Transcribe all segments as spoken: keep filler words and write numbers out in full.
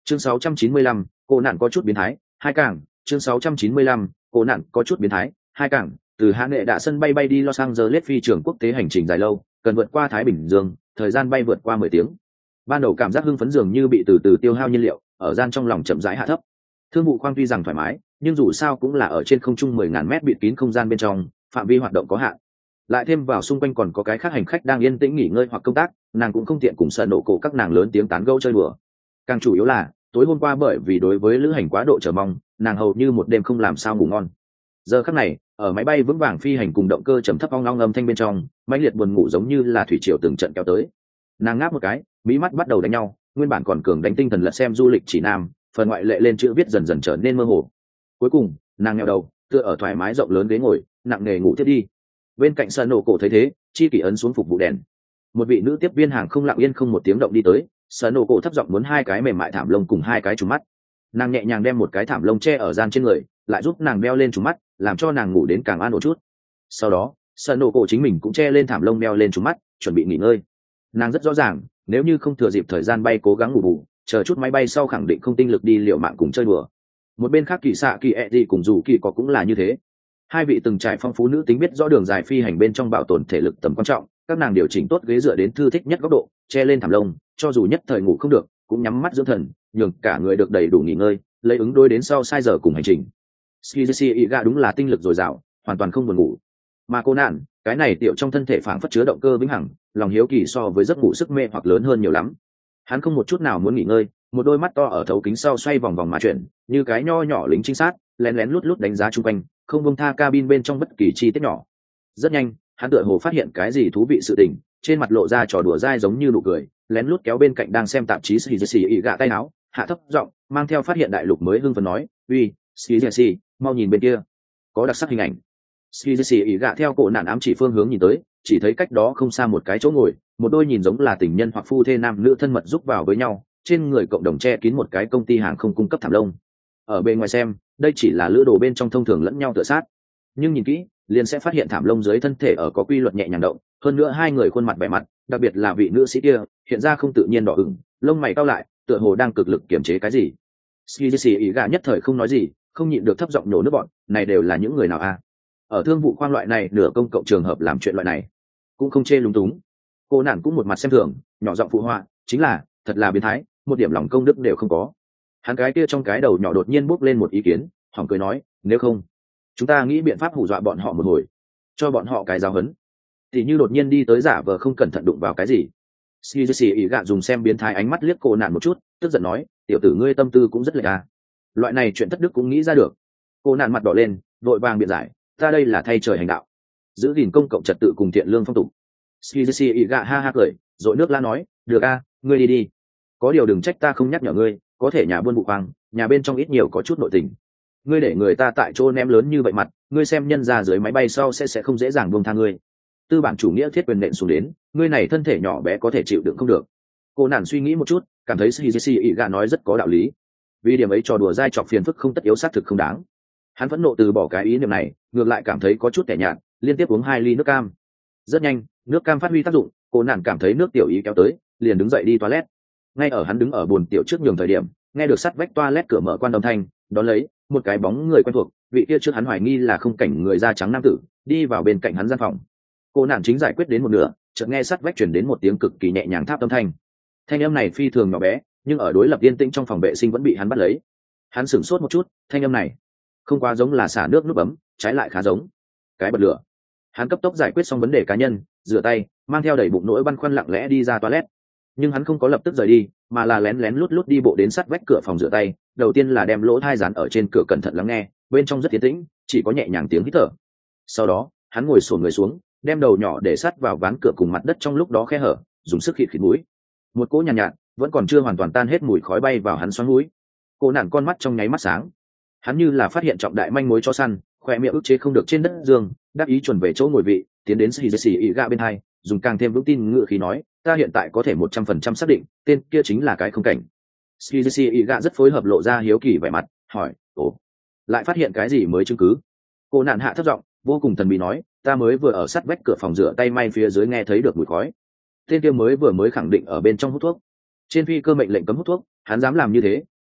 chương sáu trăm chín mươi lăm, cô nạn có chút biến thái hai cảng. chương sáu trăm chín mươi lăm, cô nạn có chút biến thái hai cảng. Từ Hạ Nghệ đã sân bay bay đi Los Angeles phi trường quốc tế hành trình dài lâu, cần vượt qua Thái Bình Dương, thời gian bay vượt qua mười tiếng. Ban đầu cảm giác hưng phấn dường như bị từ từ tiêu hao nhiên liệu, ở gian trong lòng chậm rãi hạ thấp. Thương vụ khoang tuy rằng thoải mái, nhưng dù sao cũng là ở trên không trung mười ngàn mét bịt kín không gian bên trong, phạm vi hoạt động có hạn. Lại thêm vào xung quanh còn có cái khác hành khách đang yên tĩnh nghỉ ngơi hoặc công tác, nàng cũng không tiện cùng sợ nổ cổ các nàng lớn tiếng tán gẫu chơi đùa. Càng chủ yếu là tối hôm qua bởi vì đối với lữ hành quá độ chờ mong, nàng hầu như một đêm không làm sao ngủ ngon. Giờ khắc này, ở máy bay vững vàng phi hành cùng động cơ trầm thấp ong long âm thanh bên trong, mãnh liệt buồn ngủ giống như là thủy triều từng trận kéo tới. Nàng ngáp một cái, mí mắt bắt đầu đánh nhau, nguyên bản còn cường đánh tinh thần lật xem du lịch chỉ nam, phần ngoại lệ lên chữ viết dần dần trở nên mơ hồ. Cuối cùng, nàng nghèo đầu, tựa ở thoải mái rộng lớn ghế ngồi, nặng nề ngủ tiếp đi. Bên cạnh sân nổ cổ thấy thế, chi kỷ ấn xuống phục vụ đèn. Một vị nữ tiếp viên hàng không lặng yên không một tiếng động đi tới, sân nổ cổ thấp giọng muốn hai cái mềm mại thảm lông cùng hai cái trùng mắt. Nàng nhẹ nhàng đem một cái thảm lông che ở gian trên người, lại giúp nàng đeo lên trùng mắt, làm cho nàng ngủ đến càng an ổn chút. Sau đó, sân nổ cổ chính mình cũng che lên thảm lông đeo lên trùng mắt, chuẩn bị nghỉ ngơi. Nàng rất rõ ràng, nếu như không thừa dịp thời gian bay cố gắng ngủ bù, chờ chút máy bay sau khẳng định không tinh lực đi liệu mạng cùng chơi đùa. Một bên khác kỳ xạ kỳ ẹ gì cùng dù kỳ có cũng là như thế. Hai vị từng trải phong phú nữ tính biết rõ đường dài phi hành bên trong bảo tồn thể lực tầm quan trọng, các nàng điều chỉnh tốt ghế dựa đến thư thích nhất góc độ, che lên thảm lông, cho dù nhất thời ngủ không được, cũng nhắm mắt dưỡng thần, nhường cả người được đầy đủ nghỉ ngơi, lấy ứng đối đến sau sai giờ cùng hành trình. Skizeshi Iga đúng là tinh lực dồi dào, hoàn toàn không buồn ngủ. Mà cô nạn, cái này tiểu trong thân thể phảng phất chứa động cơ vĩnh hằng, lòng hiếu kỳ so với giấc ngủ sức mê hoặc lớn hơn nhiều lắm. Hắn không một chút nào muốn nghỉ ngơi, một đôi mắt to ở thấu kính sau xoay vòng vòng mà chuyển, như cái nho nhỏ lính trinh sát, lén lén lút lút đánh giá chung quanh, không buông tha cabin bên trong bất kỳ chi tiết nhỏ. Rất nhanh, hắn tựa hồ phát hiện cái gì thú vị sự tình, trên mặt lộ ra trò đùa dai giống như nụ cười, lén lút kéo bên cạnh đang xem tạp chí Skizeshi Iga tay áo, hạ thấp giọng, mang theo phát hiện đại lục mới hưng phấn nói, "Uy, Skizeshi, mau nhìn bên kia, có đặc sắc hình ảnh." Skizeshi Iga theo cổ nạn ám chỉ phương hướng nhìn tới, chỉ thấy cách đó không xa một cái chỗ ngồi, một đôi nhìn giống là tình nhân hoặc phu thê nam nữ thân mật giúp vào với nhau, trên người cộng đồng che kín một cái công ty hàng không cung cấp thảm lông. Ở bên ngoài xem, đây chỉ là lữ đồ bên trong thông thường lẫn nhau tựa sát, nhưng nhìn kỹ, liền sẽ phát hiện thảm lông dưới thân thể ở có quy luật nhẹ nhàng động, hơn nữa hai người khuôn mặt vẻ mặt, đặc biệt là vị nữ sĩ kia, hiện ra không tự nhiên đỏ ửng, lông mày cau lại, tựa hồ đang cực lực kiềm chế cái gì. Skizeshi Iga nhất thời không nói gì, không nhịn được thấp giọng nhổ nước bọn, này đều là những người nào a? Ở thương vụ khoang loại này nửa công cộng trường hợp làm chuyện loại này, cũng không chê lúng túng. Cô nản cũng một mặt xem thường, nhỏ giọng phụ họa, chính là, thật là biến thái, một điểm lòng công đức đều không có. Hắn cái kia trong cái đầu nhỏ đột nhiên bốc lên một ý kiến, hỏng cười nói, nếu không, chúng ta nghĩ biện pháp hù dọa bọn họ một hồi, cho bọn họ cái giáo hấn. Thì như đột nhiên đi tới giả vờ không cẩn thận đụng vào cái gì. Skizeshi Iga dùng xem biến thái ánh mắt liếc cô nản một chút, tức giận nói, tiểu tử ngươi tâm tư cũng rất lệch à. Loại này chuyện thất đức cũng nghĩ ra được. Cô nản mặt đỏ lên, vội vàng biện giải, ta đây là thay trời hành đạo, giữ gìn công cộng trật tự cùng thiện lương phong tục. Skizeshi Iga ha ha cười, rồi nước la nói, được a, ngươi đi đi. Có điều đừng trách ta không nhắc nhở ngươi, có thể nhà buôn vụ khoang, nhà bên trong ít nhiều có chút nội tình. Ngươi để người ta tại chỗ ném lớn như vậy mặt, ngươi xem nhân ra dưới máy bay sau sẽ sẽ không dễ dàng buông tha ngươi. Tư bản chủ nghĩa thiết quyền nện xuống đến, ngươi này thân thể nhỏ bé có thể chịu đựng không được. Cô nản suy nghĩ một chút, cảm thấy Skizeshi Iga nói rất có đạo lý. Vì điểm ấy trò đùa dai chọc phiền phức không tất yếu xác thực không đáng. Hắn phẫn nộ từ bỏ cái ý niệm này, ngược lại cảm thấy có chút tẻ nhạt, liên tiếp uống hai ly nước cam. Rất nhanh, nước cam phát huy tác dụng, cô nản cảm thấy nước tiểu ý kéo tới, liền đứng dậy đi toilet. Ngay ở hắn đứng ở bồn tiểu trước nhường thời điểm, nghe được sắt vách toilet cửa mở quan âm thanh, đón lấy một cái bóng người quen thuộc, vị kia trước hắn hoài nghi là không cảnh người da trắng nam tử, đi vào bên cạnh hắn gian phòng. Cô nản chính giải quyết đến một nửa, chợt nghe sắt vách truyền đến một tiếng cực kỳ nhẹ nhàng tháp âm thanh. Thanh âm này phi thường nhỏ bé, nhưng ở đối lập yên tĩnh trong phòng vệ sinh vẫn bị hắn bắt lấy. Hắn sửng sốt một chút, thanh âm này không quá giống là xả nước nút bấm, trái lại khá giống cái bật lửa. Hắn cấp tốc giải quyết xong vấn đề cá nhân, rửa tay, mang theo đầy bụng nỗi băn khoăn lặng lẽ đi ra toilet. Nhưng hắn không có lập tức rời đi, mà là lén lén lút lút đi bộ đến sát vách cửa phòng rửa tay, đầu tiên là đem lỗ thai dán ở trên cửa cẩn thận lắng nghe, bên trong rất yên tĩnh, chỉ có nhẹ nhàng tiếng hít thở. Sau đó, hắn ngồi xổm người xuống, đem đầu nhỏ để sát vào ván cửa cùng mặt đất trong lúc đó khe hở, dùng sức khịt khịt mũi. Một cỗ nhàn nhạt, nhạt, vẫn còn chưa hoàn toàn tan hết mùi khói bay vào hắn xoắn mũi. Cô nản con mắt trong nháy mắt sáng. Hắn như là phát hiện trọng đại manh mối cho săn, khoe miệng ức chế không được trên đất giường, đáp ý chuẩn về chỗ ngồi vị, tiến đến Skizeshi Iga bên hai, dùng càng thêm vững tin ngựa khí nói, ta hiện tại có thể một trăm phần trăm xác định, tên kia chính là cái không cảnh. Skizeshi Iga rất phối hợp lộ ra hiếu kỳ vẻ mặt, hỏi, ồ, lại phát hiện cái gì mới chứng cứ? Cô nạn hạ thấp giọng, vô cùng thần bí nói, ta mới vừa ở sát vách cửa phòng rửa tay may phía dưới nghe thấy được mùi khói. Tên kia mới vừa mới khẳng định ở bên trong hút thuốc. Trên phi cơ mệnh lệnh cấm hút thuốc, hắn dám làm như thế,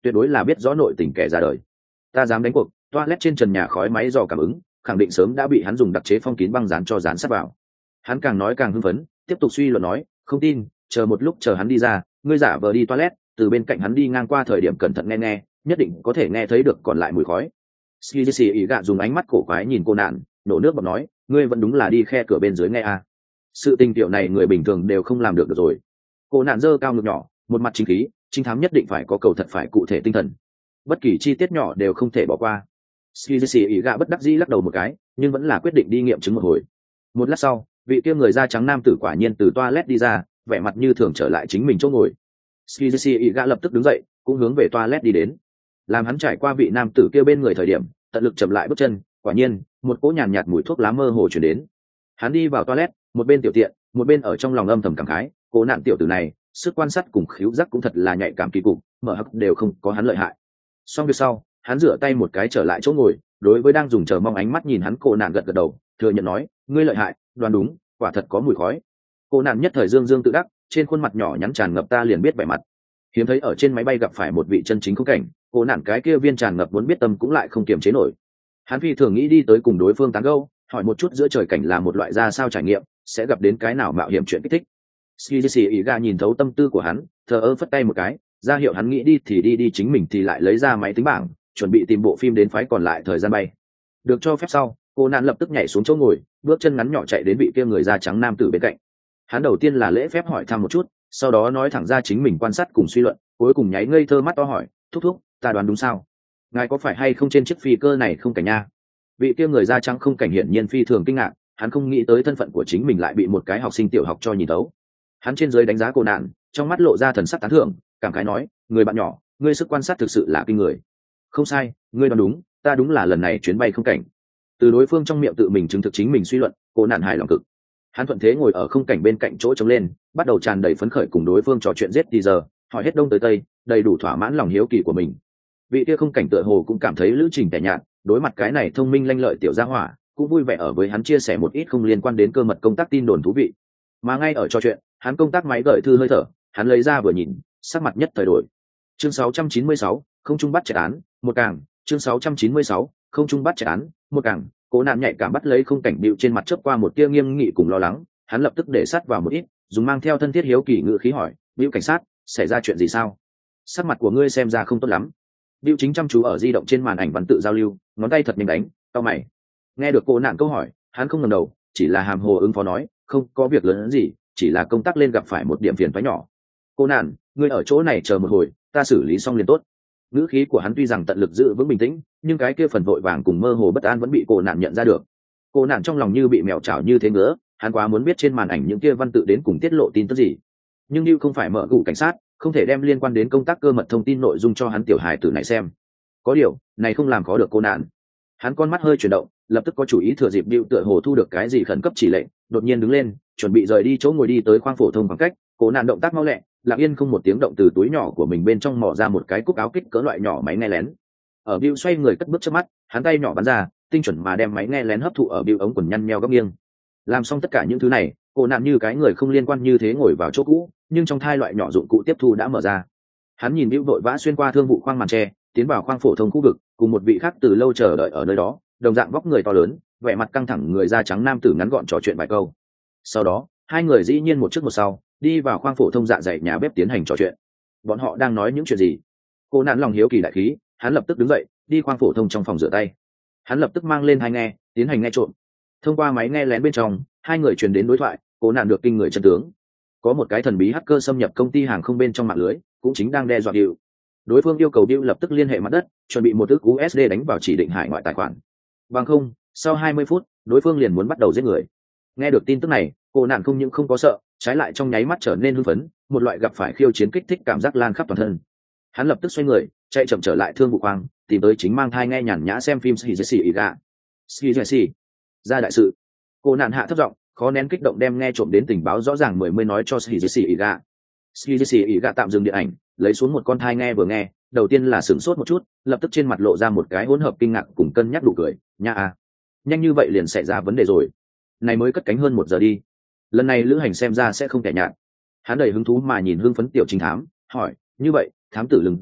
tuyệt đối là biết rõ nội tình kẻ ra đời. Ta dám đánh cuộc, toilet trên trần nhà khói máy dò cảm ứng khẳng định sớm đã bị hắn dùng đặc chế phong kín băng dán cho dán sát vào. Hắn càng nói càng hưng phấn, tiếp tục suy luận nói, không tin, chờ một lúc chờ hắn đi ra, ngươi giả vờ đi toilet, từ bên cạnh hắn đi ngang qua thời điểm cẩn thận nghe nghe, nhất định có thể nghe thấy được còn lại mùi khói. Skizzy ý gạ dùng ánh mắt cổ quái nhìn cô nạn, nổ nước bọt nói, ngươi vẫn đúng là đi khe cửa bên dưới nghe à. Sự tình tiểu này người bình thường đều không làm được, được rồi. Cô nạn giơ cao ngực nhỏ, một mặt chính khí, trinh thám nhất định phải có cầu thật phải cụ thể tinh thần, bất kỳ chi tiết nhỏ đều không thể bỏ qua. Skizzy ý gạ bất đắc dĩ lắc đầu một cái, nhưng vẫn là quyết định đi nghiệm chứng một hồi. Một lát sau, vị kia người da trắng nam tử quả nhiên từ toilet đi ra, vẻ mặt như thường trở lại chính mình chỗ ngồi. Skizzy ý gạ lập tức đứng dậy, cũng hướng về toilet đi đến. Làm hắn trải qua vị nam tử kia bên người thời điểm, tận lực chậm lại bước chân, quả nhiên, một cỗ nhàn nhạt mùi thuốc lá mơ hồ truyền đến. Hắn đi vào toilet, một bên tiểu tiện, một bên ở trong lòng âm thầm cảm khái, cố nạn tiểu tử này, sức quan sát cùng khứu giác cũng thật là nhạy cảm kỳ cục, mở hắc đều không có hắn lợi hại. Xong việc sau, hắn rửa tay một cái trở lại chỗ ngồi, đối với đang dùng chờ mong ánh mắt nhìn hắn cô nạn gật gật đầu, thừa nhận nói, ngươi lợi hại, đoán đúng, quả thật có mùi khói. Cô nạn nhất thời dương dương tự đắc, trên khuôn mặt nhỏ nhắn tràn ngập ta liền biết vẻ mặt. Hiếm thấy ở trên máy bay gặp phải một vị chân chính không cảnh, cô nạn cái kia viên tràn ngập muốn biết tâm cũng lại không kiềm chế nổi. Hắn phi thường nghĩ đi tới cùng đối phương tán gẫu, hỏi một chút giữa trời cảnh là một loại ra sao trải nghiệm, sẽ gặp đến cái nào mạo hiểm chuyện kích thích. Skizzy ý gạ nhìn thấu tâm tư của hắn, thờ ơ phất tay một cái, ra hiệu hắn nghĩ đi thì đi đi, chính mình thì lại lấy ra máy tính bảng, chuẩn bị tìm bộ phim đến phái còn lại thời gian bay. Được cho phép sau, cô nạn lập tức nhảy xuống chỗ ngồi, bước chân ngắn nhỏ chạy đến vị kia người da trắng nam tử bên cạnh. Hắn đầu tiên là lễ phép hỏi thăm một chút, sau đó nói thẳng ra chính mình quan sát cùng suy luận, cuối cùng nháy ngây thơ mắt to hỏi, thúc thúc, ta đoán đúng sao? Ngài có phải hay không trên chiếc phi cơ này không cảnh nha? Vị kia người da trắng không cảnh hiển nhiên phi thường kinh ngạc, hắn không nghĩ tới thân phận của chính mình lại bị một cái học sinh tiểu học cho nhìn thấu. Hắn trên dưới đánh giá cô nạn, trong mắt lộ ra thần sắc tán thưởng, cảm khái nói, người bạn nhỏ, ngươi sức quan sát thực sự là kinh người. Không sai, ngươi đoán đúng, ta đúng là lần này chuyến bay không cảnh. Từ đối phương trong miệng tự mình chứng thực chính mình suy luận, cô nạn hài lòng cực. Hắn thuận thế ngồi ở không cảnh bên cạnh chỗ trống lên, bắt đầu tràn đầy phấn khởi cùng đối phương trò chuyện giết thì giờ, hỏi hết đông tới tây, đầy đủ thỏa mãn lòng hiếu kỳ của mình. Vị kia không cảnh tựa hồ cũng cảm thấy lữ trình tẻ nhạt, đối mặt cái này thông minh lanh lợi tiểu gia hỏa, cũng vui vẻ ở với hắn chia sẻ một ít không liên quan đến cơ mật công tác tin đồn thú vị. Mà ngay ở trò chuyện, hắn công tác máy gửi thư hơi thở, hắn lấy ra vừa nhìn, sắc mặt nhất thời đổi. Chương sáu trăm chín mươi sáu, không trung bắt chạy án, một càng, chương sáu trăm chín mươi sáu, không trung bắt chạy án, một càng, cố nạn nhạy cảm bắt lấy không cảnh bịu trên mặt chớp qua một tia nghiêm nghị cùng lo lắng, hắn lập tức để sát vào một ít, dùng mang theo thân thiết hiếu kỳ ngữ khí hỏi, bịu cảnh sát, xảy ra chuyện gì sao? Sắc mặt của ngươi xem ra không tốt lắm. Bịu chính chăm chú ở di động trên màn ảnh văn tự giao lưu, ngón tay thật nhanh đánh, cau mày. Nghe được cố nạn câu hỏi, hắn không ngẩng đầu, chỉ là hàm hồ ứng phó nói, không có việc lớn gì, chỉ là công tác lên gặp phải một điểm phiền toái nhỏ. Cô nạn, ngươi ở chỗ này chờ một hồi, ta xử lý xong liền tốt. Ngữ khí của hắn tuy rằng tận lực giữ vững bình tĩnh, nhưng cái kia phần vội vàng cùng mơ hồ bất an vẫn bị cô nạn nhận ra được. Cô nạn trong lòng như bị mèo chảo như thế ngứa, hắn quá muốn biết trên màn ảnh những kia văn tự đến cùng tiết lộ tin tức gì. Nhưng Lưu không phải mở gụ cảnh sát, không thể đem liên quan đến công tác cơ mật thông tin nội dung cho hắn tiểu hài tử này xem. Có điều, này không làm khó được cô nạn. Hắn con mắt hơi chuyển động, lập tức có chủ ý thừa dịp Lưu tựa hồ thu được cái gì khẩn cấp chỉ lệnh, đột nhiên đứng lên, chuẩn bị rời đi chỗ ngồi đi tới khoang phổ thông khoảng cách. Cô nạn động tác mau lẹ, lặng yên không một tiếng động từ túi nhỏ của mình bên trong mò ra một cái cúc áo kích cỡ loại nhỏ máy nghe lén. Ở Bill xoay người cất bước trước mắt, hắn tay nhỏ bắn ra, tinh chuẩn mà đem máy nghe lén hấp thụ ở Bill ống quần nhăn nheo góc nghiêng. Làm xong tất cả những thứ này, cô nạn như cái người không liên quan như thế ngồi vào chỗ cũ, nhưng trong thai loại nhỏ dụng cụ tiếp thu đã mở ra. Hắn nhìn Bill vội vã xuyên qua thương vụ khoang màn tre, tiến vào khoang phổ thông khu vực, cùng một vị khác từ lâu chờ đợi ở nơi đó, đồng dạng vóc người to lớn, vẻ mặt căng thẳng người da trắng nam tử ngắn gọn trò chuyện vài câu. Sau đó, hai người dĩ nhiên một trước một sau đi vào khoang phổ thông dạ dày nhà bếp tiến hành trò chuyện. Bọn họ đang nói những chuyện gì? Cô nạn lòng hiếu kỳ đại khí, hắn lập tức đứng dậy đi khoang phổ thông trong phòng rửa tay. Hắn lập tức mang lên tai nghe tiến hành nghe trộm. Thông qua máy nghe lén bên trong, hai người truyền đến đối thoại. Cô nạn được kinh người chân tướng, có một cái thần bí hacker xâm nhập công ty hàng không bên trong mạng lưới, cũng chính đang đe dọa Bill. Đối phương yêu cầu Bill lập tức liên hệ mặt đất, chuẩn bị một ức u ét đê đánh vào chỉ định hải ngoại tài khoản. Bằng không, sau hai mươi phút, đối phương liền muốn bắt đầu giết người. Nghe được tin tức này, cô nạn không những không có sợ, trái lại trong nháy mắt trở nên hưng phấn, một loại gặp phải khiêu chiến kích thích cảm giác lan khắp toàn thân. Hắn lập tức xoay người, chạy chậm trở lại thương vụ khoang, tìm tới chính mang thai nghe nhàn nhã xem phim Skizzy Iga. Skizzy, ra đại sự. Cô nạn hạ thấp giọng, khó nén kích động đem nghe trộm đến tình báo rõ ràng mười mươi nói cho Skizzy Iga. Skizzy Iga tạm dừng điện ảnh, lấy xuống một con thai nghe vừa nghe, đầu tiên là sửng sốt một chút, lập tức trên mặt lộ ra một cái hỗn hợp kinh ngạc cùng cân nhắc đủ cười, nha a, nhanh như vậy liền xảy ra vấn đề rồi. Này mới cất cánh hơn một giờ đi, lần này lữ hành xem ra sẽ không tẻ nhạt. Hắn đầy hứng thú mà nhìn hưng phấn tiểu trinh thám, hỏi, như vậy thám tử lừng danh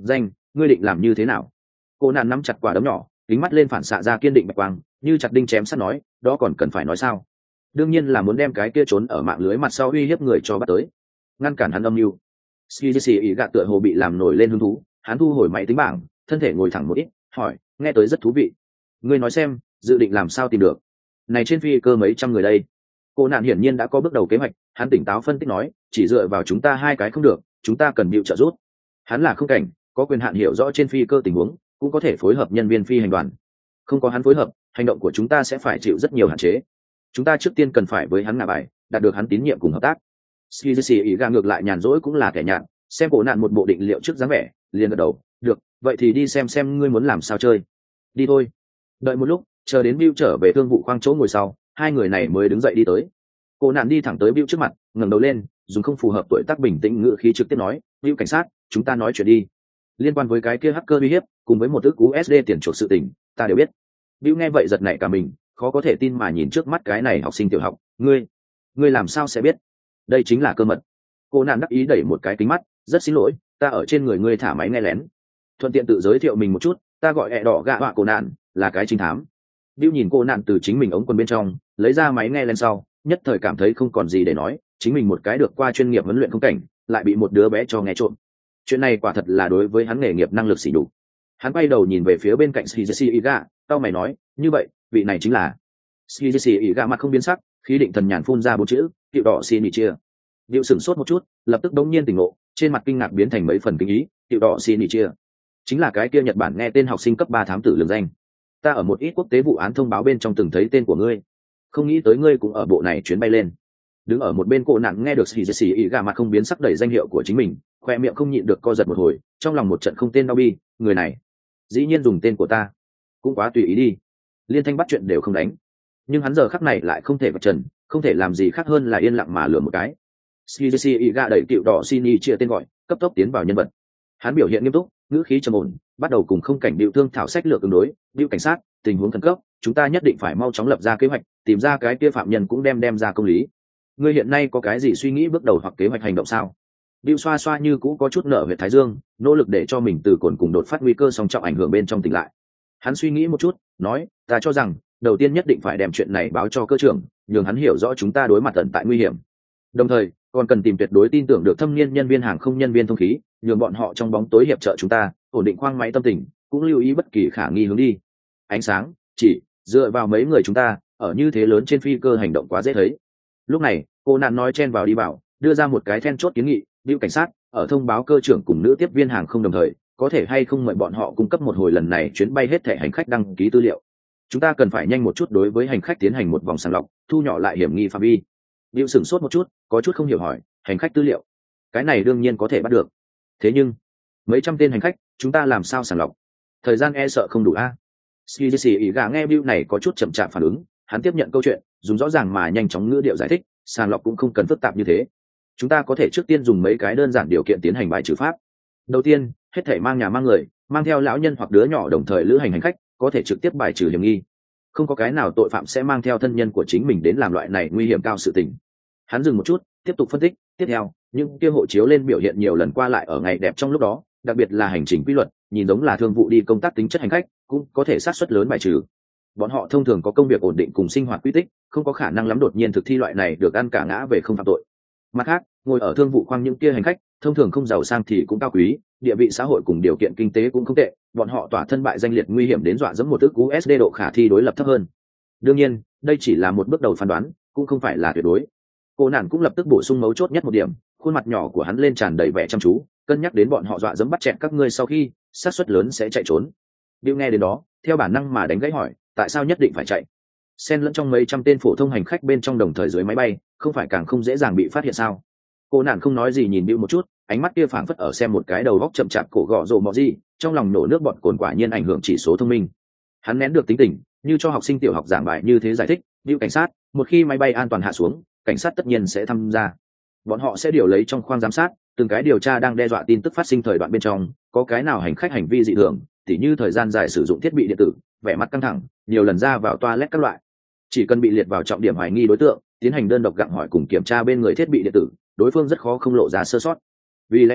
ngươi định làm như thế nào? Cô nạn nắm chặt quả đấm nhỏ, kính mắt lên phản xạ ra kiên định bạch quang, như chặt đinh chém sắt nói, đó còn cần phải nói sao? Đương nhiên là muốn đem cái kia trốn ở mạng lưới mặt sau uy hiếp người cho bắt tới, ngăn cản hắn âm mưu. Skizzy ý gạt tựa hồ bị làm nổi lên hứng thú, hắn thu hồi máy tính bảng, thân thể ngồi thẳng một ít, hỏi, nghe tới rất thú vị. Ngươi nói xem, dự định làm sao tìm được? Này trên phi cơ mấy trăm người đây. Cô nạn hiển nhiên đã có bước đầu kế hoạch, hắn tỉnh táo phân tích nói, chỉ dựa vào chúng ta hai cái không được, chúng ta cần bịu trợ giúp. Hắn là không cảnh, có quyền hạn hiểu rõ trên phi cơ tình huống, cũng có thể phối hợp nhân viên phi hành đoàn. Không có hắn phối hợp, hành động của chúng ta sẽ phải chịu rất nhiều hạn chế. Chúng ta trước tiên cần phải với hắn ngả bài, đạt được hắn tín nhiệm cùng hợp tác. Skizzy ý gà ngược lại nhàn rỗi cũng là kẻ nhạt, xem cổ nạn một bộ định liệu trước dáng vẻ, liền gật đầu, được, vậy thì đi xem xem ngươi muốn làm sao chơi. Đi thôi. Đợi một lúc, chờ đến Bill trở về thương vụ khoang chỗ ngồi sau, hai người này mới đứng dậy đi tới. Cổ nạn đi thẳng tới Bill trước mặt, ngẩng đầu lên, dùng không phù hợp tuổi tác bình tĩnh ngữ khí trực tiếp nói, Bill cảnh sát, chúng ta nói chuyện đi. Liên quan với cái kia hacker uy hiếp, cùng với một ức u ét đê tiền chuộc sự tình, ta đều biết. Bill nghe vậy giật nảy cả mình, khó có thể tin mà nhìn trước mắt cái này học sinh tiểu học, ngươi, ngươi làm sao sẽ biết? Đây chính là cơ mật. Cô nạn đắc ý đẩy một cái kính mắt, rất xin lỗi, ta ở trên người ngươi thả máy nghe lén. Thuận tiện tự giới thiệu mình một chút, ta gọi ẹ đỏ gạ họa cô nạn, là cái trinh thám. Bill nhìn cô nạn từ chính mình ống quần bên trong lấy ra máy nghe lên sau, nhất thời cảm thấy không còn gì để nói, chính mình một cái được qua chuyên nghiệp huấn luyện không cảnh, lại bị một đứa bé cho nghe trộm. Chuyện này quả thật là đối với hắn nghề nghiệp năng lực xỉ nhục. Hắn quay đầu nhìn về phía bên cạnh Shizesi Iga, tao mày nói, như vậy, vị này chính là. Shizesi Iga mặt không biến sắc, khí định thần nhàn phun ra bốn chữ, Tiểu đỏ xin nghỉ chia. Diệu sửng sốt một chút, lập tức đống nhiên tỉnh ngộ, trên mặt kinh ngạc biến thành mấy phần kinh ý, Tiểu đỏ xin nghỉ chia. Chính là cái kia Nhật Bản nghe tên học sinh cấp ba thám tử lường danh. Ta ở một ít quốc tế vụ án thông báo bên trong từng thấy tên của ngươi, không nghĩ tới ngươi cũng ở bộ này chuyến bay lên. Đứng ở một bên cô nặng nghe được Shizesi Iga mặt không biến sắc đẩy danh hiệu của chính mình, khoe miệng không nhịn được co giật một hồi, trong lòng một trận không tên đau bi, người này dĩ nhiên dùng tên của ta, cũng quá tùy ý đi, liên thanh bắt chuyện đều không đánh. Nhưng hắn giờ khắc này lại không thể vạch trần, không thể làm gì khác hơn là yên lặng mà lừa một cái. Shizesi Iga đẩy Tiểu đỏ xin y chia tên gọi, cấp tốc tiến vào nhân vật. Hắn biểu hiện nghiêm túc, ngữ khí trầm ổn, bắt đầu cùng không cảnh Bill thương thảo sách lược ứng đối. Bill cảnh sát, tình huống khẩn cấp, chúng ta nhất định phải mau chóng lập ra kế hoạch, tìm ra cái kia phạm nhân cũng đem đem ra công lý. Ngươi hiện nay có cái gì suy nghĩ bước đầu hoặc kế hoạch hành động sao? Bill xoa xoa như cũ có chút nở huyệt thái dương, nỗ lực để cho mình từ cồn cùng đột phát nguy cơ song trọng ảnh hưởng bên trong tỉnh lại. Hắn suy nghĩ một chút, nói, ta cho rằng đầu tiên nhất định phải đem chuyện này báo cho cơ trưởng, nhường hắn hiểu rõ chúng ta đối mặt tận tại nguy hiểm. Đồng thời, còn cần tìm tuyệt đối tin tưởng được thâm niên nhân viên hàng không nhân viên thông khí, nhường bọn họ trong bóng tối hiệp trợ chúng ta, ổn định khoang máy tâm tình, cũng lưu ý bất kỳ khả nghi hướng đi. Ánh sáng, chỉ dựa vào mấy người chúng ta, ở như thế lớn trên phi cơ hành động quá dễ thấy. Lúc này, cô nạn nói chen vào đi bảo, đưa ra một cái then chốt kiến nghị, Bill cảnh sát, ở thông báo cơ trưởng cùng nữ tiếp viên hàng không đồng thời, có thể hay không mời bọn họ cung cấp một hồi lần này chuyến bay hết thẻ hành khách đăng ký tư liệu. Chúng ta cần phải nhanh một chút đối với hành khách tiến hành một vòng sàng lọc, thu nhỏ lại hiểm nghi phạm vi. Bill sửng sốt một chút, có chút không hiểu hỏi, hành khách tư liệu, cái này đương nhiên có thể bắt được. Thế nhưng, mấy trăm tên hành khách, chúng ta làm sao sàng lọc? Thời gian e sợ không đủ a. Skizzy ý gà nghe Bill này có chút chậm chạp phản ứng, hắn tiếp nhận câu chuyện, dùng rõ ràng mà nhanh chóng ngữ điệu giải thích, sàng lọc cũng không cần phức tạp như thế. Chúng ta có thể trước tiên dùng mấy cái đơn giản điều kiện tiến hành bài trừ pháp. Đầu tiên, hết thảy mang nhà mang người, mang theo lão nhân hoặc đứa nhỏ đồng thời lữ hành hành khách, có thể trực tiếp bài trừ hiểm nghi. Không có cái nào tội phạm sẽ mang theo thân nhân của chính mình đến làm loại này nguy hiểm cao sự tình. Hắn dừng một chút, tiếp tục phân tích, tiếp theo, những kia hộ chiếu lên biểu hiện nhiều lần qua lại ở ngày đẹp trong lúc đó, đặc biệt là hành trình quy luật, nhìn giống là thương vụ đi công tác tính chất hành khách, cũng có thể xác suất lớn bài trừ. Bọn họ thông thường có công việc ổn định cùng sinh hoạt quy tích, không có khả năng lắm đột nhiên thực thi loại này được ăn cả ngã về không phạm tội. Mặt khác, ngồi ở thương vụ khoang những kia hành khách, thông thường không giàu sang thì cũng cao quý, địa vị xã hội cùng điều kiện kinh tế cũng không tệ, bọn họ tỏa thân bại danh liệt nguy hiểm đến dọa dẫm một ức u ét đê độ khả thi đối lập thấp hơn. Đương nhiên, đây chỉ là một bước đầu phán đoán, cũng không phải là tuyệt đối. Cô nạn cũng lập tức bổ sung mấu chốt nhất một điểm, khuôn mặt nhỏ của hắn lên tràn đầy vẻ chăm chú, cân nhắc đến bọn họ dọa dẫm bắt chẹn các ngươi sau khi, xác suất lớn sẽ chạy trốn. Bill nghe đến đó, theo bản năng mà đánh gãy hỏi, tại sao nhất định phải chạy? Xen lẫn trong mấy trăm tên phổ thông hành khách bên trong đồng thời dưới máy bay, không phải càng không dễ dàng bị phát hiện sao? Cô nạn không nói gì nhìn Bill một chút, ánh mắt kia phảng phất ở xem một cái đầu góc chậm chạp cổ gọ rồ mọ gì, trong lòng nổ nước bọt cồn quả nhiên ảnh hưởng chỉ số thông minh. Hắn nén được tính tình, như cho học sinh tiểu học giảng bài như thế giải thích, Bill cảnh sát, một khi máy bay an toàn hạ xuống, cảnh sát tất nhiên sẽ tham gia. Bọn họ sẽ điều lấy trong khoang giám sát, từng cái điều tra đang đe dọa tin tức phát sinh thời đoạn bên trong, có cái nào hành khách hành vi dị thường, tỉ như thời gian dài sử dụng thiết bị điện tử, vẻ mặt căng thẳng, nhiều lần ra vào toilet các loại. Chỉ cần bị liệt vào trọng điểm hoài nghi đối tượng, tiến hành đơn độc gặng hỏi cùng kiểm tra bên người thiết bị điện tử, đối phương rất khó không lộ ra sơ sót. Vì lẽ đó,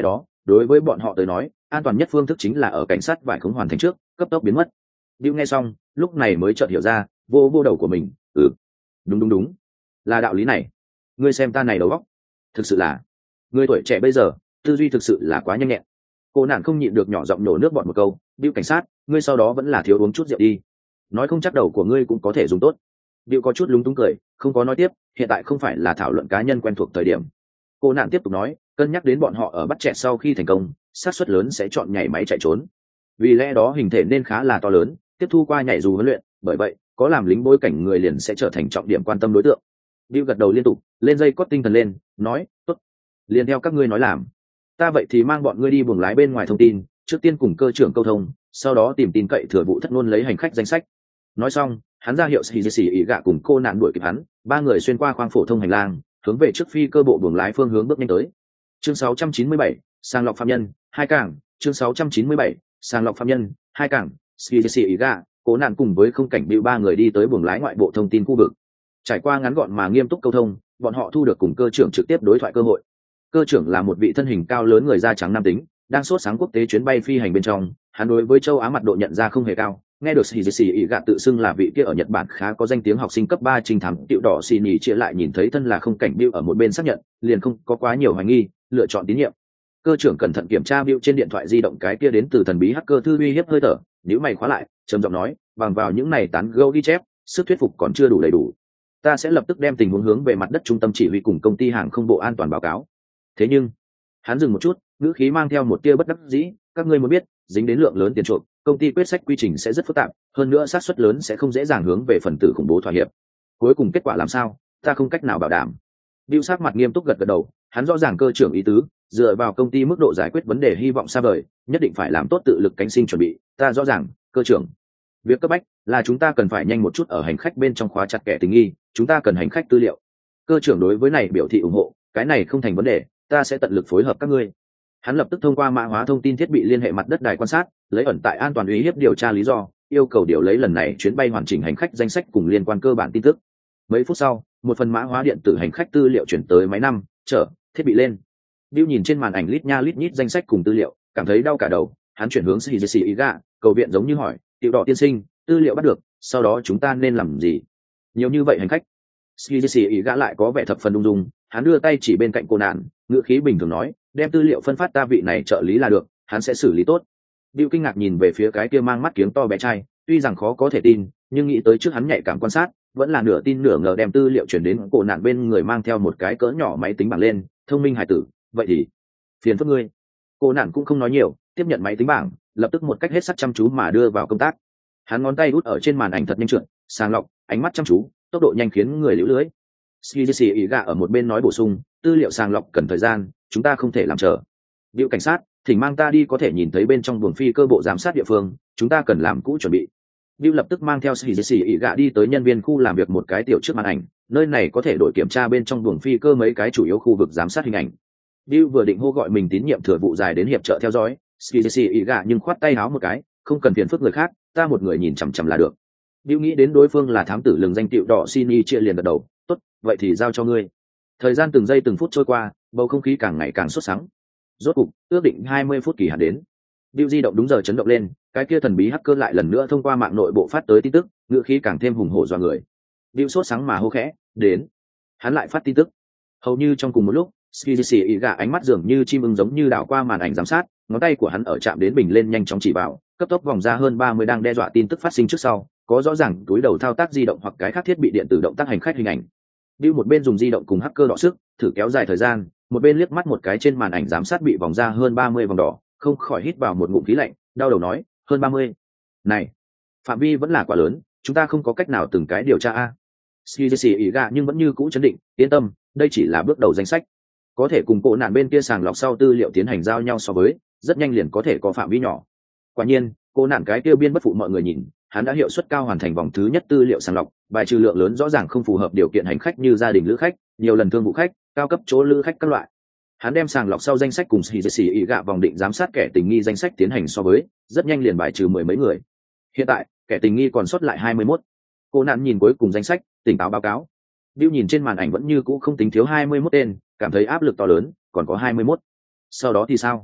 đối với bọn họ tới nói an toàn nhất phương thức chính là ở cảnh sát vải khống hoàn thành trước cấp tốc biến mất. Bill nghe xong lúc này mới chợt hiểu ra, vô vô đầu của mình. Ừ, đúng đúng đúng, là đạo lý này. Ngươi xem ta này đầu óc, thực sự là người tuổi trẻ bây giờ tư duy thực sự là quá nhanh nhẹn. Cô nạn không nhịn được nhỏ giọng nổ nước bọn một câu. Bill cảnh sát, ngươi sau đó vẫn là thiếu uống chút rượu đi, nói không chắc đầu của ngươi cũng có thể dùng tốt. Bill có chút lúng túng cười, không có nói tiếp, hiện tại không phải là thảo luận cá nhân quen thuộc thời điểm. Cô nạn tiếp tục nói, cân nhắc đến bọn họ ở bắt chẹt sau khi thành công xác suất lớn sẽ chọn nhảy máy chạy trốn, vì lẽ đó hình thể nên khá là to lớn, tiếp thu qua nhảy dù huấn luyện, bởi vậy có làm lính bối cảnh người liền sẽ trở thành trọng điểm quan tâm đối tượng. Bill gật đầu liên tục, lên dây cót tinh thần lên, nói, tốt, liền theo các ngươi nói làm. Ta vậy thì mang bọn ngươi đi buồng lái bên ngoài thông tin, trước tiên cùng cơ trưởng câu thông, sau đó tìm tin cậy thừa vụ thất ngôn lấy hành khách danh sách. Nói xong, hắn ra hiệu xì xì ý gạ cùng cô nạn đuổi kịp hắn, ba người xuyên qua khoang phổ thông hành lang, hướng về trước phi cơ bộ buồng lái phương hướng bước nhanh tới. Chương sáu trăm chín mươi bảy, sàng lọc phạm nhân, hai cảng. Chương sáu trăm chín mươi bảy, sàng lọc phạm nhân, hai cảng. xì xì ý gạ, cố nạn cùng với không cảnh Bill ba người đi tới buồng lái ngoại bộ thông tin khu vực. Trải qua ngắn gọn mà nghiêm túc câu thông, bọn họ thu được cùng cơ trưởng trực tiếp đối thoại cơ hội. Cơ trưởng là một vị thân hình cao lớn người da trắng nam tính, đang sốt sáng quốc tế chuyến bay phi hành bên trong, hắn đối với châu Á mặt độ nhận ra không hề cao. Nghe được xì xì ý gạ tự xưng là vị kia ở Nhật Bản khá có danh tiếng học sinh cấp ba trinh thám tiểu đỏ xì nhì chia lại nhìn thấy thân là không cảnh Bill ở một bên xác nhận, liền không có quá nhiều hoài nghi, lựa chọn tín nhiệm. Cơ trưởng cẩn thận kiểm tra Bill trên điện thoại di động cái kia đến từ thần bí hacker thư uy hiếp hơi thở, nếu mày khóa lại, trầm giọng nói, bằng vào những này tán gẫu ghi chép, sức thuyết phục còn chưa đủ đầy đủ. Ta sẽ lập tức đem tình huống hướng về mặt đất trung tâm chỉ huy cùng công ty hàng không bộ an toàn báo cáo. Thế nhưng, hắn dừng một chút, ngữ khí mang theo một tia bất đắc dĩ, các ngươi muốn biết, dính đến lượng lớn tiền chuộc, công ty quyết sách quy trình sẽ rất phức tạp, hơn nữa xác suất lớn sẽ không dễ dàng hướng về phần tử khủng bố thỏa hiệp. Cuối cùng kết quả làm sao, ta không cách nào bảo đảm. Bill sắc mặt nghiêm túc gật gật đầu, hắn rõ ràng cơ trưởng ý tứ, dựa vào công ty mức độ giải quyết vấn đề hy vọng xa vời, nhất định phải làm tốt tự lực cánh sinh chuẩn bị. Ta rõ ràng, cơ trưởng. Việc cấp bách là chúng ta cần phải nhanh một chút ở hành khách bên trong khóa chặt kẻ tình nghi, chúng ta cần hành khách tư liệu. Cơ trưởng đối với này biểu thị ủng hộ, cái này không thành vấn đề, ta sẽ tận lực phối hợp các ngươi. Hắn lập tức thông qua mã hóa thông tin thiết bị liên hệ mặt đất đài quan sát, lấy ẩn tại an toàn uy hiếp điều tra lý do, yêu cầu điều lấy lần này chuyến bay hoàn chỉnh hành khách danh sách cùng liên quan cơ bản tin tức. Mấy phút sau, một phần mã hóa điện tử hành khách tư liệu chuyển tới máy năm, chở thiết bị lên. Bill nhìn trên màn ảnh lít nha lít nhít danh sách cùng tư liệu, cảm thấy đau cả đầu. Hắn chuyển hướng Shiji Iga, cầu viện giống như hỏi, "Tiểu đỏ tiên sinh, tư liệu bắt được, sau đó chúng ta nên làm gì?" Nhiều như vậy hành khách. Shiji Iga lại có vẻ thập phần ung dung, hắn đưa tay chỉ bên cạnh cô nạn, ngữ khí bình thường nói, "Đem tư liệu phân phát ta vị này trợ lý là được, hắn sẽ xử lý tốt." Bill kinh ngạc nhìn về phía cái kia mang mắt kiếng to bé trai, tuy rằng khó có thể tin, nhưng nghĩ tới trước hắn nhạy cảm quan sát, vẫn là nửa tin nửa ngờ đem tư liệu chuyển đến cổ nạn bên người mang theo một cái cỡ nhỏ máy tính bảng lên, thông minh hải tử, vậy thì phiền phức ngươi. Cô nạn cũng không nói nhiều, tiếp nhận máy tính bảng, lập tức một cách hết sức chăm chú mà đưa vào công tác. Hắn ngón tay út ở trên màn ảnh thật nhanh trượt, sàng lọc, ánh mắt chăm chú, tốc độ nhanh khiến người liễu lưới. Shiji Iga ở một bên nói bổ sung, tư liệu sàng lọc cần thời gian, chúng ta không thể làm chờ. Bill cảnh sát, thỉnh mang ta đi có thể nhìn thấy bên trong buồng phi cơ bộ giám sát địa phương, chúng ta cần làm cũ chuẩn bị. Bill lập tức mang theo Shiji Iga đi tới nhân viên khu làm việc một cái tiểu trước màn ảnh, nơi này có thể đổi kiểm tra bên trong buồng phi cơ mấy cái chủ yếu khu vực giám sát hình ảnh. Bill vừa định hô gọi mình tín nhiệm thừa vụ dài đến hiệp trợ theo dõi, Shiji Iga nhưng khoát tay áo một cái, không cần phiền phức người khác, ta một người nhìn chằm chằm là được. Bill nghĩ đến đối phương là thám tử lừng danh tiểu đỏ Sini chia liền gật đầu, tốt, vậy thì giao cho ngươi. Thời gian từng giây từng phút trôi qua, bầu không khí càng ngày càng sốt sắng. Rốt cục, ước định hai mươi phút kỳ hạn đến. Bill di động đúng giờ chấn động lên, cái kia thần bí hacker lại lần nữa thông qua mạng nội bộ phát tới tin tức, ngữ khí càng thêm hùng hổ dọa người. Bill sốt sáng mà hô khẽ, đến. Hắn lại phát tin tức. Hầu như trong cùng một lúc, Shiji Iga ánh mắt dường như chim ưng giống như đảo qua màn ảnh giám sát, ngón tay của hắn ở chạm đến bình lên nhanh chóng chỉ vào, cấp tốc vòng ra hơn ba mươi đang đe dọa tin tức phát sinh trước sau, có rõ ràng túi đầu thao tác di động hoặc cái khác thiết bị điện tử động tác hành khách hình ảnh. Bill một bên dùng di động cùng hacker đọ sức, thử kéo dài thời gian, một bên liếc mắt một cái trên màn ảnh giám sát bị vòng ra hơn ba mươi vòng đỏ, không khỏi hít vào một ngụm khí lạnh, đau đầu nói, hơn ba mươi. Này, phạm vi vẫn là quá lớn, chúng ta không có cách nào từng cái điều tra a. Shiji Iga nhưng vẫn như cũ chấn định, yên tâm, đây chỉ là bước đầu danh sách. Có thể cùng cổ nạn bên kia sàng lọc sau tư liệu tiến hành giao nhau so với, rất nhanh liền có thể có phạm vi nhỏ. Quả nhiên, cô nạn cái tiêu biên bất phụ mọi người nhìn, hắn đã hiệu suất cao hoàn thành vòng thứ nhất tư liệu sàng lọc, bài trừ lượng lớn rõ ràng không phù hợp điều kiện hành khách như gia đình lữ khách, nhiều lần thương vụ khách, cao cấp chỗ lữ khách các loại. Hắn đem sàng lọc sau danh sách cùng Shiji Iga vòng định giám sát kẻ tình nghi danh sách tiến hành so với, rất nhanh liền bài trừ mười mấy người. Hiện tại, kẻ tình nghi còn sót lại hai mươi mốt. Cô nạn nhìn cuối cùng danh sách, tỉnh táo báo cáo. Bill nhìn trên màn ảnh vẫn như cũ không tính thiếu hai mươi mốt tên, cảm thấy áp lực to lớn, còn có hai mươi mốt. Sau đó thì sao?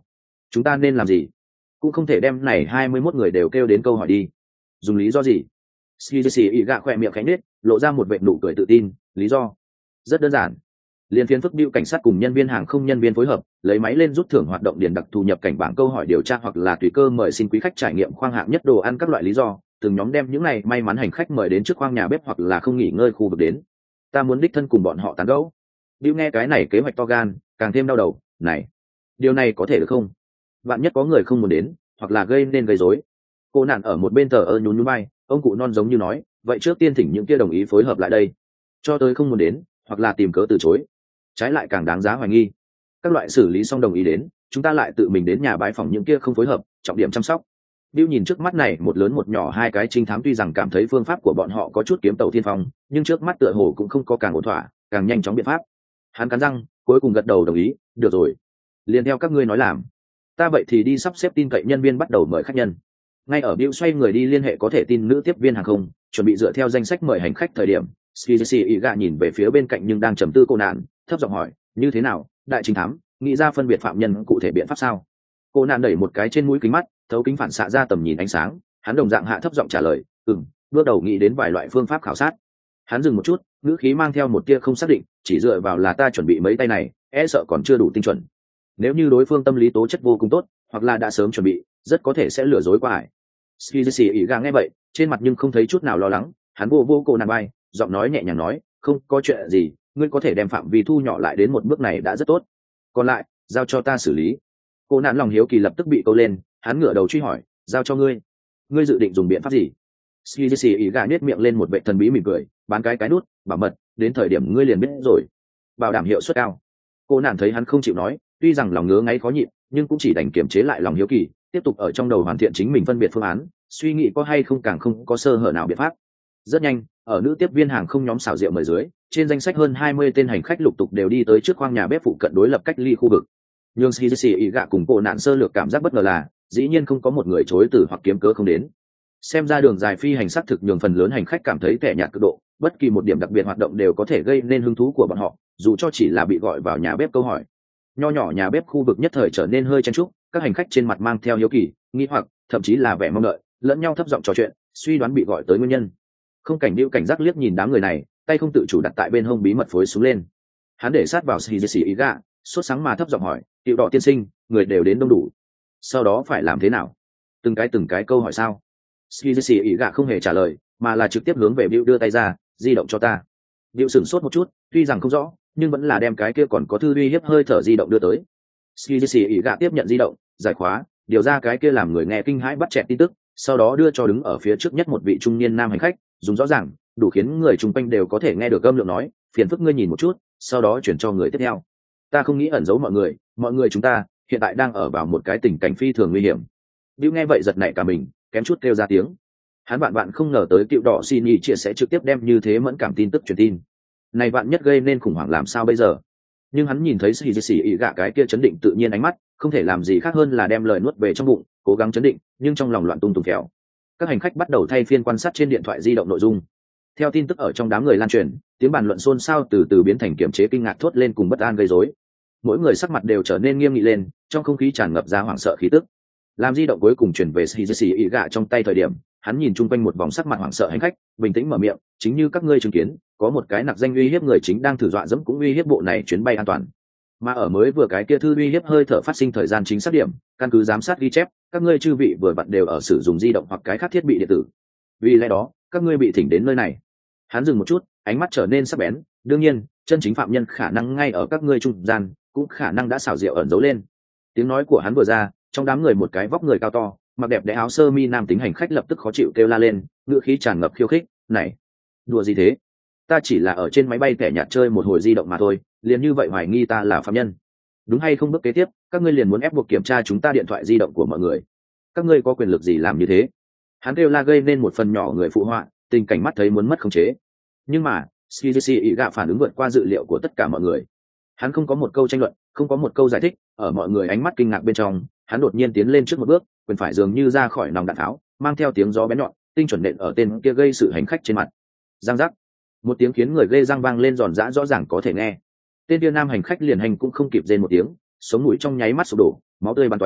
chúng ta nên làm gì? Cũng không thể đem này hai mươi mốt người đều kêu đến câu hỏi đi. Dùng lý do gì? Skizzy ý gạ khỏe miệng khẽ nết, lộ ra một vệt nụ cười tự tin. Lý do rất đơn giản, liên phiến phức bưu cảnh sát cùng nhân viên hàng không nhân viên phối hợp lấy máy lên rút thưởng hoạt động điền đặc thù nhập cảnh bảng câu hỏi điều tra hoặc là tùy cơ mời xin quý khách trải nghiệm khoang hạng nhất đồ ăn các loại lý do, từng nhóm đem những này may mắn hành khách mời đến trước khoang nhà bếp hoặc là không nghỉ ngơi khu vực đến. Ta muốn đích thân cùng bọn họ tán gẫu. Bưu nghe cái này kế hoạch to gan, càng thêm đau đầu. Này, điều này có thể được không? Vạn nhất có người không muốn đến, hoặc là gây nên gây rối. Cô nạn ở một bên tờ ơ nhún nhún vai, ông cụ non giống như nói, vậy trước tiên thỉnh những kia đồng ý phối hợp lại đây, cho tới không muốn đến, hoặc là tìm cớ từ chối, trái lại càng đáng giá hoài nghi. Các loại xử lý xong đồng ý đến, chúng ta lại tự mình đến nhà bái phòng những kia không phối hợp, trọng điểm chăm sóc. Bill nhìn trước mắt này một lớn một nhỏ hai cái trinh thám, tuy rằng cảm thấy phương pháp của bọn họ có chút kiếm tàu thiên phong, nhưng trước mắt tựa hồ cũng không có càng ổn thỏa, càng nhanh chóng biện pháp. Hắn cắn răng, cuối cùng gật đầu đồng ý, được rồi, liền theo các ngươi nói làm. Ta vậy thì đi sắp xếp tin cậy nhân viên bắt đầu mời khách nhân. Ngay ở Bill xoay người đi liên hệ có thể tin nữ tiếp viên hàng không, chuẩn bị dựa theo danh sách mời hành khách thời điểm, Skizzy ý gạ nhìn về phía bên cạnh nhưng đang trầm tư cô nạn, thấp giọng hỏi, như thế nào, đại trinh thám, nghĩ ra phân biệt phạm nhân cụ thể biện pháp sao? Cô nạn đẩy một cái trên mũi kính mắt, thấu kính phản xạ ra tầm nhìn ánh sáng, hắn đồng dạng hạ thấp giọng trả lời, ừm, bước đầu nghĩ đến vài loại phương pháp khảo sát. Hắn dừng một chút, ngữ khí mang theo một tia không xác định, chỉ dựa vào là ta chuẩn bị mấy tay này, e sợ còn chưa đủ tinh chuẩn. Nếu như đối phương tâm lý tố chất vô cùng tốt, hoặc là đã sớm chuẩn bị, rất có thể sẽ lừa dối qua ải. Skizzy ý gà nghe vậy, trên mặt nhưng không thấy chút nào lo lắng, hắn vô vô cô nàng bay, giọng nói nhẹ nhàng nói, không có chuyện gì, ngươi có thể đem phạm vi thu nhỏ lại đến một bước này đã rất tốt. Còn lại, giao cho ta xử lý. Cô nạn lòng hiếu kỳ lập tức bị câu lên, hắn ngửa đầu truy hỏi, giao cho ngươi, ngươi dự định dùng biện pháp gì? Skizzy ý gà nhếch miệng lên một vệ thần bí mỉm cười, bán cái cái nút, bảo mật, đến thời điểm ngươi liền biết rồi. Bảo đảm hiệu suất cao. Cô nạn thấy hắn không chịu nói, tuy rằng lòng ngứa ngáy khó nhịn, nhưng cũng chỉ đành kiềm chế lại lòng hiếu kỳ, tiếp tục ở trong đầu hoàn thiện chính mình phân biệt phương án, suy nghĩ có hay không càng không có sơ hở nào biện pháp. Rất nhanh, ở nữ tiếp viên hàng không nhóm xảo rượu mời dưới, trên danh sách hơn hai mươi tên hành khách lục tục đều đi tới trước khoang nhà bếp phụ cận đối lập cách ly khu vực. Nhưng Skizzy ý gạ cùng cô nạn sơ lược cảm giác bất ngờ là, dĩ nhiên không có một người chối từ hoặc kiếm cớ không đến. Xem ra đường dài phi hành xác thực nhường phần lớn hành khách cảm thấy tẻ nhạt cực độ, bất kỳ một điểm đặc biệt hoạt động đều có thể gây nên hứng thú của bọn họ, dù cho chỉ là bị gọi vào nhà bếp câu hỏi. Nho nhỏ nhà bếp khu vực nhất thời trở nên hơi chen chúc, các hành khách trên mặt mang theo hiếu kỳ, nghi hoặc, thậm chí là vẻ mong đợi, lẫn nhau thấp giọng trò chuyện, suy đoán bị gọi tới nguyên nhân. Không cảnh điệu cảnh giác liếc nhìn đám người này, tay không tự chủ đặt tại bên hông bí mật phối xuống lên. Hắn để sát vào Skizzy ý gạ, sốt sáng mà thấp giọng hỏi, "Tiểu đỏ tiên sinh, người đều đến đông đủ. Sau đó phải làm thế nào?" Từng cái từng cái câu hỏi sao? Skizzy ý gạ không hề trả lời, mà là trực tiếp hướng về Bill đưa tay ra, "Di động cho ta." Bill sửng sốt một chút, tuy rằng không rõ, nhưng vẫn là đem cái kia còn có thư uy hiếp hơi thở di động đưa tới. Skizzy ý gạ tiếp nhận di động, giải khóa, điều ra cái kia làm người nghe kinh hãi bắt chẹt tin tức, sau đó đưa cho đứng ở phía trước nhất một vị trung niên nam hành khách, dùng rõ ràng, đủ khiến người chung quanh đều có thể nghe được âm lượng nói, phiền phức ngươi nhìn một chút, sau đó chuyển cho người tiếp theo. Ta không nghĩ ẩn giấu mọi người, mọi người chúng ta hiện tại đang ở vào một cái tình cảnh phi thường nguy hiểm. Bill nghe vậy giật nảy cả mình, kém chút kêu ra tiếng. Hắn bạn bạn không ngờ tới cựu đỏ xin ý chia sẽ trực tiếp đem như thế mẫn cảm tin tức truyền tin. Này bạn nhất gây nên khủng hoảng làm sao bây giờ? Nhưng hắn nhìn thấy Skizzy ý gạ cái kia chấn định tự nhiên ánh mắt, không thể làm gì khác hơn là đem lời nuốt về trong bụng, cố gắng chấn định, nhưng trong lòng loạn tung tùng kẹo. Các hành khách bắt đầu thay phiên quan sát trên điện thoại di động nội dung. Theo tin tức ở trong đám người lan truyền, tiếng bàn luận xôn xao từ từ biến thành kiềm chế kinh ngạc thốt lên cùng bất an gây rối. Mỗi người sắc mặt đều trở nên nghiêm nghị lên, trong không khí tràn ngập ra hoảng sợ khí tức. Làm di động cuối cùng chuyển về Skizzy ý gạ trong tay thời điểm, hắn nhìn chung quanh một vòng sắc mặt hoảng sợ hành khách, bình tĩnh mở miệng, chính như các ngươi chứng kiến, có một cái nặc danh uy hiếp người chính đang thử dọa dẫm cũng uy hiếp bộ này chuyến bay an toàn. Mà ở mới vừa cái kia thư uy hiếp hơi thở phát sinh thời gian chính xác điểm, căn cứ giám sát ghi chép, các ngươi chư vị vừa vặn đều ở sử dụng di động hoặc cái khác thiết bị điện tử. Vì lẽ đó, các ngươi bị thỉnh đến nơi này. Hắn dừng một chút, ánh mắt trở nên sắc bén, đương nhiên, chân chính phạm nhân khả năng ngay ở các ngươi trung gian, cũng khả năng đã xảo diệu ẩn giấu lên. Tiếng nói của hắn vừa ra, trong đám người một cái vóc người cao to, mặc đẹp đẽ áo sơ mi nam tính hành khách lập tức khó chịu kêu la lên, ngữ khí tràn ngập khiêu khích, "Này, đùa gì thế? Ta chỉ là ở trên máy bay kẻ nhạt chơi một hồi di động mà thôi, liền như vậy hoài nghi ta là phạm nhân. Đúng hay không bước kế tiếp, các ngươi liền muốn ép buộc kiểm tra chúng ta điện thoại di động của mọi người. Các ngươi có quyền lực gì làm như thế?" Hắn kêu la gây nên một phần nhỏ người phụ họa, tình cảnh mắt thấy muốn mất khống chế. Nhưng mà, Skizzy ý gạ phản ứng vượt qua dự liệu của tất cả mọi người. Hắn không có một câu tranh luận, không có một câu giải thích, ở mọi người ánh mắt kinh ngạc bên trong, hắn đột nhiên tiến lên trước một bước, quyền phải dường như ra khỏi nòng đạn tháo, mang theo tiếng gió bén nhọn, tinh chuẩn nện ở tên kia gây sự hành khách trên mặt. Giang giác, một tiếng khiến người ghê răng vang lên giòn giã rõ ràng có thể nghe. Tên kia nam hành khách liền hành cũng không kịp rên một tiếng, sống mũi trong nháy mắt sụp đổ, máu tươi bắn tóe,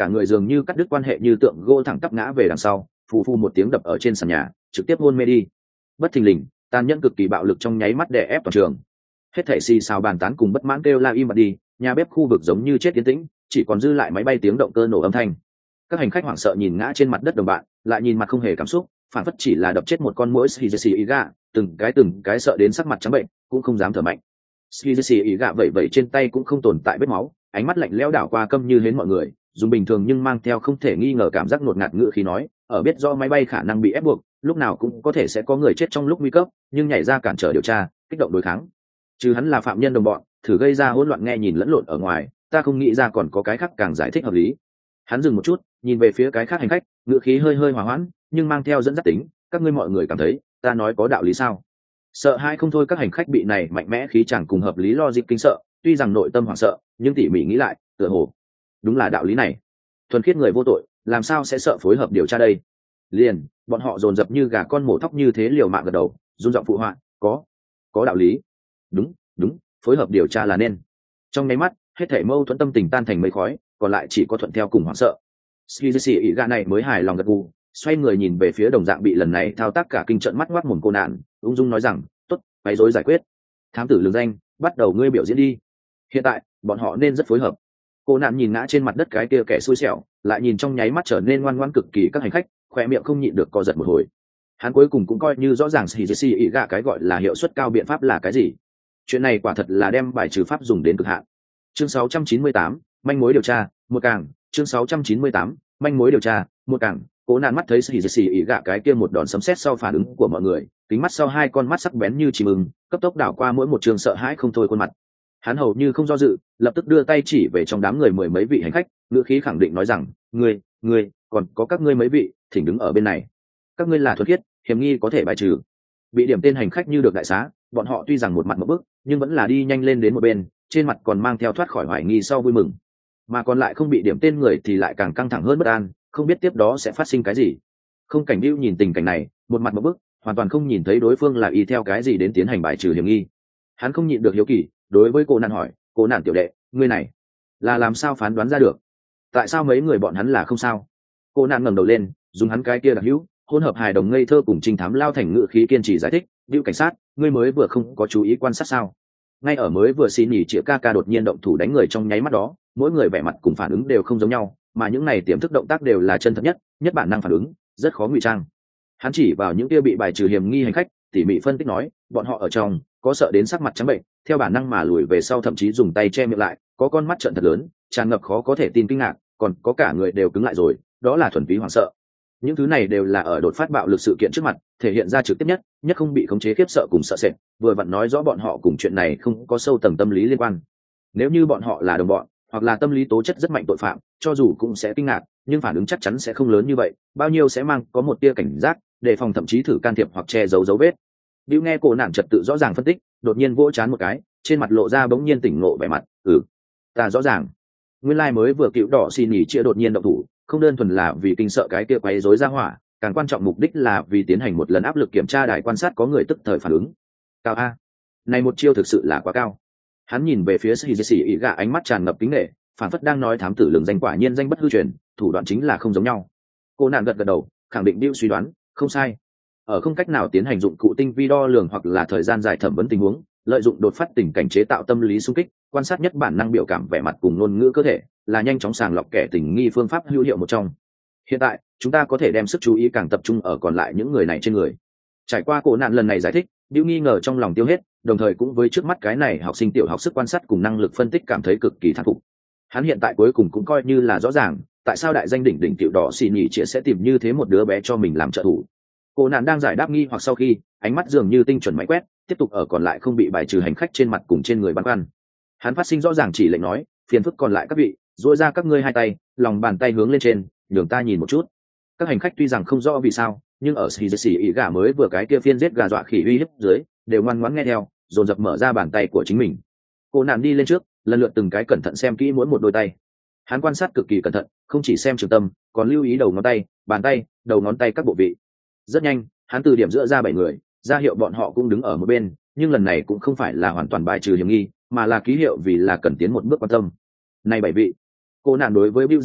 cả người dường như cắt đứt quan hệ như tượng gỗ thẳng tắp ngã về đằng sau, phù phù một tiếng đập ở trên sàn nhà, trực tiếp hôn mê đi. Bất thình lình, tàn nhẫn cực kỳ bạo lực trong nháy mắt đè ép toàn trường. Hết thảy xì xào bàn tán cùng bất mãn kêu la im bặt đi, nhà bếp khu vực giống như chết tiến tĩnh, chỉ còn dư lại máy bay tiếng động cơ nổ âm thanh. Các hành khách hoảng sợ nhìn ngã trên mặt đất đồng bạn, lại nhìn mặt không hề cảm xúc, phản phất chỉ là đập chết một con muỗi Shizesi Iga, từng cái từng cái sợ đến sắc mặt trắng bệnh, cũng không dám thở mạnh. Shizesi Iga vậy vậy trên tay cũng không tồn tại vết máu, ánh mắt lạnh lẽo đảo qua câm như hến mọi người, dùng bình thường nhưng mang theo không thể nghi ngờ cảm giác ngột ngạt ngữ khí nói, ở biết do máy bay khả năng bị ép buộc, lúc nào cũng có thể sẽ có người chết trong lúc nguy cấp, nhưng nhảy ra cản trở điều tra, kích động đối kháng. Chứ hắn là phạm nhân đồng bọn, thử gây ra hỗn loạn nghe nhìn lẫn lộn ở ngoài, ta không nghĩ ra còn có cái khác càng giải thích hợp lý. Hắn dừng một chút, nhìn về phía cái khác hành khách, ngữ khí hơi hơi hòa hoãn, nhưng mang theo dẫn dắt tính, các ngươi mọi người cảm thấy, ta nói có đạo lý sao? Sợ hai không thôi, các hành khách bị này mạnh mẽ khí chẳng cùng hợp lý logic kinh sợ, tuy rằng nội tâm hoảng sợ, nhưng tỉ mỉ nghĩ lại, tựa hồ đúng là đạo lý này. Thuần khiết người vô tội, làm sao sẽ sợ phối hợp điều tra đây? Liền, bọn họ dồn dập như gà con mổ thóc như thế liều mạng gật đầu, run giọng phụ họa, có, có đạo lý. Đúng, đúng, phối hợp điều tra là nên. Trong nháy mắt, hết thảy mâu thuẫn tâm tình tan thành mây khói, còn lại chỉ có thuận theo cùng hoảng sợ. Shizesi Iga này mới hài lòng gật gù, xoay người nhìn về phía đồng dạng bị lần này thao tác cả kinh trận mắt ngoác mồm cô nạn, ung dung nói rằng, tốt, quấy rối giải quyết. Thám tử lường danh, bắt đầu ngươi biểu diễn đi. Hiện tại, bọn họ nên rất phối hợp. Cô nạn nhìn ngã trên mặt đất cái kia kẻ xui xẻo, lại nhìn trong nháy mắt trở nên ngoan ngoãn cực kỳ các hành khách, khỏe miệng không nhịn được co giật một hồi. Hắn cuối cùng cũng coi như rõ ràng Shizesi Iga cái gọi là hiệu suất cao biện pháp là cái gì. Chuyện này quả thật là đem bài trừ pháp dùng đến cực hạn. Chương sáu trăm chín mươi tám, manh mối điều tra, một càng, chương sáu trăm chín mươi tám, manh mối điều tra, một càng. Cố nạn mắt thấy Shizesi Iga cái kia một đòn sấm sét sau phản ứng của mọi người, kính mắt sau hai con mắt sắc bén như chim ưng, cấp tốc đảo qua mỗi một trường sợ hãi không thôi khuôn mặt. Hắn hầu như không do dự, lập tức đưa tay chỉ về trong đám người mười mấy vị hành khách, ngữ khí khẳng định nói rằng, ngươi, ngươi, còn có các ngươi mấy vị, thỉnh đứng ở bên này. Các ngươi là thuần khiết, hiểm nghi có thể bài trừ. Bị điểm tên hành khách như được đại xá, bọn họ tuy rằng một mặt một bức, nhưng vẫn là đi nhanh lên đến một bên, trên mặt còn mang theo thoát khỏi hoài nghi sau vui mừng. Mà còn lại không bị điểm tên người thì lại càng căng thẳng hơn bất an, không biết tiếp đó sẽ phát sinh cái gì. Không Cảnh Bưu nhìn tình cảnh này, một mặt một bức, hoàn toàn không nhìn thấy đối phương là y theo cái gì đến tiến hành bài trừ hiểm nghi. Hắn không nhịn được hiếu kỳ, đối với cô nạn hỏi, cô nạn tiểu đệ, ngươi này là làm sao phán đoán ra được? Tại sao mấy người bọn hắn là không sao? Cô nạn ngẩng đầu lên, dùng hắn cái kia đặc hữu hỗn hợp hài đồng ngây thơ cùng trinh thám lao thành ngữ khí kiên trì giải thích, Bưu cảnh sát, ngươi mới vừa không có chú ý quan sát sao? Ngay ở mới vừa xin nhỉ chĩa ca ca đột nhiên động thủ đánh người trong nháy mắt đó, mỗi người vẻ mặt cùng phản ứng đều không giống nhau, mà những này tiềm thức động tác đều là chân thật nhất, nhất bản năng phản ứng, rất khó ngụy trang. Hắn chỉ vào những kia bị bài trừ hiểm nghi hành khách, tỉ mỉ phân tích nói, bọn họ ở trong có sợ đến sắc mặt trắng bệnh, theo bản năng mà lùi về sau, thậm chí dùng tay che miệng lại, có con mắt trợn thật lớn, tràn ngập khó có thể tin kinh ngạc, còn có cả người đều cứng lại rồi, đó là thuần túy hoảng sợ. Những thứ này đều là ở đột phát bạo lực sự kiện trước mặt thể hiện ra trực tiếp nhất, nhất không bị khống chế khiếp sợ cùng sợ sệt, vừa vặn nói rõ bọn họ cùng chuyện này không có sâu tầng tâm lý liên quan. Nếu như bọn họ là đồng bọn hoặc là tâm lý tố chất rất mạnh tội phạm, cho dù cũng sẽ kinh ngạc, nhưng phản ứng chắc chắn sẽ không lớn như vậy, bao nhiêu sẽ mang có một tia cảnh giác, đề phòng thậm chí thử can thiệp hoặc che giấu dấu vết. Bưu nghe cổ nạn trật tự rõ ràng phân tích, đột nhiên vỗ chán một cái, trên mặt lộ ra bỗng nhiên tỉnh ngộ vẻ mặt, ừ, ta rõ ràng. Nguyên lai mới vừa cựu đỏ xì nhỉ chia đột nhiên động thủ, không đơn thuần là vì kinh sợ cái kia quấy rối ra hỏa, càng quan trọng mục đích là vì tiến hành một lần áp lực kiểm tra đài quan sát có người tức thời phản ứng. Cao a, này một chiêu thực sự là quá cao. Hắn nhìn về phía Shizesi Iga, ánh mắt tràn ngập kính nể, phản phất đang nói thám tử lường danh quả nhiên danh bất hư truyền, thủ đoạn chính là không giống nhau. Cô nạn gật gật đầu, khẳng định Bưu suy đoán, không sai. Ở không cách nào tiến hành dụng cụ tinh vi đo lường hoặc là thời gian dài thẩm vấn tình huống, lợi dụng đột phát tình cảnh chế tạo tâm lý xung kích, quan sát nhất bản năng biểu cảm vẻ mặt cùng ngôn ngữ cơ thể, là nhanh chóng sàng lọc kẻ tình nghi phương pháp hữu hiệu một trong. Hiện tại, chúng ta có thể đem sức chú ý càng tập trung ở còn lại những người này trên người. Trải qua cổ nạn lần này giải thích, Bưu nghi ngờ trong lòng tiêu hết, đồng thời cũng với trước mắt cái này học sinh tiểu học sức quan sát cùng năng lực phân tích cảm thấy cực kỳ thán phục. Hắn hiện tại cuối cùng cũng coi như là rõ ràng, tại sao đại danh đỉnh đỉnh tiểu đỏ xì nhỉ chia sẽ tìm như thế một đứa bé cho mình làm trợ thủ. Cô nạn đang giải đáp nghi hoặc sau khi, ánh mắt dường như tinh chuẩn máy quét, tiếp tục ở còn lại không bị bài trừ hành khách trên mặt cùng trên người băn khoăn. Hắn phát sinh rõ ràng chỉ lệnh nói, phiền phức còn lại các vị, duỗi ra các ngươi hai tay, lòng bàn tay hướng lên trên, nhường ta nhìn một chút. Các hành khách tuy rằng không rõ vì sao, nhưng ở Shizesi Iga mới vừa cái kia phiên giết gà dọa khỉ uy hiếp dưới, đều ngoan ngoãn nghe theo, dồn dập mở ra bàn tay của chính mình. Cô nạn đi lên trước, lần lượt từng cái cẩn thận xem kỹ mỗi một đôi tay. Hắn quan sát cực kỳ cẩn thận, không chỉ xem trường tâm, còn lưu ý đầu ngón tay, bàn tay, đầu ngón tay các bộ vị. Rất nhanh, hắn từ điểm giữa ra bảy người, ra hiệu bọn họ cũng đứng ở một bên, nhưng lần này cũng không phải là hoàn toàn bài trừ hiểm nghi, mà là ký hiệu vì là cần tiến một bước quan tâm. Này bảy vị, cô nạn đối với Bưu giải thích,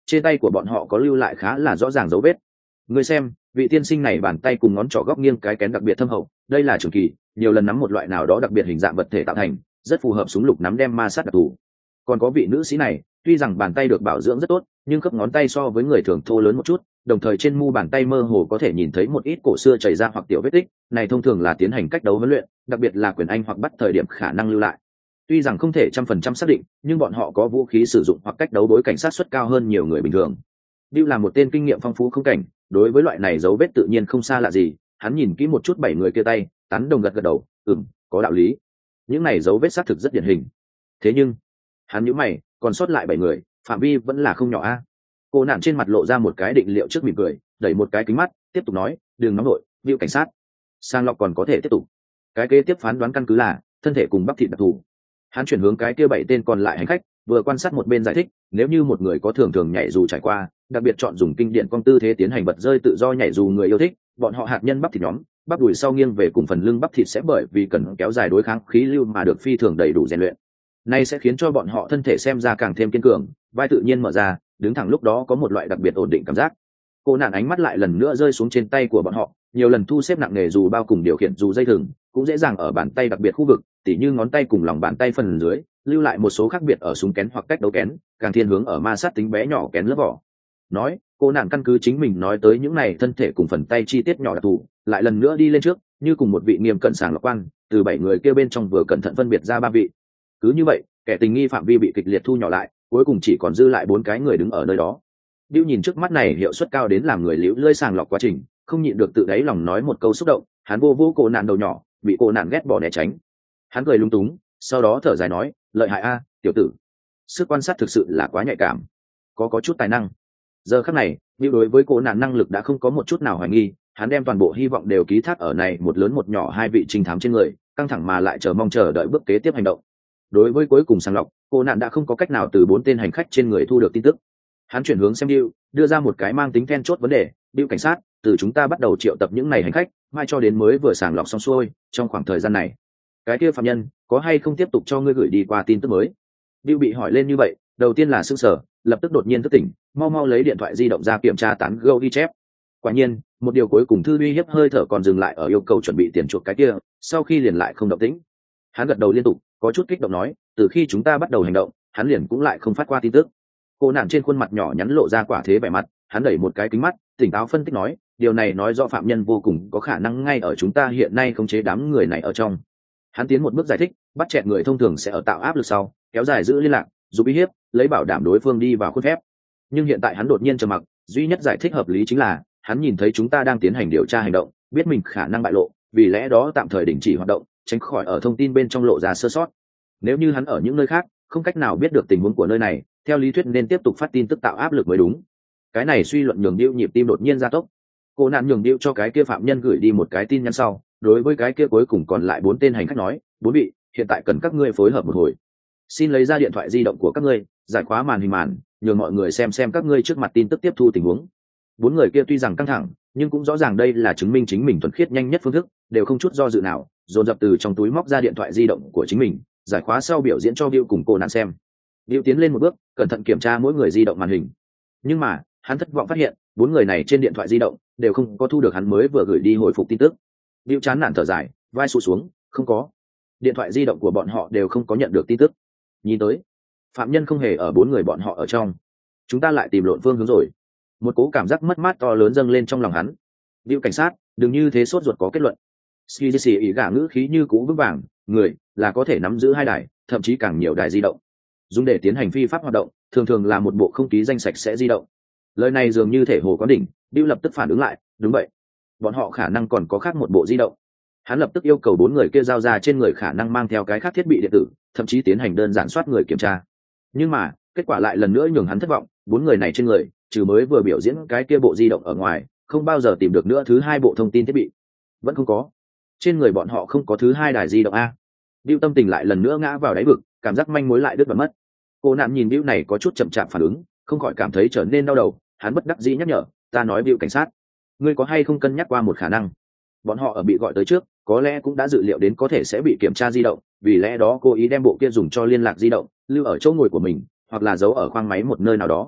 trên tay của bọn họ có lưu lại khá là rõ ràng dấu vết. Người xem, vị tiên sinh này bàn tay cùng ngón trỏ góc nghiêng cái kén đặc biệt thâm hậu, đây là trường kỳ nhiều lần nắm một loại nào đó đặc biệt hình dạng vật thể tạo thành, rất phù hợp súng lục nắm đem ma sát đặc thù. Còn có vị nữ sĩ này, tuy rằng bàn tay được bảo dưỡng rất tốt, nhưng khớp ngón tay so với người thường thô lớn một chút, đồng thời trên mu bàn tay mơ hồ có thể nhìn thấy một ít cổ xưa chảy ra hoặc tiểu vết tích, này thông thường là tiến hành cách đấu huấn luyện, đặc biệt là quyền anh hoặc bắt thời điểm khả năng lưu lại. Tuy rằng không thể trăm phần trăm xác định, nhưng bọn họ có vũ khí sử dụng hoặc cách đấu đối cảnh sát suất cao hơn nhiều người bình thường. Bill là một tên kinh nghiệm phong phú không cảnh, đối với loại này dấu vết tự nhiên không xa lạ gì, hắn nhìn kỹ một chút bảy người kia tay, tán đồng gật gật đầu, ừm, có đạo lý. Những này dấu vết xác thực rất điển hình. Thế nhưng, hắn nhíu mày, còn sót lại bảy người, phạm vi vẫn là không nhỏ a. Cô nạn trên mặt lộ ra một cái định liệu trước mỉm cười, đẩy một cái kính mắt, tiếp tục nói, đừng nóng nổi, Bill cảnh sát. Sang lọc còn có thể tiếp tục. Cái kế tiếp phán đoán căn cứ là thân thể cùng bắp thịt đặc thù. Hắn chuyển hướng cái kia bảy tên còn lại hành khách, vừa quan sát một bên giải thích, nếu như một người có thường thường nhảy dù trải qua, đặc biệt chọn dùng kinh điển công tư thế tiến hành bật rơi tự do nhảy dù người yêu thích, bọn họ hạt nhân bắp thịt nhóm, bắp đùi sau nghiêng về cùng phần lưng bắp thịt sẽ bởi vì cần kéo dài đối kháng khí lưu mà được phi thường đầy đủ rèn luyện. Này sẽ khiến cho bọn họ thân thể xem ra càng thêm kiên cường, vai tự nhiên mở ra, đứng thẳng lúc đó có một loại đặc biệt ổn định cảm giác. Cô nạn ánh mắt lại lần nữa rơi xuống trên tay của bọn họ, nhiều lần thu xếp nặng nghề dù bao cùng điều khiển dù dây thừng, cũng dễ dàng ở bàn tay đặc biệt khu vực, tỉ như ngón tay cùng lòng bàn tay phần dưới, lưu lại một số khác biệt ở súng kén hoặc cách đấu kén, càng thiên hướng ở ma sát tính bé nhỏ kén lớp vỏ. Nói, cô nạn căn cứ chính mình nói tới những này thân thể cùng phần tay chi tiết nhỏ đặc thù, lại lần nữa đi lên trước, như cùng một vị nghiêm cẩn sàng lọc quan, từ bảy người kia bên trong vừa cẩn thận phân biệt ra ba vị. Cứ như vậy, kẻ tình nghi phạm vi bị kịch liệt thu nhỏ lại, cuối cùng chỉ còn dư lại bốn cái người đứng ở nơi đó. Bill nhìn trước mắt này hiệu suất cao đến làm người liễu lơi sàng lọc quá trình, không nhịn được tự đáy lòng nói một câu xúc động, hắn vô vô cô nạn đầu nhỏ, bị cô nạn ghét bỏ né tránh. Hắn cười lung túng, sau đó thở dài nói, lợi hại a, tiểu tử. Sức quan sát thực sự là quá nhạy cảm, có có chút tài năng. Giờ khắc này, Bill đối với cô nạn năng lực đã không có một chút nào hoài nghi, hắn đem toàn bộ hy vọng đều ký thác ở này một lớn một nhỏ hai vị trinh thám trên người, căng thẳng mà lại chờ mong chờ đợi bước kế tiếp hành động. Đối với cuối cùng sàng lọc, cô nạn đã không có cách nào từ bốn tên hành khách trên người thu được tin tức. Hắn chuyển hướng xem Bill, đưa ra một cái mang tính then chốt vấn đề, Bill cảnh sát, từ chúng ta bắt đầu triệu tập những này hành khách, mai cho đến mới vừa sàng lọc xong xuôi, trong khoảng thời gian này, cái kia phạm nhân có hay không tiếp tục cho ngươi gửi đi qua tin tức mới? Bill bị hỏi lên như vậy, đầu tiên là sững sờ, lập tức đột nhiên thức tỉnh, mau mau lấy điện thoại di động ra kiểm tra tán gẫu ghi chép. Quả nhiên, một điều cuối cùng thư uy hiếp hơi thở còn dừng lại ở yêu cầu chuẩn bị tiền chuộc cái kia, sau khi liền lại không động tĩnh. Hắn gật đầu liên tục, có chút kích động nói, từ khi chúng ta bắt đầu hành động, hắn liền cũng lại không phát qua tin tức. Cô nạn trên khuôn mặt nhỏ nhắn lộ ra quả thế vẻ mặt, hắn đẩy một cái kính mắt, tỉnh táo phân tích nói, điều này nói rõ phạm nhân vô cùng có khả năng ngay ở chúng ta hiện nay khống chế đám người này ở trong. Hắn tiến một bước giải thích, bắt chẹt người thông thường sẽ ở tạo áp lực sau, kéo dài giữ liên lạc, giúp uy hiếp, lấy bảo đảm đối phương đi vào khuôn phép. Nhưng hiện tại hắn đột nhiên trầm mặc, duy nhất giải thích hợp lý chính là, hắn nhìn thấy chúng ta đang tiến hành điều tra hành động, biết mình khả năng bại lộ, vì lẽ đó tạm thời đình chỉ hoạt động, tránh khỏi ở thông tin bên trong lộ ra sơ sót. Nếu như hắn ở những nơi khác, không cách nào biết được tình huống của nơi này, theo lý thuyết nên tiếp tục phát tin tức tạo áp lực mới đúng. Cái này suy luận nhường Bill nhịp tim đột nhiên gia tốc. Cô nạn nhường Bill cho cái kia phạm nhân gửi đi một cái tin nhắn sau, đối với cái kia cuối cùng còn lại bốn tên hành khách nói, bốn vị, hiện tại cần các ngươi phối hợp một hồi. Xin lấy ra điện thoại di động của các ngươi, giải khóa màn hình màn, nhường mọi người xem xem các ngươi trước mặt tin tức tiếp thu tình huống. Bốn người kia tuy rằng căng thẳng, nhưng cũng rõ ràng đây là chứng minh chính mình thuần khiết nhanh nhất phương thức, đều không chút do dự nào, dồn dập từ trong túi móc ra điện thoại di động của chính mình, giải khóa sau biểu diễn cho Bill cùng cô nạn xem. Bill tiến lên một bước, cẩn thận kiểm tra mỗi người di động màn hình. Nhưng mà, hắn thất vọng phát hiện, bốn người này trên điện thoại di động đều không có thu được hắn mới vừa gửi đi hồi phục tin tức. Bill chán nản thở dài, vai sụt xuống, không có. Điện thoại di động của bọn họ đều không có nhận được tin tức. Nhìn tới, phạm nhân không hề ở bốn người bọn họ ở trong. Chúng ta lại tìm lộn phương hướng rồi. Một cố cảm giác mất mát to lớn dâng lên trong lòng hắn. Bill cảnh sát, đừng như thế sốt ruột có kết luận. Skizzy ý gả ngữ khí như cũ vững vàng, người là có thể nắm giữ hai đài, thậm chí càng nhiều đài di động. Dùng để tiến hành phi pháp hoạt động, thường thường là một bộ không ký danh sạch sẽ di động. Lời này dường như thể hồ quán đỉnh, Bill lập tức phản ứng lại, đúng vậy. Bọn họ khả năng còn có khác một bộ di động. Hắn lập tức yêu cầu bốn người kia giao ra trên người khả năng mang theo cái khác thiết bị điện tử, thậm chí tiến hành đơn giản soát người kiểm tra. Nhưng mà, kết quả lại lần nữa nhường hắn thất vọng, bốn người này trên người, trừ mới vừa biểu diễn cái kia bộ di động ở ngoài, không bao giờ tìm được nữa thứ hai bộ thông tin thiết bị. Vẫn không có. Trên người bọn họ không có thứ hai đài di động a. Bill tâm tình lại lần nữa ngã vào đáy vực, cảm giác manh mối lại đứt đoạn mất. Cô nạn nhìn Bill này có chút chậm chạp phản ứng, không khỏi cảm thấy trở nên đau đầu, hắn bất đắc dĩ nhắc nhở, ta nói Bill cảnh sát, ngươi có hay không cân nhắc qua một khả năng? Bọn họ ở bị gọi tới trước, có lẽ cũng đã dự liệu đến có thể sẽ bị kiểm tra di động, vì lẽ đó cố ý đem bộ kia dùng cho liên lạc di động lưu ở chỗ ngồi của mình, hoặc là giấu ở khoang máy một nơi nào đó.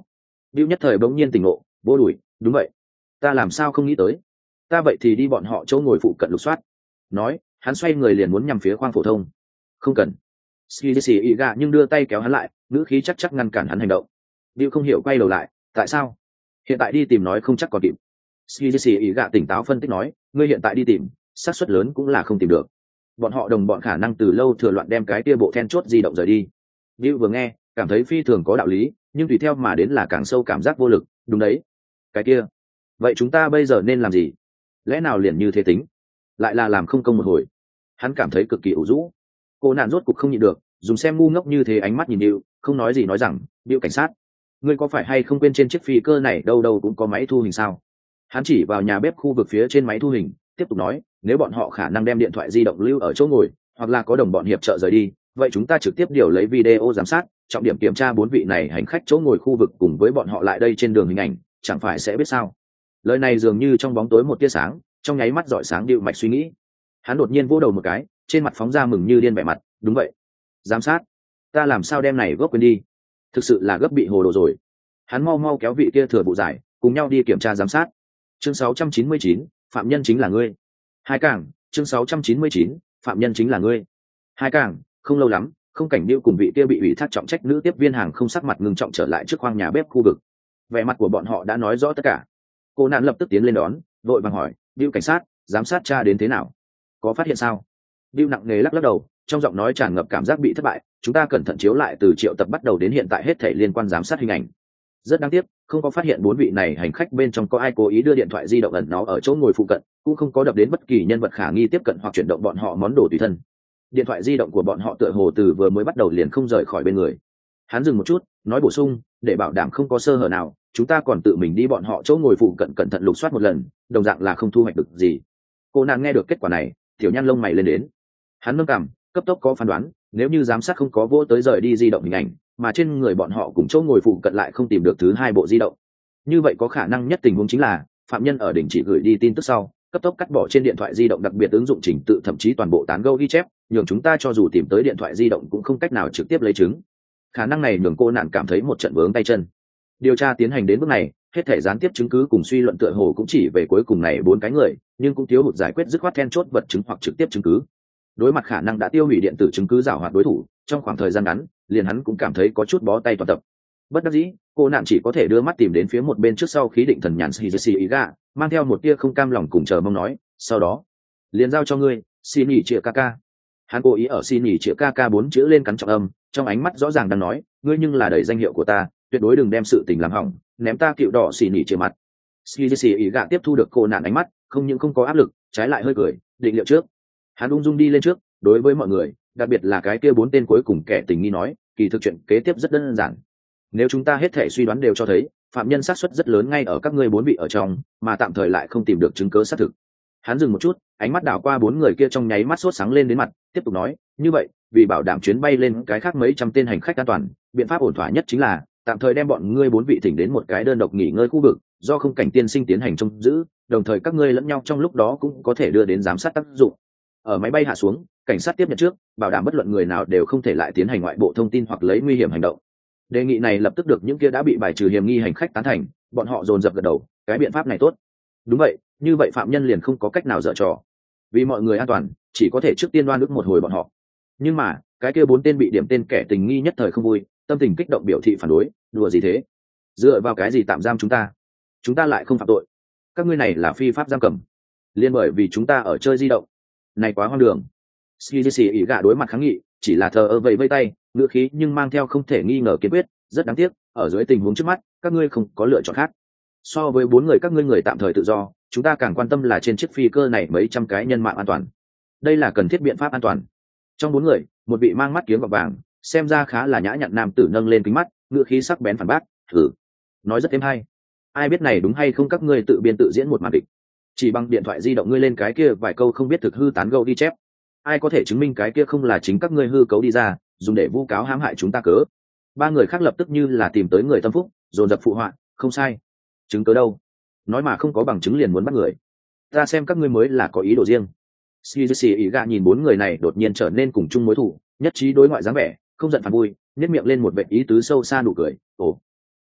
Bill nhất thời bỗng nhiên tỉnh ngộ, vô đuổi, đúng vậy, ta làm sao không nghĩ tới, ta vậy thì đi bọn họ chỗ ngồi phụ cận lục soát. Nói, hắn xoay người liền muốn nhằm phía khoang phổ thông. Không cần. Skizzy ý gạ nhưng đưa tay kéo hắn lại, ngữ khí chắc chắc ngăn cản hắn hành động. Bill không hiểu quay đầu lại, tại sao? Hiện tại đi tìm nói không chắc còn kịp. Skizzy ý gạ tỉnh táo phân tích nói, ngươi hiện tại đi tìm, xác suất lớn cũng là không tìm được. Bọn họ đồng bọn khả năng từ lâu thừa loạn đem cái kia bộ then chốt di động rời đi. Bill vừa nghe, cảm thấy phi thường có đạo lý, nhưng tùy theo mà đến là càng sâu cảm giác vô lực. Đúng đấy, cái kia, vậy chúng ta bây giờ nên làm gì? Lẽ nào liền như thế tính, lại là làm không công một hồi? Hắn cảm thấy cực kỳ ủ rũ. Cô nạn rốt cục không nhịn được, dùng xem ngu ngốc như thế ánh mắt nhìn Bill, không nói gì nói rằng, Bill cảnh sát, ngươi có phải hay không quên trên chiếc phi cơ này đâu đâu cũng có máy thu hình sao? Hắn chỉ vào nhà bếp khu vực phía trên máy thu hình, tiếp tục nói, nếu bọn họ khả năng đem điện thoại di động lưu ở chỗ ngồi, hoặc là có đồng bọn hiệp trợ rời đi, vậy chúng ta trực tiếp điều lấy video giám sát, trọng điểm kiểm tra bốn vị này hành khách chỗ ngồi khu vực cùng với bọn họ lại đây trên đường hình ảnh, chẳng phải sẽ biết sao? Lời này dường như trong bóng tối một tia sáng, trong nháy mắt rọi sáng điệu mạch suy nghĩ. Hắn đột nhiên vỗ đầu một cái, trên mặt phóng ra mừng như điên vẻ mặt, đúng vậy, giám sát, ta làm sao đem này gấp quên đi, thực sự là gấp bị hồ đồ rồi. Hắn mau mau kéo vị kia thừa vụ giải, cùng nhau đi kiểm tra giám sát. Chương sáu trăm chín mươi chín, phạm nhân chính là ngươi. Hai càng, chương sáu trăm chín mươi chín, phạm nhân chính là ngươi. Hai càng, không lâu lắm, không cảnh điệu cùng vị kia bị ủy thác trọng trách nữ tiếp viên hàng không sắc mặt ngưng trọng trở lại trước khoang nhà bếp khu vực. Vẻ mặt của bọn họ đã nói rõ tất cả. Cô nạn lập tức tiến lên đón, vội vàng hỏi, điệu cảnh sát, giám sát tra đến thế nào, có phát hiện sao? Điệu nặng nề lắc lắc đầu, trong giọng nói tràn ngập cảm giác bị thất bại. Chúng ta cẩn thận chiếu lại từ triệu tập bắt đầu đến hiện tại hết thảy liên quan giám sát hình ảnh, rất đáng tiếc, không có phát hiện bốn vị này hành khách bên trong có ai cố ý đưa điện thoại di động ẩn nó ở chỗ ngồi phụ cận, cũng không có đập đến bất kỳ nhân vật khả nghi tiếp cận hoặc chuyển động bọn họ món đồ tùy thân. Điện thoại di động của bọn họ tựa hồ từ vừa mới bắt đầu liền không rời khỏi bên người. Hắn dừng một chút, nói bổ sung, để bảo đảm không có sơ hở nào, chúng ta còn tự mình đi bọn họ chỗ ngồi phụ cận cẩn thận lục soát một lần, đồng dạng là không thu hoạch được gì. Cô nàng nghe được kết quả này, tiểu nhăn lông mày lên đến. Hắn nâng cằm, cấp tốc có phán đoán, nếu như giám sát không có vỗ tới rời đi di động hình ảnh, mà trên người bọn họ cùng chỗ ngồi phụ cận lại không tìm được thứ hai bộ di động, như vậy có khả năng nhất tình huống chính là phạm nhân ở đỉnh chỉ gửi đi tin tức sau, cấp tốc cắt bỏ trên điện thoại di động đặc biệt ứng dụng trình tự thậm chí toàn bộ tán gẫu ghi chép, nhường chúng ta cho dù tìm tới điện thoại di động cũng không cách nào trực tiếp lấy chứng. Khả năng này nhường cô nạn cảm thấy một trận vướng tay chân. Điều tra tiến hành đến bước này, hết thể gián tiếp chứng cứ cùng suy luận tựa hồ cũng chỉ về cuối cùng này bốn cái người, nhưng cũng thiếu hụt giải quyết dứt khoát then chốt vật chứng hoặc trực tiếp chứng cứ. Đối mặt khả năng đã tiêu hủy điện tử chứng cứ giảo hoạt đối thủ, trong khoảng thời gian ngắn, liền hắn cũng cảm thấy có chút bó tay toàn tập. Bất đắc dĩ, cô nạn chỉ có thể đưa mắt tìm đến phía một bên trước sau khí định thần nhàn Shizushi Iga, mang theo một tia không cam lòng cùng chờ mong nói, sau đó, liền giao cho ngươi, xin nghỉ chĩa Kaka. Hắn cố ý ở xin nghỉ chĩa Kaka bốn chữ lên cắn trọng âm, trong ánh mắt rõ ràng đang nói, ngươi nhưng là đầy danh hiệu của ta, tuyệt đối đừng đem sự tình làm hỏng, ném ta cựu đỏ xin nghỉ chĩa mặt. Shizushi Iga tiếp thu được cô nạn ánh mắt, không những không có áp lực, trái lại hơi cười, định liệu trước. Hắn ung dung đi lên trước, đối với mọi người, đặc biệt là cái kia bốn tên cuối cùng kẻ tình nghi nói, kỳ thực chuyện kế tiếp rất đơn giản. Nếu chúng ta hết thể suy đoán đều cho thấy phạm nhân xác suất rất lớn ngay ở các ngươi bốn vị ở trong, mà tạm thời lại không tìm được chứng cứ xác thực. Hắn dừng một chút, ánh mắt đảo qua bốn người kia trong nháy mắt sốt sáng lên đến mặt, tiếp tục nói, như vậy, vì bảo đảm chuyến bay lên cái khác mấy trăm tên hành khách an toàn, biện pháp ổn thỏa nhất chính là tạm thời đem bọn ngươi bốn vị thỉnh đến một cái đơn độc nghỉ ngơi khu vực, do không cảnh tiên sinh tiến hành trông giữ, đồng thời các ngươi lẫn nhau trong lúc đó cũng có thể đưa đến giám sát tác dụng. Ở máy bay hạ xuống, cảnh sát tiếp nhận trước, bảo đảm bất luận người nào đều không thể lại tiến hành ngoại bộ thông tin hoặc lấy nguy hiểm hành động. Đề nghị này lập tức được những kia đã bị bài trừ hiểm nghi hành khách tán thành, bọn họ dồn dập gật đầu, cái biện pháp này tốt. Đúng vậy, như vậy phạm nhân liền không có cách nào dở trò. Vì mọi người an toàn, chỉ có thể trước tiên đoan ức một hồi bọn họ. Nhưng mà, cái kia bốn tên bị điểm tên kẻ tình nghi nhất thời không vui, tâm tình kích động biểu thị phản đối, đùa gì thế? Dựa vào cái gì tạm giam chúng ta? Chúng ta lại không phạm tội. Các ngươi này là phi pháp giam cầm. Liên bởi vì chúng ta ở chơi di động. Này quá hoang đường. Shizushi ý gạ đối mặt kháng nghị, chỉ là thờ ơ vẫy vây tay, ngữ khí nhưng mang theo không thể nghi ngờ kiên quyết, rất đáng tiếc, ở dưới tình huống trước mắt, các ngươi không có lựa chọn khác. So với bốn người các ngươi người tạm thời tự do, chúng ta càng quan tâm là trên chiếc phi cơ này mấy trăm cái nhân mạng an toàn. Đây là cần thiết biện pháp an toàn. Trong bốn người, một vị mang mắt kiếng gọt vàng, xem ra khá là nhã nhặn nam tử nâng lên kính mắt, ngữ khí sắc bén phản bác, thử, nói rất êm hay. Ai biết này đúng hay không các ngươi tự biên tự diễn một màn kịch. Chỉ bằng điện thoại di động ngươi lên cái kia vài câu không biết thực hư tán gẫu đi chép, ai có thể chứng minh cái kia không là chính các ngươi hư cấu đi ra, dùng để vu cáo hãm hại chúng ta cớ? Ba người khác lập tức như là tìm tới người tâm phúc, dồn dập phụ họa, không sai. Chứng cớ đâu? Nói mà không có bằng chứng liền muốn bắt người. Ta xem các ngươi mới là có ý đồ riêng. Shizushi Iga nhìn bốn người này đột nhiên trở nên cùng chung mối thù, nhất trí đối ngoại dáng vẻ, không giận phản vui, nhếch miệng lên một vệt ý tứ sâu xa nụ cười. Ồ,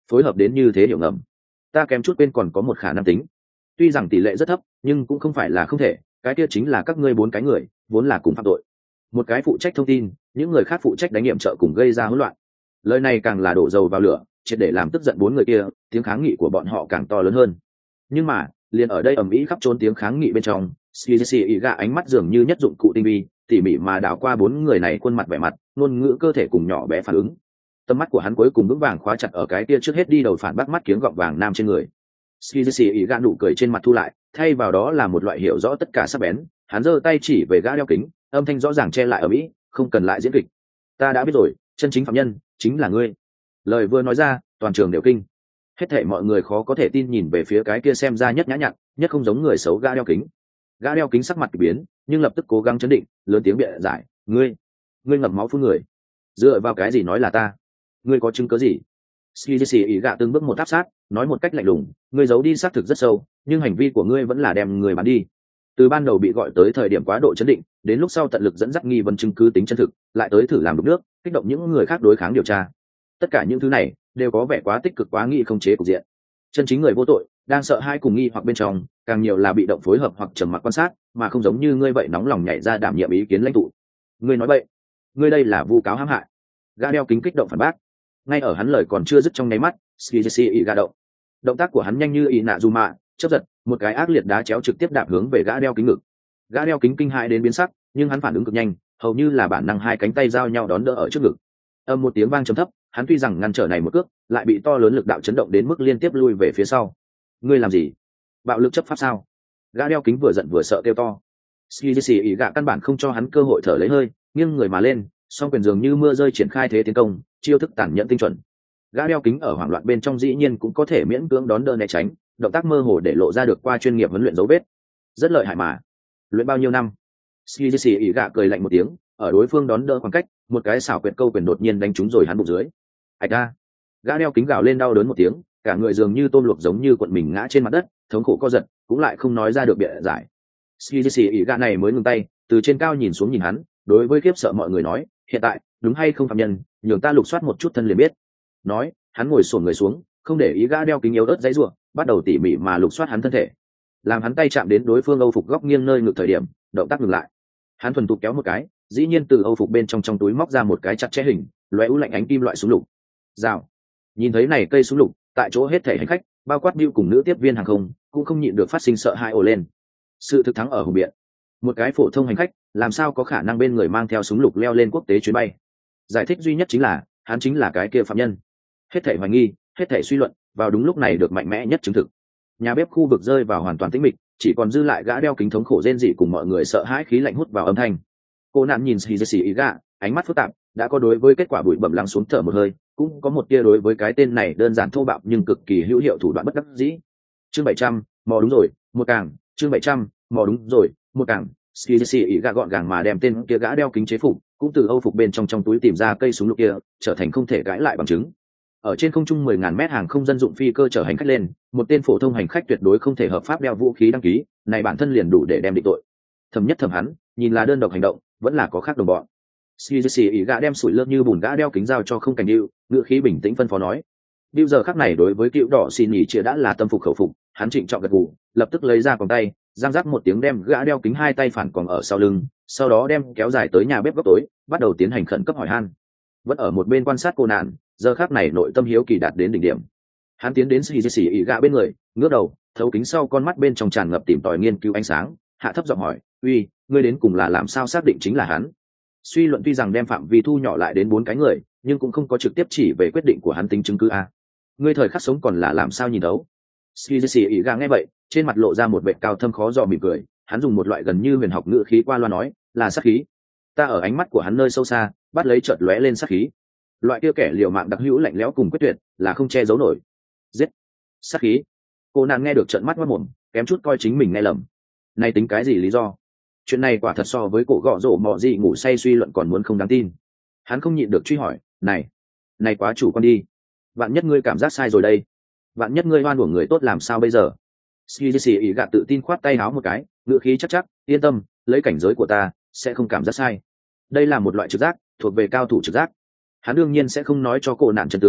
phối hợp đến như thế hiểu ngầm. Ta kém chút bên còn có một khả năng tính, tuy rằng tỷ lệ rất thấp nhưng cũng không phải là không thể, cái kia chính là các ngươi bốn cái người vốn là cùng phạm tội, một cái phụ trách thông tin, những người khác phụ trách đánh nghiệm trợ cùng gây ra hỗn loạn. Lời này càng là đổ dầu vào lửa, triệt để làm tức giận bốn người kia, tiếng kháng nghị của bọn họ càng to lớn hơn. Nhưng mà liền ở đây ầm ĩ khắp trốn tiếng kháng nghị bên trong, Skizzy Iga ánh mắt dường như nhất dụng cụ tinh vi, tỉ mỉ mà đảo qua bốn người này khuôn mặt vẻ mặt, ngôn ngữ cơ thể cùng nhỏ bé phản ứng. Tầm mắt của hắn cuối cùng vững vàng khóa chặt ở cái kia trước hết đi đầu phản bác mắt kiếng gọng vàng nam trên người. Skizzy Iga nụ cười trên mặt thu lại, thay vào đó là một loại hiểu rõ tất cả sắc bén. Hắn giơ tay chỉ về gã đeo kính, âm thanh rõ ràng che lại ở mỹ, không cần lại diễn kịch. Ta đã biết rồi, chân chính phạm nhân chính là ngươi. Lời vừa nói ra, toàn trường đều kinh. Hết thảy mọi người khó có thể tin nhìn về phía cái kia xem ra nhất nhã nhặn, nhất không giống người xấu gã đeo kính. Gã đeo kính sắc mặt kỳ biến, nhưng lập tức cố gắng chấn định, lớn tiếng biện giải, ngươi, ngươi ngậm máu phun người, dựa vào cái gì nói là ta? Ngươi có chứng cứ gì? Skizzy ý gạ từng bước một áp sát, nói một cách lạnh lùng, ngươi giấu đi xác thực rất sâu, nhưng hành vi của ngươi vẫn là đem người bán đi. Từ ban đầu bị gọi tới thời điểm quá độ chấn định, đến lúc sau tận lực dẫn dắt nghi vấn chứng cứ tính chân thực, lại tới thử làm đục nước, kích động những người khác đối kháng điều tra. Tất cả những thứ này đều có vẻ quá tích cực, quá nghĩ không chế cục diện. Chân chính người vô tội đang sợ hai cùng nghi hoặc bên trong, càng nhiều là bị động phối hợp hoặc trầm mặc quan sát, mà không giống như ngươi vậy nóng lòng nhảy ra đảm nhiệm ý kiến lãnh tụ. Ngươi nói vậy, ngươi đây là vu cáo hãm hại. Gã đeo kính kích động phản bác. Ngay ở hắn lời còn chưa dứt trong nháy mắt, Skizzy ý gạ động. Động tác của hắn nhanh như Inazuma, chớp giật, một cái ác liệt đá chéo trực tiếp đạp hướng về gã đeo kính ngực. Gã đeo kính kinh hãi đến biến sắc, nhưng hắn phản ứng cực nhanh, hầu như là bản năng hai cánh tay giao nhau đón đỡ ở trước ngực. Âm một tiếng vang trầm thấp, hắn tuy rằng ngăn trở này một cước, lại bị to lớn lực đạo chấn động đến mức liên tiếp lui về phía sau. Ngươi làm gì? Bạo lực chấp pháp sao? Gã đeo kính vừa giận vừa sợ kêu to. Skizzy ý gạ căn bản không cho hắn cơ hội thở lấy hơi, nghiêng người mà lên, song quyền dường như mưa rơi triển khai thế tiến công, chiêu thức tàn nhẫn tinh chuẩn. Gã đeo kính ở hoảng loạn bên trong dĩ nhiên cũng có thể miễn cưỡng đón đỡ né tránh, động tác mơ hồ để lộ ra được qua chuyên nghiệp huấn luyện dấu vết. Rất lợi hại mà. Luyện bao nhiêu năm? Skizzy ý gạ cười lạnh một tiếng, ở đối phương đón đỡ khoảng cách, một cái xảo quyệt câu quyền đột nhiên đánh trúng rồi hắn bụng dưới. Ạch a! Gã đeo kính gào lên đau đớn một tiếng, cả người dường như tôm luộc giống như cuộn mình ngã trên mặt đất, thống khổ co giật, cũng lại không nói ra được biện giải. Skizzy ý gạ này mới ngừng tay, từ trên cao nhìn xuống nhìn hắn, đối với khiếp sợ mọi người nói, hiện tại đúng hay không phạm nhân, nhường ta lục soát một chút thân liền biết. Nói, hắn ngồi xổm người xuống, không để ý gã đeo kính yếu ớt dãy rủa, bắt đầu tỉ mỉ mà lục soát hắn thân thể. Làm hắn tay chạm đến đối phương âu phục góc nghiêng nơi ngực thời điểm, động tác ngừng lại. Hắn thuần thục kéo một cái, dĩ nhiên từ âu phục bên trong trong túi móc ra một cái chặt chẽ hình, lóe u lạnh ánh kim loại súng lục. Rào. Nhìn thấy này cây súng lục, tại chỗ hết thảy hành khách, bao quát Bill cùng nữ tiếp viên hàng không, cũng không nhịn được phát sinh sợ hãi ồ lên. Sự thực thắng ở hùng biện. Một cái phổ thông hành khách, làm sao có khả năng bên người mang theo súng lục leo lên quốc tế chuyến bay? Giải thích duy nhất chính là, hắn chính là cái kia phạm nhân. Hết thảy hoài nghi, hết thảy suy luận, vào đúng lúc này được mạnh mẽ nhất chứng thực. Nhà bếp khu vực rơi vào hoàn toàn tĩnh mịch, chỉ còn dư lại gã đeo kính thống khổ rên rỉ cùng mọi người sợ hãi khí lạnh hút vào âm thanh. Cô nạn nhìn Skizzy ý gạ, ánh mắt phức tạp, đã có đối với kết quả bụi bẩm lắng xuống thở một hơi, cũng có một tia đối với cái tên này đơn giản thô bạo nhưng cực kỳ hữu hiệu thủ đoạn bất đắc dĩ. Chương bảy trăm, mò đúng rồi, một càng, chương bảy trăm, mò đúng rồi, một càng. Skizzy ý gạ gọn gàng mà đem tên kia gã đeo kính chế phục, cũng từ âu phục bên trong trong túi tìm ra cây súng lục kia, trở thành không thể cãi lại bằng chứng. Ở trên không trung mười ngàn mét hàng không dân dụng phi cơ chở hành khách lên, một tên phổ thông hành khách tuyệt đối không thể hợp pháp đeo vũ khí đăng ký, này bản thân liền đủ để đem định tội. Thầm nhất thầm hắn, nhìn là đơn độc hành động, vẫn là có khác đồng bọn. Skizzy ý gã đem sủi lớp như bùn gã đeo kính giao cho không cảnh điệu, ngựa khí bình tĩnh phân phó nói. Điệu giờ khắc này đối với cựu đỏ xin nhỉ chia đã là tâm phục khẩu phục, hắn trịnh trọng gật gù, lập tức lấy ra còng tay, giang rắc một tiếng đem gã đeo kính hai tay phản còn ở sau lưng, sau đó đem kéo dài tới nhà bếp góc tối, bắt đầu tiến hành khẩn cấp hỏi han. Vẫn ở một bên quan sát cô nạn, giờ khắc này nội tâm hiếu kỳ đạt đến đỉnh điểm. Hắn tiến đến Skizzy ý gã bên người, ngước đầu, thấu kính sau con mắt bên trong tràn ngập tìm tòi nghiên cứu ánh sáng, hạ thấp giọng hỏi, uy, ngươi đến cùng là làm sao xác định chính là hắn? Suy luận tuy rằng đem phạm vi thu nhỏ lại đến bốn cái người, nhưng cũng không có trực tiếp chỉ về quyết định của hắn tính chứng cứ a. Ngươi thời khắc sống còn là làm sao nhìn đấu? Skizzy ý gã nghe vậy, trên mặt lộ ra một vẻ cao thâm khó dò mỉm cười, hắn dùng một loại gần như huyền học ngữ khí qua loa nói, là sát khí. Ta ở ánh mắt của hắn nơi sâu xa, bắt lấy chợt lóe lên sát khí. Loại kia kẻ liều mạng đặc hữu lạnh lẽo cùng quyết tuyệt, là không che giấu nổi. Giết. Sát khí. Cô nàng nghe được trợn mắt mắt mồm, kém chút coi chính mình nghe lầm. Này tính cái gì lý do? Chuyện này quả thật so với cổ gọ rổ mọ gì ngủ say suy luận còn muốn không đáng tin. Hắn không nhịn được truy hỏi, này, này quá chủ quan đi. Vạn nhất ngươi cảm giác sai rồi đây. Vạn nhất ngươi hoan uổng người tốt làm sao bây giờ? Skizzy ý gạ tự tin khoát tay háo một cái, ngữ khí chắc chắc, yên tâm, lấy cảnh giới của ta, sẽ không cảm giác sai. Đây là một loại trực giác, thuộc về cao thủ trực giác. Hắn đương nhiên sẽ không nói cho cô nạn chân tướng,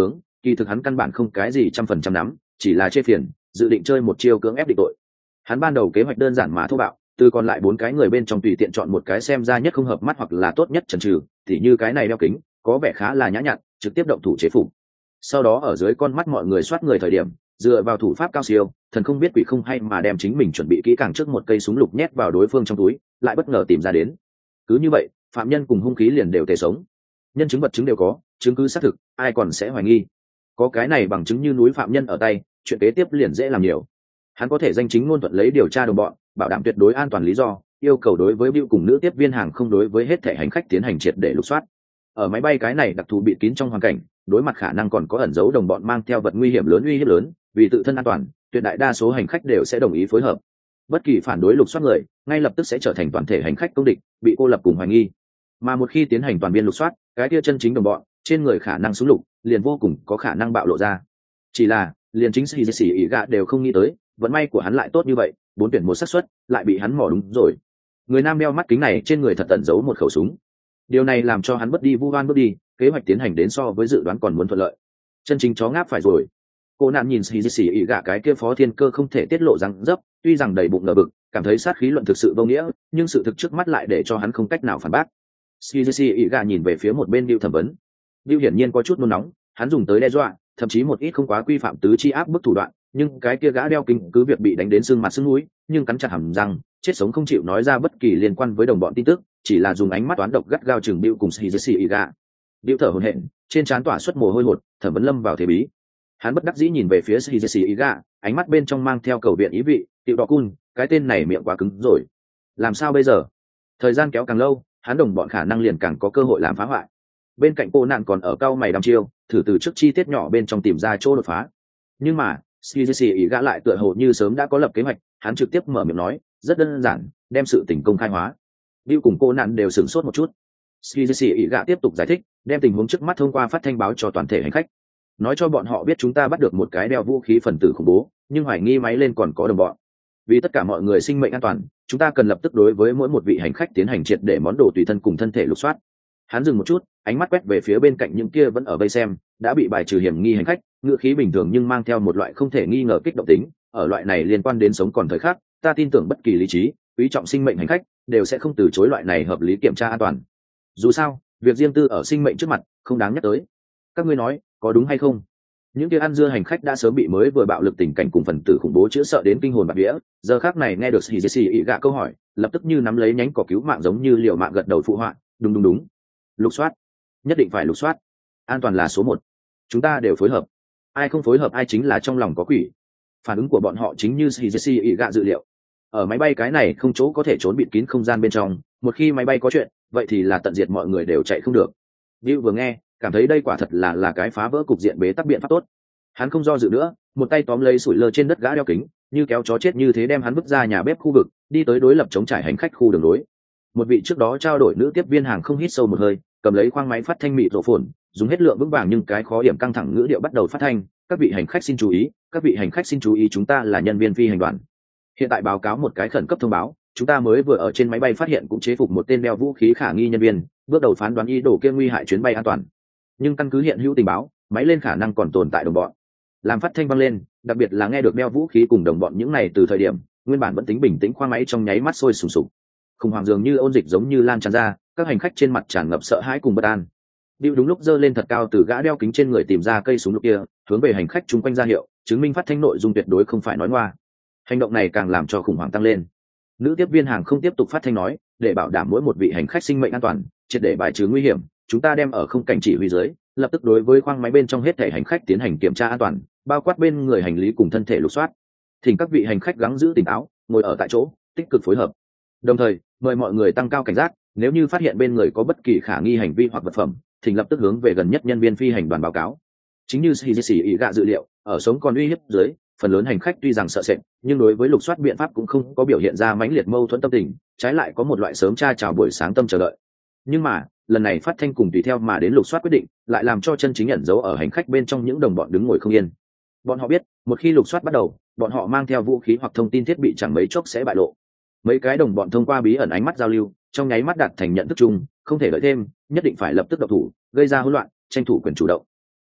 kỳ thực hắn căn bản không cái gì trăm phần trăm nắm, chỉ là chê phiền, dự định chơi một chiêu cưỡng ép định tội. Hắn ban đầu kế hoạch đơn giản mà thô bạo, từ còn lại bốn cái người bên trong tùy tiện chọn một cái xem ra nhất không hợp mắt hoặc là tốt nhất chần chừ, thì như cái này đeo kính, có vẻ khá là nhã nhặn, trực tiếp động thủ chế phục. Sau đó ở dưới con mắt mọi người soát người thời điểm, dựa vào thủ pháp cao siêu, thần không biết quỷ không hay mà đem chính mình chuẩn bị kỹ càng trước một cây súng lục nhét vào đối phương trong túi, lại bất ngờ tìm ra đến. Cứ như vậy, phạm nhân cùng hung khí liền đều tề sống. Nhân chứng vật chứng đều có, chứng cứ xác thực, ai còn sẽ hoài nghi. Có cái này bằng chứng như núi phạm nhân ở tay, chuyện kế tiếp liền dễ làm nhiều. Hắn có thể danh chính ngôn thuận lấy điều tra đồng bọn, bảo đảm tuyệt đối an toàn lý do, yêu cầu đối với Bill cùng nữ tiếp viên hàng không đối với hết thể hành khách tiến hành triệt để lục soát. Ở máy bay cái này đặc thù bị kín trong hoàn cảnh, đối mặt khả năng còn có ẩn dấu đồng bọn mang theo vật nguy hiểm lớn uy hiếp lớn, vì tự thân an toàn, tuyệt đại đa số hành khách đều sẽ đồng ý phối hợp. Bất kỳ phản đối lục soát người, ngay lập tức sẽ trở thành toàn thể hành khách công địch, bị cô lập cùng hoài nghi. Mà một khi tiến hành toàn biên lục soát, cái kia chân chính đồng bọn, trên người khả năng súng lục, liền vô cùng có khả năng bạo lộ ra. Chỉ là, liền chính sĩ sĩ ý gạ đều không nghĩ tới, vận may của hắn lại tốt như vậy, bốn tuyển một xác suất, lại bị hắn mò đúng rồi. Người nam đeo mắt kính này trên người thật tẩn giấu một khẩu súng. Điều này làm cho hắn bất đi vu oan bước đi, kế hoạch tiến hành đến so với dự đoán còn muốn thuận lợi. Chân chính chó ngáp phải rồi. Cô nạn nhìn xì xì ỉ gạ cái kia phó thiên cơ không thể tiết lộ răng dấp, tuy rằng đầy bụng ngờ bực, cảm thấy sát khí luận thực sự vô nghĩa, nhưng sự thực trước mắt lại để cho hắn không cách nào phản bác. xì xì ỉ gạ nhìn về phía một bên Bill thẩm vấn. Bill hiển nhiên có chút nôn nóng, hắn dùng tới đe dọa, thậm chí một ít không quá quy phạm tứ chi áp bức thủ đoạn, nhưng cái kia gã đeo kính cứ việc bị đánh đến xương mặt xương mũi, nhưng cắn chặt hàm răng, chết sống không chịu nói ra bất kỳ liên quan với đồng bọn tin tức, chỉ là dùng ánh mắt toán độc gắt gao chừng Bill cùng xì xì ỉ gạ. Bill thở hổn hển, trên trán tỏa xuất mồ hôi hột, thẩm vấn lâm vào thế bí. Hắn bất đắc dĩ nhìn về phía xì xì ỉ gạ, ánh mắt bên trong mang theo cầu viện ý vị, tiểu đỏ cun, cái tên này miệng quá cứng rồi. Làm sao bây giờ? Thời gian kéo càng lâu, hắn đồng bọn khả năng liền càng có cơ hội làm phá hoại. Bên cạnh cô nạn còn ở cao mày đăm chiêu, thử từ trước chi tiết nhỏ bên trong tìm ra chỗ đột phá. Nhưng mà, xì xì ỉ gạ lại tựa hồ như sớm đã có lập kế hoạch, hắn trực tiếp mở miệng nói, rất đơn giản, đem sự tình công khai hóa. Bill cùng cô nạn đều sửng sốt một chút. xì xì ỉ gạ tiếp tục giải thích, đem tình huống trước mắt thông qua phát thanh báo cho toàn thể hành khách, nói cho bọn họ biết chúng ta bắt được một cái đeo vũ khí phần tử khủng bố, nhưng hoài nghi máy lên còn có đồng bọn. Vì tất cả mọi người sinh mệnh an toàn, chúng ta cần lập tức đối với mỗi một vị hành khách tiến hành triệt để món đồ tùy thân cùng thân thể lục soát. Hắn dừng một chút, ánh mắt quét về phía bên cạnh những kia vẫn ở vây xem, đã bị bài trừ hiểm nghi hành khách, ngữ khí bình thường nhưng mang theo một loại không thể nghi ngờ kích động tính. Ở loại này liên quan đến sống còn thời khắc, ta tin tưởng bất kỳ lý trí, quý trọng sinh mệnh hành khách, đều sẽ không từ chối loại này hợp lý kiểm tra an toàn. Dù sao, việc riêng tư ở sinh mệnh trước mặt, không đáng nhắc tới. Các ngươi nói, có đúng hay không? Những kia ăn dưa hành khách đã sớm bị mới vừa bạo lực tình cảnh cùng phần tử khủng bố chữa sợ đến kinh hồn bạt vía, giờ khắc này nghe được xì xì ỉ gạ câu hỏi, lập tức như nắm lấy nhánh cỏ cứu mạng giống như liều mạng gật đầu phụ họa, đúng đúng đúng. Lục soát, nhất định phải lục soát. An toàn là số một. Chúng ta đều phối hợp. Ai không phối hợp ai chính là trong lòng có quỷ. Phản ứng của bọn họ chính như xì xì ỉ gạ dự liệu. Ở máy bay cái này không chỗ có thể trốn bịt kín không gian bên trong, một khi máy bay có chuyện, vậy thì là tận diệt mọi người đều chạy không được. Bill vừa nghe, cảm thấy đây quả thật là là cái phá vỡ cục diện bế tắc biện pháp tốt. Hắn không do dự nữa, một tay tóm lấy sủi lơ trên đất gã đeo kính, như kéo chó chết như thế đem hắn vứt ra nhà bếp khu vực, đi tới đối lập chống trải hành khách khu đường lối. Một vị trước đó trao đổi nữ tiếp viên hàng không hít sâu một hơi, cầm lấy khoang máy phát thanh mịt rộ phồn, dùng hết lượng vững vàng nhưng cái khó điểm căng thẳng ngữ điệu bắt đầu phát thanh. Các vị hành khách xin chú ý, các vị hành khách xin chú ý, chúng ta là nhân viên phi hành đoàn. Hiện tại báo cáo một cái khẩn cấp thông báo, chúng ta mới vừa ở trên máy bay phát hiện cũng chế phục một tên đeo vũ khí khả nghi nhân viên, bước đầu phán đoán ý đồ kia nguy hại chuyến bay an toàn. Nhưng căn cứ hiện hữu tình báo, máy lên khả năng còn tồn tại đồng bọn. Làm phát thanh vang lên, đặc biệt là nghe được đeo vũ khí cùng đồng bọn những này từ thời điểm, nguyên bản vẫn tính bình tĩnh khoang máy trong nháy mắt sôi sùng sục. Khủng hoảng dường như ôn dịch giống như lan tràn ra, các hành khách trên mặt tràn ngập sợ hãi cùng bất an. Bill đúng lúc giơ lên thật cao từ gã đeo kính trên người tìm ra cây súng lục kia, hướng về hành khách chung quanh ra hiệu, chứng minh phát thanh nội dung tuyệt đối không phải nói ngoa. Hành động này càng làm cho khủng hoảng tăng lên. Nữ tiếp viên hàng không tiếp tục phát thanh nói, để bảo đảm mỗi một vị hành khách sinh mệnh an toàn, triệt để bài trừ nguy hiểm, chúng ta đem ở không cảnh chỉ huy dưới, lập tức đối với khoang máy bên trong hết thể hành khách tiến hành kiểm tra an toàn, bao quát bên người hành lý cùng thân thể lục soát. Thỉnh các vị hành khách gắng giữ tỉnh táo, ngồi ở tại chỗ, tích cực phối hợp. Đồng thời, mời mọi người tăng cao cảnh giác, nếu như phát hiện bên người có bất kỳ khả nghi hành vi hoặc vật phẩm, thỉnh lập tức hướng về gần nhất nhân viên phi hành đoàn báo cáo. Chính như xì xì ỉ gạ dự liệu, ở sống còn uy hiếp dưới, phần lớn hành khách tuy rằng sợ sệt, nhưng đối với lục soát biện pháp cũng không có biểu hiện ra mãnh liệt mâu thuẫn tâm tình, trái lại có một loại sớm tra chào buổi sáng tâm chờ đợi. Nhưng mà, lần này phát thanh cùng tùy theo mà đến lục soát quyết định, lại làm cho chân chính nhận dấu ở hành khách bên trong những đồng bọn đứng ngồi không yên. Bọn họ biết, một khi lục soát bắt đầu, bọn họ mang theo vũ khí hoặc thông tin thiết bị chẳng mấy chốc sẽ bại lộ. Mấy cái đồng bọn thông qua bí ẩn ánh mắt giao lưu, trong nháy mắt đạt thành nhận thức chung, không thể đợi thêm, nhất định phải lập tức động thủ, gây ra hỗn loạn, tranh thủ quyền chủ động.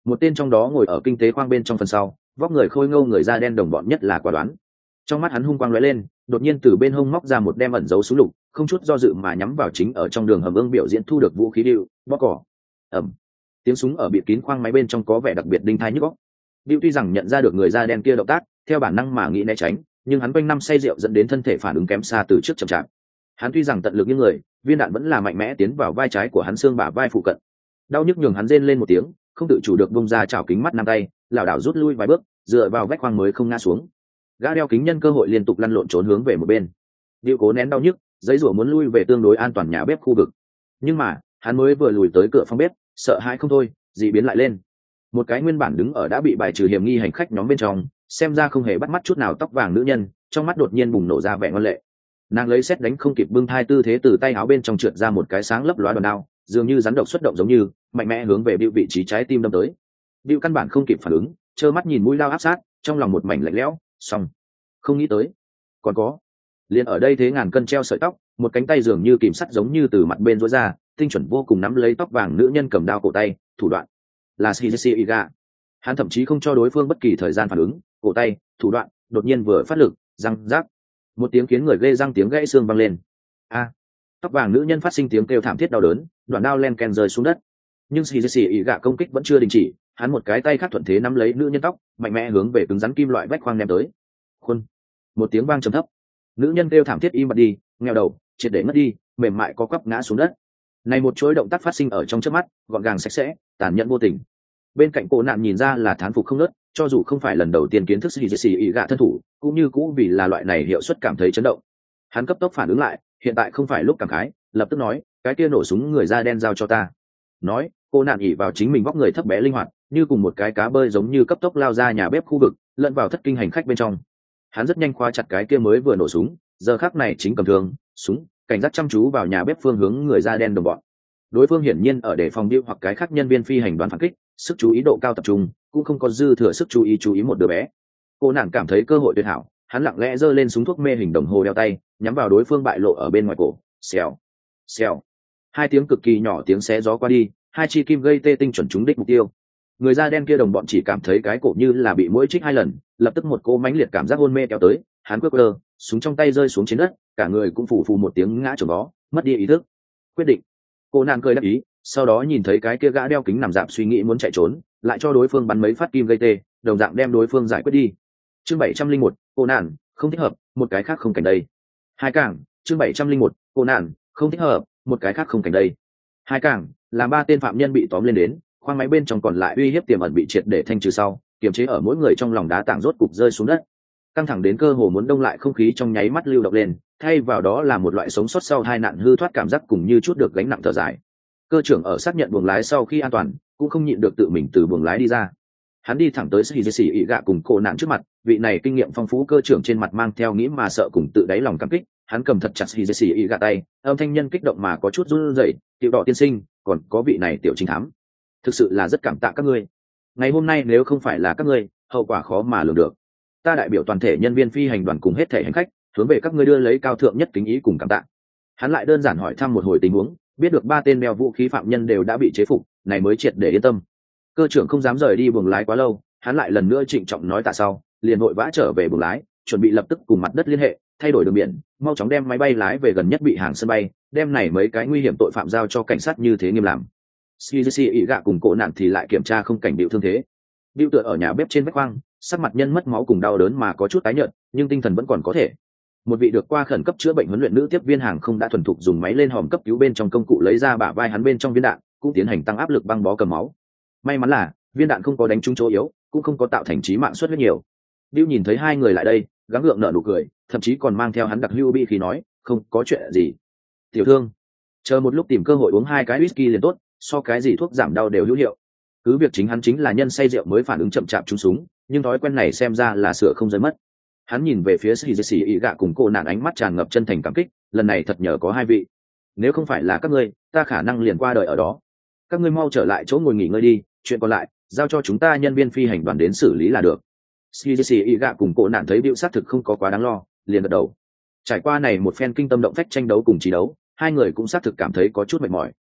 một tên trong đó ngồi ở kinh tế khoang bên trong phần sau, vóc người khôi ngô người da đen đồng bọn nhất là quả đoán. Trong mắt hắn hung quang lóe lên, đột nhiên từ bên hông móc ra một đem ẩn dấu súng lục, không chút do dự mà nhắm vào chính ở trong đường hầm ương biểu diễn thu được vũ khí điệu, bóc cỏ. Ầm. Tiếng súng ở bịt kín khoang máy bên trong có vẻ đặc biệt đinh tai nhức óc. Điệu tuy rằng nhận ra được người da đen kia động tác, theo bản năng mà nghĩ né tránh, nhưng hắn quanh năm say rượu dẫn đến thân thể phản ứng kém xa từ trước chậm chạp. Hắn tuy rằng tận lực như người, viên đạn vẫn là mạnh mẽ tiến vào vai trái của hắn xương bả vai phụ cận. Đau nhức nhường hắn rên lên một tiếng, không tự chủ được bung ra chảo kính mắt năm tay, lảo đảo rút lui vài bước, dựa vào vách khoang mới không ngã xuống. Gã đeo kính nhân cơ hội liên tục lăn lộn trốn hướng về một bên. Điệu cố nén đau nhức, giấy rủa muốn lui về tương đối an toàn nhà bếp khu vực. Nhưng mà, hắn mới vừa lùi tới cửa phòng bếp, sợ hãi không thôi, dị biến lại lên. Một cái nguyên bản đứng ở đã bị bài trừ hiểm nghi hành khách nhóm bên trong, xem ra không hề bắt mắt chút nào tóc vàng nữ nhân, trong mắt đột nhiên bùng nổ ra vẻ ngoan lệ. Nàng lấy xét đánh không kịp bưng thai tư thế từ tay áo bên trong trượt ra một cái sáng lấp lóa đòn đao, dường như rắn độc xuất động giống như, mạnh mẽ hướng về Bill vị trí trái tim đâm tới. Bill căn bản không kịp phản ứng, trơ mắt nhìn mũi dao áp sát, trong lòng một mảnh lạnh lẽo, xong. Không nghĩ tới, còn có. Liền ở đây thế ngàn cân treo sợi tóc, một cánh tay dường như kìm sắt giống như từ mặt bên rối ra, tinh chuẩn vô cùng nắm lấy tóc vàng nữ nhân cầm đao cổ tay, thủ đoạn là Shigeshi Iga. Hắn thậm chí không cho đối phương bất kỳ thời gian phản ứng, cổ tay, thủ đoạn, đột nhiên vừa phát lực, răng rác. Một tiếng khiến người ghê răng tiếng gãy xương vang lên. A! Tóc vàng nữ nhân phát sinh tiếng kêu thảm thiết đau đớn, đoạn đao len ken rơi xuống đất. Nhưng Shigeshi Iga công kích vẫn chưa đình chỉ, hắn một cái tay khác thuận thế nắm lấy nữ nhân tóc, mạnh mẽ hướng về cứng rắn kim loại vách khoang ném tới. Khuôn! Một tiếng vang trầm thấp. Nữ nhân kêu thảm thiết im bặt đi, ngheo đầu, triệt để ngất đi, mềm mại co quắp ngã xuống đất. Này một chuỗi động tác phát sinh ở trong chớp mắt, gọn gàng sạch sẽ, tàn nhẫn vô tình. Bên cạnh cô nạn nhìn ra là thán phục không nớt, cho dù không phải lần đầu tiên kiến thức Shigeshi Iga thân thủ, cũng như cũ vì là loại này hiệu suất cảm thấy chấn động. Hắn cấp tốc phản ứng lại, hiện tại không phải lúc cảm khái, lập tức nói, cái kia nổ súng người da đen giao cho ta. Nói, cô nạn ỉ vào chính mình vóc người thấp bé linh hoạt, như cùng một cái cá bơi giống như cấp tốc lao ra nhà bếp khu vực, lẫn vào thất kinh hành khách bên trong. Hắn rất nhanh khóa chặt cái kia mới vừa nổ súng, giờ khắc này chính cầm thương, súng, cảnh giác chăm chú vào nhà bếp phương hướng người da đen đồng bọn. Đối phương hiển nhiên ở để phòng điêu hoặc cái khác nhân viên phi hành đoán phản kích, sức chú ý độ cao tập trung, cũng không có dư thừa sức chú ý chú ý một đứa bé. Cô nàng cảm thấy cơ hội tuyệt hảo, hắn lặng lẽ giơ lên súng thuốc mê hình đồng hồ đeo tay, nhắm vào đối phương bại lộ ở bên ngoài cổ. Xèo, xèo, hai tiếng cực kỳ nhỏ tiếng xé gió qua đi, hai chi kim gây tê tinh chuẩn trúng đích mục tiêu. Người da đen kia đồng bọn chỉ cảm thấy cái cổ như là bị mũi trích hai lần, lập tức một cô mãnh liệt cảm giác hôn mê kéo tới, hắn quơ quơ, súng trong tay rơi xuống trên đất, cả người cũng phủ phù một tiếng ngã chồng vó, mất đi ý thức. Quyết định. Cô nàng cười đáp ý, sau đó nhìn thấy cái kia gã đeo kính nằm dạp suy nghĩ muốn chạy trốn, lại cho đối phương bắn mấy phát kim gây tê, đồng dạng đem đối phương giải quyết đi. Chương bảy trăm linh một, cô nàng, không thích hợp, một cái khác không cảnh đây. Hai càng, chương bảy trăm linh một, cô nàng, không thích hợp, một cái khác không cảnh đây. Hai càng, làm ba tên phạm nhân bị tóm lên đến, khoang máy bên trong còn lại uy hiếp tiềm ẩn bị triệt để thanh trừ sau, kiềm chế ở mỗi người trong lòng đá tảng rốt cục rơi xuống đất. Căng thẳng đến cơ hồ muốn đông lại không khí trong nháy mắt lưu động lên, thay vào đó là một loại sống sót sau tai nạn hư thoát cảm giác cùng như chút được gánh nặng thở dài. Cơ trưởng ở xác nhận buồng lái sau khi an toàn, cũng không nhịn được tự mình từ buồng lái đi ra. Hắn đi thẳng tới Shigeshi Iga cùng cô nạn trước mặt, vị này kinh nghiệm phong phú cơ trưởng trên mặt mang theo nghĩ mà sợ cùng tự đáy lòng cảm kích, hắn cầm thật chặt Shigeshi Iga tay, âm thanh nhân kích động mà có chút run rẩy, "Tiểu đỏ tiên sinh, còn có vị này tiểu trinh thám, thực sự là rất cảm tạ các ngươi. Ngày hôm nay nếu không phải là các ngươi, hậu quả khó mà lường được. Ta đại biểu toàn thể nhân viên phi hành đoàn cùng hết thể hành khách, hướng về các ngươi đưa lấy cao thượng nhất kính ý cùng cảm tạ." Hắn lại đơn giản hỏi thăm một hồi tình huống, biết được ba tên đeo vũ khí phạm nhân đều đã bị chế phục, này mới triệt để yên tâm. Cơ trưởng không dám rời đi buồng lái quá lâu, hắn lại lần nữa trịnh trọng nói tạ sau, liền vội vã trở về buồng lái, chuẩn bị lập tức cùng mặt đất liên hệ, thay đổi đường biển, mau chóng đem máy bay lái về gần nhất bị hàng sân bay, đem này mấy cái nguy hiểm tội phạm giao cho cảnh sát như thế nghiêm làm. Shigeshi Iga cùng cổ nạn thì lại kiểm tra không cảnh bị thương thế. Bưu tựa ở nhà bếp trên vách khoang, sắc mặt nhân mất máu cùng đau đớn mà có chút tái nhợt, nhưng tinh thần vẫn còn có thể. Một vị được qua khẩn cấp chữa bệnh huấn luyện nữ tiếp viên hàng không đã thuần thục dùng máy lên hòm cấp cứu bên trong công cụ lấy ra bả vai hắn bên trong viên đạn, cũng tiến hành tăng áp lực băng bó cầm máu. May mắn là viên đạn không có đánh trúng chỗ yếu, cũng không có tạo thành chí mạng suất huyết nhiều. Bưu nhìn thấy hai người lại đây, gắng gượng nở nụ cười, thậm chí còn mang theo hắn đặc hữu bi khi nói, "Không có chuyện gì. Tiểu thương, chờ một lúc tìm cơ hội uống hai cái whisky liền tốt, so cái gì thuốc giảm đau đều hữu hiệu." Cứ việc chính hắn chính là nhân say rượu mới phản ứng chậm chạp trúng súng, nhưng thói quen này xem ra là sửa không rơi mất. Hắn nhìn về phía Shigeshi Iga cùng cô nạn ánh mắt tràn ngập chân thành cảm kích, lần này thật nhờ có hai vị. Nếu không phải là các ngươi, ta khả năng liền qua đời ở đó. Các ngươi mau trở lại chỗ ngồi nghỉ ngơi đi, chuyện còn lại giao cho chúng ta nhân viên phi hành đoàn đến xử lý là được. Shigeshi Iga cùng cô nạn thấy Bưu xác thực không có quá đáng lo, liền gật đầu. Trải qua này một phen kinh tâm động phách tranh đấu cùng chiến đấu, hai người cũng xác thực cảm thấy có chút mệt mỏi.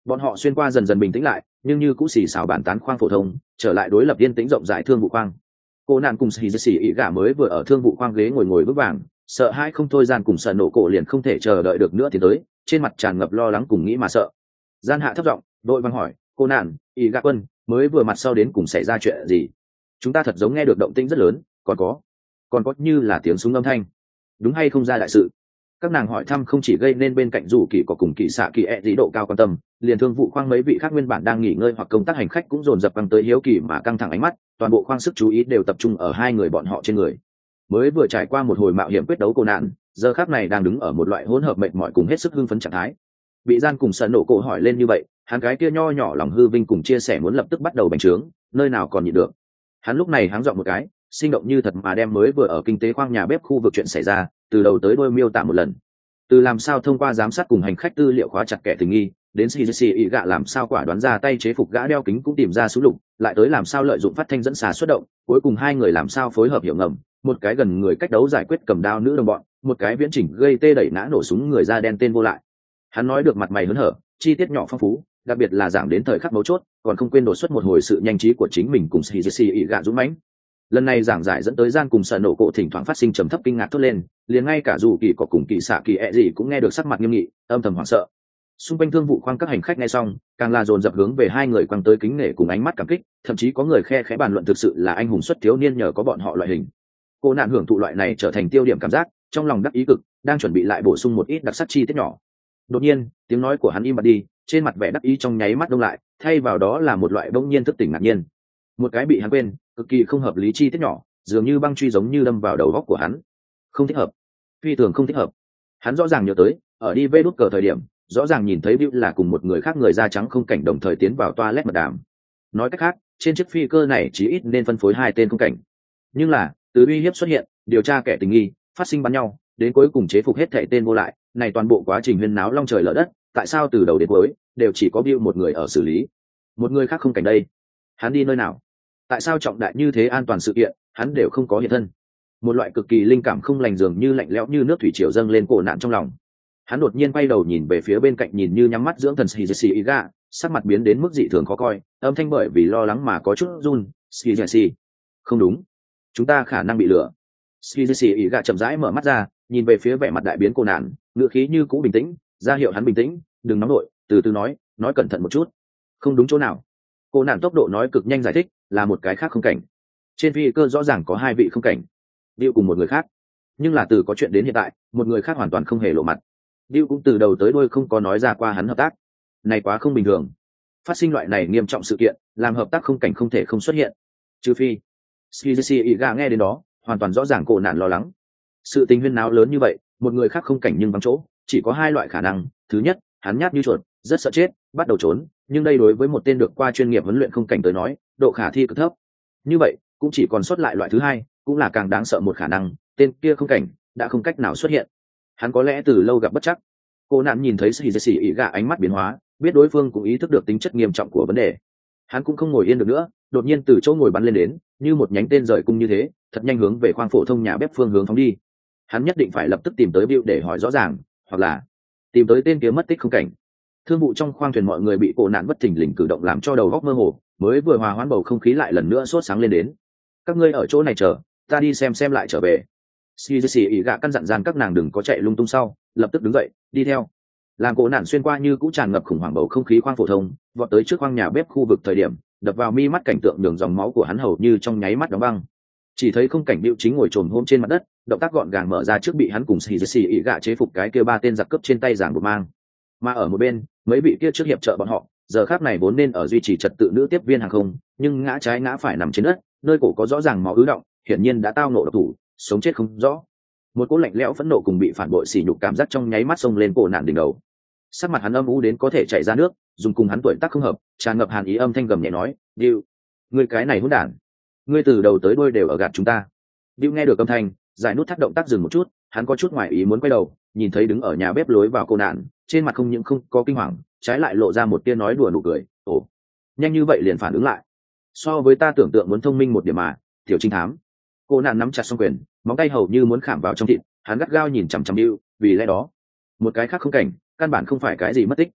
bọn họ xuyên qua dần dần bình tĩnh lại, nhưng như cũ xì xào bàn tán khoang phổ thông, trở lại đối lập yên tĩnh rộng rãi thương vụ khoang. Cô nạn cùng xì xì ý gà mới vừa ở thương vụ khoang ghế ngồi ngồi vững vàng, sợ hãi không thôi, gian cùng sợ nổ cổ liền không thể chờ đợi được nữa thì tới, trên mặt tràn ngập lo lắng cùng nghĩ mà sợ. Gian hạ thấp giọng đội văng hỏi, cô nạn, ý gà quân mới vừa mặt sau đến cùng xảy ra chuyện gì? Chúng ta thật giống nghe được động tĩnh rất lớn, còn có còn có như là tiếng súng âm thanh, đúng hay không ra đại sự? Các nàng hỏi thăm không chỉ gây nên bên cạnh rủ kỳ có cùng kỳ xạ kỳ e dĩ độ cao quan tâm, liền thương vụ khoang mấy vị khác nguyên bản đang nghỉ ngơi hoặc công tác hành khách cũng dồn dập căng tới hiếu kỳ mà căng thẳng ánh mắt, toàn bộ khoang sức chú ý đều tập trung ở hai người bọn họ trên người. Mới vừa trải qua một hồi mạo hiểm quyết đấu cô nạn, giờ khắc này đang đứng ở một loại hỗn hợp mệt mỏi cùng hết sức hưng phấn trạng thái. Bị gian cùng sợ nổ cổ hỏi lên như vậy, hắn cái kia nho nhỏ lòng hư vinh cùng chia sẻ muốn lập tức bắt đầu bành trướng, nơi nào còn nhịn được. Hắn lúc này háng giọng một cái, sinh động như thật mà đem mới vừa ở kinh tế khoang nhà bếp khu vực chuyện xảy ra từ đầu tới đuôi miêu tả một lần. Từ làm sao thông qua giám sát cùng hành khách tư liệu khóa chặt kẻ tình nghi, đến xì xì ý gạ làm sao quả đoán ra tay chế phục gã đeo kính cũng tìm ra số lục, lại tới làm sao lợi dụng phát thanh dẫn xà xuất động, cuối cùng hai người làm sao phối hợp hiểu ngầm, một cái gần người cách đấu giải quyết cầm đao nữ đồng bọn, một cái viễn chỉnh gây tê đẩy ngã nổ súng người da đen tên vô lại. Hắn nói được mặt mày hớn hở, chi tiết nhỏ phong phú, đặc biệt là giảng đến thời khắc mấu chốt, còn không quên đột xuất một hồi sự nhanh trí của chính mình cùng xì xì ý gạ dũng mãnh. Lần này giảng giải dẫn tới gian cùng sợ nổ cổ thỉnh thoảng phát sinh trầm thấp kinh ngạc thốt lên, liền ngay cả dù kỳ có cùng kỳ xạ kỳ ẹ gì cũng nghe được sắc mặt nghiêm nghị, âm thầm hoảng sợ. Xung quanh thương vụ khoang các hành khách nghe xong, càng là dồn dập hướng về hai người quăng tới kính nể cùng ánh mắt cảm kích, thậm chí có người khe khẽ bàn luận thực sự là anh hùng xuất thiếu niên nhờ có bọn họ loại hình. Cô nạn hưởng thụ loại này trở thành tiêu điểm cảm giác, trong lòng đắc ý cực, đang chuẩn bị lại bổ sung một ít đặc sắc chi tiết nhỏ. Đột nhiên, tiếng nói của hắn im bặt đi, trên mặt vẻ đắc ý trong nháy mắt đông lại, thay vào đó là một loại bỗng nhiên thức tỉnh ngạc nhiên. Một cái bị hắn quên, cực kỳ không hợp lý chi tiết nhỏ, dường như băng truy giống như đâm vào đầu góc của hắn. Không thích hợp, phi thường không thích hợp. Hắn rõ ràng nhớ tới, ở đi vê đút cờ thời điểm, rõ ràng nhìn thấy Bill là cùng một người khác người da trắng không cảnh đồng thời tiến vào toilet mật đàm. Nói cách khác, trên chiếc phi cơ này chí ít nên phân phối hai tên không cảnh. Nhưng là, từ uy hiếp xuất hiện, điều tra kẻ tình nghi, phát sinh bắn nhau, đến cuối cùng chế phục hết thảy tên vô lại, này toàn bộ quá trình huyên náo long trời lở đất, tại sao từ đầu đến cuối đều chỉ có Bill một người ở xử lý, một người khác không cảnh đây? Hắn đi nơi nào? Tại sao trọng đại như thế an toàn sự kiện, hắn đều không có hiện thân? Một loại cực kỳ linh cảm không lành dường như lạnh lẽo như nước thủy triều dâng lên cổ nạn trong lòng. Hắn đột nhiên quay đầu nhìn về phía bên cạnh nhìn như nhắm mắt dưỡng thần Shizesi Iga, sắc mặt biến đến mức dị thường khó coi, âm thanh bởi vì lo lắng mà có chút run. Shizesi, không đúng, chúng ta khả năng bị lừa. Shizesi Iga chậm rãi mở mắt ra, nhìn về phía vẻ mặt đại biến cô nạn, ngữ khí như cũ bình tĩnh, ra hiệu hắn bình tĩnh, đừng nóng nổi, từ từ nói, nói cẩn thận một chút. Không đúng chỗ nào? Cô nạn tốc độ nói cực nhanh giải thích, là một cái khác không cảnh. Trên phi cơ rõ ràng có hai vị không cảnh, điệu cùng một người khác, nhưng là từ có chuyện đến hiện tại, một người khác hoàn toàn không hề lộ mặt. Bill cũng từ đầu tới đuôi không có nói ra qua hắn hợp tác. Này quá không bình thường. Phát sinh loại này nghiêm trọng sự kiện, làm hợp tác không cảnh không thể không xuất hiện. Trừ phi, Shizesi Iga nghe đến đó, hoàn toàn rõ ràng cổ nạn lo lắng. Sự tình huyên náo lớn như vậy, một người khác không cảnh nhưng vắng chỗ, chỉ có hai loại khả năng. Thứ nhất, hắn nhát như chuột, rất sợ chết, bắt đầu trốn, nhưng đây đối với một tên được qua chuyên nghiệp huấn luyện không cảnh tới nói, độ khả thi cực thấp. Như vậy, cũng chỉ còn sót lại loại thứ hai, cũng là càng đáng sợ một khả năng, tên kia không cảnh đã không cách nào xuất hiện. Hắn có lẽ từ lâu gặp bất chắc. Cô nạn nhìn thấy Shizesi Iga ánh mắt biến hóa, biết đối phương cũng ý thức được tính chất nghiêm trọng của vấn đề. Hắn cũng không ngồi yên được nữa, đột nhiên từ chỗ ngồi bắn lên đến, như một nhánh tên rời cung như thế, thật nhanh hướng về khoang phổ thông nhà bếp phương hướng phóng đi. Hắn nhất định phải lập tức tìm tới Bill để hỏi rõ ràng, hoặc là tìm tới tên kia mất tích không cảnh. Thương vụ trong khoang thuyền mọi người bị cô nạn bất thình lình cử động làm cho đầu óc mơ hồ, mới vừa hòa hoãn bầu không khí lại lần nữa sốt sáng lên đến. Các ngươi ở chỗ này chờ, ta đi xem xem lại trở về. Shizesi Iga căn dặn gian các nàng đừng có chạy lung tung sau, lập tức đứng dậy, đi theo. Làm cổ nạn xuyên qua như cũ tràn ngập khủng hoảng bầu không khí khoang phổ thông, vọt tới trước khoang nhà bếp khu vực thời điểm, đập vào mi mắt cảnh tượng đường dòng máu của hắn hầu như trong nháy mắt đóng băng. Chỉ thấy không cảnh Bill chính ngồi trồm hôm trên mặt đất, động tác gọn gàng mở ra trước bị hắn cùng Shizesi Iga chế phục cái kia ba tên giặc cướp trên tay giảng buộc mang. Mà ở một bên, mấy vị kia trước hiệp trợ bọn họ, giờ khắc này vốn nên ở duy trì trật tự nữ tiếp viên hàng không, nhưng ngã trái ngã phải nằm trên đất, nơi cổ có rõ ràng máu ứ động, hiển nhiên đã tao nộ độc thủ, sống chết không rõ. Một cỗ lạnh lẽo phẫn nộ cùng bị phản bội sỉ nhục cảm giác trong nháy mắt xông lên cổ nạn đỉnh đầu. Sắc mặt hắn âm u đến có thể chảy ra nước, dùng cùng hắn tuổi tác không hợp, tràn ngập hàn ý âm thanh gầm nhẹ nói, "Bill, ngươi cái này hỗn đản, ngươi từ đầu tới đuôi đều ở gạt chúng ta." Bill nghe được âm thanh, giải nút thắt động tác dừng một chút, hắn có chút ngoài ý muốn quay đầu, nhìn thấy đứng ở nhà bếp lối vào cô nạn, trên mặt không những không có kinh hoàng, trái lại lộ ra một tia nói đùa nụ cười, "Ồ, nhanh như vậy liền phản ứng lại. So với ta tưởng tượng muốn thông minh một điểm mà, tiểu trinh thám." Cô nạn nắm chặt song quyền, móng tay hầu như muốn khảm vào trong thịt, hắn gắt gao nhìn chằm chằm Bill, vì lẽ đó, một cái khác không cảnh, căn bản không phải cái gì mất tích.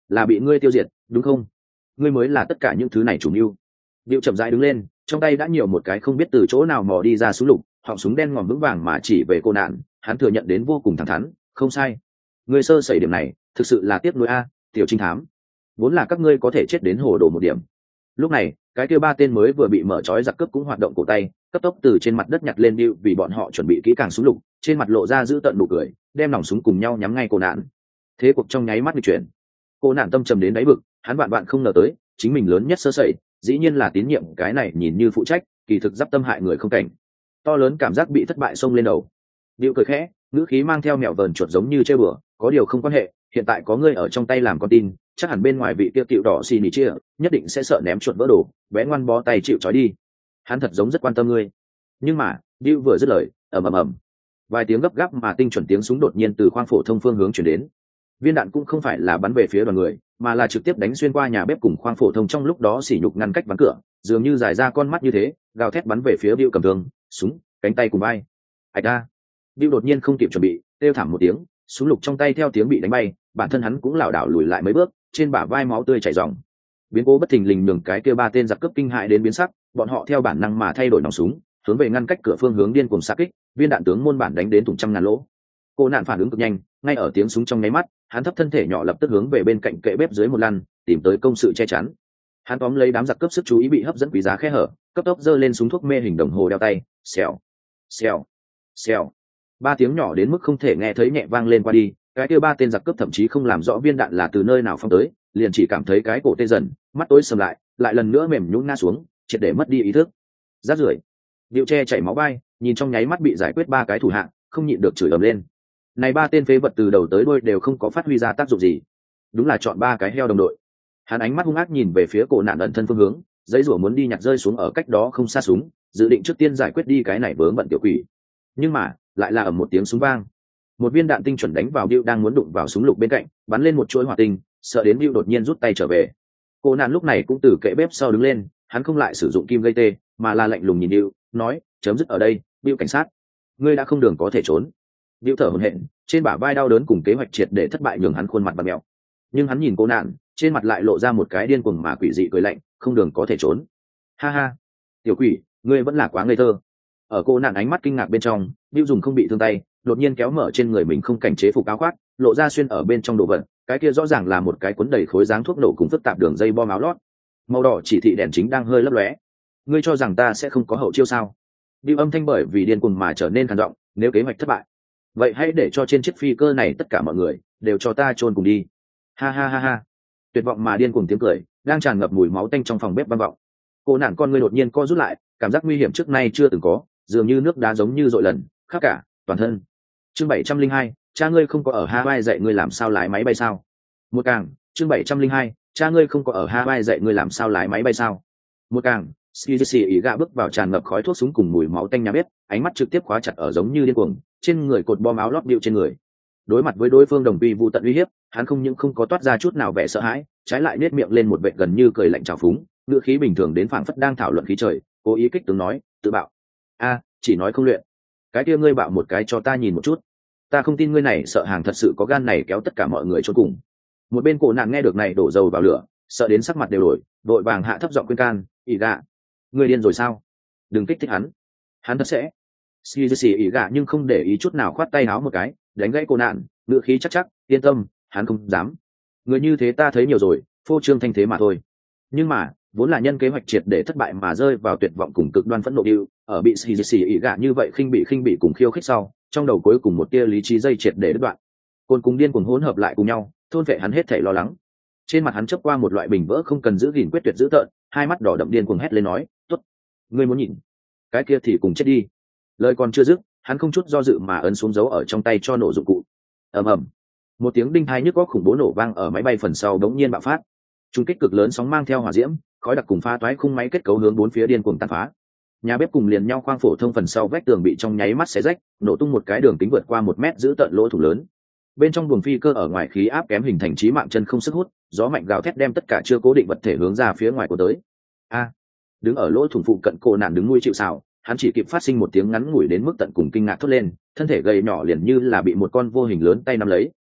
là bị ngươi tiêu diệt đúng không? Ngươi mới là tất cả những thứ này chủ mưu. Diệu chậm rãi đứng lên, trong tay đã nhiều một cái không biết từ chỗ nào mò đi ra súng lục, họng súng đen ngòm vững vàng mà chỉ về cô nạn. Hắn thừa nhận đến vô cùng thẳng thắn, không sai. Ngươi sơ sẩy điểm này, thực sự là tiếc nuối a, tiểu trinh thám. Vốn là các ngươi có thể chết đến hồ đồ một điểm. Lúc này, cái kia ba tên mới vừa bị mở trói giặc cướp cũng hoạt động cổ tay, cấp tốc từ trên mặt đất nhặt lên Diệu, vì bọn họ chuẩn bị kỹ càng súng lục, trên mặt lộ ra giữ tận nụ cười, đem nòng súng cùng nhau nhắm ngay cô nạn. Thế cuộc trong nháy mắt bị chuyển. Cô nạn tâm trầm đến đáy vực, hắn bạn bạn không ngờ tới, chính mình lớn nhất sơ sẩy, dĩ nhiên là tín nhiệm cái này nhìn như phụ trách, kỳ thực giáp tâm hại người không cảnh. To lớn cảm giác bị thất bại xông lên đầu. Diệu cười khẽ, ngữ khí mang theo mèo vờn chuột giống như chơi bừa, có điều không quan hệ, hiện tại có ngươi ở trong tay làm con tin, chắc hẳn bên ngoài vị tiêu tiểu đỏ xì nỉ chia, nhất định sẽ sợ ném chuột vỡ đồ, bé ngoan bó tay chịu trói đi. Hắn thật giống rất quan tâm ngươi. Nhưng mà, Diệu vừa dứt lời, ầm ầm ầm, vài tiếng gấp gáp mà tinh chuẩn tiếng súng đột nhiên từ khoang phổ thông phương hướng chuyển đến. Viên đạn cũng không phải là bắn về phía đoàn người, mà là trực tiếp đánh xuyên qua nhà bếp cùng khoang phổ thông, trong lúc đó sỉ nhục ngăn cách bắn cửa, dường như giải ra con mắt như thế, gào thét bắn về phía Bill cầm thương, súng, cánh tay cùng vai. Ạch a! Bill đột nhiên không kịp chuẩn bị, kêu thảm một tiếng, súng lục trong tay theo tiếng bị đánh bay, bản thân hắn cũng lảo đảo lùi lại mấy bước, trên bả vai máu tươi chảy ròng. Biến cố bất thình lình nhường cái kia ba tên giặc cướp kinh hại đến biến sắc, bọn họ theo bản năng mà thay đổi nòng súng, hướng về ngăn cách cửa phương hướng điên cuồng xạ kích, viên đạn tướng môn bản đánh đến thủng trăm ngàn lỗ. Cô nạn phản ứng cực nhanh, ngay ở tiếng súng trong nháy mắt, hắn thấp thân thể nhỏ lập tức hướng về bên cạnh kệ bếp dưới một lăn, tìm tới công sự che chắn. Hắn tóm lấy đám giặc cướp sức chú ý bị hấp dẫn quý giá khe hở, cấp tốc giơ lên súng thuốc mê hình đồng hồ đeo tay, xèo, xèo, xèo. Ba tiếng nhỏ đến mức không thể nghe thấy nhẹ vang lên qua đi, cái kia ba tên giặc cướp thậm chí không làm rõ viên đạn là từ nơi nào phóng tới, liền chỉ cảm thấy cái cổ tê dần, mắt tối sầm lại, lại lần nữa mềm nhũn ngã xuống, triệt để mất đi ý thức. Rát rưởi. Diệu che chảy máu bay, nhìn trong nháy mắt bị giải quyết ba cái thủ hạ, không nhịn được chửi ầm lên. Này ba tên phế vật từ đầu tới đuôi đều không có phát huy ra tác dụng gì, đúng là chọn ba cái heo đồng đội. Hắn ánh mắt hung ác nhìn về phía cổ nạn ẩn thân phương hướng, giấy rủa muốn đi nhặt rơi xuống ở cách đó không xa súng, dự định trước tiên giải quyết đi cái này vướng bận tiểu quỷ. Nhưng mà lại là ầm một tiếng súng vang, một viên đạn tinh chuẩn đánh vào Bill đang muốn đụng vào súng lục bên cạnh, bắn lên một chuỗi hỏa tinh, sợ đến Bill đột nhiên rút tay trở về. Cổ nạn lúc này cũng từ kệ bếp sau đứng lên, hắn không lại sử dụng kim gây tê, mà là lạnh lùng nhìn Bill, nói: chấm dứt ở đây, Bill cảnh sát, ngươi đã không đường có thể trốn. Bill thở hổn hển, trên bả vai đau đớn cùng kế hoạch triệt để thất bại nhường hắn khuôn mặt bặm mèo. Nhưng hắn nhìn cô nạn, trên mặt lại lộ ra một cái điên cuồng mà quỷ dị cười lạnh, không đường có thể trốn. Ha ha, tiểu quỷ, ngươi vẫn là quá ngây thơ. Ở cô nạn ánh mắt kinh ngạc bên trong, Bill dùng không bị thương tay, đột nhiên kéo mở trên người mình không cảnh chế phục áo khoác, lộ ra xuyên ở bên trong đồ vật, cái kia rõ ràng là một cái cuốn đầy khối dáng thuốc nổ cùng phức tạp đường dây bom áo lót. Màu đỏ chỉ thị đèn chính đang hơi lấp lóe. Ngươi cho rằng ta sẽ không có hậu chiêu sao? Bill âm thanh bởi vì điên cuồng mà trở nên khàn giọng, nếu kế hoạch thất bại, vậy hãy để cho trên chiếc phi cơ này tất cả mọi người đều cho ta chôn cùng đi. Ha ha ha ha. Tuyệt vọng mà điên cuồng tiếng cười đang tràn ngập mùi máu tanh trong phòng bếp vang vọng. Cô nạn con ngươi đột nhiên co rút lại, cảm giác nguy hiểm trước nay chưa từng có, dường như nước đá giống như dội lần khắp cả toàn thân. Chương bảy trăm linh hai, cha ngươi không có ở Hawaii dạy ngươi làm sao lái máy bay sao? Một càng, chương bảy trăm linh hai, cha ngươi không có ở Hawaii dạy ngươi làm sao lái máy bay sao? Một càng, Skizzy ý gạ bước vào tràn ngập khói thuốc súng cùng mùi máu tanh nhà bếp, ánh mắt trực tiếp khóa chặt ở giống như điên cuồng, trên người cột bom áo lót điệu trên người. Đối mặt với đối phương đồng vi vu tận uy hiếp, hắn không những không có toát ra chút nào vẻ sợ hãi, trái lại nết miệng lên một vệt gần như cười lạnh trào phúng, ngữ khí bình thường đến phảng phất đang thảo luận khí trời, cố ý kích tướng nói, tự bạo. A, chỉ nói không luyện. Cái kia ngươi bạo một cái cho ta nhìn một chút. Ta không tin ngươi này sợ hàng thật sự có gan này kéo tất cả mọi người chôn cùng. Một bên cổ nạn nghe được này đổ dầu vào lửa, sợ đến sắc mặt đều đổi, vội vàng hạ thấp giọng khuyên can, "Ỷ gạ, ngươi điên rồi sao? Đừng kích thích hắn. Hắn thật sẽ." Skizzy ỷ gạ nhưng không để ý chút nào, khoát tay áo một cái, đánh gãy cô nạn, ngữ khí chắc chắc, "Yên tâm, hắn không dám. Người như thế ta thấy nhiều rồi, phô trương thanh thế mà thôi." Nhưng mà, vốn là nhân kế hoạch triệt để thất bại mà rơi vào tuyệt vọng cùng cực đoan phẫn nộ điệu, ở bị Skizzy ỷ gạ như vậy khinh bị khinh bị cùng khiêu khích sau, trong đầu cuối cùng một tia lý trí dây triệt để đứt đoạn. Côn cùng điên cuồng hỗn hợp lại cùng nhau, thôn vệ hắn hết thảy lo lắng. Trên mặt hắn chớp qua một loại bình vỡ không cần giữ gìn quyết tuyệt dữ tợn, hai mắt đỏ đậm điên cuồng hét lên nói, "Tốt, ngươi muốn nhìn, cái kia thì cùng chết đi." Lời còn chưa dứt, hắn không chút do dự mà ấn xuống dấu ở trong tay cho nổ dụng cụ. Ầm ầm, một tiếng đinh tai nhức óc khủng bố nổ vang ở máy bay phần sau đống nhiên bạo phát. Trung kích cực lớn sóng mang theo hỏa diễm, khói đặc cùng pha toái khung máy kết cấu hướng bốn phía điên cuồng tàn phá. Nhà bếp cùng liền nhau khoang phổ thông phần sau vách tường bị trong nháy mắt xé rách, nổ tung một cái đường kính vượt qua một mét giữ tận lỗ thủng lớn. Bên trong buồng phi cơ ở ngoài khí áp kém hình thành chí mạng chân không sức hút, gió mạnh gào thét đem tất cả chưa cố định vật thể hướng ra phía ngoài của tới. A, đứng ở lỗ thủng phụ cận cô nạn đứng nuôi chịu sào, hắn chỉ kịp phát sinh một tiếng ngắn ngủi đến mức tận cùng kinh ngạc thốt lên, thân thể gầy nhỏ liền như là bị một con vô hình lớn tay nắm lấy,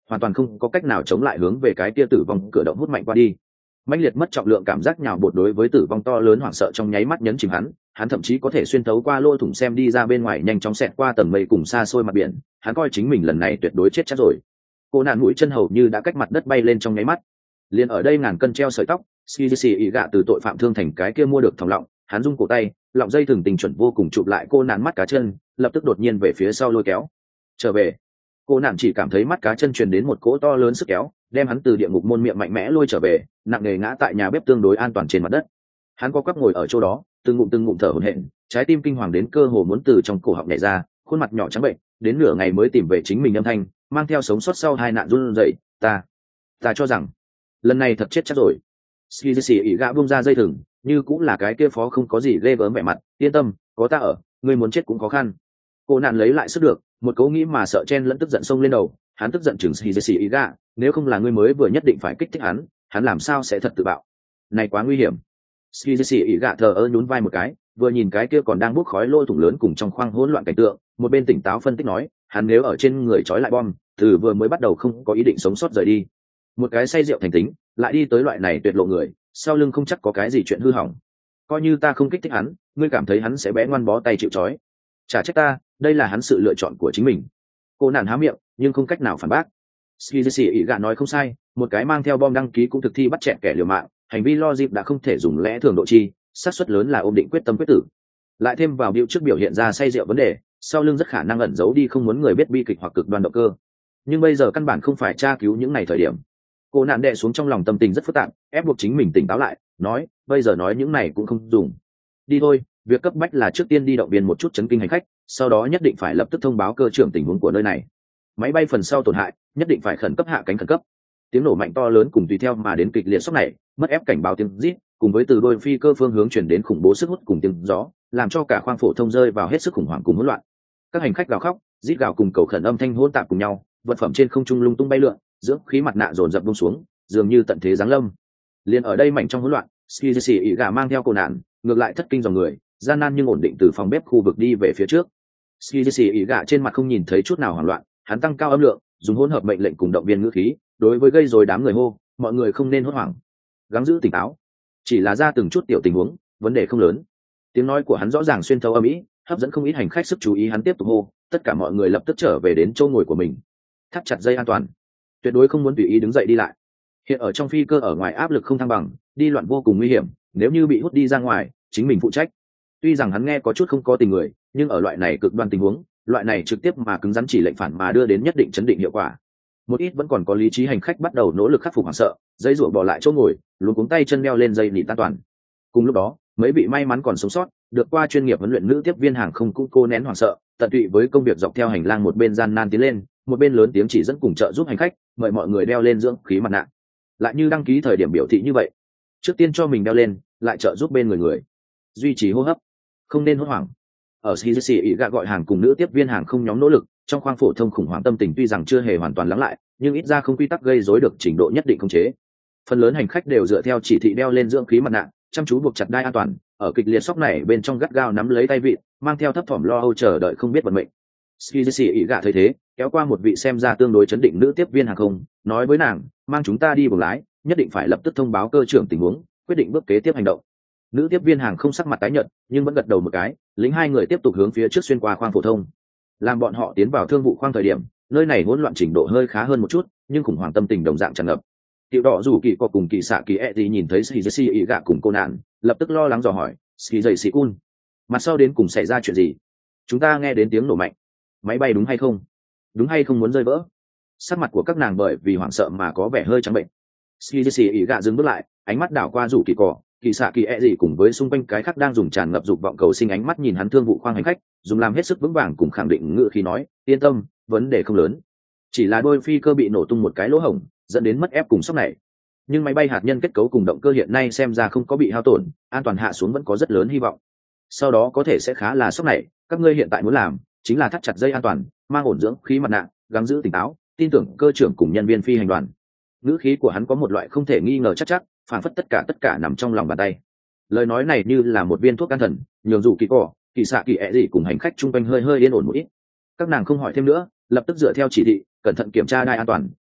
hoàn toàn không có cách nào chống lại hướng về cái kia tử vong cửa động hút mạnh qua đi. Mãnh liệt mất trọng lượng cảm giác nhào bột đối với tử vong to lớn hoảng sợ trong nháy mắt nhấn chìm hắn, hắn thậm chí có thể xuyên thấu qua lỗ thủng xem đi ra bên ngoài, nhanh chóng xẹt qua tầng mây cùng xa xôi mặt biển. Hắn coi chính mình lần này tuyệt đối chết chắc rồi. Cô nạn mũi chân hầu như đã cách mặt đất bay lên trong nháy mắt. Liền ở đây ngàn cân treo sợi tóc, Skizzy ý gạ từ tội phạm thương thành cái kia mua được thòng lọng, hắn rung cổ tay, lọng dây thừng tình chuẩn vô cùng chụp lại cô nạn mắt cá chân, lập tức đột nhiên về phía sau lôi kéo. Trở về. Cô nạn chỉ cảm thấy mắt cá chân truyền đến một cỗ to lớn sức kéo, đem hắn từ địa ngục môn miệng mạnh mẽ lôi trở về, nặng nề ngã tại nhà bếp tương đối an toàn trên mặt đất. Hắn co quắp ngồi ở chỗ đó, từng ngụm từng ngụm thở hổn hển, trái tim kinh hoàng đến cơ hồ muốn từ trong cổ họng nhảy ra, khuôn mặt nhỏ trắng bệnh, đến nửa ngày mới tìm về chính mình âm thanh, mang theo sống sót sau hai nạn run rẩy, ta, ta cho rằng lần này thật chết chắc rồi. Skizzy ỉ gạ buông ra dây thừng, như cũng là cái kia phó không có gì ghê gớm vẻ mặt, yên tâm, có ta ở, ngươi muốn chết cũng khó khăn. Cô nạn lấy lại sức được, một cố nghĩ mà sợ chen lẫn tức giận xông lên đầu, hắn tức giận chừng Skizzy ỉ gạ, nếu không là ngươi mới vừa nhất định phải kích thích hắn, hắn làm sao sẽ thật tự bạo? Này quá nguy hiểm. Skizzy ỉ gạ thờ ơ nhún vai một cái, vừa nhìn cái kia còn đang bốc khói lôi thủng lớn cùng trong khoang hỗn loạn cảnh tượng, một bên tỉnh táo phân tích nói, hắn nếu ở trên người trói lại bom, từ vừa mới bắt đầu không có ý định sống sót rời đi. Một cái say rượu thành tính, lại đi tới loại này tuyệt lộ người, sau lưng không chắc có cái gì chuyện hư hỏng. Coi như ta không kích thích hắn, ngươi cảm thấy hắn sẽ bé ngoan bó tay chịu trói? Chả trách ta, đây là hắn sự lựa chọn của chính mình. Cô nạn há miệng, nhưng không cách nào phản bác. Skizzy ỉ gạ nói không sai, một cái mang theo bom đăng ký cũng thực thi bắt chẹn kẻ liều mạng, hành vi logic đã không thể dùng lẽ thường độ chi, xác suất lớn là ôm định quyết tâm quyết tử. Lại thêm vào biểu trước biểu hiện ra say rượu vấn đề, sau lưng rất khả năng ẩn giấu đi không muốn người biết bi kịch hoặc cực đoan động cơ. Nhưng bây giờ căn bản không phải tra cứu những ngày thời điểm. Cô nạn đè xuống trong lòng tâm tình rất phức tạp, ép buộc chính mình tỉnh táo lại, nói, bây giờ nói những này cũng không dùng. Đi thôi, việc cấp bách là trước tiên đi động viên một chút chấn kinh hành khách, sau đó nhất định phải lập tức thông báo cơ trưởng tình huống của nơi này. Máy bay phần sau tổn hại, nhất định phải khẩn cấp hạ cánh khẩn cấp. Tiếng nổ mạnh to lớn cùng tùy theo mà đến kịch liệt sốc này, mất ép cảnh báo tiếng rít, cùng với từ đôi phi cơ phương hướng chuyển đến khủng bố sức hút cùng tiếng gió, làm cho cả khoang phổ thông rơi vào hết sức khủng hoảng cùng hỗn loạn. Các hành khách gào khóc, rít gào cùng cầu khẩn âm thanh hỗn tạp cùng nhau, vật phẩm trên không trung lung tung bay lượn, dưỡng khí mặt nạ dồn dập buông xuống, dường như tận thế giáng lâm. Liên ở đây mạnh trong hỗn loạn, Skizzy ỉ gạ mang theo cô nạn, ngược lại thất kinh dòng người, gian nan nhưng ổn định từ phòng bếp khu vực đi về phía trước. Skizzy ỉ gạ trên mặt không nhìn thấy chút nào hoảng loạn, hắn tăng cao âm lượng, dùng hỗn hợp mệnh lệnh cùng động viên ngữ khí, đối với gây rối đám người hô, mọi người không nên hốt hoảng, gắng giữ tỉnh táo, chỉ là ra từng chút tiểu tình huống, vấn đề không lớn. Tiếng nói của hắn rõ ràng xuyên thấu âm ý, hấp dẫn không ít hành khách sức chú ý. Hắn tiếp tục hô, tất cả mọi người lập tức trở về đến chỗ ngồi của mình, thắt chặt dây an toàn, tuyệt đối không muốn tùy ý đứng dậy đi lại. Hiện ở trong phi cơ ở ngoài áp lực không thăng bằng, đi loạn vô cùng nguy hiểm, nếu như bị hút đi ra ngoài, chính mình phụ trách. Tuy rằng hắn nghe có chút không có tình người, nhưng ở loại này cực đoan tình huống, loại này trực tiếp mà cứng rắn chỉ lệnh phản mà đưa đến nhất định chấn định hiệu quả. Một ít vẫn còn có lý trí hành khách bắt đầu nỗ lực khắc phục hoảng sợ, dây rủa bỏ lại chỗ ngồi, luống cuống tay chân đeo lên dây nịt an toàn. Cùng lúc đó, mấy vị may mắn còn sống sót, được qua chuyên nghiệp huấn luyện nữ tiếp viên hàng không cũng cô nén hoảng sợ, tận tụy với công việc dọc theo hành lang, một bên gian nan tiến lên, một bên lớn tiếng chỉ dẫn cùng trợ giúp hành khách, mời mọi người đeo lên dưỡng khí mặt nạ. Lại như đăng ký thời điểm biểu thị như vậy, trước tiên cho mình đeo lên, lại trợ giúp bên người người, duy trì hô hấp, không nên hốt hoảng. Ở Skizzy ỉ gạ gọi hàng cùng nữ tiếp viên hàng không nhóm nỗ lực, trong khoang phổ thông khủng hoảng tâm tình tuy rằng chưa hề hoàn toàn lắng lại, nhưng ít ra không quy tắc gây rối được trình độ nhất định khống chế. Phần lớn hành khách đều dựa theo chỉ thị đeo lên dưỡng khí mặt nạ, chăm chú buộc chặt đai an toàn, ở kịch liệt sốc này bên trong gắt gao nắm lấy tay vịt, mang theo thấp thỏm lo âu chờ đợi không biết vận mệnh. Skizzy ỉ gạ thấy thế, kéo qua một vị xem ra tương đối chấn định nữ tiếp viên hàng không, nói với nàng, mang chúng ta đi buồng lái, nhất định phải lập tức thông báo cơ trưởng tình huống, quyết định bước kế tiếp hành động. Nữ tiếp viên hàng không sắc mặt tái nhợt, nhưng vẫn gật đầu một cái, lính hai người tiếp tục hướng phía trước xuyên qua khoang phổ thông. Làm bọn họ tiến vào thương vụ khoang thời điểm, nơi này hỗn loạn trình độ hơi khá hơn một chút, nhưng khủng hoảng tâm tình đồng dạng tràn ngập. Tiểu đỏ rủ kỳ có cùng kỳ xạ kỳ e gì nhìn thấy Skizzy ỉ gạ cùng cô nạn, lập tức lo lắng dò hỏi, Skizzy cun, mặt sau đến cùng xảy ra chuyện gì? Chúng ta nghe đến tiếng nổ mạnh, máy bay đúng hay không? Đúng hay không muốn rơi vỡ? Sắc mặt của các nàng bởi vì hoảng sợ mà có vẻ hơi trắng bệnh. Skizzy ỉ gạ dừng bước lại, ánh mắt đảo qua rủ kỳ cỏ, kỳ xạ kỳ e gì cùng với xung quanh cái khác đang dùng tràn ngập dục vọng cầu sinh ánh mắt nhìn hắn thương vụ khoang hành khách, dùng làm hết sức vững vàng cùng khẳng định ngữ khí nói, yên tâm, vấn đề không lớn, chỉ là đôi phi cơ bị nổ tung một cái lỗ hổng, dẫn đến mất ép cùng sốc này. Nhưng máy bay hạt nhân kết cấu cùng động cơ hiện nay xem ra không có bị hao tổn, an toàn hạ xuống vẫn có rất lớn hy vọng. Sau đó có thể sẽ khá là sốc này, các ngươi hiện tại muốn làm chính là thắt chặt dây an toàn, mang ổn dưỡng khí mặt nạ, gắng giữ tỉnh táo, tin tưởng cơ trưởng cùng nhân viên phi hành đoàn. Ngữ khí của hắn có một loại không thể nghi ngờ chắc chắc, phản phất tất cả tất cả nằm trong lòng bàn tay. Lời nói này như là một viên thuốc can thần, nhường dù kỳ cỏ, kỳ xạ kỳ ẹ gì cùng hành khách chung quanh hơi hơi yên ổn một ít. Các nàng không hỏi thêm nữa, lập tức dựa theo chỉ thị, cẩn thận kiểm tra đai an toàn,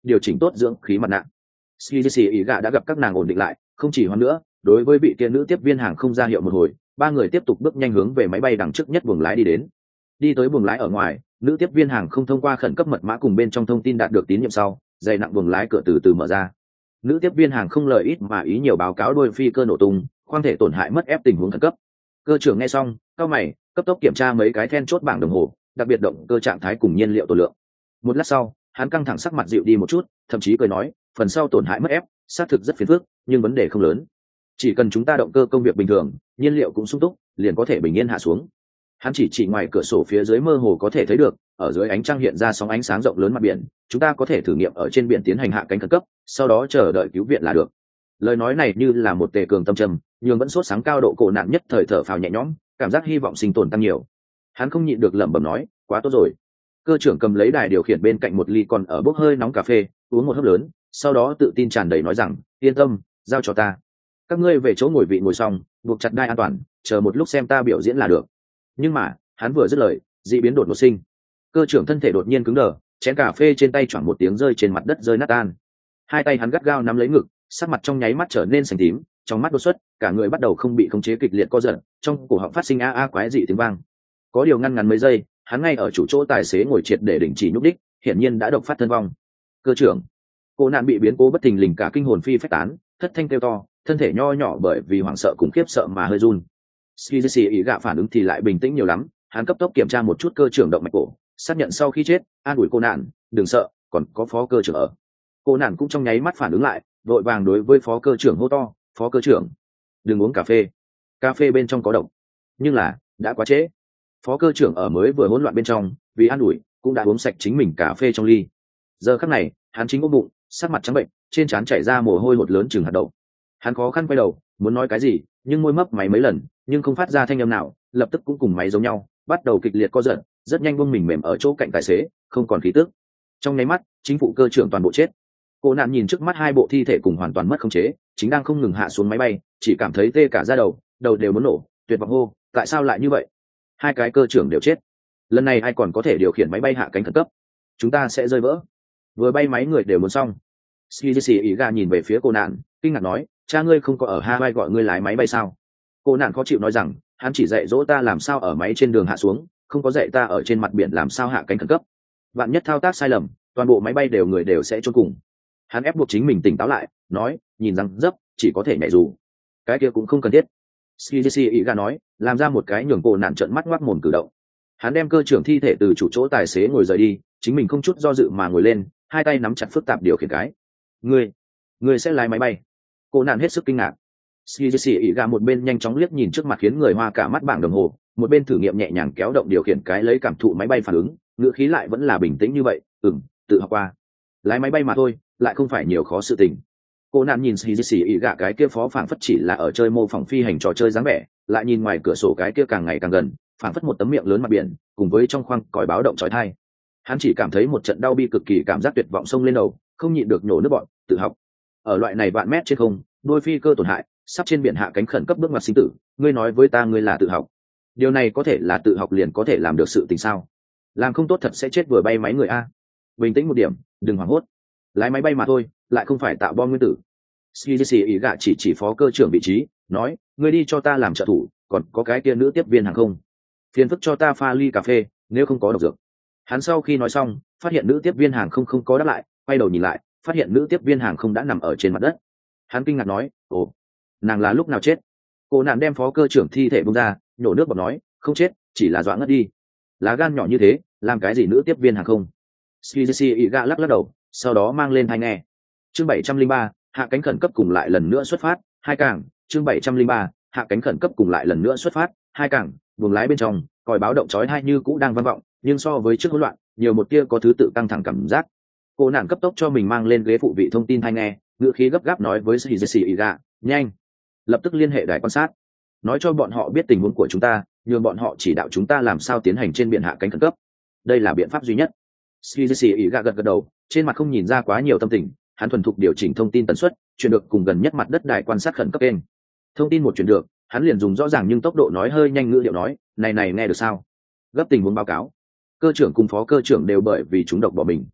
điều chỉnh tốt dưỡng khí mặt nạ. Skizzy ý gạ đã gặp các nàng ổn định lại, không chỉ hoan nữa, đối với vị kia nữ tiếp viên hàng không ra hiệu một hồi, ba người tiếp tục bước nhanh hướng về máy bay đằng trước nhất buồng lái đi đến. Đi tới buồng lái ở ngoài, nữ tiếp viên hàng không thông qua khẩn cấp mật mã cùng bên trong thông tin đạt được tín nhiệm sau, dày nặng buồng lái cửa từ từ mở ra. Nữ tiếp viên hàng không lời ít mà ý nhiều báo cáo đôi phi cơ nổ tung, khoang thể tổn hại mất ép tình huống khẩn cấp. Cơ trưởng nghe xong, cao mày, cấp tốc kiểm tra mấy cái then chốt bảng đồng hồ, đặc biệt động cơ trạng thái cùng nhiên liệu tổ lượng. Một lát sau, hắn căng thẳng sắc mặt dịu đi một chút, thậm chí cười nói, phần sau tổn hại mất ép, xác thực rất phiền phức, nhưng vấn đề không lớn. Chỉ cần chúng ta động cơ công việc bình thường, nhiên liệu cũng sung túc, liền có thể bình yên hạ xuống. Hắn chỉ chỉ ngoài cửa sổ phía dưới mơ hồ có thể thấy được, ở dưới ánh trăng hiện ra sóng ánh sáng rộng lớn mặt biển, chúng ta có thể thử nghiệm ở trên biển tiến hành hạ cánh khẩn cấp, sau đó chờ đợi cứu viện là được. Lời nói này như là một tề cường tâm trầm, nhưng vẫn sốt sáng cao độ cổ nạn nhất thời thở phào nhẹ nhõm, cảm giác hy vọng sinh tồn tăng nhiều. Hắn không nhịn được lẩm bẩm nói, quá tốt rồi. Cơ trưởng cầm lấy đài điều khiển bên cạnh một ly còn ở bốc hơi nóng cà phê, uống một hớp lớn, sau đó tự tin tràn đầy nói rằng, yên tâm, giao cho ta. Các ngươi về chỗ ngồi vị ngồi xong, buộc chặt đai an toàn, chờ một lúc xem ta biểu diễn là được. Nhưng mà, hắn vừa dứt lời, dị biến đột ngột sinh. Cơ trưởng thân thể đột nhiên cứng đờ, chén cà phê trên tay choảng một tiếng rơi trên mặt đất rơi nát tan. Hai tay hắn gắt gao nắm lấy ngực, sắc mặt trong nháy mắt trở nên xanh tím, trong mắt đột xuất, cả người bắt đầu không bị khống chế kịch liệt co giật, trong cổ họng phát sinh a a quái dị tiếng vang. Có điều ngăn ngắn mấy giây, hắn ngay ở chủ chỗ tài xế ngồi triệt để đình chỉ nhúc đích, hiển nhiên đã độc phát thân vong. Cơ trưởng, cô nạn bị biến cố bất thình lình cả kinh hồn phi phách tán, thất thanh kêu to, thân thể nho nhỏ bởi vì hoảng sợ cùng khiếp sợ mà hơi run. Skizzy ý gạ phản ứng thì lại bình tĩnh nhiều lắm, hắn cấp tốc kiểm tra một chút cơ trưởng động mạch cổ, xác nhận sau khi chết, an ủi cô nạn, đừng sợ, còn có phó cơ trưởng ở. Cô nạn cũng trong nháy mắt phản ứng lại, vội vàng đối với phó cơ trưởng hô to, phó cơ trưởng, đừng uống cà phê, cà phê bên trong có độc. Nhưng là đã quá trễ. Phó cơ trưởng ở mới vừa hỗn loạn bên trong, vì an ủi cũng đã uống sạch chính mình cà phê trong ly. Giờ khắc này, hắn chính ôm bụng, sắc mặt trắng bệnh, trên trán chảy ra mồ hôi hột lớn chừng hạt đậu. Hắn khó khăn quay đầu, muốn nói cái gì, nhưng môi mấp máy mấy lần, nhưng không phát ra thanh âm nào, lập tức cũng cùng máy giống nhau, bắt đầu kịch liệt co giật, rất nhanh buông mình mềm ở chỗ cạnh tài xế, không còn khí tức. Trong nháy mắt, chính phủ cơ trưởng toàn bộ chết. Cô nạn nhìn trước mắt hai bộ thi thể cùng hoàn toàn mất khống chế, chính đang không ngừng hạ xuống máy bay, chỉ cảm thấy tê cả da đầu, đầu đều muốn nổ, tuyệt vọng hô, tại sao lại như vậy? Hai cái cơ trưởng đều chết. Lần này ai còn có thể điều khiển máy bay hạ cánh khẩn cấp? Chúng ta sẽ rơi vỡ. Vừa bay máy người đều muốn xong. Skizzy ý gà nhìn về phía cô nạn, kinh ngạc nói, cha ngươi không có ở Hawaii gọi ngươi lái máy bay sao? Cô nạn khó chịu nói rằng, hắn chỉ dạy dỗ ta làm sao ở máy trên đường hạ xuống, không có dạy ta ở trên mặt biển làm sao hạ cánh khẩn cấp. Vạn nhất thao tác sai lầm, toàn bộ máy bay đều người đều sẽ chôn cùng. Hắn ép buộc chính mình tỉnh táo lại, nói, nhìn rằng dấp, chỉ có thể nhảy dù. Cái kia cũng không cần thiết. Skizzy ý gà nói, làm ra một cái nhường cô nạn trợn mắt ngoác mồm cử động. Hắn đem cơ trưởng thi thể từ chủ chỗ tài xế ngồi rời đi, chính mình không chút do dự mà ngồi lên, hai tay nắm chặt phức tạp điều khiển cái. Ngươi, ngươi sẽ lái máy bay? Cô nạn hết sức kinh ngạc. Skizzy ý gà một bên nhanh chóng liếc nhìn trước mặt khiến người hoa cả mắt bảng đồng hồ, một bên thử nghiệm nhẹ nhàng kéo động điều khiển cái lấy cảm thụ máy bay phản ứng, ngữ khí lại vẫn là bình tĩnh như vậy, ừm, tự học qua. Lái máy bay mà thôi, lại không phải nhiều khó sự tình. Cô nạn nhìn Skizzy ý gà cái kia phó phảng phất chỉ là ở chơi mô phỏng phi hành trò chơi dáng vẻ, lại nhìn ngoài cửa sổ cái kia càng ngày càng gần, phảng phất một tấm miệng lớn mặt biển, cùng với trong khoang còi báo động chói tai. Hắn chỉ cảm thấy một trận đau bi cực kỳ cảm giác tuyệt vọng xông lên đầu, không nhịn được nhổ nước bọt, tự học. Ở loại này vạn mét trên không, đôi phi cơ tổn hại, sắp trên biển hạ cánh khẩn cấp bước ngoặt sinh tử, ngươi nói với ta ngươi là tự học. Điều này có thể là tự học liền có thể làm được sự tình sao? Làm không tốt thật sẽ chết vừa bay máy người a. Bình tĩnh một điểm, đừng hoảng hốt. Lái máy bay mà thôi, lại không phải tạo bom nguyên tử. Skizzy ý gạ chỉ chỉ phó cơ trưởng vị trí, nói, ngươi đi cho ta làm trợ thủ, còn có cái kia nữ tiếp viên hàng không. Phiền phức cho ta pha ly cà phê, nếu không có độc dược. Hắn sau khi nói xong, phát hiện nữ tiếp viên hàng không không có đáp lại, quay đầu nhìn lại, phát hiện nữ tiếp viên hàng không đã nằm ở trên mặt đất. Hắn kinh ngạc nói, ồ, nàng là lúc nào chết? Cô nạn đem phó cơ trưởng thi thể bung ra, nhổ nước bọt nói, không chết, chỉ là dọa ngất đi. Lá gan nhỏ như thế, làm cái gì nữ tiếp viên hàng không? Skizzy ý gạ lắc lắc đầu, sau đó mang lên tai nghe. Chương bảy trăm lẻ ba, hạ cánh khẩn cấp cùng lại lần nữa xuất phát, hai cảng. Chương bảy trăm lẻ ba, hạ cánh khẩn cấp cùng lại lần nữa xuất phát, hai cảng. Buồng lái bên trong, còi báo động chói tai như cũ đang vang vọng, nhưng so với trước hỗn loạn, nhiều một tia có thứ tự căng thẳng cảm giác. Cô nạn cấp tốc cho mình mang lên ghế phụ vị thông tin tai nghe, ngữ khí gấp gáp nói với Skizzy ý gạ, nhanh, lập tức liên hệ đài quan sát, nói cho bọn họ biết tình huống của chúng ta, nhường bọn họ chỉ đạo chúng ta làm sao tiến hành trên biển hạ cánh khẩn cấp. Đây là biện pháp duy nhất. Skizzy ý gạ gật gật đầu, trên mặt không nhìn ra quá nhiều tâm tình, hắn thuần thục điều chỉnh thông tin tần suất, chuyển được cùng gần nhất mặt đất đài quan sát khẩn cấp kênh. Thông tin một chuyển được, hắn liền dùng rõ ràng nhưng tốc độ nói hơi nhanh ngữ điệu nói, này này nghe được sao? Gấp tình huống báo cáo. Cơ trưởng cùng phó cơ trưởng đều bởi vì chúng độc bỏ mình.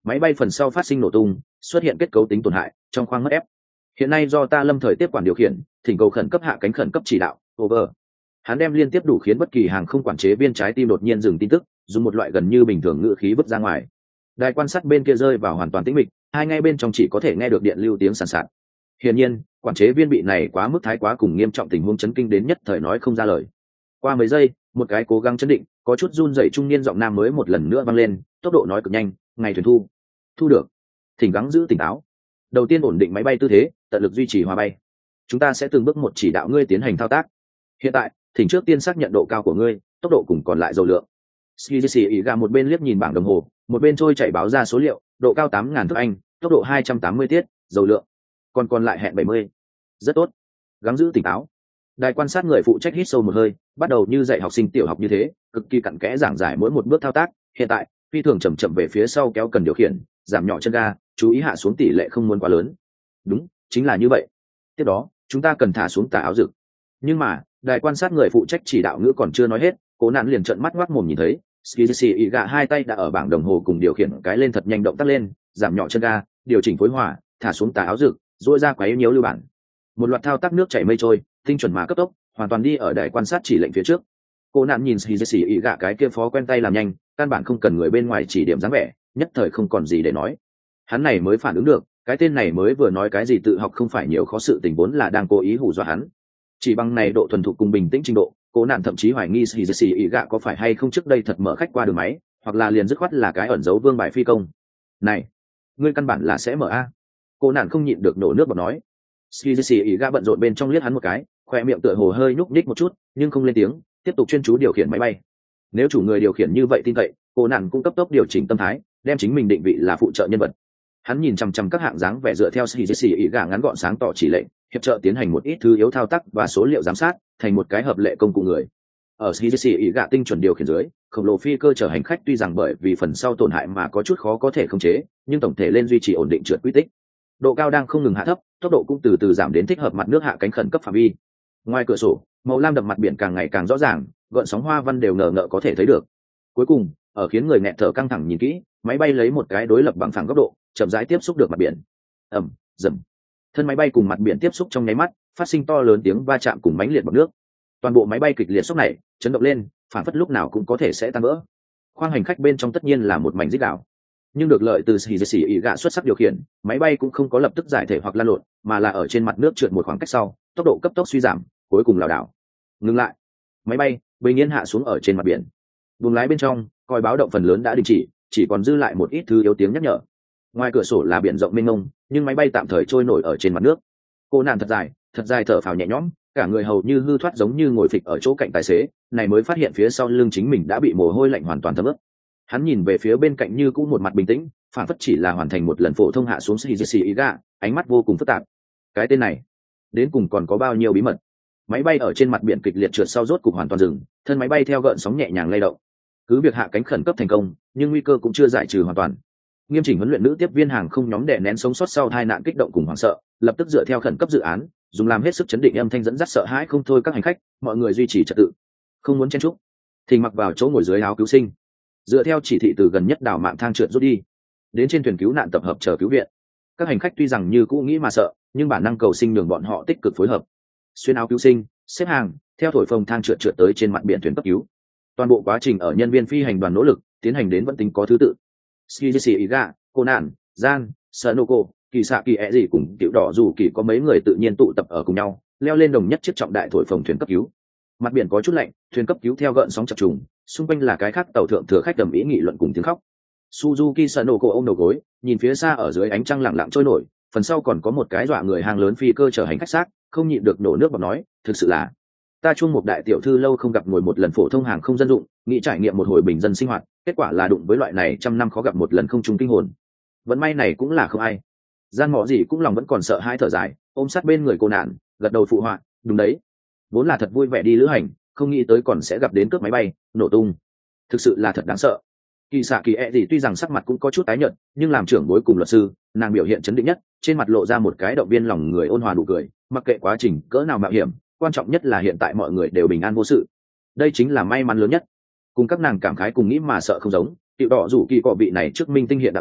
máy bay phần sau phát sinh nổ tung, xuất hiện kết cấu tính tổn hại, trong khoang mất ép. Hiện nay do ta Lâm thời tiếp quản điều khiển, thỉnh cầu khẩn cấp hạ cánh khẩn cấp chỉ đạo. Over. Hắn đem liên tiếp đủ khiến bất kỳ hàng không quản chế viên trái tim đột nhiên dừng tin tức, dùng một loại gần như bình thường ngữ khí vứt ra ngoài. Đài quan sát bên kia rơi vào hoàn toàn tĩnh mịch, hai ngay bên trong chỉ có thể nghe được điện lưu tiếng sàn sạt. Hiển nhiên, quản chế viên bị này quá mức thái quá cùng nghiêm trọng tình huống chấn kinh đến nhất thời nói không ra lời. Qua mấy giây, một cái cố gắng chấn định, có chút run rẩy trung niên giọng nam mới một lần nữa vang lên, tốc độ nói cực nhanh, ngày thuyền thu. Thu được. Thỉnh gắng giữ tỉnh táo. Đầu tiên ổn định máy bay tư thế, tận lực duy trì hòa bay. Chúng ta sẽ từng bước một chỉ đạo ngươi tiến hành thao tác. Hiện tại, thỉnh trước tiên xác nhận độ cao của ngươi, tốc độ cùng còn lại dầu lượng. Skizzy ý gà một bên liếc nhìn bảng đồng hồ, một bên trôi chạy báo ra số liệu, độ cao tám nghìn thước Anh, tốc độ hai trăm tám mươi tiết, dầu lượng. Còn còn lại hẹn bảy mươi. Rất tốt. Gắng giữ tỉnh táo. Đài quan sát người phụ trách hít sâu một hơi, bắt đầu như dạy học sinh tiểu học như thế, cực kỳ cặn kẽ giảng giải mỗi một bước thao tác. Hiện tại, phi thường chậm chậm về phía sau kéo cần điều khiển, giảm nhỏ chân ga, chú ý hạ xuống tỷ lệ không muốn quá lớn. Đúng, chính là như vậy. Tiếp đó, chúng ta cần thả xuống tà áo rực. Nhưng mà, đài quan sát người phụ trách chỉ đạo ngữ còn chưa nói hết, Cố Nạn liền trợn mắt ngoác mồm nhìn thấy, Skizzy ý gạ hai tay đã ở bảng đồng hồ cùng điều khiển cái lên thật nhanh động tác lên, giảm nhỏ chân ga, điều chỉnh phối hỏa, thả xuống tà áo rực, duỗi ra quá yếu nhiễu lưu bản. Một loạt thao tác nước chảy mây trôi, tinh chuẩn mà cấp tốc, hoàn toàn đi ở đài quan sát chỉ lệnh phía trước. Cố Nạn nhìn Skizzy ý gạ cái kia phó quen tay làm nhanh, căn bản không cần người bên ngoài chỉ điểm dáng vẻ, nhất thời không còn gì để nói. Hắn này mới phản ứng được, cái tên này mới vừa nói cái gì tự học không phải nhiều khó sự tình vốn là đang cố ý hù dọa hắn. Chỉ bằng này độ thuần thục cùng bình tĩnh trình độ, Cố Nạn thậm chí hoài nghi Skizzy ý gạ có phải hay không trước đây thật mở khách qua đường máy, hoặc là liền dứt khoát là cái ẩn giấu vương bài phi công. Này, ngươi căn bản là sẽ mở a. Cố Nạn không nhịn được nổ nước bọt nói. Skizzy ý gạ bận rộn bên trong liếc hắn một cái, khoe miệng tựa hồ hơi nhúc nhích một chút, nhưng không lên tiếng, tiếp tục chuyên chú điều khiển máy bay. Nếu chủ người điều khiển như vậy tin cậy, Cố Nạn cũng cấp tốc điều chỉnh tâm thái, đem chính mình định vị là phụ trợ nhân vật. Hắn nhìn chằm chằm các hạng dáng vẻ dựa theo Skizzy ý gạ ngắn gọn sáng tỏ chỉ lệnh, hiệp trợ tiến hành một ít thứ yếu thao tác và số liệu giám sát, thành một cái hợp lệ công cụ người. Ở Skizzy ý gạ tinh chuẩn điều khiển dưới, khổng lồ phi cơ chở hành khách tuy rằng bởi vì phần sau tổn hại mà có chút khó có thể khống chế, nhưng tổng thể lên duy trì ổn định trượt quy tích. Độ cao đang không ngừng hạ thấp, tốc độ cũng từ từ giảm đến thích hợp mặt nước hạ cánh khẩn cấp phạm vi. Ngoài cửa sổ, màu lam đậm mặt biển càng ngày càng rõ ràng, gợn sóng hoa văn đều ngờ ngợ có thể thấy được. Cuối cùng, ở khiến người nghẹt thở căng thẳng nhìn kỹ, máy bay lấy một cái đối lập bằng phẳng góc độ, chậm rãi tiếp xúc được mặt biển. Ầm, rầm. Thân máy bay cùng mặt biển tiếp xúc trong nháy mắt, phát sinh to lớn tiếng va chạm cùng mãnh liệt bọt nước. Toàn bộ máy bay kịch liệt sốc này, chấn động lên, phản phất lúc nào cũng có thể sẽ tan vỡ. Khoang hành khách bên trong tất nhiên là một mảnh rít gào. Nhưng được lợi từ Skizzy ý gạ xuất sắc điều khiển, máy bay cũng không có lập tức giải thể hoặc lăn lộn, mà là ở trên mặt nước trượt một khoảng cách sau, tốc độ cấp tốc suy giảm, cuối cùng lảo đảo. Ngừng lại. Máy bay bình yên hạ xuống ở trên mặt biển. Buồng lái bên trong, còi báo động phần lớn đã đình chỉ, chỉ còn dư lại một ít thứ yếu tiếng nhắc nhở. Ngoài cửa sổ là biển rộng mênh mông, nhưng máy bay tạm thời trôi nổi ở trên mặt nước. Cô Nạn thật dài, thật dài thở phào nhẹ nhõm, cả người hầu như hư thoát giống như ngồi phịch ở chỗ cạnh tài xế, này mới phát hiện phía sau lưng chính mình đã bị mồ hôi lạnh hoàn toàn thấm ướt. Hắn nhìn về phía bên cạnh như cũng một mặt bình tĩnh, phản phất chỉ là hoàn thành một lần phổ thông hạ xuống Skizzy ý gạ, ánh mắt vô cùng phức tạp. Cái tên này, đến cùng còn có bao nhiêu bí mật? Máy bay ở trên mặt biển kịch liệt trượt sau rốt cục hoàn toàn dừng, thân máy bay theo gợn sóng nhẹ nhàng lay động. Cứ việc hạ cánh khẩn cấp thành công, nhưng nguy cơ cũng chưa giải trừ hoàn toàn. Nghiêm chỉnh huấn luyện nữ tiếp viên hàng không nhóm đè nén sống sót sau tai nạn kích động cùng hoảng sợ, lập tức dựa theo khẩn cấp dự án, dùng làm hết sức chấn định âm thanh dẫn dắt sợ hãi không thôi các hành khách, mọi người duy trì trật tự, không muốn chen chúc, thì mặc vào chỗ ngồi dưới áo cứu sinh. Dựa theo chỉ thị từ gần nhất đảo mạng thang trượt rút đi, đến trên thuyền cứu nạn tập hợp chờ cứu viện. Các hành khách tuy rằng như cũ nghĩ mà sợ, nhưng bản năng cầu sinh nhường bọn họ tích cực phối hợp. Xuyên áo cứu sinh, xếp hàng, theo thổi phồng thang trượt trượt tới trên mặt biển thuyền cấp cứu. Toàn bộ quá trình ở nhân viên phi hành đoàn nỗ lực tiến hành đến vẫn tính có thứ tự. Skizzy ý gạ, Cô Nạn, Gian, Sanoko, kỳ xạ kỳ ẹ gì cùng tiểu đỏ dù kỳ có mấy người tự nhiên tụ tập ở cùng nhau, leo lên đồng nhất chiếc trọng đại thổi phồng thuyền cấp cứu. Mặt biển có chút lạnh, thuyền cấp cứu theo gợn sóng chập trùng, xung quanh là cái khác tàu thượng thừa khách tầm ý nghị luận cùng tiếng khóc. Suzuki Sanoko ôm đầu gối, nhìn phía xa ở dưới ánh trăng lặng lặng trôi nổi, phần sau còn có một cái dọa người hàng lớn phi cơ chở hành khách xác, không nhịn được nổ nước bọt nói, thực sự là ta chuông một đại tiểu thư lâu không gặp ngồi một lần phổ thông hàng không dân dụng, nghĩ trải nghiệm một hồi bình dân sinh hoạt, kết quả là đụng với loại này trăm năm khó gặp một lần không trùng kinh hồn. Vẫn may này cũng là không ai. Gian Mọ gì cũng lòng vẫn còn sợ hai thở dài, ôm sát bên người Cô Nạn, gật đầu phụ họa, đúng đấy, vốn là thật vui vẻ đi lữ hành, không nghĩ tới còn sẽ gặp đến cướp máy bay, nổ tung, thực sự là thật đáng sợ. Kỳ xạ kỳ ẹ gì tuy rằng sắc mặt cũng có chút tái nhợt, nhưng làm trưởng bối cùng luật sư, nàng biểu hiện chấn định nhất, trên mặt lộ ra một cái động viên lòng người ôn hòa nụ cười, mặc kệ quá trình cỡ nào mạo hiểm, quan trọng nhất là hiện tại mọi người đều bình an vô sự, đây chính là may mắn lớn nhất. Cùng các nàng cảm khái cùng nghĩ mà sợ không giống, tiểu đỏ rủ kỳ cọ vị này trước minh tinh hiện đạo diễn,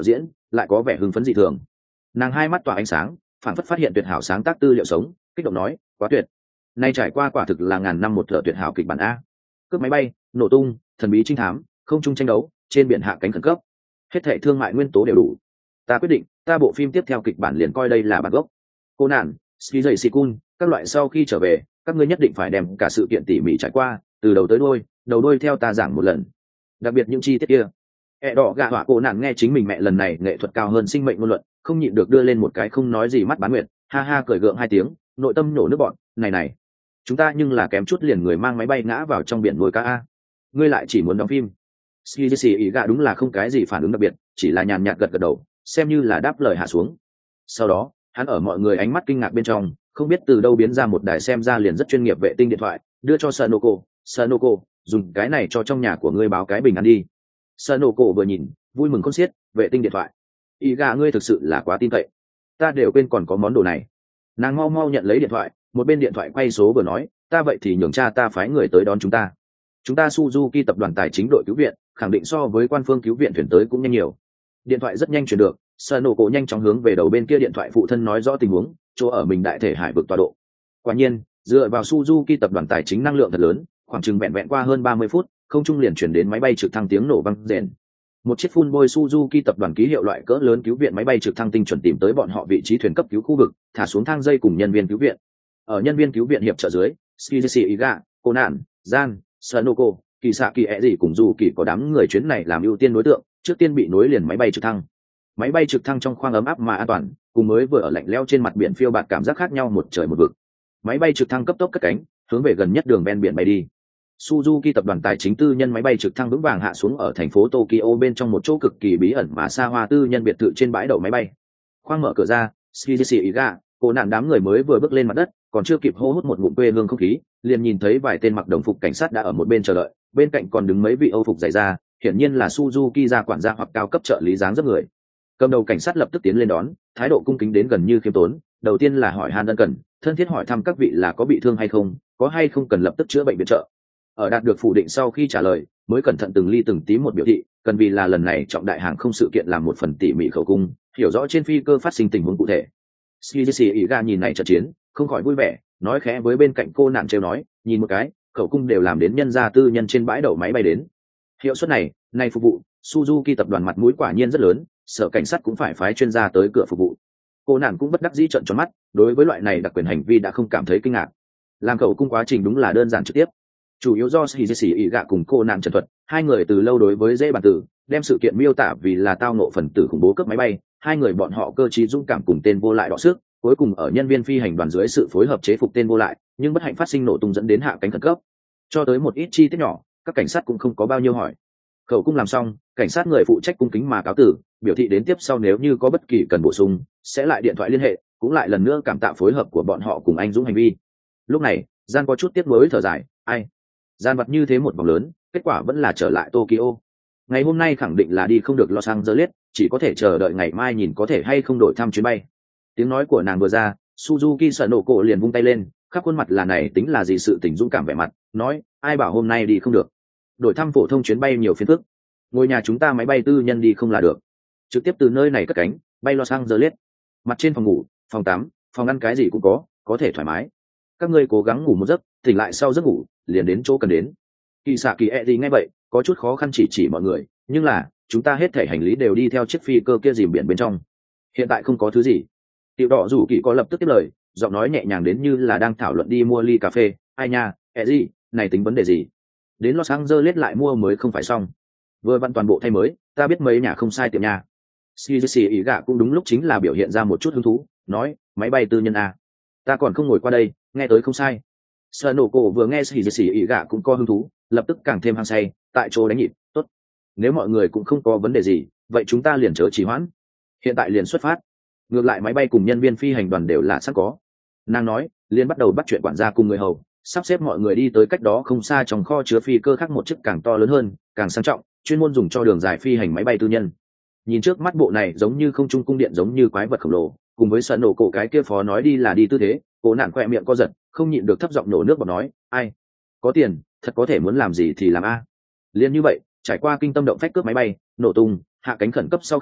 lại có vẻ hưng phấn dị thường. Nàng hai mắt tỏa ánh sáng, phản phất phát hiện tuyệt hảo sáng tác tư liệu sống, kích động nói, quá tuyệt. Nay trải qua quả thực là ngàn năm một thợ tuyệt hảo kịch bản a. Cướp máy bay, nổ tung, thần bí trinh thám, không trung tranh đấu, trên biển hạ cánh khẩn cấp, hết thảy thương mại nguyên tố đều đủ. Ta quyết định, ta bộ phim tiếp theo kịch bản liền coi đây là bản gốc. Cô nạn, ski dậy sikun, các loại sau khi trở về, các ngươi nhất định phải đem cả sự kiện tỉ mỉ trải qua, từ đầu tới đuôi, đầu đuôi theo ta giảng một lần. Đặc biệt những chi tiết kia. E đỏ gạ họa cô nạn nghe chính mình mẹ lần này nghệ thuật cao hơn sinh mệnh ngôn luận, không nhịn được đưa lên một cái không nói gì mắt bán nguyệt, ha ha cười gượng hai tiếng, nội tâm nổ nước bọn, này này, chúng ta nhưng là kém chút liền người mang máy bay ngã vào trong biển nuôi cá a. Ngươi lại chỉ muốn đóng phim. Skizzy ý gạ đúng là không cái gì phản ứng đặc biệt, chỉ là nhàn nhạt gật gật đầu, xem như là đáp lời hạ xuống. Sau đó, hắn ở mọi người ánh mắt kinh ngạc bên trong, không biết từ đâu biến ra một đài xem ra liền rất chuyên nghiệp vệ tinh điện thoại, đưa cho Sanoko. Sanoko, dùng cái này cho trong nhà của ngươi báo cái bình an đi. Sanoko vừa nhìn, vui mừng khôn xiết, vệ tinh điện thoại. Ý gạ ngươi thực sự là quá tin cậy. Ta đều quên còn có món đồ này. Nàng mau mau nhận lấy điện thoại, một bên điện thoại quay số vừa nói, ta vậy thì nhường cha ta phái người tới đón chúng ta. Chúng ta Suzuki tập đoàn tài chính đội cứu viện, khẳng định so với quan phương cứu viện thuyền tới cũng nhanh nhiều. Điện thoại rất nhanh chuyển được, Sanoko nhanh chóng hướng về đầu bên kia điện thoại phụ thân nói rõ tình huống, chỗ ở mình đại thể hải vực tọa độ. Quả nhiên, dựa vào Suzuki tập đoàn tài chính năng lượng thật lớn, khoảng chừng vẹn vẹn qua hơn ba mươi phút, không trung liền chuyển đến máy bay trực thăng tiếng nổ vang rền. Một chiếc Fullboy Suzuki tập đoàn ký hiệu loại cỡ lớn cứu viện máy bay trực thăng tinh chuẩn tìm tới bọn họ vị trí thuyền cấp cứu khu vực, thả xuống thang dây cùng nhân viên cứu viện. Ở nhân viên cứu viện hiệp trợ dưới, Skizzy Iga, Conan, Jan, Sanoko, kỳ xạ kỳ ẹ gì cùng dù kỳ có đám người chuyến này làm ưu tiên đối tượng, trước tiên bị nối liền máy bay trực thăng. Máy bay trực thăng trong khoang ấm áp mà an toàn, cùng mới vừa ở lạnh lẽo trên mặt biển phiêu bạt cảm giác khác nhau một trời một vực. Máy bay trực thăng cấp tốc cất cánh, hướng về gần nhất đường ven biển bay đi. Suzuki tập đoàn tài chính tư nhân máy bay trực thăng vững vàng hạ xuống ở thành phố Tokyo bên trong một chỗ cực kỳ bí ẩn mà xa hoa tư nhân biệt thự trên bãi đậu máy bay. Khoang mở cửa ra, Skizzy Iga, cô nạn đám người mới vừa bước lên mặt đất, còn chưa kịp hô hút một ngụm quê hương không khí, liền nhìn thấy vài tên mặc đồng phục cảnh sát đã ở một bên chờ đợi, bên cạnh còn đứng mấy vị Âu phục dày da, hiển nhiên là Suzuki gia quản gia hoặc cao cấp trợ lý dáng dấp người. Cầm đầu cảnh sát lập tức tiến lên đón, thái độ cung kính đến gần như khiêm tốn, đầu tiên là hỏi han ân cần, thân thiết hỏi thăm các vị là có bị thương hay không, có hay không cần lập tức chữa bệnh viện trợ. Ở đạt được phủ định sau khi trả lời, mới cẩn thận từng ly từng tí một biểu thị, cần vì là lần này trọng đại hàng không sự kiện làm một phần tỉ mỉ khẩu cung, hiểu rõ trên phi cơ phát sinh tình huống cụ thể. Skizzy Iga nhìn này trận chiến, không khỏi vui vẻ, nói khẽ với bên cạnh cô nạn trêu nói, nhìn một cái, khẩu cung đều làm đến nhân gia tư nhân trên bãi đậu máy bay đến. Hiệu suất này, này phục vụ, Suzuki tập đoàn mặt mũi quả nhiên rất lớn, sở cảnh sát cũng phải phái chuyên gia tới cửa phục vụ. Cô nạn cũng bất đắc dĩ trợn tròn mắt, đối với loại này đặc quyền hành vi đã không cảm thấy kinh ngạc. Làm khẩu cung quá trình đúng là đơn giản trực tiếp. Chủ yếu do Skizzy Iga cùng cô nạn trần thuật, hai người từ lâu đối với dễ bản tử, đem sự kiện miêu tả vì là tao ngộ phần tử khủng bố cướp máy bay, hai người bọn họ cơ trí dũng cảm cùng tên vô lại đọ sức, cuối cùng ở nhân viên phi hành đoàn dưới sự phối hợp chế phục tên vô lại, nhưng bất hạnh phát sinh nổ tung dẫn đến hạ cánh khẩn cấp. Cho tới một ít chi tiết nhỏ, các cảnh sát cũng không có bao nhiêu hỏi. Khẩu cung làm xong, cảnh sát người phụ trách cung kính mà cáo tử, biểu thị đến tiếp sau nếu như có bất kỳ cần bổ sung, sẽ lại điện thoại liên hệ, cũng lại lần nữa cảm tạ phối hợp của bọn họ cùng anh dũng hành vi. Lúc này, Gian có chút tiếc nuối thở dài, ai, Gian vặt như thế một vòng lớn, kết quả vẫn là trở lại Tokyo. Ngày hôm nay khẳng định là đi không được Los Angeles, chỉ có thể chờ đợi ngày mai nhìn có thể hay không đổi thăm chuyến bay. Tiếng nói của nàng vừa ra, Suzuki sợ nổ cổ liền vung tay lên, khắp khuôn mặt là này tính là gì sự tình dũng cảm vẻ mặt, nói, ai bảo hôm nay đi không được. Đổi thăm phổ thông chuyến bay nhiều phiền phức. Ngôi nhà chúng ta máy bay tư nhân đi không là được. Trực tiếp từ nơi này cất cánh, bay Los Angeles. Mặt trên phòng ngủ, phòng tắm, phòng ăn cái gì cũng có, có thể thoải mái. Các ngươi cố gắng ngủ một giấc, tỉnh lại sau giấc ngủ, liền đến chỗ cần đến. Kỳ xạ kỳ ẹ gì nghe vậy, có chút khó khăn chỉ chỉ mọi người, nhưng là, chúng ta hết thể hành lý đều đi theo chiếc phi cơ kia dìm biển bên trong. Hiện tại không có thứ gì. Tiểu đỏ rủ kỳ có lập tức tiếp lời, giọng nói nhẹ nhàng đến như là đang thảo luận đi mua ly cà phê, ai nha, ẹ gì, này tính vấn đề gì? Đến Los Angeles lại mua mới không phải xong. Vừa vặn toàn bộ thay mới, ta biết mấy nhà không sai tiệm nhà. Skizzy ý gạ cũng đúng lúc chính là biểu hiện ra một chút hứng thú, nói, máy bay tư nhân à. Ta còn không ngồi qua đây, nghe tới không sai. Sanoko vừa nghe Skizzy ý gạ cũng có hứng thú, lập tức càng thêm hăng say, tại chỗ đánh nhịp, tốt. Nếu mọi người cũng không có vấn đề gì, vậy chúng ta liền chớ trì hoãn. Hiện tại liền xuất phát. Ngược lại máy bay cùng nhân viên phi hành đoàn đều là sẵn có. Nàng nói, liền bắt đầu bắt chuyện quản gia cùng người hầu, sắp xếp mọi người đi tới cách đó không xa trong kho chứa phi cơ khác một chiếc càng to lớn hơn, càng sang trọng, chuyên môn dùng cho đường dài phi hành máy bay tư nhân. Nhìn trước mắt bộ này giống như không trung cung điện giống như quái vật khổng lồ, cùng với sợ nổ cổ cái kia phó nói đi là đi tư thế, cổ nạn khoe miệng co giật, không nhịn được thấp giọng nổ nước bọt nói, ai, có tiền, thật có thể muốn làm gì thì làm a. Liên như vậy, trải qua kinh tâm động phách cướp máy bay, nổ tung, hạ cánh khẩn cấp sau khi,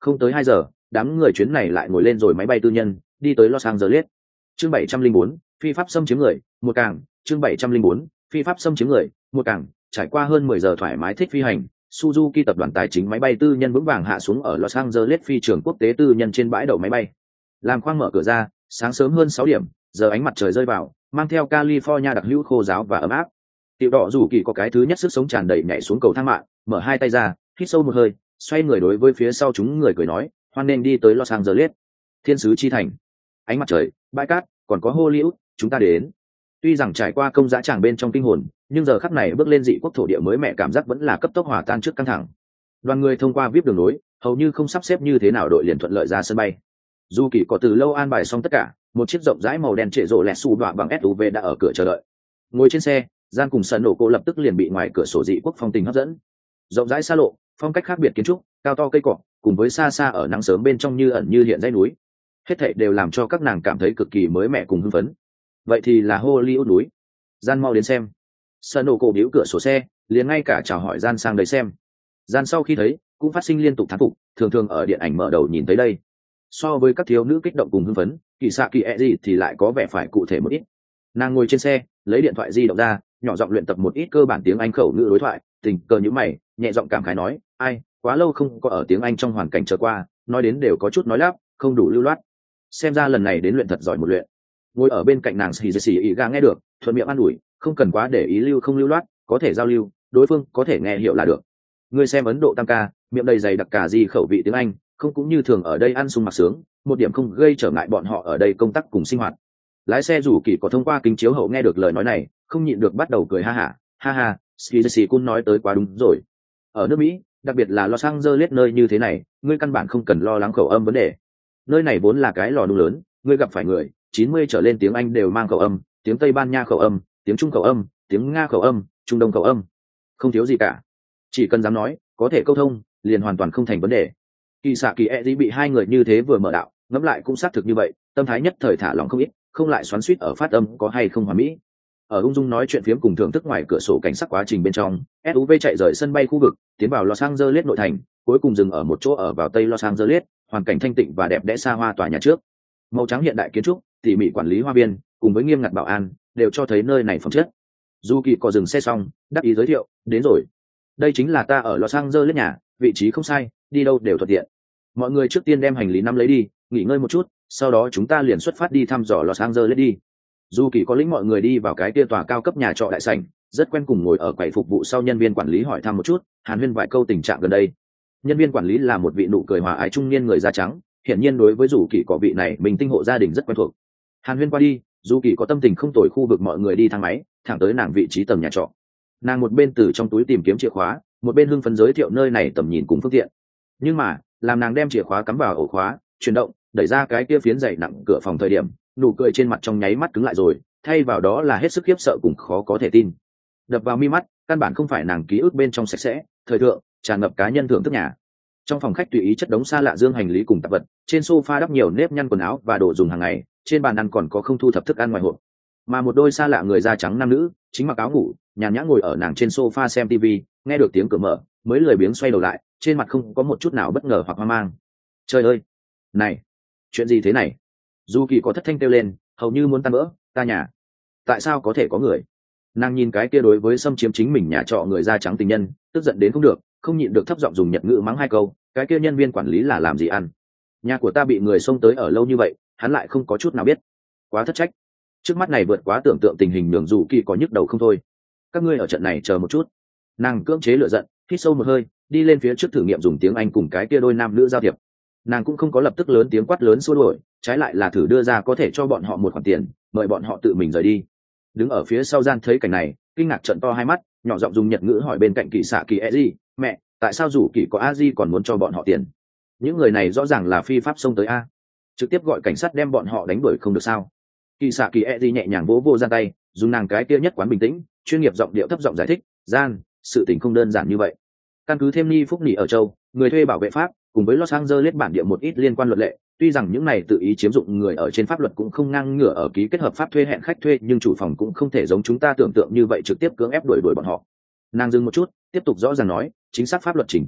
không tới hai giờ đám người chuyến này lại ngồi lên rồi máy bay tư nhân đi tới Los Angeles. Chương bảy trăm linh bốn, phi pháp xâm chiếm người, một cảng. Chương bảy trăm linh bốn, phi pháp xâm chiếm người, một cảng. Trải qua hơn mười giờ thoải mái thích phi hành, Suzuki tập đoàn tài chính máy bay tư nhân vững vàng hạ xuống ở Los Angeles phi trường quốc tế tư nhân trên bãi đậu máy bay. Làm khoang mở cửa ra, sáng sớm hơn sáu điểm, giờ ánh mặt trời rơi vào, mang theo California đặc hữu khô ráo và ấm áp. Tiểu đỏ rủ kỳ có cái thứ nhất sức sống tràn đầy nhảy xuống cầu thang mạng, mở hai tay ra, hít sâu một hơi, xoay người đối với phía sau chúng người cười nói, hoan nên đi tới Los Angeles, thiên sứ chi thành. Ánh mặt trời, bãi cát, còn có Hollywood, chúng ta đến. Tuy rằng trải qua công dã tràng bên trong kinh hồn, nhưng giờ khắc này bước lên dị quốc thổ địa mới mẹ cảm giác vẫn là cấp tốc hòa tan trước căng thẳng. Đoàn người thông qua vip đường nối, hầu như không sắp xếp như thế nào đội liền thuận lợi ra sân bay. Dù kỳ có từ lâu an bài xong tất cả, một chiếc rộng rãi màu đen trệ rộ lẹt xù đọa bằng ét u vê đã ở cửa chờ đợi. Ngồi trên xe, gian cùng sân nổ cô lập tức liền bị ngoài cửa sổ dị quốc phong tình hấp dẫn. Rộng rãi xa lộ, phong cách khác biệt kiến trúc, cao to cây cỏ, cùng với xa xa ở nắng sớm bên trong như ẩn như hiện dãy núi, hết thảy đều làm cho các nàng cảm thấy cực kỳ mới mẻ cùng hưng phấn. Vậy thì là Hollywood núi. Gian mau đến xem. Sân nổ cô điếu cửa sổ xe, liền ngay cả chào hỏi gian sang đấy xem. Gian sau khi thấy, cũng phát sinh liên tục thán phục, thường thường ở điện ảnh mở đầu nhìn thấy đây. So với các thiếu nữ kích động cùng hưng phấn, kỳ xạ kỳ e gì thì lại có vẻ phải cụ thể một ít. Nàng ngồi trên xe, lấy điện thoại di động ra, nhỏ giọng luyện tập một ít cơ bản tiếng Anh khẩu ngữ đối thoại, tình cờ như mày, nhẹ giọng cảm khái nói, ai, quá lâu không có ở tiếng Anh trong hoàn cảnh trở qua, nói đến đều có chút nói lắp, không đủ lưu loát. Xem ra lần này đến luyện thật giỏi một luyện. Ngồi ở bên cạnh nàng xì xì ý ga nghe được, thuận miệng an ủi, không cần quá để ý lưu không lưu loát, có thể giao lưu, đối phương có thể nghe hiểu là được. Ngươi xem Ấn Độ tam ca, miệng đầy dày đặc cả gì khẩu vị tiếng Anh, không cũng như thường ở đây ăn sung mặc sướng, một điểm không gây trở ngại bọn họ ở đây công tác cùng sinh hoạt. Lái xe rủ kỳ có thông qua kính chiếu hậu nghe được lời nói này, không nhịn được bắt đầu cười ha ha, ha ha, Skizzy cũng nói tới quá đúng rồi. Ở nước Mỹ, đặc biệt là Los Angeles nơi như thế này, ngươi căn bản không cần lo lắng khẩu âm vấn đề. Nơi này vốn là cái lò nung lớn, ngươi gặp phải người, chín mươi trở lên tiếng Anh đều mang khẩu âm, tiếng Tây Ban Nha khẩu âm, tiếng Trung khẩu âm, tiếng Nga khẩu âm, Trung Đông khẩu âm. Không thiếu gì cả. Chỉ cần dám nói, có thể câu thông, liền hoàn toàn không thành vấn đề. Kỳ xạ kỳ e bị hai người như thế vừa mở đạo, ngẫm lại cũng xác thực như vậy, tâm thái nhất thời thả lỏng không ít, không lại xoắn xuýt ở phát âm có hay không hoàn mỹ. Ở ung dung nói chuyện phiếm cùng thưởng thức ngoài cửa sổ cảnh sắc quá trình bên trong, ét u vê chạy rời sân bay khu vực, tiến vào Los Angeles nội thành, cuối cùng dừng ở một chỗ ở vào tây Los Angeles, hoàn cảnh thanh tịnh và đẹp đẽ xa hoa tòa nhà trước. Màu trắng hiện đại kiến trúc, tỉ mỉ quản lý hoa viên, cùng với nghiêm ngặt bảo an, đều cho thấy nơi này phẩm chất. Du Kỳ có dừng xe xong, đáp ý giới thiệu, đến rồi. Đây chính là ta ở Los Angeles nhà, vị trí không sai, đi đâu đều thuận tiện. Mọi người trước tiên đem hành lý nắm lấy đi, nghỉ ngơi một chút, sau đó chúng ta liền xuất phát đi thăm dò Los Angeles đi. Du Kỳ có lĩnh mọi người đi vào cái kia tòa cao cấp nhà trọ đại sảnh, rất quen cùng ngồi ở quầy phục vụ sau nhân viên quản lý hỏi thăm một chút, hàn huyên vài câu tình trạng gần đây. Nhân viên quản lý là một vị nụ cười hòa ái trung niên người da trắng, hiển nhiên đối với Du Kỳ có vị này mình tinh hộ gia đình rất quen thuộc. Hàn huyên qua đi, Du Kỳ có tâm tình không tồi khu vực mọi người đi thang máy, thẳng tới nàng vị trí tầng nhà trọ. Nàng một bên từ trong túi tìm kiếm chìa khóa, một bên hưng phấn giới thiệu nơi này tầm nhìn cùng phương tiện. Nhưng mà, làm nàng đem chìa khóa cắm vào ổ khóa, chuyển động, đẩy ra cái kia phiến dày nặng cửa phòng thời điểm, nụ cười trên mặt trong nháy mắt cứng lại rồi, thay vào đó là hết sức khiếp sợ cùng khó có thể tin. Đập vào mi mắt, căn bản không phải nàng ký ức bên trong sạch sẽ, thời thượng, tràn ngập cá nhân thưởng thức nhà. Trong phòng khách tùy ý chất đống xa lạ dương hành lý cùng tạp vật, trên sofa đắp nhiều nếp nhăn quần áo và đồ dùng hàng ngày, trên bàn ăn còn có không thu thập thức ăn ngoài hộp. Mà một đôi xa lạ người da trắng nam nữ, chính mặc áo ngủ, nhàn nhã ngồi ở nàng trên sofa xem tivi, nghe được tiếng cửa mở, mới lười biếng xoay đầu lại, trên mặt không có một chút nào bất ngờ hoặc hoang mang. Trời ơi, này, chuyện gì thế này? Du Kỳ có thất thanh kêu lên, hầu như muốn tan vỡ, ta nhà, tại sao có thể có người? Nàng nhìn cái kia đối với xâm chiếm chính mình nhà trọ người da trắng tình nhân, tức giận đến không được, không nhịn được thấp giọng dùng Nhật ngữ mắng hai câu, cái kia nhân viên quản lý là làm gì ăn? Nhà của ta bị người xông tới ở lâu như vậy, hắn lại không có chút nào biết, quá thất trách. Trước mắt này vượt quá tưởng tượng tình hình nhường Du Kỳ có nhức đầu không thôi. Các ngươi ở trận này chờ một chút. Nàng cưỡng chế lửa giận, hít sâu một hơi, đi lên phía trước thử nghiệm dùng tiếng Anh cùng cái kia đôi nam nữ giao thiệp. Nàng cũng không có lập tức lớn tiếng quát lớn xua đuổi, trái lại là thử đưa ra có thể cho bọn họ một khoản tiền, mời bọn họ tự mình rời đi. Đứng ở phía sau gian thấy cảnh này, kinh ngạc trợn to hai mắt, nhỏ giọng dùng Nhật ngữ hỏi bên cạnh Kỳ xạ kỳ Eji, mẹ, tại sao rủ Kỳ có Aji còn muốn cho bọn họ tiền? Những người này rõ ràng là phi pháp xông tới a, trực tiếp gọi cảnh sát đem bọn họ đánh đuổi không được sao? Kỳ xạ kỳ Eji nhẹ nhàng vỗ vô gian tay, dùng nàng cái kia nhất quán bình tĩnh, chuyên nghiệp giọng điệu thấp giọng giải thích, gian, sự tình không đơn giản như vậy. Căn cứ thêm ni phúc nỉ ở châu, người thuê bảo vệ pháp cùng với Los Angeles bản địa một ít liên quan luật lệ, tuy rằng những này tự ý chiếm dụng người ở trên pháp luật cũng không ngang ngửa ở ký kết hợp pháp thuê hẹn khách thuê, nhưng chủ phòng cũng không thể giống chúng ta tưởng tượng như vậy trực tiếp cưỡng ép đuổi đuổi bọn họ. Nàng dừng một chút, tiếp tục rõ ràng nói, chính xác pháp luật chỉnh tự là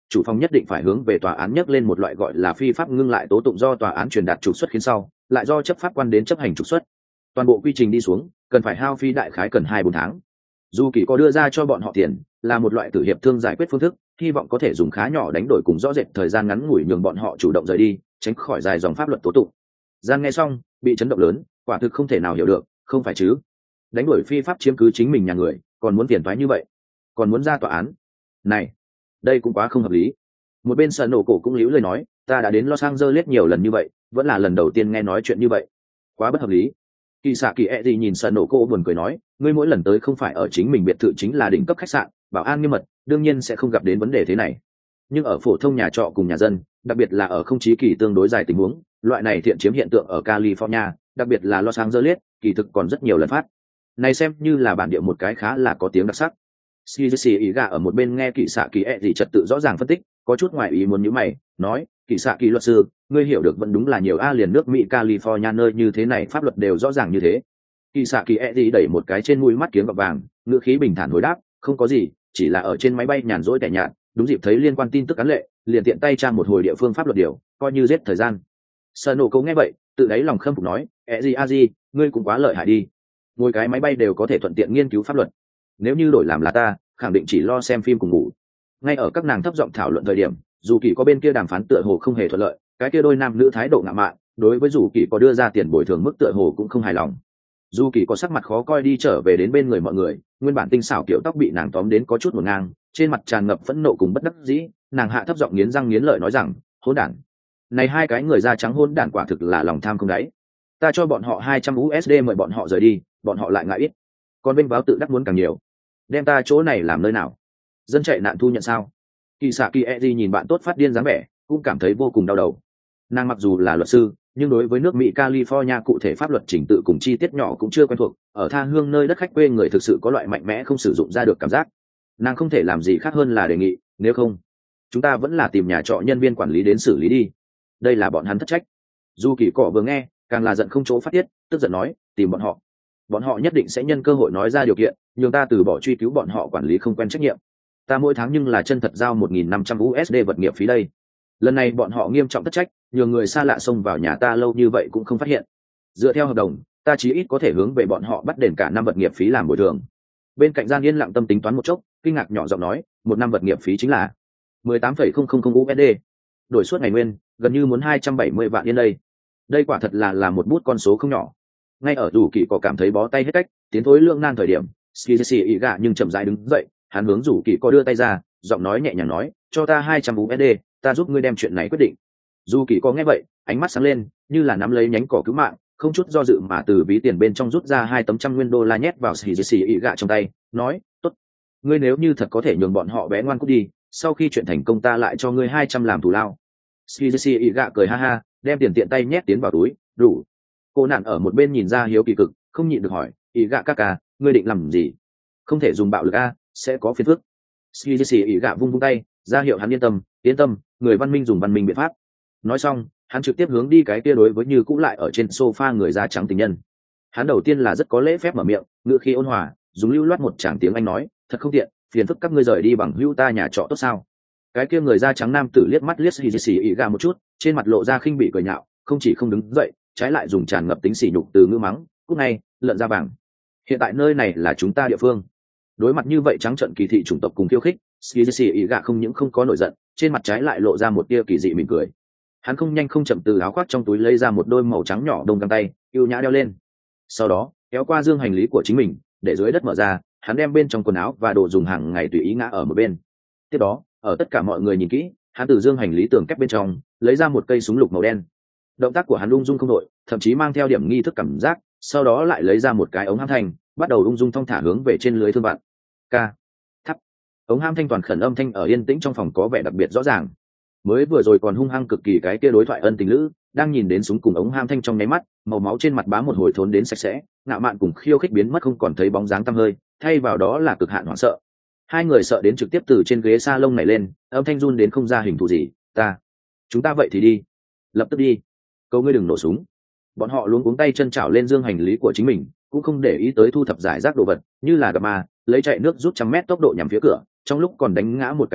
chủ phòng nhất định phải hướng về tòa án nhắc lên một loại gọi là phi pháp ngưng lại tố tụng do tòa án truyền đạt trục xuất khiến sau lại do chấp pháp quan đến chấp hành trục xuất. Toàn bộ quy trình đi xuống cần phải hao phí đại khái cần hai bốn tháng. Dù kỳ có đưa ra cho bọn họ tiền là một loại tử hiệp thương giải quyết phương thức, hy vọng có thể dùng khá nhỏ đánh đổi cùng rõ rệt thời gian ngắn ngủi nhường bọn họ chủ động rời đi, tránh khỏi dài dòng pháp luật tố tụng. Gian nghe xong bị chấn động lớn, quả thực không thể nào hiểu được, không phải chứ? Đánh đuổi phi pháp chiếm cứ chính mình nhà người, còn muốn tiền toái như vậy, còn muốn ra tòa án. Này, đây cũng quá không hợp lý. Một bên sợ nổ cổ cũng líu lời nói, ta đã đến Los Angeles nhiều lần như vậy, vẫn là lần đầu tiên nghe nói chuyện như vậy, quá bất hợp lý. Kỳ xạ kỳ e gì nhìn sợ nổ cổ buồn cười nói, ngươi mỗi lần tới không phải ở chính mình biệt thự chính là đỉnh cấp khách sạn, bảo an nghiêm mật, đương nhiên sẽ không gặp đến vấn đề thế này. Nhưng ở phổ thông nhà trọ cùng nhà dân, đặc biệt là ở không chí kỳ tương đối dài tình huống, loại này thiện chiếm hiện tượng ở California, đặc biệt là Los Angeles, kỳ thực còn rất nhiều lần phát. Này xem như là bản địa một cái khá là có tiếng đặc sắc. Skizzy ý gà ở một bên nghe kỳ xạ kỳ e gì trật tự rõ ràng phân tích, có chút ngoài ý muốn như mày, nói, kỳ xạ kỳ luật sư, ngươi hiểu được vẫn đúng là nhiều a liền nước Mỹ California nơi như thế này pháp luật đều rõ ràng như thế. Kỳ xạ kỳ e gì đẩy một cái trên mũi mắt kiếng gọt vàng, ngữ khí bình thản hồi đáp, không có gì, chỉ là ở trên máy bay nhàn rỗi tẻ nhạt, đúng dịp thấy liên quan tin tức án lệ, liền tiện tay tra một hồi địa phương pháp luật điều, coi như giết thời gian. Sợ nổ cấu nghe vậy, tự đáy lòng khâm phục nói, e gì a gì, ngươi cũng quá lợi hại đi. Ngồi cái máy bay đều có thể thuận tiện nghiên cứu pháp luật. Nếu như đổi làm là ta, khẳng định chỉ lo xem phim cùng ngủ. Ngay ở các nàng thấp giọng thảo luận thời điểm, dù kỳ có bên kia đàm phán tựa hồ không hề thuận lợi, cái kia đôi nam nữ thái độ ngạo mạn, đối với dù kỳ có đưa ra tiền bồi thường mức tựa hồ cũng không hài lòng. Dù kỳ có sắc mặt khó coi đi trở về đến bên người mọi người, nguyên bản tinh xảo kiểu tóc bị nàng tóm đến có chút một ngang, trên mặt tràn ngập phẫn nộ cùng bất đắc dĩ, nàng hạ thấp giọng nghiến răng nghiến lợi nói rằng, hỗn đản, này hai cái người da trắng hỗn đản quả thực là lòng tham không đáy. Ta cho bọn họ hai trăm u ét đê mời bọn họ rời đi, bọn họ lại ngại ít, còn bên báo tự đắc muốn càng nhiều, đem ta chỗ này làm nơi nào? Dân chạy nạn thu nhận sao? Kỳ xạ kỳ e nhìn bạn tốt phát điên dáng vẻ, cũng cảm thấy vô cùng đau đầu. Nàng mặc dù là luật sư, nhưng đối với nước Mỹ California cụ thể pháp luật chỉnh tự cùng chi tiết nhỏ cũng chưa quen thuộc, ở tha hương nơi đất khách quê người thực sự có loại mạnh mẽ không sử dụng ra được cảm giác. Nàng không thể làm gì khác hơn là đề nghị, nếu không, chúng ta vẫn là tìm nhà trọ nhân viên quản lý đến xử lý đi. Đây là bọn hắn thất trách. Dù Kỳ Cọ vừa nghe, càng là giận không chỗ phát tiết, tức giận nói, tìm bọn họ. Bọn họ nhất định sẽ nhân cơ hội nói ra điều kiện, nhường ta từ bỏ truy cứu bọn họ quản lý không quen trách nhiệm. Ta mỗi tháng nhưng là chân thật giao một nghìn năm trăm u ét đê vật nghiệp phí đây. Lần này bọn họ nghiêm trọng thất trách, nhường người xa lạ xông vào nhà ta lâu như vậy cũng không phát hiện. Dựa theo hợp đồng, ta chí ít có thể hướng về bọn họ bắt đền cả năm vật nghiệp phí làm bồi thường. Bên cạnh Gian yên lặng tâm tính toán một chốc, kinh ngạc nhỏ giọng nói, một năm vật nghiệp phí chính là mười tám phẩy không không không u ét đê. Đổi suốt ngày nguyên, gần như muốn hai trăm bảy mươi vạn yên đây. Đây quả thật là là một bút con số không nhỏ. Ngay ở Rủ Kỳ có cảm thấy bó tay hết cách, tiến thối lưỡng nan thời điểm, Skizzy ý gạ nhưng chậm rãi đứng dậy, hắn hướng Rủ Kỳ có đưa tay ra, giọng nói nhẹ nhàng nói, cho ta hai trăm u ét đê, ta giúp ngươi đem chuyện này quyết định. Dù Kỳ có nghe vậy, ánh mắt sáng lên, như là nắm lấy nhánh cỏ cứu mạng, không chút do dự mà từ ví tiền bên trong rút ra hai tấm trăm nguyên đô la nhét vào Skizzy ý gạ trong tay, nói, tốt, ngươi nếu như thật có thể nhường bọn họ bé ngoan cút đi, sau khi chuyện thành công ta lại cho ngươi hai trăm làm thù lao. Skizzy ý gạ cười ha ha, đem tiền tiện tay nhét tiến vào túi, đủ. Cô nạn ở một bên nhìn ra hiếu kỳ cực, không nhịn được hỏi, ý gạ ca ca, ngươi định làm gì? Không thể dùng bạo lực a, sẽ có phiền phức. Skizzy ý gạ vung vung tay, ra hiệu hắn yên tâm, yên tâm, người văn minh dùng văn minh biện pháp. Nói xong, hắn trực tiếp hướng đi cái kia đối với như cũ lại ở trên sofa người da trắng tình nhân. Hắn đầu tiên là rất có lễ phép mở miệng, ngựa khi ôn hòa, dùng lưu loát một tràng tiếng Anh nói, thật không tiện, phiền phức các ngươi rời đi bằng hữu ta nhà trọ tốt sao? Cái kia người da trắng nam tử liếc mắt liếc Skizzy ý gạ một chút, trên mặt lộ ra khinh bỉ cười nhạo, không chỉ không đứng dậy, trái lại dùng tràn ngập tính sỉ nhục từ ngữ mắng, cút ngay, lợn da vàng. Hiện tại nơi này là chúng ta địa phương. Đối mặt như vậy trắng trợn kỳ thị chủng tộc cùng khiêu khích, Skizzy ý gạ không những không có nổi giận, trên mặt trái lại lộ ra một tia kỳ dị mỉm cười. Hắn không nhanh không chậm từ áo khoác trong túi lấy ra một đôi màu trắng nhỏ đông găng tay, yêu nhã đeo lên. Sau đó, kéo qua dương hành lý của chính mình, để dưới đất mở ra, hắn đem bên trong quần áo và đồ dùng hàng ngày tùy ý ngã ở một bên. Tiếp đó, ở tất cả mọi người nhìn kỹ, hắn từ dương hành lý tường kép bên trong lấy ra một cây súng lục màu đen. Động tác của hắn ung dung không đội, thậm chí mang theo điểm nghi thức cảm giác, sau đó lại lấy ra một cái ống ham thanh, bắt đầu ung dung thong thả hướng về trên lưới thương vạn. Ca, thắp. Ống ham thanh toàn khẩn âm thanh ở yên tĩnh trong phòng có vẻ đặc biệt rõ ràng. Mới vừa rồi còn hung hăng cực kỳ cái kia đối thoại ân tình lữ, đang nhìn đến súng cùng ống ham thanh trong nháy mắt, màu máu trên mặt bá một hồi thốn đến sạch sẽ, ngạo mạn cùng khiêu khích biến mất không còn thấy bóng dáng tăm hơi, thay vào đó là cực hạn hoảng sợ. Hai người sợ đến trực tiếp từ trên ghế salon này lên, âm thanh run đến không ra hình thù gì, ta, chúng ta vậy thì đi, lập tức đi, cầu ngươi đừng nổ súng. Bọn họ luống cuống tay chân chảo lên dương hành lý của chính mình, cũng không để ý tới thu thập giải rác đồ vật, như là gặp ma, lấy chạy nước rút trăm mét tốc độ nhằm phía cửa, trong lúc còn đánh ngã một cái ghế,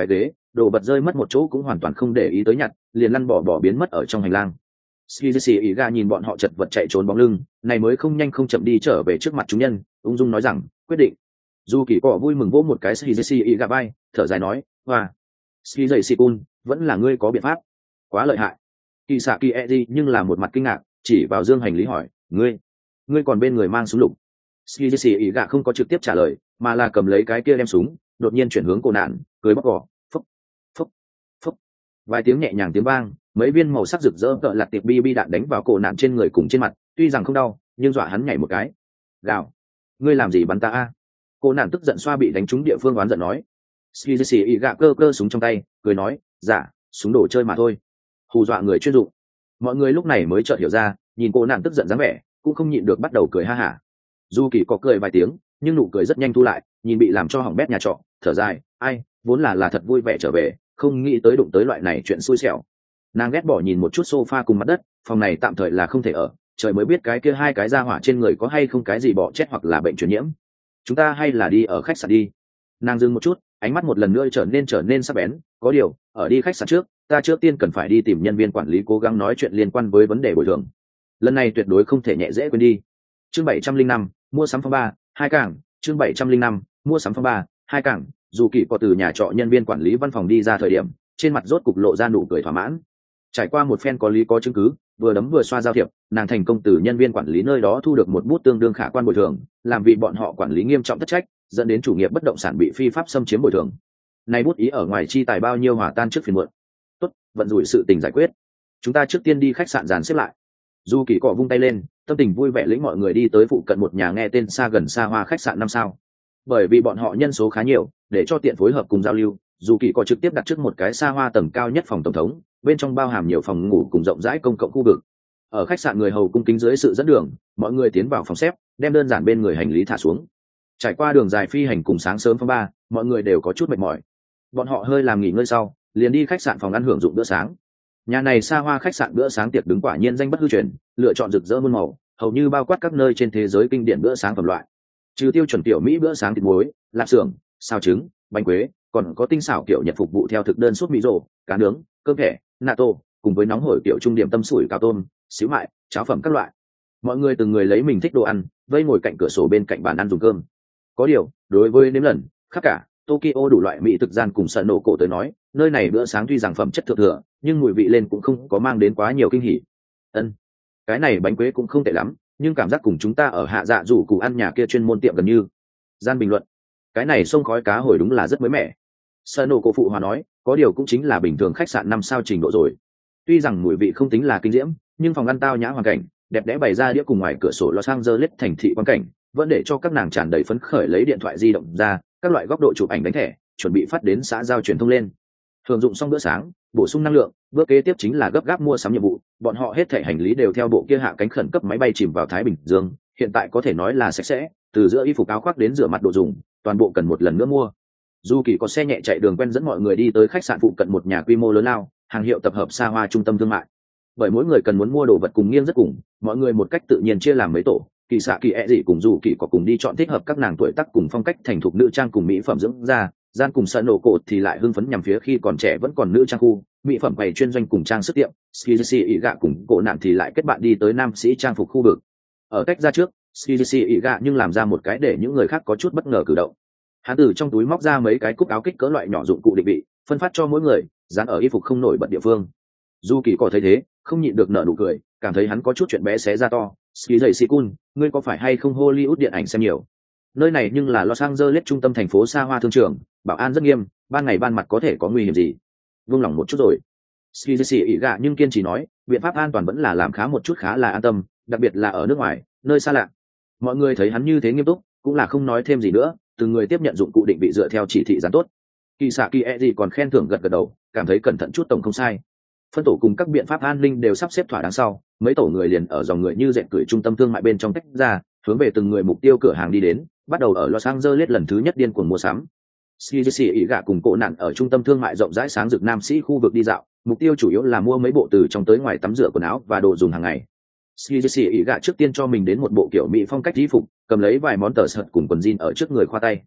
đồ vật rơi mất một chỗ cũng hoàn toàn không để ý tới nhặt, liền lăn bỏ bỏ biến mất ở trong hành lang. Skizzy Iga nhìn bọn họ chật vật chạy trốn bóng lưng, này mới không nhanh không chậm đi trở về trước mặt chúng nhân, ung dung nói rằng, quyết định. Dù kỳ cọ vui mừng vỗ một cái Skizzy Iga vai, thở dài nói, hoa, Skizzy Kun, vẫn là ngươi có biện pháp, quá lợi hại. Kỳ xạ kỳ Eji nhưng là một mặt kinh ngạc, chỉ vào dương hành lý hỏi, ngươi, ngươi còn bên người mang súng lục. Skizzy Iga không có trực tiếp trả lời, mà là cầm lấy cái kia đem súng, đột nhiên chuyển hướng cô nạn, cười bóc cỏ, phốc, phốc, phốc, vài tiếng nhẹ nhàng tiếng vang, mấy viên màu sắc rực rỡ cỡ lạt tiệp bi bi đạn đánh vào cổ nạn trên người cùng trên mặt, tuy rằng không đau nhưng dọa hắn nhảy một cái. Gào, ngươi làm gì bắn ta a? Cô nạn tức giận xoa bị đánh trúng địa phương oán giận nói. Skizzy Iga cơ cơ súng trong tay, cười nói, dạ, súng đồ chơi mà thôi, hù dọa người chuyên dụng. Mọi người lúc này mới chợt hiểu ra, nhìn cô nạn tức giận dáng vẻ, cũng không nhịn được bắt đầu cười ha hả. Du Kỳ có cười vài tiếng, nhưng nụ cười rất nhanh thu lại, nhìn bị làm cho hỏng bét nhà trọ, thở dài, ai, vốn là là thật vui vẻ trở về, không nghĩ tới đụng tới loại này chuyện xui xẻo. Nàng ghét bỏ nhìn một chút sofa cùng mặt đất, phòng này tạm thời là không thể ở, trời mới biết cái kia hai cái da hỏa trên người có hay không cái gì bỏ chết hoặc là bệnh truyền nhiễm. Chúng ta hay là đi ở khách sạn đi. Nàng dừng một chút, ánh mắt một lần nữa trở nên trở nên sắc bén, có điều, ở đi khách sạn trước, ta trước tiên cần phải đi tìm nhân viên quản lý cố gắng nói chuyện liên quan với vấn đề bồi thường. Lần này tuyệt đối không thể nhẹ dễ quên đi. Chương bảy trăm linh năm, mua sắm phong ba, hai cảng, chương bảy trăm linh năm, mua sắm phong ba, hai cảng, dù Kỳ có từ nhà trọ nhân viên quản lý văn phòng đi ra thời điểm, trên mặt rốt cục lộ ra nụ cười thỏa mãn. Trải qua một phen có lý có chứng cứ, vừa đấm vừa xoa giao thiệp, nàng thành công từ nhân viên quản lý nơi đó thu được một bút tương đương khả quan bồi thường, làm vì bọn họ quản lý nghiêm trọng thất trách, dẫn đến chủ nghiệp bất động sản bị phi pháp xâm chiếm bồi thường. Này bút ý ở ngoài chi tài bao nhiêu hòa tan trước phiền muộn. Tốt, vận rủi sự tình giải quyết. Chúng ta trước tiên đi khách sạn dàn xếp lại. Du Kỳ cọ vung tay lên, tâm tình vui vẻ lĩnh mọi người đi tới phụ cận một nhà nghe tên xa gần xa hoa khách sạn năm sao. Bởi vì bọn họ nhân số khá nhiều, để cho tiện phối hợp cùng giao lưu, Du Kỳ cọ trực tiếp đặt trước một cái xa hoa tầng cao nhất phòng tổng thống, bên trong bao hàm nhiều phòng ngủ cùng rộng rãi công cộng khu vực. Ở khách sạn người hầu cung kính dưới sự dẫn đường, mọi người tiến vào phòng xếp, đem đơn giản bên người hành lý thả xuống. Trải qua đường dài phi hành cùng sáng sớm phong ba, mọi người đều có chút mệt mỏi. Bọn họ hơi làm nghỉ ngơi sau, liền đi khách sạn phòng ăn hưởng dụng bữa sáng. Nhà này xa hoa khách sạn bữa sáng tiệc đứng quả nhiên danh bất hư truyền, lựa chọn rực rỡ muôn màu, hầu như bao quát các nơi trên thế giới kinh điển bữa sáng phẩm loại. Trừ tiêu chuẩn tiểu Mỹ bữa sáng thịt muối, lạp xưởng, xào trứng, bánh quế, còn có tinh xảo kiểu Nhật phục vụ theo thực đơn súp mỹ rồ, cá nướng, cơm thẻ, natto, cùng với nóng hổi kiểu trung điểm tâm sủi cảo tôm, xíu mại, cháo phẩm các loại. Mọi người từng người lấy mình thích đồ ăn, vây ngồi cạnh cửa sổ bên cạnh bàn ăn dùng cơm. Có điều, đối với nếm lần, khắp cả Tokyo đủ loại mỹ thực gian cùng sợ nổ cổ tới nói, nơi này bữa sáng tuy rằng phẩm chất thượng thừa, nhưng mùi vị lên cũng không có mang đến quá nhiều kinh hỉ. Ân, cái này bánh quế cũng không tệ lắm, nhưng cảm giác cùng chúng ta ở hạ dạ rủ cụ ăn nhà kia chuyên môn tiệm gần như. Gian bình luận, cái này xông khói cá hồi đúng là rất mới mẻ. Sợ nổ cổ phụ hòa nói, có điều cũng chính là bình thường khách sạn năm sao trình độ rồi. Tuy rằng mùi vị không tính là kinh diễm, nhưng phòng ăn tao nhã hoàn cảnh, đẹp đẽ bày ra đĩa cùng ngoài cửa sổ Los Angeles thành thị quan cảnh, vẫn để cho các nàng tràn đầy phấn khởi lấy điện thoại di động ra, các loại góc độ chụp ảnh đánh thẻ, chuẩn bị phát đến xã giao truyền thông lên. Thường dụng xong bữa sáng, bổ sung năng lượng, bước kế tiếp chính là gấp gáp mua sắm nhiệm vụ, bọn họ hết thảy hành lý đều theo bộ kia hạ cánh khẩn cấp máy bay chìm vào Thái Bình Dương, hiện tại có thể nói là sạch sẽ, từ giữa y phục áo khoác đến rửa mặt đồ dùng, toàn bộ cần một lần nữa mua. Du Kỳ có xe nhẹ chạy đường quen dẫn mọi người đi tới khách sạn phụ cận một nhà quy mô lớn lao, hàng hiệu tập hợp xa hoa trung tâm thương mại. Bởi mỗi người cần muốn mua đồ vật cùng nghiêng rất cùng, mọi người một cách tự nhiên chia làm mấy tổ, kỳ xạ kỳ ẹ dị cùng Du Kỳ có cùng đi chọn thích hợp các nàng tuổi tác cùng phong cách thành thục nữ trang cùng mỹ phẩm dưỡng da, gian cùng sợ nổ cột thì lại hưng phấn nhằm phía khi còn trẻ vẫn còn nữ trang khu, mỹ phẩm bày chuyên doanh cùng trang sức tiệm, Skizzy ỉ gạ cùng cổ nạn thì lại kết bạn đi tới nam sĩ trang phục khu vực. Ở cách ra trước, Skizzy ỉ gạ nhưng làm ra một cái để những người khác có chút bất ngờ cử động. Hắn từ trong túi móc ra mấy cái cúc áo kích cỡ loại nhỏ dụng cụ định vị, phân phát cho mỗi người, dán ở y phục không nổi bật địa phương. Du Kỳ có thấy thế, không nhịn được nở nụ cười, cảm thấy hắn có chút chuyện bé xé ra to. Skizzy Kun, ngươi có phải hay không Hollywood điện ảnh xem nhiều? Nơi này nhưng là Los Angeles trung tâm thành phố xa hoa thương trường, bảo an rất nghiêm, ban ngày ban mặt có thể có nguy hiểm gì? Vương lòng một chút rồi. Skizzy ỉ gạ nhưng kiên trì nói, biện pháp an toàn vẫn là làm khá một chút khá là an tâm, đặc biệt là ở nước ngoài, nơi xa lạ. Mọi người thấy hắn như thế nghiêm túc, cũng là không nói thêm gì nữa, từng người tiếp nhận dụng cụ định vị dựa theo chỉ thị dán tốt. Kỳ xạ kỳ e gì còn khen thưởng gật gật đầu, cảm thấy cẩn thận chút tổng không sai. Phân tổ cùng các biện pháp an ninh đều sắp xếp thỏa đáng sau, mấy tổ người liền ở dòng người như dệt cửi trung tâm thương mại bên trong tách ra, hướng về từng người mục tiêu cửa hàng đi đến, bắt đầu ở Los Angeles lần thứ nhất điên cuồng mua sắm. Skizzy ỉ gạ cùng cổ nạn ở trung tâm thương mại rộng rãi sáng rực nam sĩ khu vực đi dạo, mục tiêu chủ yếu là mua mấy bộ từ trong tới ngoài tắm rửa quần áo và đồ dùng hàng ngày. Skizzy ỉ gạ trước tiên cho mình đến một bộ kiểu mỹ phong cách y phục, cầm lấy vài món tờ sợt cùng quần jean ở trước người khoa tay.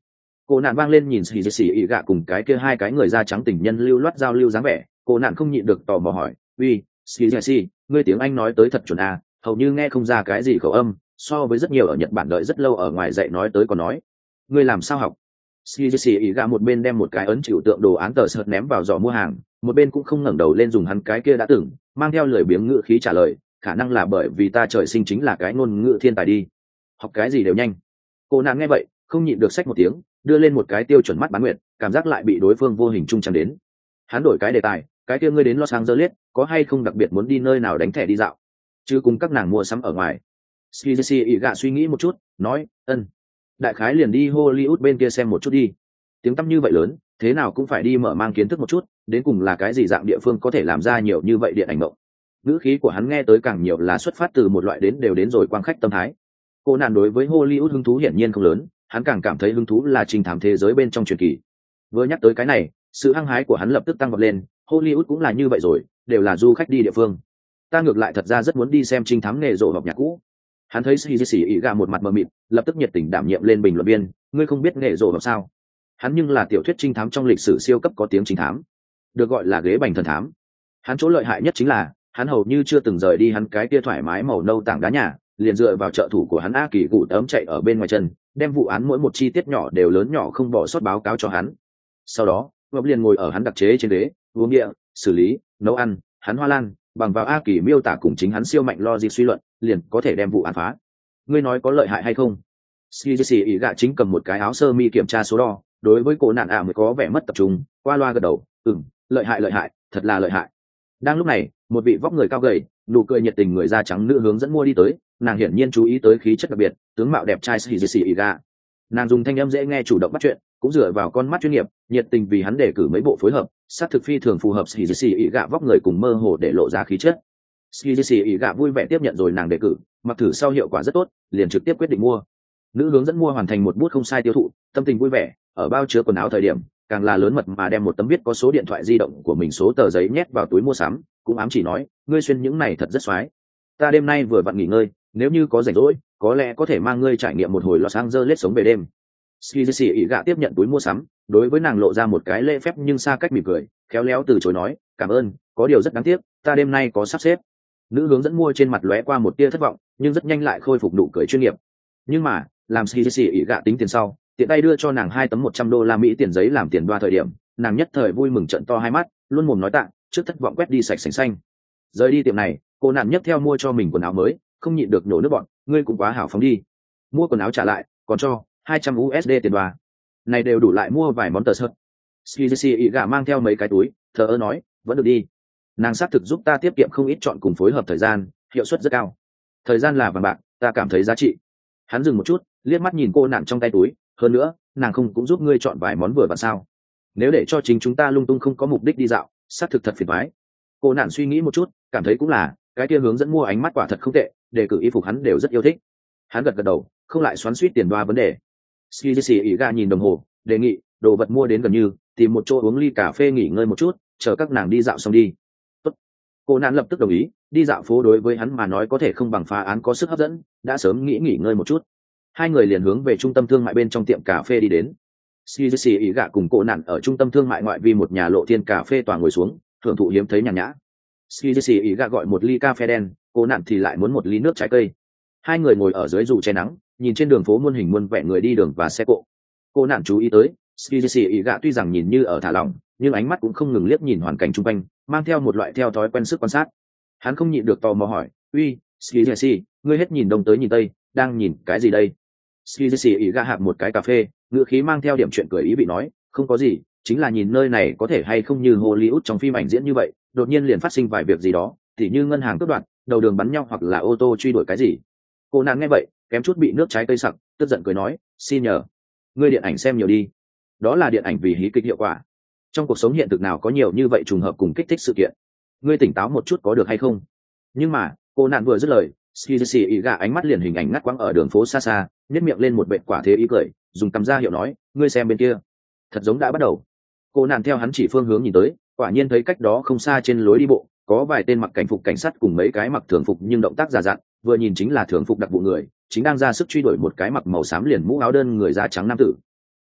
Cô nạn vang lên nhìn xì xì ỉ gạ cùng cái kia hai cái người da trắng tình nhân lưu loát giao lưu dáng vẻ, cô nạn không nhịn được tò mò hỏi, uy xì xì, ngươi tiếng Anh nói tới thật chuẩn à, hầu như nghe không ra cái gì khẩu âm, so với rất nhiều ở Nhật Bản đợi rất lâu ở ngoài dạy nói tới còn nói. Ngươi làm sao học? xì xì ỉ gạ một bên đem một cái ấn chịu tượng đồ án tờ sợt ném vào giỏ mua hàng, một bên cũng không ngẩng đầu lên dùng hắn cái kia đã từng mang theo lười biếng ngữ khí trả lời, khả năng là bởi vì ta trời sinh chính là cái ngôn ngữ thiên tài đi, học cái gì đều nhanh. Cô nàng nghe vậy không nhịn được xách một tiếng, đưa lên một cái tiêu chuẩn mắt bán nguyệt, cảm giác lại bị đối phương vô hình trung chẳng đến. Hắn đổi cái đề tài, cái kia ngươi đến Los Angeles có hay không đặc biệt muốn đi nơi nào đánh thẻ đi dạo, chứ cùng các nàng mua sắm ở ngoài? Skizzy ỉ gạ suy nghĩ một chút, nói, ân, đại khái liền đi Hollywood bên kia xem một chút đi. Tiếng tăm như vậy lớn, thế nào cũng phải đi mở mang kiến thức một chút, đến cùng là cái gì dạng địa phương có thể làm ra nhiều như vậy điện ảnh mộng. Ngữ khí của hắn nghe tới càng nhiều là xuất phát từ một loại đến đều đến rồi quang khách tâm thái. Cô nạn đối với Hollywood hứng thú hiển nhiên không lớn, hắn càng cảm thấy hứng thú là trinh thám thế giới bên trong truyền kỳ. Vừa nhắc tới cái này, sự hăng hái của hắn lập tức tăng vọt lên, Hollywood cũng là như vậy rồi, đều là du khách đi địa phương. Ta ngược lại thật ra rất muốn đi xem trinh thám nghề rộ học nhạc cũ. Hắn thấy xì xì ỉ gạ một mặt mờ mịt, lập tức nhiệt tình đảm nhiệm lên bình luận viên, ngươi không biết nghề rộ học sao? Hắn nhưng là tiểu thuyết trinh thám trong lịch sử siêu cấp có tiếng trinh thám, được gọi là ghế bành thần thám. Hắn chỗ lợi hại nhất chính là hắn hầu như chưa từng rời đi hắn cái kia thoải mái màu nâu tảng đá nhà, liền dựa vào trợ thủ của hắn A Kỳ cụ tấm chạy ở bên ngoài chân, đem vụ án mỗi một chi tiết nhỏ đều lớn nhỏ không bỏ sót báo cáo cho hắn. Sau đó Bob liền ngồi ở hắn đặc chế trên ghế, uống địa, xử lý, nấu ăn, hắn hoa lan, bằng vào A Kỳ miêu tả cùng chính hắn siêu mạnh logic suy luận, liền có thể đem vụ án phá. Ngươi nói có lợi hại hay không? Skizzy ý gạ chính cầm một cái áo sơ mi kiểm tra số đo, đối với cô nạn ạ mới có vẻ mất tập trung, qua loa gật đầu, ừm, lợi hại lợi hại, thật là lợi hại. Đang lúc này, một vị vóc người cao gầy, nụ cười nhiệt tình người da trắng nữ hướng dẫn mua đi tới, nàng hiển nhiên chú ý tới khí chất đặc biệt, tướng mạo đẹp trai Skizzy ý gạ. Nàng dùng thanh âm dễ nghe chủ động bắt chuyện, cũng dựa vào con mắt chuyên nghiệp, nhiệt tình vì hắn đề cử mấy bộ phối hợp, sát thực phi thường phù hợp Skizzy ý gạ vóc người cùng mơ hồ để lộ ra khí chất. Skizzy ý gạ vui vẻ tiếp nhận rồi nàng đề cử, mặc thử sau hiệu quả rất tốt, liền trực tiếp quyết định mua. Nữ hướng dẫn mua hoàn thành một bút không sai tiêu thụ, tâm tình vui vẻ, ở bao chứa quần áo thời điểm càng là lớn mật mà đem một tấm viết có số điện thoại di động của mình số tờ giấy nhét vào túi mua sắm, cũng ám chỉ nói, ngươi xuyên những này thật rất xoái, ta đêm nay vừa vặn nghỉ ngơi, nếu như có rảnh rỗi có lẽ có thể mang ngươi trải nghiệm một hồi Los Angeles sống về đêm. Skizzy ý gạ tiếp nhận túi mua sắm, đối với nàng lộ ra một cái lễ phép nhưng xa cách mỉm cười, khéo léo từ chối nói, cảm ơn, có điều rất đáng tiếc, ta đêm nay có sắp xếp. Nữ hướng dẫn mua trên mặt lóe qua một tia thất vọng, nhưng rất nhanh lại khôi phục nụ cười chuyên nghiệp. Nhưng mà làm Skizzy ý gạ tính tiền sau, tiện tay đưa cho nàng hai tấm một trăm đô la Mỹ tiền giấy làm tiền đoa thời điểm, nàng nhất thời vui mừng trợn to hai mắt, luôn mồm nói tạ, trước thất vọng quét đi sạch sành xanh. Rời đi tiệm này, cô nàng nhất theo mua cho mình quần áo mới, không nhịn được nổ nước bọn, ngươi cũng quá hảo phóng đi. Mua quần áo trả lại, còn cho hai trăm u ét đê tiền đoa. Này đều đủ lại mua vài món tờ sợt. Skizzy ý gạ mang theo mấy cái túi, thờ ơ nói, vẫn được đi. Nàng xác thực giúp ta tiết kiệm không ít chọn cùng phối hợp thời gian, hiệu suất rất cao. Thời gian là vàng bạc, ta cảm thấy giá trị. Hắn dừng một chút, liếc mắt nhìn cô nàng trong tay túi, hơn nữa nàng không cũng giúp ngươi chọn vài món vừa vặn sao? Nếu để cho chính chúng ta lung tung không có mục đích đi dạo, xác thực thật phiền toái. Cô nàng suy nghĩ một chút, cảm thấy cũng là, cái kia hướng dẫn mua ánh mắt quả thật không tệ, đề cử y phục hắn đều rất yêu thích. Hắn gật gật đầu, không lại xoắn xuýt tiền đoa vấn đề. Skizzy ý gạ nhìn đồng hồ, đề nghị, đồ vật mua đến gần như, tìm một chỗ uống ly cà phê nghỉ ngơi một chút, chờ các nàng đi dạo xong đi. Tốt. Cô nàng lập tức đồng ý, đi dạo phố đối với hắn mà nói có thể không bằng phá án có sức hấp dẫn, đã sớm nghĩ nghỉ ngơi một chút. Hai người liền hướng về trung tâm thương mại bên trong tiệm cà phê đi đến. Skizzy ý gạ cùng cô nạn ở trung tâm thương mại ngoại vi một nhà lộ thiên cà phê tòa ngồi xuống, thưởng thụ hiếm thấy nhàn nhã. Skizzy ý gạ gọi một ly cà phê đen, cô nạn thì lại muốn một ly nước trái cây. Hai người ngồi ở dưới dù che nắng, nhìn trên đường phố muôn hình muôn vẻ người đi đường và xe cộ. Cô nạn chú ý tới, Skizzy ý gạ tuy rằng nhìn như ở thả lỏng, nhưng ánh mắt cũng không ngừng liếc nhìn hoàn cảnh xung quanh, mang theo một loại theo thói quen sức quan sát. Hắn không nhịn được tò mò hỏi, uy, Skizzy, ngươi hết nhìn đông tới nhìn tây, đang nhìn cái gì đây? Skizzy ý gạ hạp một cái cà phê, ngữ khí mang theo điểm chuyện cười ý vị nói, không có gì, chính là nhìn nơi này có thể hay không như Hollywood trong phim ảnh diễn như vậy, đột nhiên liền phát sinh vài việc gì đó, tỉ như ngân hàng cướp đoạt, đầu đường bắn nhau hoặc là ô tô truy đuổi cái gì. Cô nàng nghe vậy, kém chút bị nước trái cây sặc, tức giận cười nói, xin nhờ, ngươi điện ảnh xem nhiều đi. Đó là điện ảnh vì hí kịch hiệu quả. Trong cuộc sống hiện thực nào có nhiều như vậy trùng hợp cùng kích thích sự kiện. Ngươi tỉnh táo một chút có được hay không? Nhưng mà, cô nàng vừa dứt lời, Skizzy ý gạ ánh mắt liền hình ảnh ngắt quãng ở đường phố xa xa, nhếch miệng lên một vệt quả thế ý cười, dùng tầm ra hiệu nói, ngươi xem bên kia, thật giống đã bắt đầu. Cô nàng theo hắn chỉ phương hướng nhìn tới, quả nhiên thấy cách đó không xa trên lối đi bộ, có vài tên mặc cảnh phục cảnh sát cùng mấy cái mặc thường phục nhưng động tác già dặn, vừa nhìn chính là thường phục đặc vụ người, chính đang ra sức truy đuổi một cái mặc màu xám liền mũ áo đơn người da trắng nam tử.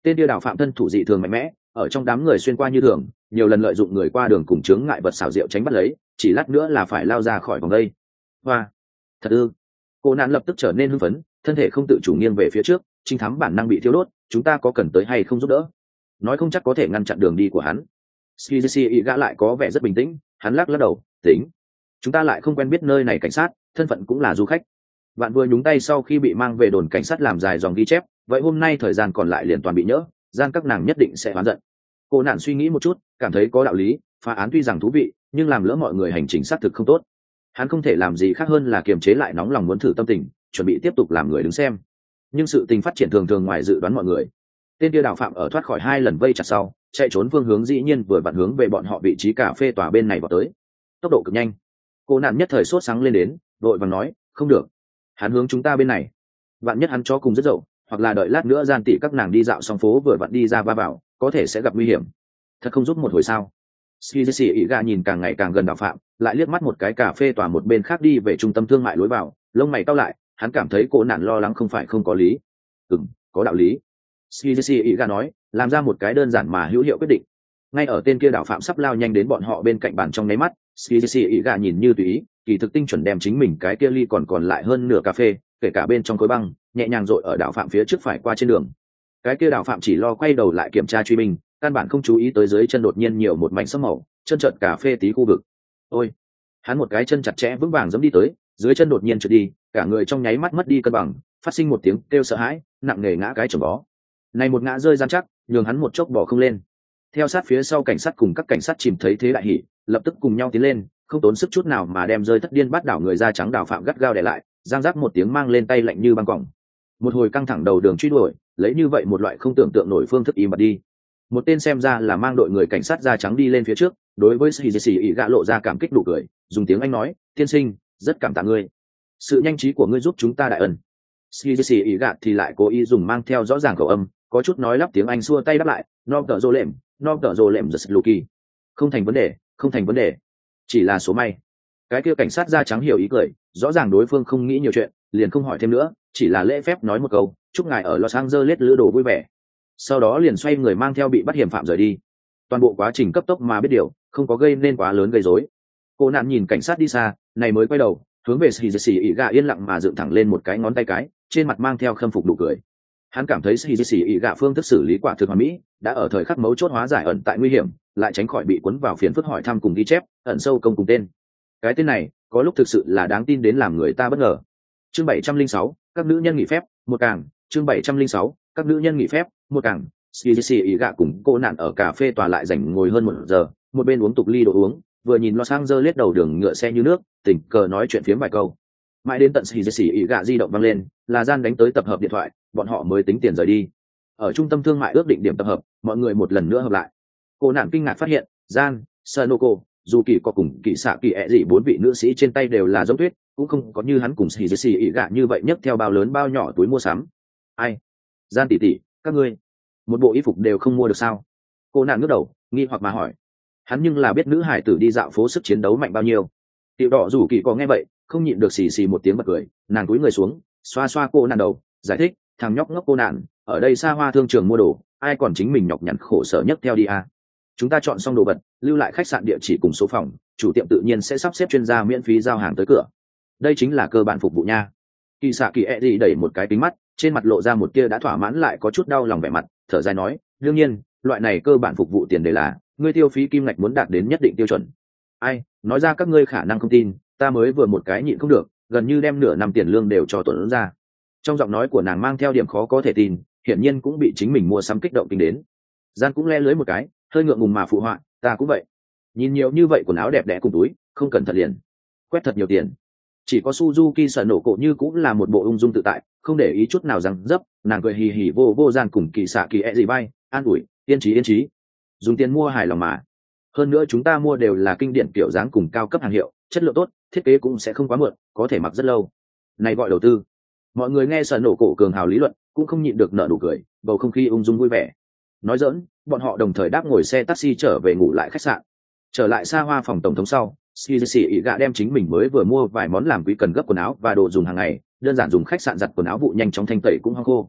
Tên tia đào phạm thân thủ dị thường mạnh mẽ, ở trong đám người xuyên qua như thường, nhiều lần lợi dụng người qua đường cùng chướng ngại vật xảo diệu tránh bắt lấy, chỉ lát nữa là phải lao ra khỏi vòng đây. Hoa, thật ư? Cô nạn lập tức trở nên hưng phấn, thân thể không tự chủ nghiêng về phía trước, trinh thám bản năng bị thiêu đốt, chúng ta có cần tới hay không giúp đỡ? Nói không chắc có thể ngăn chặn đường đi của hắn. Skizzy ý gã lại có vẻ rất bình tĩnh, hắn lắc lắc đầu, tính. Chúng ta lại không quen biết nơi này cảnh sát, thân phận cũng là du khách. Bạn vừa nhúng tay sau khi bị mang về đồn cảnh sát làm dài dòng ghi chép, vậy hôm nay thời gian còn lại liền toàn bị nhỡ, gian các nàng nhất định sẽ oán giận. Cô nạn suy nghĩ một chút, cảm thấy có đạo lý, phá án tuy rằng thú vị, nhưng làm lỡ mọi người hành trình xác thực không tốt. Hắn không thể làm gì khác hơn là kiềm chế lại nóng lòng muốn thử tâm tình, chuẩn bị tiếp tục làm người đứng xem. Nhưng sự tình phát triển thường thường ngoài dự đoán mọi người. Tên kia đào phạm ở thoát khỏi hai lần vây chặt sau, chạy trốn phương hướng dĩ nhiên vừa vặn hướng về bọn họ vị trí cà phê tòa bên này vào tới. Tốc độ cực nhanh. Cô nạn nhất thời sốt sáng lên đến, vội vàng nói, không được. Hắn hướng chúng ta bên này. Vạn nhất hắn cho cùng rất dậu, hoặc là đợi lát nữa gian tỷ các nàng đi dạo xong phố vừa vặn đi ra va vào, có thể sẽ gặp nguy hiểm. Thật không giúp một hồi sao? Skizzy ý gà nhìn càng ngày càng gần đào phạm, lại liếc mắt một cái cà phê tòa một bên khác đi về trung tâm thương mại lối vào, lông mày cau lại, hắn cảm thấy cô nạn lo lắng không phải không có lý. Ừm, có đạo lý. Skizzy ý gà nói, làm ra một cái đơn giản mà hữu hiệu quyết định. Ngay ở tên kia đào phạm sắp lao nhanh đến bọn họ bên cạnh bàn trong nháy mắt, Skizzy ý gà nhìn như tùy ý, kỳ thực tinh chuẩn đem chính mình cái kia ly còn còn lại hơn nửa cà phê, kể cả bên trong khối băng, nhẹ nhàng dội ở đào phạm phía trước phải qua trên đường. Cái kia đào phạm chỉ lo quay đầu lại kiểm tra truy binh, căn bản không chú ý tới dưới chân đột nhiên nhiều một mảnh sẫm màu, chân trợn cà phê tí khu vực. Ôi, hắn một cái chân chặt chẽ vững vàng giẫm đi tới, dưới chân đột nhiên trượt đi, cả người trong nháy mắt mất đi cân bằng, phát sinh một tiếng kêu sợ hãi, nặng nề ngã cái chồng bó. Này một ngã rơi gian chắc, nhường hắn một chốc bỏ không lên. Theo sát phía sau cảnh sát cùng các cảnh sát chìm thấy thế đại hỉ, lập tức cùng nhau tiến lên, không tốn sức chút nào mà đem rơi thất điên bắt đảo người da trắng đào phạm gắt gao để lại, giang giác một tiếng mang lên tay lạnh như băng cỏng. Một hồi căng thẳng đầu đường truy đuổi, lấy như vậy một loại không tưởng tượng nổi phương thức im bặt đi. Một tên xem ra là mang đội người cảnh sát da trắng đi lên phía trước, đối với Skizzy ý gạ lộ ra cảm kích đủ cười, dùng tiếng Anh nói, tiên sinh, rất cảm tạ ngươi, sự nhanh trí của ngươi giúp chúng ta đại ân. Skizzy ý gạ thì lại cố ý dùng mang theo rõ ràng khẩu âm, có chút nói lắp tiếng Anh xua tay đáp lại, no tờ rô lệm, no tờ rô lệm giật luki, không thành vấn đề, không thành vấn đề, chỉ là số may. Cái kia cảnh sát da trắng hiểu ý cười, rõ ràng đối phương không nghĩ nhiều chuyện, liền không hỏi thêm nữa, chỉ là lễ phép nói một câu, chúc ngài ở Los Angeles lữ đồ vui vẻ. Sau đó liền xoay người mang theo bị bắt hiểm phạm rời đi. Toàn bộ quá trình cấp tốc mà biết điều, không có gây nên quá lớn gây rối. Cô nạn nhìn cảnh sát đi xa, này mới quay đầu, hướng về Skizzy ý gạ yên lặng mà dựng thẳng lên một cái ngón tay cái, trên mặt mang theo khâm phục nụ cười. Hắn cảm thấy Skizzy ý gạ phương thức xử lý quả thực hoàn mỹ, đã ở thời khắc mấu chốt hóa giải ẩn tại nguy hiểm, lại tránh khỏi bị cuốn vào phiền phức hỏi thăm cùng ghi chép, ẩn sâu công cùng tên. Cái tên này, có lúc thực sự là đáng tin đến làm người ta bất ngờ. Chương bảy trăm linh sáu, các nữ nhân nghỉ phép, một càng, chương bảy trăm linh sáu, các nữ nhân nghỉ phép, một càng. Skizzy ý gạ cùng cô nạn ở cà phê tòa lại dành ngồi hơn một giờ, một bên uống tục ly đồ uống, vừa nhìn Los Angeles đầu đường ngựa xe như nước, tình cờ nói chuyện phiếm vài câu. Mãi đến tận Skizzy ý gạ di động vang lên, là gian đánh tới tập hợp điện thoại, bọn họ mới tính tiền rời đi. Ở trung tâm thương mại ước định điểm tập hợp, mọi người một lần nữa hợp lại. Cô nạn kinh ngạc phát hiện, gian, Sanoko, dù kỳ có cùng kỳ xạ kỳ ẹ gì bốn vị nữ sĩ trên tay đều là giống tuyết, cũng không có như hắn cùng Skizzy ý gạ như vậy nhấc theo bao lớn bao nhỏ túi mua sắm. Ai? Gian tỷ tỷ, các ngươi một bộ y phục đều không mua được sao? Cô nạn ngước đầu, nghi hoặc mà hỏi. Hắn nhưng là biết nữ hải tử đi dạo phố sức chiến đấu mạnh bao nhiêu. Tiểu đỏ dù kỳ có nghe vậy, không nhịn được xì xì một tiếng bật cười, nàng cúi người xuống, xoa xoa cô nạn đầu, giải thích, thằng nhóc ngốc cô nạn, ở đây xa hoa thương trường mua đồ, ai còn chính mình nhọc nhằn khổ sở nhất theo đi à? Chúng ta chọn xong đồ vật, lưu lại khách sạn địa chỉ cùng số phòng, chủ tiệm tự nhiên sẽ sắp xếp chuyên gia miễn phí giao hàng tới cửa. Đây chính là cơ bản phục vụ nha. Kỳ xạ kỳ ẹ gì đẩy một cái kính mắt, trên mặt lộ ra một tia đã thỏa mãn lại có chút đau lòng vẻ mặt, thở dài nói, đương nhiên, loại này cơ bản phục vụ tiền đề là ngươi tiêu phí kim ngạch muốn đạt đến nhất định tiêu chuẩn. Ai, nói ra các ngươi khả năng không tin, ta mới vừa một cái nhịn không được, gần như đem nửa năm tiền lương đều cho tuần ra. Trong giọng nói của nàng mang theo điểm khó có thể tin, hiển nhiên cũng bị chính mình mua sắm kích động kinh đến. Gian cũng le lưới một cái, hơi ngượng ngùng mà phụ họa, ta cũng vậy. Nhìn nhiều như vậy quần áo đẹp đẽ cùng túi, không cần thật liền quét thật nhiều tiền. Chỉ có Suzuki sợ nổ cổ như cũng là một bộ ung dung tự tại, không để ý chút nào rằng dấp, nàng cười hì hì vô vô gian cùng kỳ xạ kỳ ẹ gì bay, an ủi, yên trí yên trí, dùng tiền mua hài lòng mà. Hơn nữa chúng ta mua đều là kinh điển kiểu dáng cùng cao cấp hàng hiệu, chất lượng tốt, thiết kế cũng sẽ không quá mượn, có thể mặc rất lâu. Này gọi đầu tư. Mọi người nghe sợ nổ cổ cường hào lý luận, cũng không nhịn được nở nụ cười, bầu không khí ung dung vui vẻ. Nói giỡn, bọn họ đồng thời đáp ngồi xe taxi trở về ngủ lại khách sạn. Trở lại xa hoa phòng tổng thống sau, Skizzy ý gạ đem chính mình mới vừa mua vài món làm quý cần gấp quần áo và đồ dùng hàng ngày, đơn giản dùng khách sạn giặt quần áo vụ nhanh chóng thanh tẩy cũng hong khô.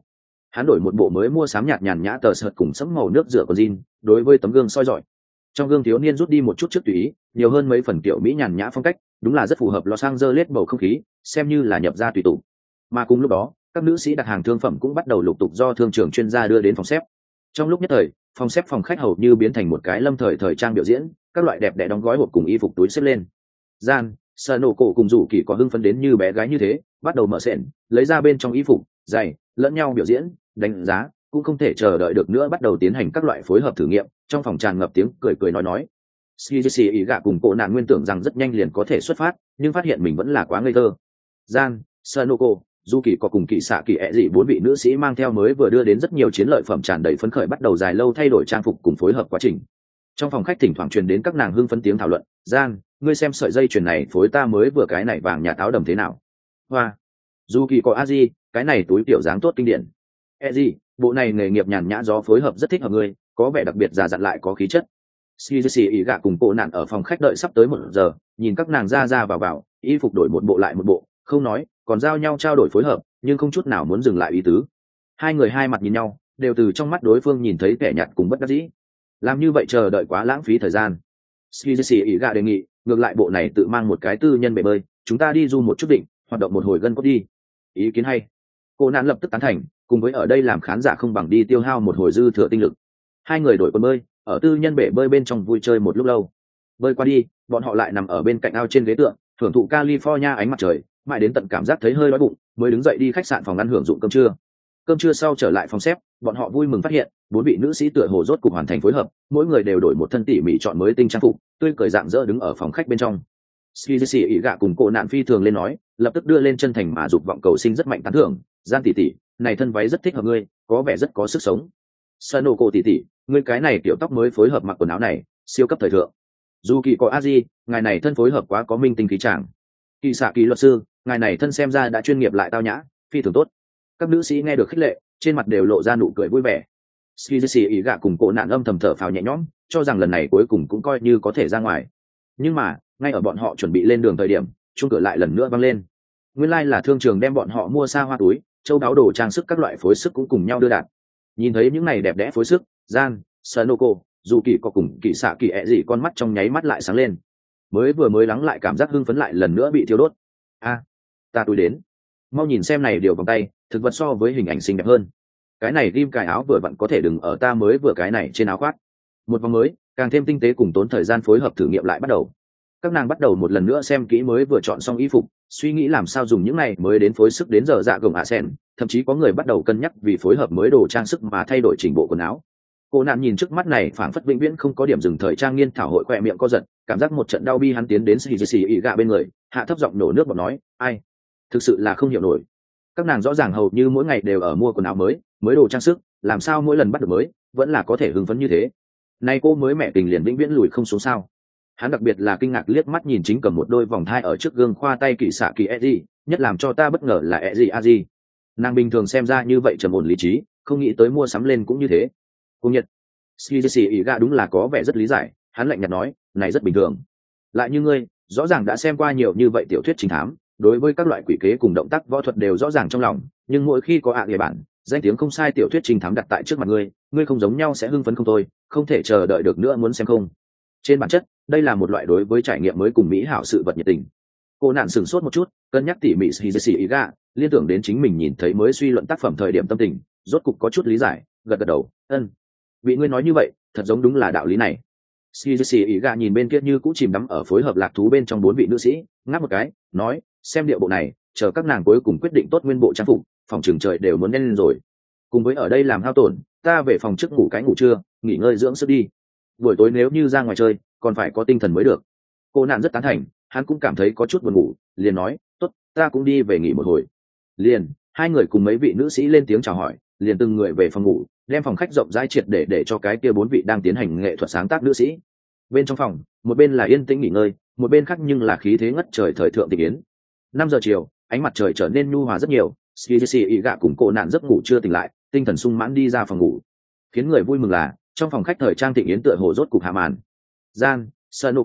Hắn đổi một bộ mới mua sắm nhạt nhàn nhã tờ sợt cùng sẫm màu nước rửa con jean, đối với tấm gương soi rọi. Trong gương thiếu niên rút đi một chút trước tùy ý, nhiều hơn mấy phần kiểu mỹ nhàn nhã phong cách, đúng là rất phù hợp Los Angeles bầu không khí, xem như là nhập ra tùy tụ. Mà cùng lúc đó, các nữ sĩ đặt hàng thương phẩm cũng bắt đầu lục tục do thương trường chuyên gia đưa đến phòng xếp. Trong lúc nhất thời, phòng xếp phòng khách hầu như biến thành một cái lâm thời thời trang biểu diễn, các loại đẹp đẽ đóng gói hộp cùng y phục túi xếp lên. Gian, Sano cổ cùng rủ kỳ có hưng phấn đến như bé gái như thế, bắt đầu mở sện, lấy ra bên trong y phục, giày, lẫn nhau biểu diễn, đánh giá, cũng không thể chờ đợi được nữa bắt đầu tiến hành các loại phối hợp thử nghiệm. Trong phòng tràn ngập tiếng cười cười nói nói. Skizzy ý gạ cùng cổ nạn nguyên tưởng rằng rất nhanh liền có thể xuất phát, nhưng phát hiện mình vẫn là quá ngây thơ. Gian, Sanoko, Du Kỳ có cùng Kỳ Xạ Kỳ ẹ dị bốn vị nữ sĩ mang theo mới vừa đưa đến rất nhiều chiến lợi phẩm tràn đầy phấn khởi bắt đầu dài lâu thay đổi trang phục cùng phối hợp quá trình. Trong phòng khách thỉnh thoảng truyền đến các nàng hưng phấn tiếng thảo luận. Gian, ngươi xem sợi dây chuyền này phối ta mới vừa cái này vàng nhà táo đầm thế nào? Hoa. Du Kỳ có Aji, cái này túi tiểu dáng tốt kinh điển. Eji, bộ này nghề nghiệp nhàn nhã gió phối hợp rất thích hợp ngươi, có vẻ đặc biệt già dặn lại có khí chất. Skizzy ý gạ cùng cô nạn ở phòng khách đợi sắp tới một giờ, nhìn các nàng ra ra vào vào, y phục đổi một bộ lại một bộ, không nói, còn giao nhau trao đổi phối hợp, nhưng không chút nào muốn dừng lại ý tứ. Hai người hai mặt nhìn nhau, đều từ trong mắt đối phương nhìn thấy vẻ nhạt cùng bất đắc dĩ. Làm như vậy chờ đợi quá lãng phí thời gian. Skizzy ý gạ đề nghị, ngược lại bộ này tự mang một cái tư nhân bể bơi, chúng ta đi du một chút định, hoạt động một hồi gân cốt đi. Ý kiến hay. Cô nạn lập tức tán thành, cùng với ở đây làm khán giả không bằng đi tiêu hao một hồi dư thừa tinh lực. Hai người đổi quần bơi, ở tư nhân bể bơi bên trong vui chơi một lúc lâu. Bơi qua đi, bọn họ lại nằm ở bên cạnh ao trên ghế tựa, hưởng thụ California ánh mặt trời, mãi đến tận cảm giác thấy hơi đói bụng, mới đứng dậy đi khách sạn phòng ăn hưởng dụng cơm trưa. Cơm trưa sau trở lại phòng xếp, bọn họ vui mừng phát hiện, bốn vị nữ sĩ tựa hồ rốt cục hoàn thành phối hợp, mỗi người đều đổi một thân tỉ mỉ chọn mới tinh trang phục, tươi cười rạng rỡ đứng ở phòng khách bên trong. Skizzy ý gạ cùng cô nạn phi thường lên nói, lập tức đưa lên chân thành mà dục vọng cầu sinh rất mạnh tán thưởng. Gian tỷ tỷ, này thân váy rất thích hợp ngươi, có vẻ rất có sức sống. Sanoko tỷ tỷ, ngươi cái này kiểu tóc mới phối hợp mặc quần áo này, siêu cấp thời thượng. Dù kỳ có Aji, ngài này thân phối hợp quá có minh tinh khí chàng. Kỳ xạ kỳ luật sư, ngài này thân xem ra đã chuyên nghiệp lại tao nhã, phi thường tốt. Các nữ sĩ nghe được khích lệ, trên mặt đều lộ ra nụ cười vui vẻ. Skizzy ý gạ cùng cổ nạn âm thầm thở phào nhẹ nhõm, cho rằng lần này cuối cùng cũng coi như có thể ra ngoài. Nhưng mà, ngay ở bọn họ chuẩn bị lên đường thời điểm, chuông cửa lại lần nữa vang lên. Nguyên lai like là thương trường đem bọn họ mua xa hoa túi, châu đáo đồ trang sức các loại phối sức cũng cùng nhau đưa đạt. Nhìn thấy những này đẹp đẽ phối sức, Gian, Sanoko, dù kỳ có cùng kỳ xạ kỳ ẹ gì con mắt trong nháy mắt lại sáng lên. Mới vừa mới lắng lại cảm giác hưng phấn lại lần nữa bị thiêu đốt. A, ta túi đến. Mau nhìn xem này điều vòng tay, thực vật so với hình ảnh xinh đẹp hơn. Cái này ghim cài áo vừa vặn có thể đừng ở ta mới vừa cái này trên áo khoác. Một vòng mới, càng thêm tinh tế cùng tốn thời gian phối hợp thử nghiệm lại bắt đầu. Các nàng bắt đầu một lần nữa xem kỹ mới vừa chọn xong y phục, suy nghĩ làm sao dùng những này mới đến phối sức đến giờ dạ gồng ạ sen, thậm chí có người bắt đầu cân nhắc vì phối hợp mới đồ trang sức mà thay đổi chỉnh bộ quần áo. Cô nạn nhìn trước mắt này phảng phất vĩnh viễn không có điểm dừng thời trang nghiên thảo hội khỏe miệng co giật, cảm giác một trận đau bi hắn tiến đến xì xì ỉ gạ bên người, hạ thấp giọng nổ nước bọt nói, ai, thực sự là không hiểu nổi. Các nàng rõ ràng hầu như mỗi ngày đều ở mua quần áo mới, mới đồ trang sức, làm sao mỗi lần bắt được mới, vẫn là có thể hưng phấn như thế. Nay cô mới mẹ tình liền vĩnh viễn lùi không xuống sao? Hắn đặc biệt là kinh ngạc liếc mắt nhìn chính cầm một đôi vòng thai ở trước gương khoa tay kỳ xạ kỳ Eji, nhất làm cho ta bất ngờ là Eji Aji. Nàng bình thường xem ra như vậy trầm ổn lý trí, không nghĩ tới mua sắm lên cũng như thế. Cùng nhật, Skizzy ý gạ đúng là có vẻ rất lý giải, hắn lạnh nhạt nói, này rất bình thường. Lại như ngươi, rõ ràng đã xem qua nhiều như vậy tiểu thuyết trinh thám, đối với các loại quỷ kế cùng động tác võ thuật đều rõ ràng trong lòng, nhưng mỗi khi có ạ à bản, danh tiếng không sai tiểu thuyết trinh thám đặt tại trước mặt ngươi, ngươi không giống nhau sẽ hưng phấn không thôi, không thể chờ đợi được nữa muốn xem không. Trên bản chất, đây là một loại đối với trải nghiệm mới cùng mỹ hảo sự vật nhiệt tình. Cô nạn sửng sốt một chút, cân nhắc tỉ mỉ Skizzy ý gạ, liên tưởng đến chính mình nhìn thấy mới suy luận tác phẩm thời điểm tâm tình, rốt cục có chút lý giải, gật gật đầu, ân. Vị ngươi nói như vậy, thật giống đúng là đạo lý này. Skizzy ý gạ nhìn bên kia như cũ chìm đắm ở phối hợp lạc thú bên trong bốn vị nữ sĩ, ngáp một cái, nói, xem điệu bộ này, chờ các nàng cuối cùng quyết định tốt nguyên bộ trang phục, phòng trường trời đều muốn lên rồi. Cùng với ở đây làm hao tổn, ta về phòng trước ngủ cái ngủ trưa, nghỉ ngơi dưỡng sức đi. Buổi tối nếu như ra ngoài chơi, còn phải có tinh thần mới được. Cô nạn rất tán thành, hắn cũng cảm thấy có chút buồn ngủ, liền nói, tốt, ta cũng đi về nghỉ một hồi. Liền, hai người cùng mấy vị nữ sĩ lên tiếng chào hỏi, liền từng người về phòng ngủ, đem phòng khách rộng rãi triệt để để cho cái kia bốn vị đang tiến hành nghệ thuật sáng tác nữ sĩ. Bên trong phòng, một bên là yên tĩnh nghỉ ngơi, một bên khác nhưng là khí thế ngất trời thời thượng tình yến. Năm giờ chiều, ánh mặt trời trở nên nhu hòa rất nhiều, Skizzy ý gạ cùng cô nạn giấc ngủ chưa tỉnh lại, tinh thần sung mãn đi ra phòng ngủ. Khiến người vui mừng là, trong phòng khách thời trang thịnh yến tựa hồ rốt cục hạ màn. Gian, Sanoko,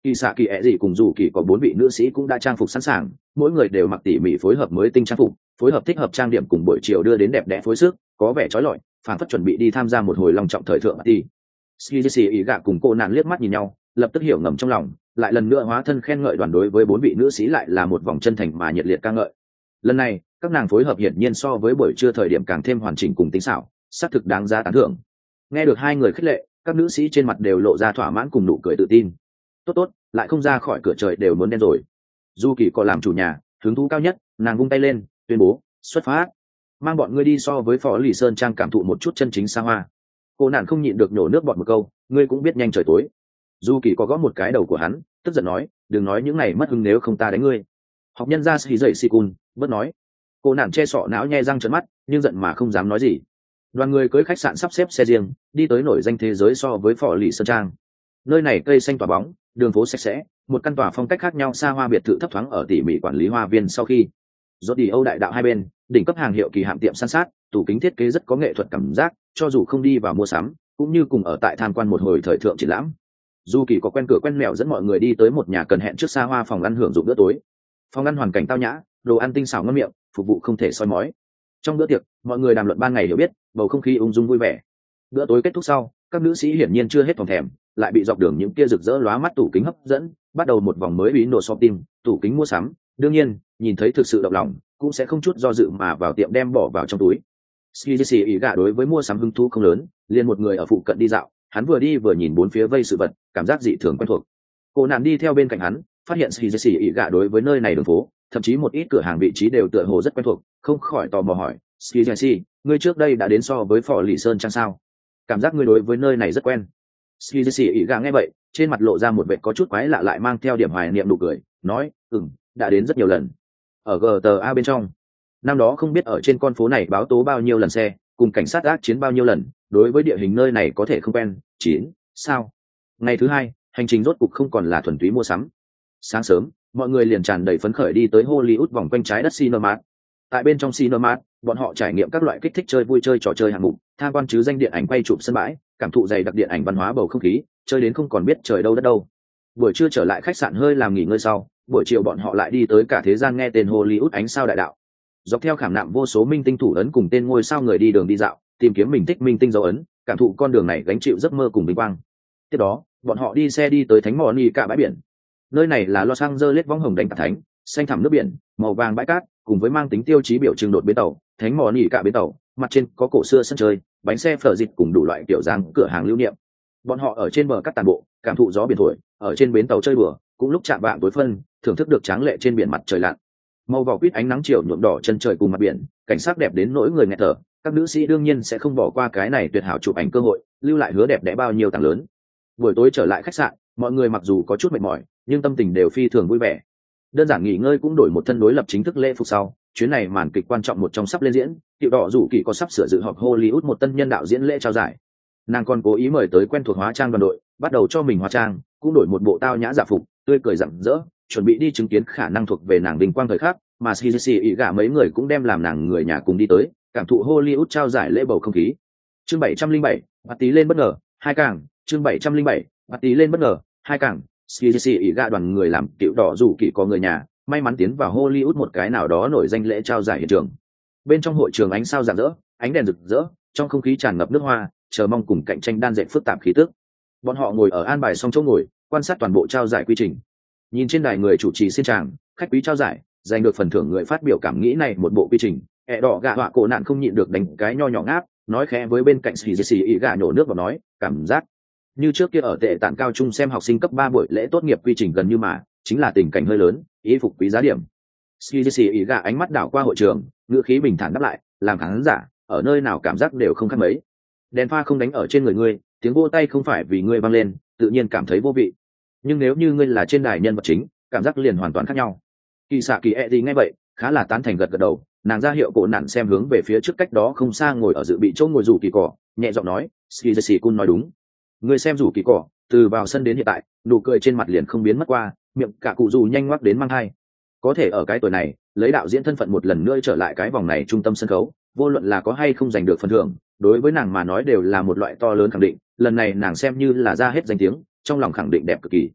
Kỳ xạ kỳ ẹ gì cùng dù kỳ có bốn vị nữ sĩ cũng đã trang phục sẵn sàng, mỗi người đều mặc tỉ mỉ phối hợp mới tinh trang phục, phối hợp thích hợp trang điểm cùng buổi chiều đưa đến đẹp đẽ phối sức, có vẻ trói lọi, phản phất chuẩn bị đi tham gia một hồi long trọng thời thượng party. Skizzy ý gạ cùng cô nạn liếc mắt nhìn nhau, lập tức hiểu ngầm trong lòng, lại lần nữa hóa thân khen ngợi đoàn đối với bốn vị nữ sĩ lại là một vòng chân thành mà nhiệt liệt ca ngợi. Lần này, các nàng phối hợp hiển nhiên so với buổi trưa thời điểm càng thêm hoàn chỉnh cùng tinh xảo, xác thực đáng giá tán thưởng. Nghe được hai người khích lệ, các nữ sĩ trên mặt đều lộ ra thỏa mãn cùng nụ cười tự tin. Tốt tốt, lại không ra khỏi cửa trời đều muốn đen rồi. Du Kỳ có làm chủ nhà, hứng thú cao nhất, nàng vung tay lên, tuyên bố, xuất phát. Mang bọn ngươi đi so với Phó Lì Sơn Trang cảm thụ một chút chân chính xa hoa. Cô nạn không nhịn được nhổ nước bọt một câu, ngươi cũng biết nhanh trời tối. Du Kỳ có gõ một cái đầu của hắn, tức giận nói, đừng nói những này mất hứng nếu không ta đánh ngươi. Học nhân ra xì dậy xì cùn, bớt nói. Cô nạn che sọ não nhe răng trợn mắt, nhưng giận mà không dám nói gì. Đoàn người cưới khách sạn sắp xếp xe riêng, đi tới nổi danh thế giới so với Phó Lì Sơn Trang. Nơi này cây xanh tỏa bóng, đường phố sạch sẽ, một căn tòa phong cách khác nhau xa hoa biệt thự thấp thoáng ở tỉ mỉ quản lý hoa viên sau khi rốt đi Âu đại đạo hai bên, đỉnh cấp hàng hiệu kỳ hạm tiệm san sát, tủ kính thiết kế rất có nghệ thuật cảm giác, cho dù không đi vào mua sắm, cũng như cùng ở tại tham quan một hồi thời thượng triển lãm. Du Kỳ có quen cửa quen mẹo dẫn mọi người đi tới một nhà cần hẹn trước xa hoa phòng ăn hưởng dụng bữa tối. Phòng ăn hoàn cảnh tao nhã, đồ ăn tinh xảo ngon miệng, phục vụ không thể soi mói. Trong bữa tiệc, mọi người đàm luận ban ngày hiểu biết, bầu không khí ung dung vui vẻ. Bữa tối kết thúc sau, các nữ sĩ hiển nhiên chưa hết phòng thèm, lại bị dọc đường những kia rực rỡ lóa mắt tủ kính hấp dẫn, bắt đầu một vòng mới bí nổ shopping, tủ kính mua sắm. Đương nhiên, nhìn thấy thực sự động lòng, cũng sẽ không chút do dự mà vào tiệm đem bỏ vào trong túi. Skizzy ý gạ đối với mua sắm hứng thú không lớn, liền một người ở phụ cận đi dạo, hắn vừa đi vừa nhìn bốn phía vây sự vật, cảm giác dị thường quen thuộc. Cô nạn đi theo bên cạnh hắn, phát hiện Skizzy ý gạ đối với nơi này đường phố, thậm chí một ít cửa hàng vị trí đều tựa hồ rất quen thuộc, không khỏi tò mò hỏi, Skizzy, ngươi trước đây đã đến so với Phò Lì Sơn Trang sao? Cảm giác ngươi đối với nơi này rất quen. Skizzy ý gạ nghe vậy, trên mặt lộ ra một vẻ có chút quái lạ lại mang theo điểm hoài niệm nụ cười, nói, ừm, đã đến rất nhiều lần. Ở giê tê a bên trong, năm đó không biết ở trên con phố này báo tố bao nhiêu lần xe, cùng cảnh sát ác chiến bao nhiêu lần, đối với địa hình nơi này có thể không quen. Chín, sao? Ngày thứ hai, hành trình rốt cục không còn là thuần túy mua sắm. Sáng sớm, mọi người liền tràn đầy phấn khởi đi tới Hollywood vòng quanh trái đất Cinemark. Tại bên trong Cinemark, bọn họ trải nghiệm các loại kích thích chơi vui chơi trò chơi hạng mục, tham quan chứ danh điện ảnh quay chụp sân bãi, cảm thụ dày đặc điện ảnh văn hóa bầu không khí, chơi đến không còn biết trời đâu đất đâu. Buổi trưa trở lại khách sạn hơi làm nghỉ ngơi sau, buổi chiều bọn họ lại đi tới cả thế gian nghe tên Hollywood ánh sao đại đạo. Dọc theo khảm nạm vô số minh tinh thủ ấn cùng tên ngôi sao người đi đường đi dạo, tìm kiếm mình thích minh tinh dấu ấn, cảm thụ con đường này gánh chịu giấc mơ cùng vinh quang. Tiếp đó, bọn họ đi xe đi tới thánh mò ni cả bãi biển. Nơi này là Los Angeles võng hồng đánh cả thánh, xanh thẳm nước biển, màu vàng bãi cát, cùng với mang tính tiêu chí biểu trưng đột bến tàu, thánh mò ni cả bến tàu, mặt trên có cổ xưa sân chơi, bánh xe phở dịch cùng đủ loại kiểu dáng cửa hàng lưu niệm. Bọn họ ở trên bờ cát tàn bộ, cảm thụ gió biển thổi, ở trên bến tàu chơi đùa, cũng lúc chạm vạng tối phân, thưởng thức được tráng lệ trên biển mặt trời lặn. Màu vỏ quýt ánh nắng chiều nhuộm đỏ chân trời cùng mặt biển, cảnh sắc đẹp đến nỗi người nghẹt thở. Các nữ sĩ đương nhiên sẽ không bỏ qua cái này tuyệt hảo chụp ảnh cơ hội, lưu lại hứa đẹp đẽ bao nhiêu tảng lớn. Buổi tối trở lại khách sạn, mọi người mặc dù có chút mệt mỏi, nhưng tâm tình đều phi thường vui vẻ. Đơn giản nghỉ ngơi cũng đổi một thân đối lập chính thức lễ phục sau, chuyến này màn kịch quan trọng một trong sắp lên diễn, Tiểu Đỏ Rủ Kỳ có sắp sửa dự họp Hollywood một tân nhân đạo diễn lễ trao giải. Nàng còn cố ý mời tới quen thuộc hóa trang đoàn đội, bắt đầu cho mình hóa trang, cũng đổi một bộ tao nhã dạ phục, tươi cười rạng rỡ, chuẩn bị đi chứng kiến khả năng thuộc về nàng vinh quang thời khắc, mà Skizzy ý gả mấy người cũng đem làm nàng người nhà cùng đi tới, cảm thụ Hollywood trao giải lễ bầu không khí. Chương bảy trăm lẻ bảy, bạt tí lên bất ngờ, hai càng, chương bảy trăm lẻ bảy, bạt tí lên bất ngờ, hai càng. Skizzy ý gả đoàn người làm Tiểu Đỏ Rủ Kỳ có người nhà, may mắn tiến vào Hollywood một cái nào đó nổi danh lễ trao giải hiện trường. Bên trong hội trường ánh sao rạng rỡ, ánh đèn rực rỡ, trong không khí tràn ngập nước hoa, chờ mong cùng cạnh tranh đan dệt phức tạp khí tức. Bọn họ ngồi ở an bài xong chỗ ngồi, quan sát toàn bộ trao giải quy trình. Nhìn trên đài người chủ trì xin tràng, khách quý trao giải, giành được phần thưởng người phát biểu cảm nghĩ này một bộ quy trình. ẹ đỏ gạ họa cổ nạn không nhịn được đánh cái nho nhỏ ngáp, nói khẽ với bên cạnh xì xì ý gạ nhổ nước vào nói, cảm giác như trước kia ở tệ tạng cao trung xem học sinh cấp ba buổi lễ tốt nghiệp quy trình gần như mà chính là tình cảnh hơi lớn, ý phục quý giá điểm. xì xì ý gạ ánh mắt đảo qua hội trường, ngữ khí bình thản đáp lại, làm khán giả ở nơi nào cảm giác đều không khác mấy. Đèn pha không đánh ở trên người ngươi, tiếng vỗ tay không phải vì ngươi vang lên, tự nhiên cảm thấy vô vị. Nhưng nếu như ngươi là trên đài nhân vật chính, cảm giác liền hoàn toàn khác nhau. Kỳ xạ kỳ e gì nghe vậy, khá là tán thành gật gật đầu, nàng ra hiệu cổ nạn xem hướng về phía trước cách đó không xa ngồi ở dự bị chỗ ngồi rủ kỳ cỏ, nhẹ giọng nói, Skizzy kun nói đúng. Ngươi xem rủ kỳ cỏ, từ vào sân đến hiện tại, nụ cười trên mặt liền không biến mất qua, miệng cả cụ dù nhanh ngoắc đến mang hai. Có thể ở cái tuổi này, lấy đạo diễn thân phận một lần nữa trở lại cái vòng này trung tâm sân khấu, vô luận là có hay không giành được phần thưởng, đối với nàng mà nói đều là một loại to lớn khẳng định. Lần này nàng xem như là ra hết danh tiếng, trong lòng khẳng định đẹp cực kỳ.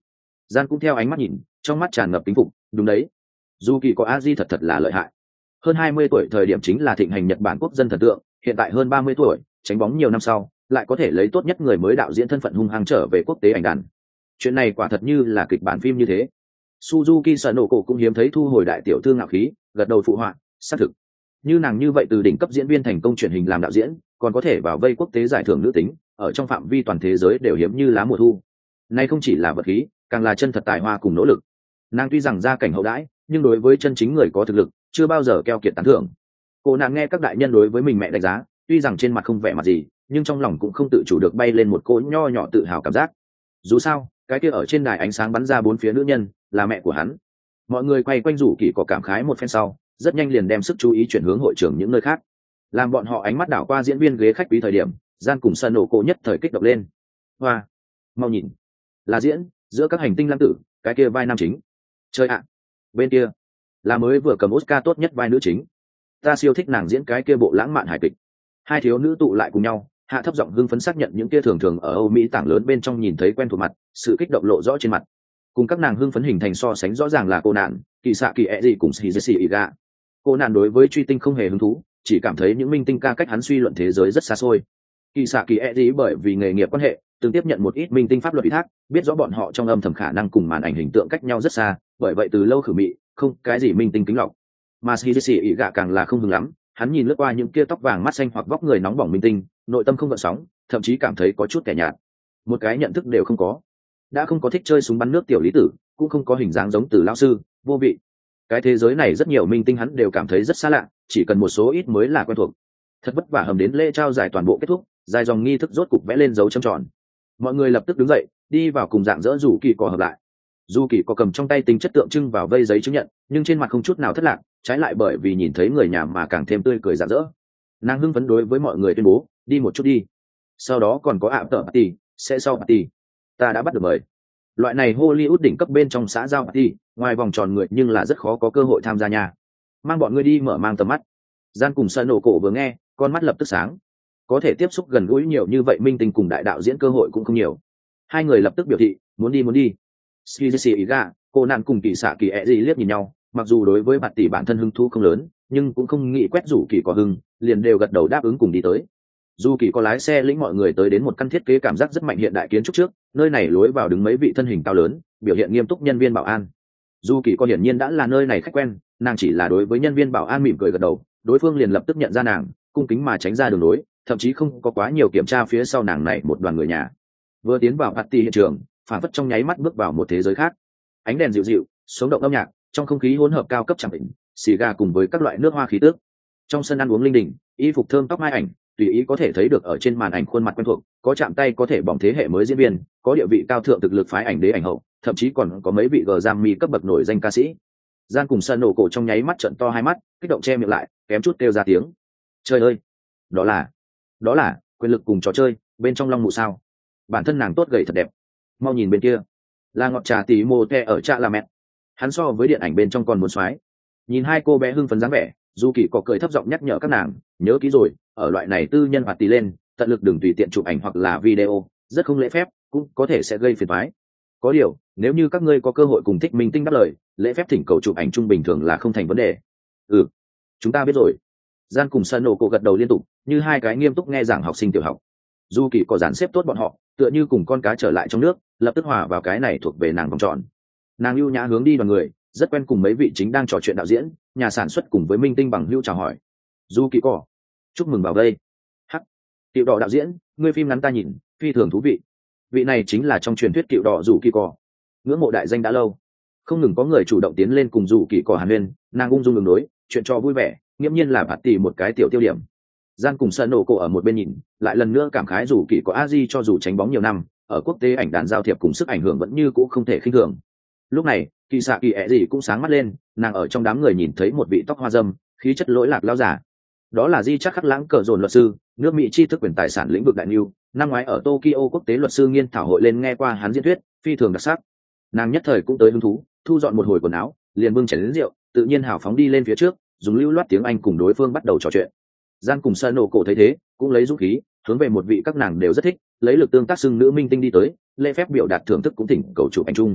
Gian cũng theo ánh mắt nhìn, trong mắt tràn ngập kính phục. Đúng đấy, dù kỳ có a di thật thật là lợi hại. Hơn hai mươi tuổi thời điểm chính là thịnh hành Nhật Bản quốc dân thần tượng, hiện tại hơn ba mươi tuổi, tránh bóng nhiều năm sau, lại có thể lấy tốt nhất người mới đạo diễn thân phận hung hăng trở về quốc tế ảnh đàn. Chuyện này quả thật như là kịch bản phim như thế. Suzuki Sanoko cũng hiếm thấy thu hồi đại tiểu thư ngạo khí, gật đầu phụ họa, xác thực. Như nàng như vậy từ đỉnh cấp diễn viên thành công truyền hình làm đạo diễn, còn có thể vào vây quốc tế giải thưởng nữ tính, ở trong phạm vi toàn thế giới đều hiếm như lá mùa thu. Nay không chỉ là vật khí, càng là chân thật tài hoa cùng nỗ lực. Nàng tuy rằng gia cảnh hậu đãi, nhưng đối với chân chính người có thực lực, chưa bao giờ keo kiệt tán thưởng. Cô nàng nghe các đại nhân đối với mình mẹ đánh giá, tuy rằng trên mặt không vẻ mặt gì, nhưng trong lòng cũng không tự chủ được bay lên một cỗ nho nhỏ tự hào cảm giác. Dù sao, cái kia ở trên đài ánh sáng bắn ra bốn phía nữ nhân, là mẹ của hắn. Mọi người quay quanh rủ kỳ có cảm khái một phen sau, rất nhanh liền đem sức chú ý chuyển hướng hội trường những nơi khác. Làm bọn họ ánh mắt đảo qua diễn viên ghế khách quý thời điểm, Gian cùng sân nổ cổ nhất thời kích động lên. Hoa, mau nhìn, là diễn giữa các hành tinh lam tử, cái kia vai nam chính. Chơi ạ, bên kia là mới vừa cầm Oscar tốt nhất vai nữ chính. Ta siêu thích nàng diễn cái kia bộ lãng mạn hài kịch. Hai thiếu nữ tụ lại cùng nhau, hạ thấp giọng hưng phấn xác nhận những kia thường thường ở Âu Mỹ tảng lớn bên trong nhìn thấy quen thuộc mặt, sự kích động lộ rõ trên mặt. Cùng các nàng hưng phấn hình thành so sánh rõ ràng là cô nạn, kỳ xạ kỳ ẹ gì cùng Shizesi Iga. Cô nạn đối với truy tinh không hề hứng thú, chỉ cảm thấy những minh tinh ca cách hắn suy luận thế giới rất xa xôi. Kỳ xạ kỳ ẹ gì bởi vì nghề nghiệp quan hệ, từng tiếp nhận một ít minh tinh pháp luật ủy thác, biết rõ bọn họ trong âm thầm khả năng cùng màn ảnh hình tượng cách nhau rất xa, bởi vậy từ lâu khử mị, không cái gì minh tinh kính lọc. Mà Shizesi Iga càng là không hứng lắm, hắn nhìn lướt qua những kia tóc vàng mắt xanh hoặc vóc người nóng bỏng minh tinh, nội tâm không gợn sóng, thậm chí cảm thấy có chút kẻ nhạt. Một cái nhận thức đều không có. Đã không có thích chơi súng bắn nước tiểu lý tử, cũng không có hình dáng giống từ lão sư, vô vị. Cái thế giới này rất nhiều minh tinh hắn đều cảm thấy rất xa lạ, chỉ cần một số ít mới là quen thuộc. Thật vất vả hầm đến lễ trao giải toàn bộ kết thúc, dài dòng nghi thức rốt cục vẽ lên dấu chấm tròn. Mọi người lập tức đứng dậy, đi vào cùng dạng dỡ rủ kỳ cò hợp lại. Dù kỳ có cầm trong tay tính chất tượng trưng vào vây giấy chứng nhận, nhưng trên mặt không chút nào thất lạc, trái lại bởi vì nhìn thấy người nhà mà càng thêm tươi cười rạng rỡ. Nàng hưng phấn đối với mọi người tuyên bố, đi một chút đi. Sau đó còn có ạ tợ party, sẽ sau party. Ta đã bắt được mời. Loại này Hollywood đỉnh cấp bên trong xã giao party, ngoài vòng tròn người nhưng là rất khó có cơ hội tham gia nha. Mang bọn ngươi đi mở mang tầm mắt. Gian cùng sân nổ cổ vừa nghe, con mắt lập tức sáng. Có thể tiếp xúc gần gũi nhiều như vậy minh tinh cùng đại đạo diễn cơ hội cũng không nhiều. Hai người lập tức biểu thị, muốn đi muốn đi. Shizesi Iga, cô nạn cùng kỳ xạ kỳ ẹ gì liếc nhìn nhau, mặc dù đối với bạn tỷ bản thân hứng thú không lớn, nhưng cũng không nghĩ quét rủ kỳ có hưng, liền đều gật đầu đáp ứng cùng đi tới. Dù kỳ có lái xe lĩnh mọi người tới đến một căn thiết kế cảm giác rất mạnh hiện đại kiến trúc trước, nơi này lối vào đứng mấy vị thân hình cao lớn, biểu hiện nghiêm túc nhân viên bảo an. Dù kỳ có hiển nhiên đã là nơi này khách quen, nàng chỉ là đối với nhân viên bảo an mỉm cười gật đầu, đối phương liền lập tức nhận ra nàng, cung kính mà tránh ra đường lối, thậm chí không có quá nhiều kiểm tra phía sau nàng này một đoàn người nhà. Vừa tiến vào party hiện trường, phản phất trong nháy mắt bước vào một thế giới khác. Ánh đèn dịu dịu, sống động âm nhạc, trong không khí hỗn hợp cao cấp chẳng định, xì gà cùng với các loại nước hoa khí tước. Trong sân ăn uống linh đình, y phục thơm tóc mai ảnh, tùy ý có thể thấy được ở trên màn ảnh khuôn mặt quen thuộc, có chạm tay có thể bỏng thế hệ mới diễn viên, có địa vị cao thượng thực lực phái ảnh đế ảnh hậu, thậm chí còn có mấy vị gờ giam mi cấp bậc nổi danh ca sĩ. Gian cùng sân nổ cổ trong nháy mắt trợn to hai mắt, kích động che miệng lại, kém chút kêu ra tiếng. Trời ơi, đó là, đó là quyền lực cùng trò chơi, bên trong long mụ sao? Bản thân nàng tốt gầy thật đẹp. Mau nhìn bên kia, là ngọt trà tí mô te ở trạ là mẹ. Hắn so với điện ảnh bên trong còn muốn xoái. Nhìn hai cô bé hưng phấn dáng vẻ, dù kỳ có cười thấp giọng nhắc nhở các nàng, nhớ kỹ rồi, ở loại này tư nhân hoạt tí lên, tận lực đừng tùy tiện chụp ảnh hoặc là video, rất không lễ phép, cũng có thể sẽ gây phiền toái. Có điều, nếu như các ngươi có cơ hội cùng thích minh tinh đáp lời, lễ phép thỉnh cầu chụp ảnh chung bình thường là không thành vấn đề. Ừ, chúng ta biết rồi. Gian cùng sân nổ cổ gật đầu liên tục, như hai cái nghiêm túc nghe giảng học sinh tiểu học. Dù kỳ có dàn xếp tốt bọn họ, tựa như cùng con cá trở lại trong nước, lập tức hòa vào cái này thuộc về nàng vòng tròn. Nàng ưu nhã hướng đi đoàn người, rất quen cùng mấy vị chính đang trò chuyện đạo diễn, nhà sản xuất cùng với minh tinh bằng hữu chào hỏi. Dù kỳ cỏ, chúc mừng vào đây. Hắc, Cựu Đỏ đạo diễn, ngươi phim ngắn ta nhìn, phi thường thú vị. Vị này chính là trong truyền thuyết Cựu Đỏ Dù kỳ cỏ. Ngưỡng mộ đại danh đã lâu, không ngừng có người chủ động tiến lên cùng Dù kỳ cỏ hàn huyên, nàng ung dung đường đối, chuyện cho vui vẻ, nghiễm nhiên là bạt tỷ một cái tiểu tiêu điểm. Gian cùng sân nổ cổ ở một bên nhìn, lại lần nữa cảm khái Dù kỳ có a di cho dù tránh bóng nhiều năm, ở quốc tế ảnh đàn giao thiệp cùng sức ảnh hưởng vẫn như cũ không thể khinh thường. Lúc này, kỳ xạ kỳ ẹ gì cũng sáng mắt lên, nàng ở trong đám người nhìn thấy một vị tóc hoa dâm, khí chất lỗi lạc lao giả. Đó là di chắc khắc lãng cờ dồn luật sư, nước Mỹ tri thức quyền tài sản lĩnh vực đại niu, năm ngoái ở Tokyo quốc tế luật sư nghiên thảo hội lên nghe qua hắn diễn thuyết, phi thường đặc sắc. Nàng nhất thời cũng tới hứng thú, thu dọn một hồi quần áo, liền bưng chén rượu, tự nhiên hào phóng đi lên phía trước, dùng lưu loát tiếng Anh cùng đối phương bắt đầu trò chuyện. Gian cùng sân nổ cổ thấy thế, cũng lấy dũng khí, hướng về một vị các nàng đều rất thích, lấy lực tương tác xưng nữ minh tinh đi tới, lễ phép biểu đạt thưởng thức cũng thỉnh cầu chụp ảnh chung.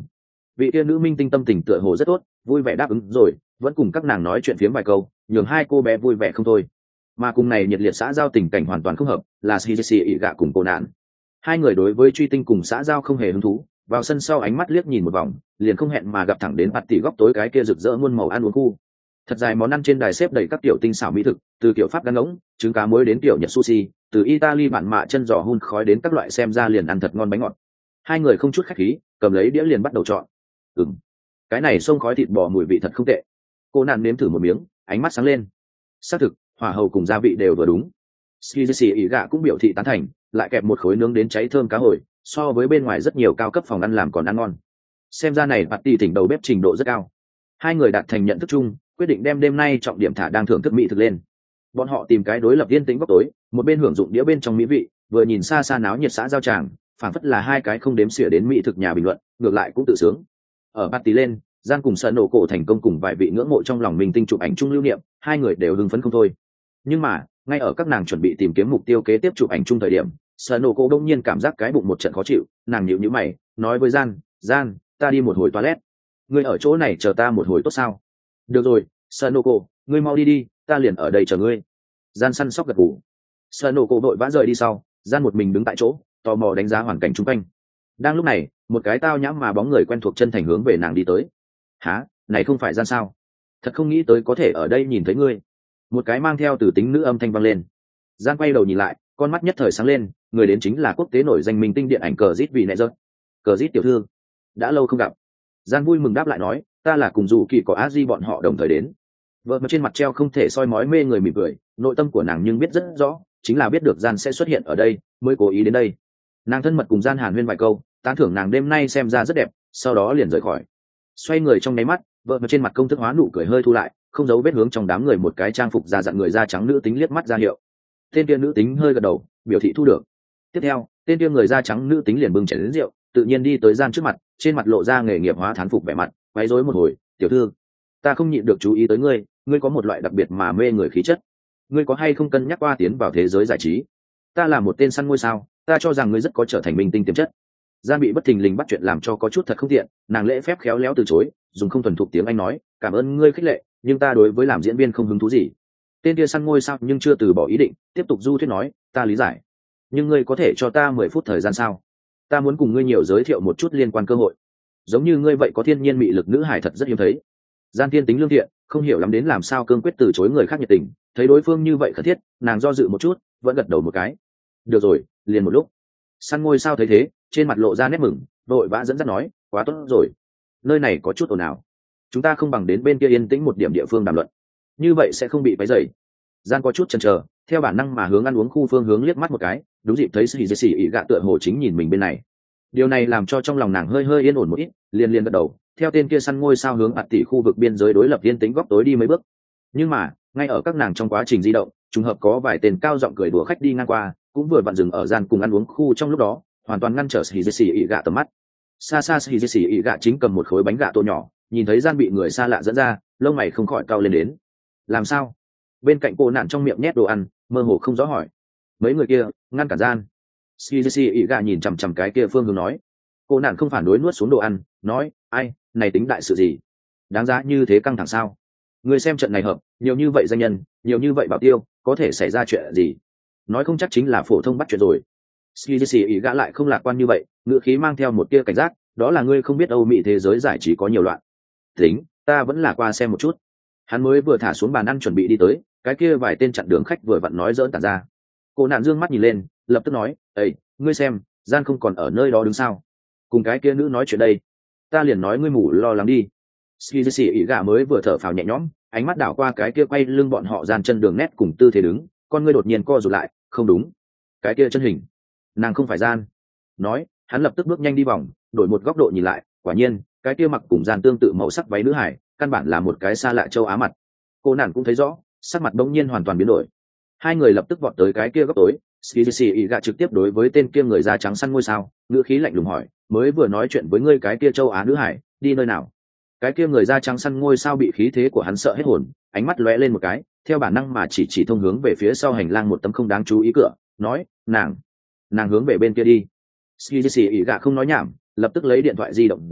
vị kia nữ minh tinh tâm tình tựa hồ rất tốt, vui vẻ đáp ứng rồi, vẫn cùng các nàng nói chuyện phiếm vài câu, nhường hai cô bé vui vẻ không thôi. Mà cùng này nhiệt liệt xã giao tình cảnh hoàn toàn không hợp, là Shizisi ỉ gạ cùng cô nạn. Hai người đối với truy tinh cùng xã giao không hề hứng thú, vào sân sau ánh mắt liếc nhìn một vòng, liền không hẹn mà gặp thẳng đến bạt tỷ góc tối cái kia rực rỡ muôn màu ăn uống khu. Thật dài món ăn trên đài xếp đầy các tiểu tinh xảo mỹ thực, từ kiểu pháp gan ngỗng, trứng cá muối đến kiểu Nhật sushi, từ Italy mặn mạ chân giò hun khói đến các loại xem ra liền ăn thật ngon bánh ngọt. Hai người không chút khách khí, cầm lấy đĩa liền bắt đầu chọn. Ừm, cái này xông khói thịt bò mùi vị thật không tệ. Cô nạn nếm thử một miếng, ánh mắt sáng lên. Xác thực, hỏa hầu cùng gia vị đều vừa đúng. Shizisi ỉ gạ cũng biểu thị tán thành, lại kẹp một khối nướng đến cháy thơm cá hồi, so với bên ngoài rất nhiều cao cấp phòng ăn làm còn ăn ngon. Xem ra này bạt tỷ thỉnh đầu bếp trình độ rất cao. Hai người đạt thành nhận thức chung, quyết định đem đêm nay trọng điểm thả đang thưởng thức mỹ thực lên. Bọn họ tìm cái đối lập yên tĩnh góc tối, một bên hưởng dụng đĩa bên trong mỹ vị, vừa nhìn xa xa náo nhiệt xã giao tràng, phản phất là hai cái không đếm xỉa đến mỹ thực nhà bình luận, ngược lại cũng tự sướng. Ở party lên, gian cùng sợ nổ cổ thành công cùng vài vị ngưỡng mộ trong lòng mình tinh chụp ảnh chung lưu niệm, hai người đều hưng phấn không thôi. Nhưng mà ngay ở các nàng chuẩn bị tìm kiếm mục tiêu kế tiếp chụp ảnh chung thời điểm, sợ nổ cổ đông nhiên cảm giác cái bụng một trận khó chịu, nàng nhíu nhíu mày, nói với gian, gian, ta đi một hồi toilet, ngươi ở chỗ này chờ ta một hồi tốt sao? Được rồi, sợ nổ cổ, ngươi mau đi đi, ta liền ở đây chờ ngươi. Gian săn sóc gật gù. Sợ nổ cổ đội vã rời đi sau, gian một mình đứng tại chỗ, tò mò đánh giá hoàn cảnh chung quanh. Đang lúc này, một cái tao nhãm mà bóng người quen thuộc chân thành hướng về nàng đi tới. Hả, này không phải gian sao? Thật không nghĩ tới có thể ở đây nhìn thấy ngươi. Một cái mang theo từ tính nữ âm thanh vang lên. Gian quay đầu nhìn lại, con mắt nhất thời sáng lên, người đến chính là quốc tế nổi danh minh tinh điện ảnh cờ rít vì nẹ rớt. Cờ rít tiểu thư, đã lâu không gặp. Gian vui mừng đáp lại nói, ta là cùng dù kỳ có á di bọn họ đồng thời đến. Vợ mà trên mặt treo không thể soi mói mê người mỉm cười, nội tâm của nàng nhưng biết rất rõ, chính là biết được gian sẽ xuất hiện ở đây, mới cố ý đến đây. Nàng thân mật cùng gian hàn huyên vài câu, tán thưởng nàng đêm nay xem ra rất đẹp, sau đó liền rời khỏi. Xoay người trong nháy mắt, vợ mà trên mặt công thức hóa nụ cười hơi thu lại, không giấu vết hướng trong đám người một cái trang phục da dặn người da trắng nữ tính liếc mắt ra hiệu. Tên kia nữ tính hơi gật đầu, biểu thị thu được. Tiếp theo, tên kia người da trắng nữ tính liền bưng chén đến rượu, tự nhiên đi tới gian trước mặt, trên mặt lộ ra nghề nghiệp hóa thán phục vẻ mặt, quấy rối một hồi, tiểu thư, ta không nhịn được chú ý tới ngươi, ngươi có một loại đặc biệt mà mê người khí chất, ngươi có hay không cân nhắc qua tiến vào thế giới giải trí? Ta là một tên săn ngôi sao, ta cho rằng ngươi rất có trở thành minh tinh tiềm chất. Gian bị bất thình lình bắt chuyện làm cho có chút thật không tiện, nàng lễ phép khéo léo từ chối, dùng không thuần thục tiếng Anh nói, cảm ơn ngươi khích lệ, nhưng ta đối với làm diễn viên không hứng thú gì. Tên kia săn ngôi sao nhưng chưa từ bỏ ý định, tiếp tục du thuyết nói, ta lý giải, nhưng ngươi có thể cho ta mười phút thời gian sao? Ta muốn cùng ngươi nhiều giới thiệu một chút liên quan cơ hội. Giống như ngươi vậy có thiên nhiên mị lực nữ hải thật rất hiếm thấy. Gian thiên tính lương thiện, không hiểu lắm đến làm sao cương quyết từ chối người khác nhiệt tình, thấy đối phương như vậy khẩn thiết, nàng do dự một chút, vẫn gật đầu một cái. Được rồi, liền một lúc. Săn ngôi sao thấy thế, trên mặt lộ ra nét mừng, vội vã dẫn dắt nói, quá tốt rồi, nơi này có chút ồn ào, chúng ta không bằng đến bên kia yên tĩnh một điểm địa phương đàm luận, như vậy sẽ không bị quấy rầy. Gian có chút chần chờ, theo bản năng mà hướng ăn uống khu phương hướng liếc mắt một cái, đúng dịp thấy xì xì ỉ gạ tựa hồ chính nhìn mình bên này. Điều này làm cho trong lòng nàng hơi hơi yên ổn một ít, liền liền gật đầu, theo tên kia săn ngôi sao hướng ạt tỷ khu vực biên giới đối lập yên tĩnh góc tối đi mấy bước. Nhưng mà ngay ở các nàng trong quá trình di động, trùng hợp có vài tên cao giọng cười đùa khách đi ngang qua, cũng vừa vặn dừng ở gian cùng ăn uống khu trong lúc đó, hoàn toàn ngăn trở xì xì ỉ gạ tầm mắt. Xa xa xì xì ỉ gạ chính cầm một khối bánh gạ tô nhỏ, nhìn thấy gian bị người xa lạ dẫn ra, lông mày không khỏi cau lên đến. Làm sao? Bên cạnh cô nạn trong miệng nhét đồ ăn, mơ hồ không rõ hỏi. Mấy người kia ngăn cản gian. xì xì ỉ gạ nhìn chằm chằm cái kia phương hướng nói. Cô nạn không phản đối nuốt xuống đồ ăn, nói, ai, này tính đại sự gì? Đáng giá như thế căng thẳng sao? Người xem trận này hợp, nhiều như vậy danh nhân, nhiều như vậy bảo tiêu, có thể xảy ra chuyện gì? Nói không chắc chính là phổ thông bắt chuyện rồi. Skizzy ý gã lại không lạc quan như vậy, ngữ khí mang theo một tia cảnh giác, đó là ngươi không biết Âu Mỹ thế giới giải trí có nhiều loạn. Tính, ta vẫn là qua xem một chút. Hắn mới vừa thả xuống bàn ăn chuẩn bị đi tới, cái kia vài tên chặn đường khách vừa vặn nói dỡn tản ra. Cô nạn dương mắt nhìn lên, lập tức nói, "Ê, ngươi xem, gian không còn ở nơi đó đứng sao? Cùng cái kia nữ nói chuyện đây." Ta liền nói ngươi mù lo lắng đi. Skizzy ý gã mới vừa thở phào nhẹ nhõm, ánh mắt đảo qua cái kia quay lưng bọn họ gian chân đường nét cùng tư thế đứng, con ngươi đột nhiên co rụt lại, không đúng, cái kia chân hình, nàng không phải gian. Nói, hắn lập tức bước nhanh đi vòng, đổi một góc độ nhìn lại, quả nhiên, cái kia mặc cùng gian tương tự màu sắc váy nữ hải, căn bản là một cái xa lạ châu Á mặt. Cô nàng cũng thấy rõ, sắc mặt bỗng nhiên hoàn toàn biến đổi. Hai người lập tức vọt tới cái kia góc tối, Skizzy ý gã trực tiếp đối với tên kia người da trắng săn ngôi sao, ngữ khí lạnh lùng hỏi, mới vừa nói chuyện với ngươi cái kia châu Á nữ hải, đi nơi nào? Cái kia người da trắng săn ngôi sao bị khí thế của hắn sợ hết hồn, ánh mắt lóe lên một cái, theo bản năng mà chỉ chỉ thông hướng về phía sau hành lang một tấm không đáng chú ý cửa, nói, nàng, nàng hướng về bên kia đi. Skizzy ý gạ không nói nhảm, lập tức lấy điện thoại di động ra,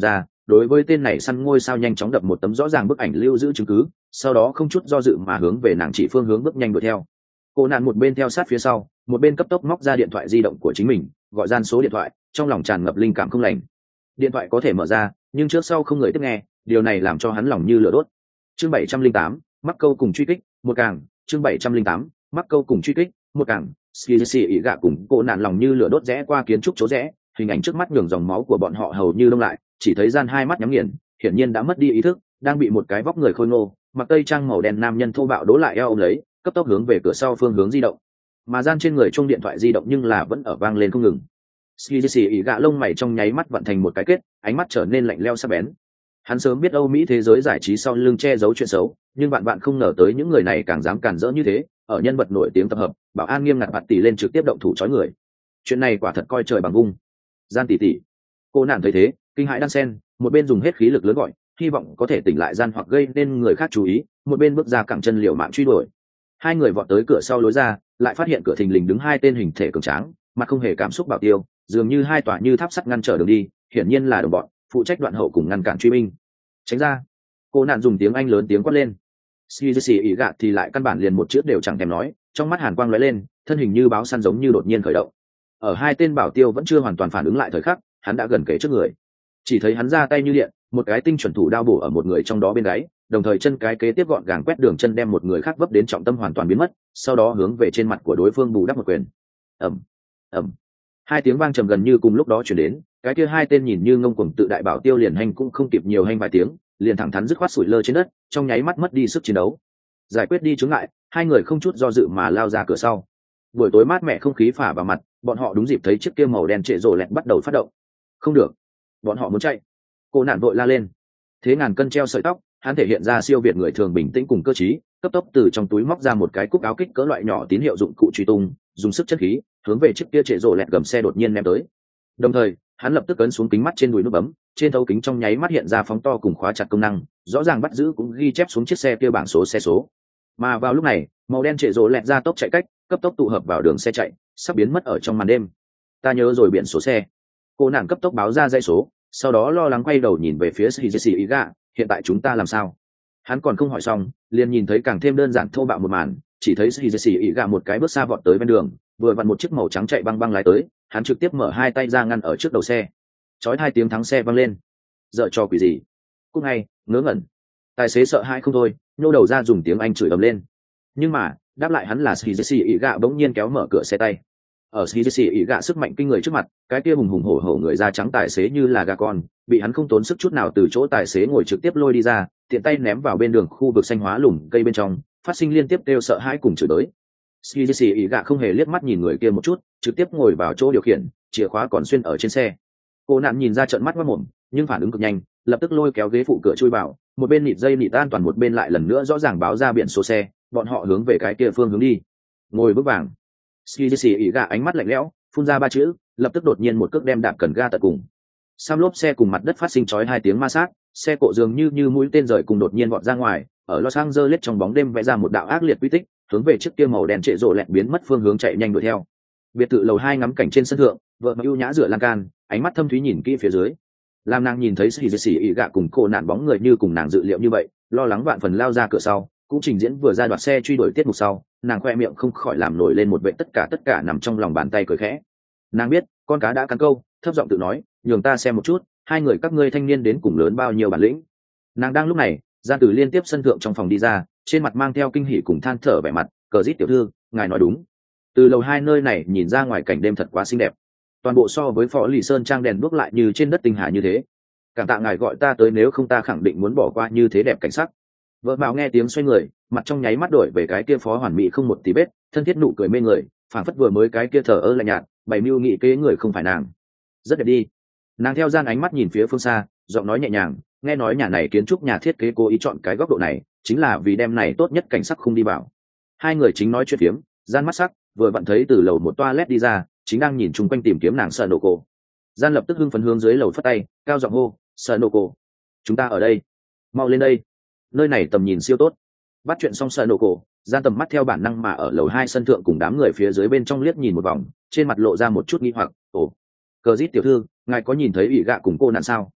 đối với tên này săn ngôi sao nhanh chóng đập một tấm rõ ràng bức ảnh lưu giữ chứng cứ, sau đó không chút do dự mà hướng về nàng chỉ phương hướng bước nhanh đuổi theo. Cô nạn một bên theo sát phía sau, một bên cấp tốc móc ra điện thoại di động của chính mình, gọi gian số điện thoại, trong lòng tràn ngập linh cảm không lành. Điện thoại có thể mở ra, nhưng trước sau không người tiếp nghe, điều này làm cho hắn lòng như lửa đốt. Chương bảy trăm linh tám, mắc câu cùng truy kích, một càng, chương bảy trăm linh tám, mắc câu cùng truy kích, một càng. Skizzy ỉ gạ cùng cô nạn lòng như lửa đốt rẽ qua kiến trúc chỗ rẽ, hình ảnh trước mắt nhường dòng máu của bọn họ hầu như đông lại, chỉ thấy gian hai mắt nhắm nghiền, hiển nhiên đã mất đi ý thức, đang bị một cái vóc người khôi ngô, mặc tây trang màu đen nam nhân thô bạo đố lại eo ôm lấy, cấp tốc hướng về cửa sau phương hướng di động. Mà gian trên người chung điện thoại di động nhưng là vẫn ở vang lên không ngừng. Skizzy ỉ gạ lông mày trong nháy mắt vận thành một cái kết, ánh mắt trở nên lạnh lẽo sắc bén. Hắn sớm biết Âu Mỹ thế giới giải trí sau lưng che giấu chuyện xấu, nhưng bạn bạn không ngờ tới những người này càng dám cản rỡ như thế, ở nhân vật nổi tiếng tập hợp, bảo an nghiêm ngặt bạt tỷ lên trực tiếp động thủ chói người. Chuyện này quả thật coi trời bằng vung. Gian tỷ tỷ. Cô nạn thấy thế, kinh hãi đan sen, một bên dùng hết khí lực lớn gọi, hy vọng có thể tỉnh lại gian hoặc gây nên người khác chú ý, một bên bước ra cẳng chân liều mạng truy đuổi. Hai người vọt tới cửa sau lối ra, lại phát hiện cửa thình lình đứng hai tên hình thể cường tráng, mặt không hề cảm xúc bảo tiêu, dường như hai tòa như tháp sắt ngăn trở đường đi, hiển nhiên là đồng bọn, phụ trách đoạn hậu cùng ngăn cản truy binh. Tránh ra. Cô nạn dùng tiếng Anh lớn tiếng quát lên. Skizzy ỉ gạ thì lại căn bản liền một chữ đều chẳng thèm nói, trong mắt hàn quang lóe lên, thân hình như báo săn giống như đột nhiên khởi động. Ở hai tên bảo tiêu vẫn chưa hoàn toàn phản ứng lại thời khắc, hắn đã gần kề trước người. Chỉ thấy hắn ra tay như điện, một cái tinh chuẩn thủ đao bổ ở một người trong đó bên gáy, đồng thời chân cái kế tiếp gọn gàng quét đường chân đem một người khác vấp đến trọng tâm hoàn toàn biến mất, sau đó hướng về trên mặt của đối phương bù đắp một quyền. Ầm, ầm. Hai tiếng vang trầm gần như cùng lúc đó truyền đến, cái kia hai tên nhìn như ngông cuồng tự đại bảo tiêu liền hành cũng không kịp nhiều hành vài tiếng, liền thẳng thắn dứt khoát sủi lơ trên đất, trong nháy mắt mất đi sức chiến đấu. Giải quyết đi chướng ngại, hai người không chút do dự mà lao ra cửa sau. Buổi tối mát mẻ không khí phả vào mặt, bọn họ đúng dịp thấy chiếc kia màu đen trệ rồ lẹt bắt đầu phát động. Không được, bọn họ muốn chạy. Cô nạn vội la lên. Thế ngàn cân treo sợi tóc, hắn thể hiện ra siêu việt người thường bình tĩnh cùng cơ trí, cấp tốc từ trong túi móc ra một cái cúc áo kích cỡ loại nhỏ tín hiệu dụng cụ truy tung, dùng sức chất khí hướng về chiếc kia trệ rồ lẹt gầm xe đột nhiên ném tới. Đồng thời, hắn lập tức ấn xuống kính mắt trên đùi nút bấm, trên thấu kính trong nháy mắt hiện ra phóng to cùng khóa chặt công năng, rõ ràng bắt giữ cũng ghi chép xuống chiếc xe kia bảng số xe số. Mà vào lúc này, màu đen trệ rồ lẹt ra tốc chạy cách, cấp tốc tụ hợp vào đường xe chạy, sắp biến mất ở trong màn đêm. Ta nhớ rồi biển số xe. Cô nàng cấp tốc báo ra dãy số, sau đó lo lắng quay đầu nhìn về phía Skizzy ỉ gạ, hiện tại chúng ta làm sao? Hắn còn không hỏi xong, liền nhìn thấy càng thêm đơn giản thô bạo một màn, chỉ thấy Skizzy ỉ gạ một cái bước xa vọt tới bên đường, vừa vặn một chiếc màu trắng chạy băng băng lái tới, hắn trực tiếp mở hai tay ra ngăn ở trước đầu xe. Chói hai tiếng thắng xe vang lên. Dợ cho quỷ gì? Cũng ngay, ngớ ngẩn. Tài xế sợ hãi không thôi, nhô đầu ra dùng tiếng Anh chửi ầm lên. Nhưng mà, đáp lại hắn là Skizzy ỉ gạ bỗng nhiên kéo mở cửa xe tay. Ở Skizzy ỉ gạ sức mạnh kinh người trước mặt, cái kia hùng hùng hổ hổ người da trắng tài xế như là gà con, bị hắn không tốn sức chút nào từ chỗ tài xế ngồi trực tiếp lôi đi ra, tiện tay ném vào bên đường khu vực xanh hóa lùm cây bên trong, phát sinh liên tiếp kêu sợ hãi cùng chửi đới. Skizzy ỉ gạ không hề liếc mắt nhìn người kia một chút, trực tiếp ngồi vào chỗ điều khiển, chìa khóa còn xuyên ở trên xe. Cô nạn nhìn ra trợn mắt mắt mồm, nhưng phản ứng cực nhanh, lập tức lôi kéo ghế phụ cửa chui vào, một bên nịt dây nịt an toàn một bên lại lần nữa rõ ràng báo ra biển số xe, bọn họ hướng về cái kia phương hướng đi. Ngồi bước vàng. Skizzy ỉ gạ ánh mắt lạnh lẽo, phun ra ba chữ, lập tức đột nhiên một cước đem đạp cần ga tận cùng. Sam lốp xe cùng mặt đất phát sinh chói hai tiếng ma sát, xe cộ dường như như mũi tên rời cùng đột nhiên vọt ra ngoài, ở Los Angeles trong bóng đêm vẽ ra một đạo ác liệt quy tích, hướng về chiếc kia màu đen trệ rộ lẹt biến mất phương hướng chạy nhanh đuổi theo. Biệt thự lầu hai ngắm cảnh trên sân thượng, vợ mà ưu nhã dựa lan can, ánh mắt thâm thúy nhìn kỹ phía dưới. Làm nàng nhìn thấy Skizzy ỉ gạ cùng cô nạn bóng người như cùng nàng dự liệu như vậy, lo lắng vạn phần lao ra cửa sau, cũng trình diễn vừa ra đoạt xe truy đuổi tiết mục sau, nàng khoe miệng không khỏi làm nổi lên một vệ tất cả tất cả nằm trong lòng bàn tay cười khẽ. Nàng biết con cá đã cắn câu, thấp giọng tự nói, nhường ta xem một chút hai người các ngươi thanh niên đến cùng lớn bao nhiêu bản lĩnh. Nàng đang lúc này, Gian Tử liên tiếp sân thượng trong phòng đi ra, trên mặt mang theo kinh hỉ cùng than thở vẻ mặt, cờ rít tiểu thư, ngài nói đúng, từ lầu hai nơi này nhìn ra ngoài cảnh đêm thật quá xinh đẹp, toàn bộ so với phó lì sơn trang đèn đuốc lại như trên đất tinh hà như thế. Cảm tạ ngài gọi ta tới, nếu không ta khẳng định muốn bỏ qua như thế đẹp cảnh sắc. Vợ Mạo nghe tiếng xoay người, mặt trong nháy mắt đổi về cái kia phó hoàn mỹ không một tí vết, thân thiết nụ cười mê người, phảng phất vừa mới cái kia thờ ơ lạnh nhạt, bày mưu nghị kế người không phải nàng. Rất đẹp đi. Nàng theo Gian ánh mắt nhìn phía phương xa, giọng nói nhẹ nhàng, nghe nói nhà này kiến trúc nhà thiết kế cố ý chọn cái góc độ này, chính là vì đem này tốt nhất cảnh sắc không đi vào. Hai người chính nói chuyện phiếm, Gian mắt sắc, vừa vặn thấy từ lầu một toilet đi ra, chính đang nhìn chung quanh tìm kiếm nàng sợ nổ cổ. Gian lập tức hưng phấn hướng dưới lầu phất tay, cao giọng hô, sợ nổ cổ, chúng ta ở đây, mau lên đây, nơi này tầm nhìn siêu tốt. Bắt chuyện xong sợ nổ cổ, Gian tầm mắt theo bản năng mà ở lầu hai sân thượng cùng đám người phía dưới bên trong liếc nhìn một vòng, trên mặt lộ ra một chút nghi hoặc, ồ, cờ rít tiểu thư, ngài có nhìn thấy ủy gạ cùng cô nạn sao?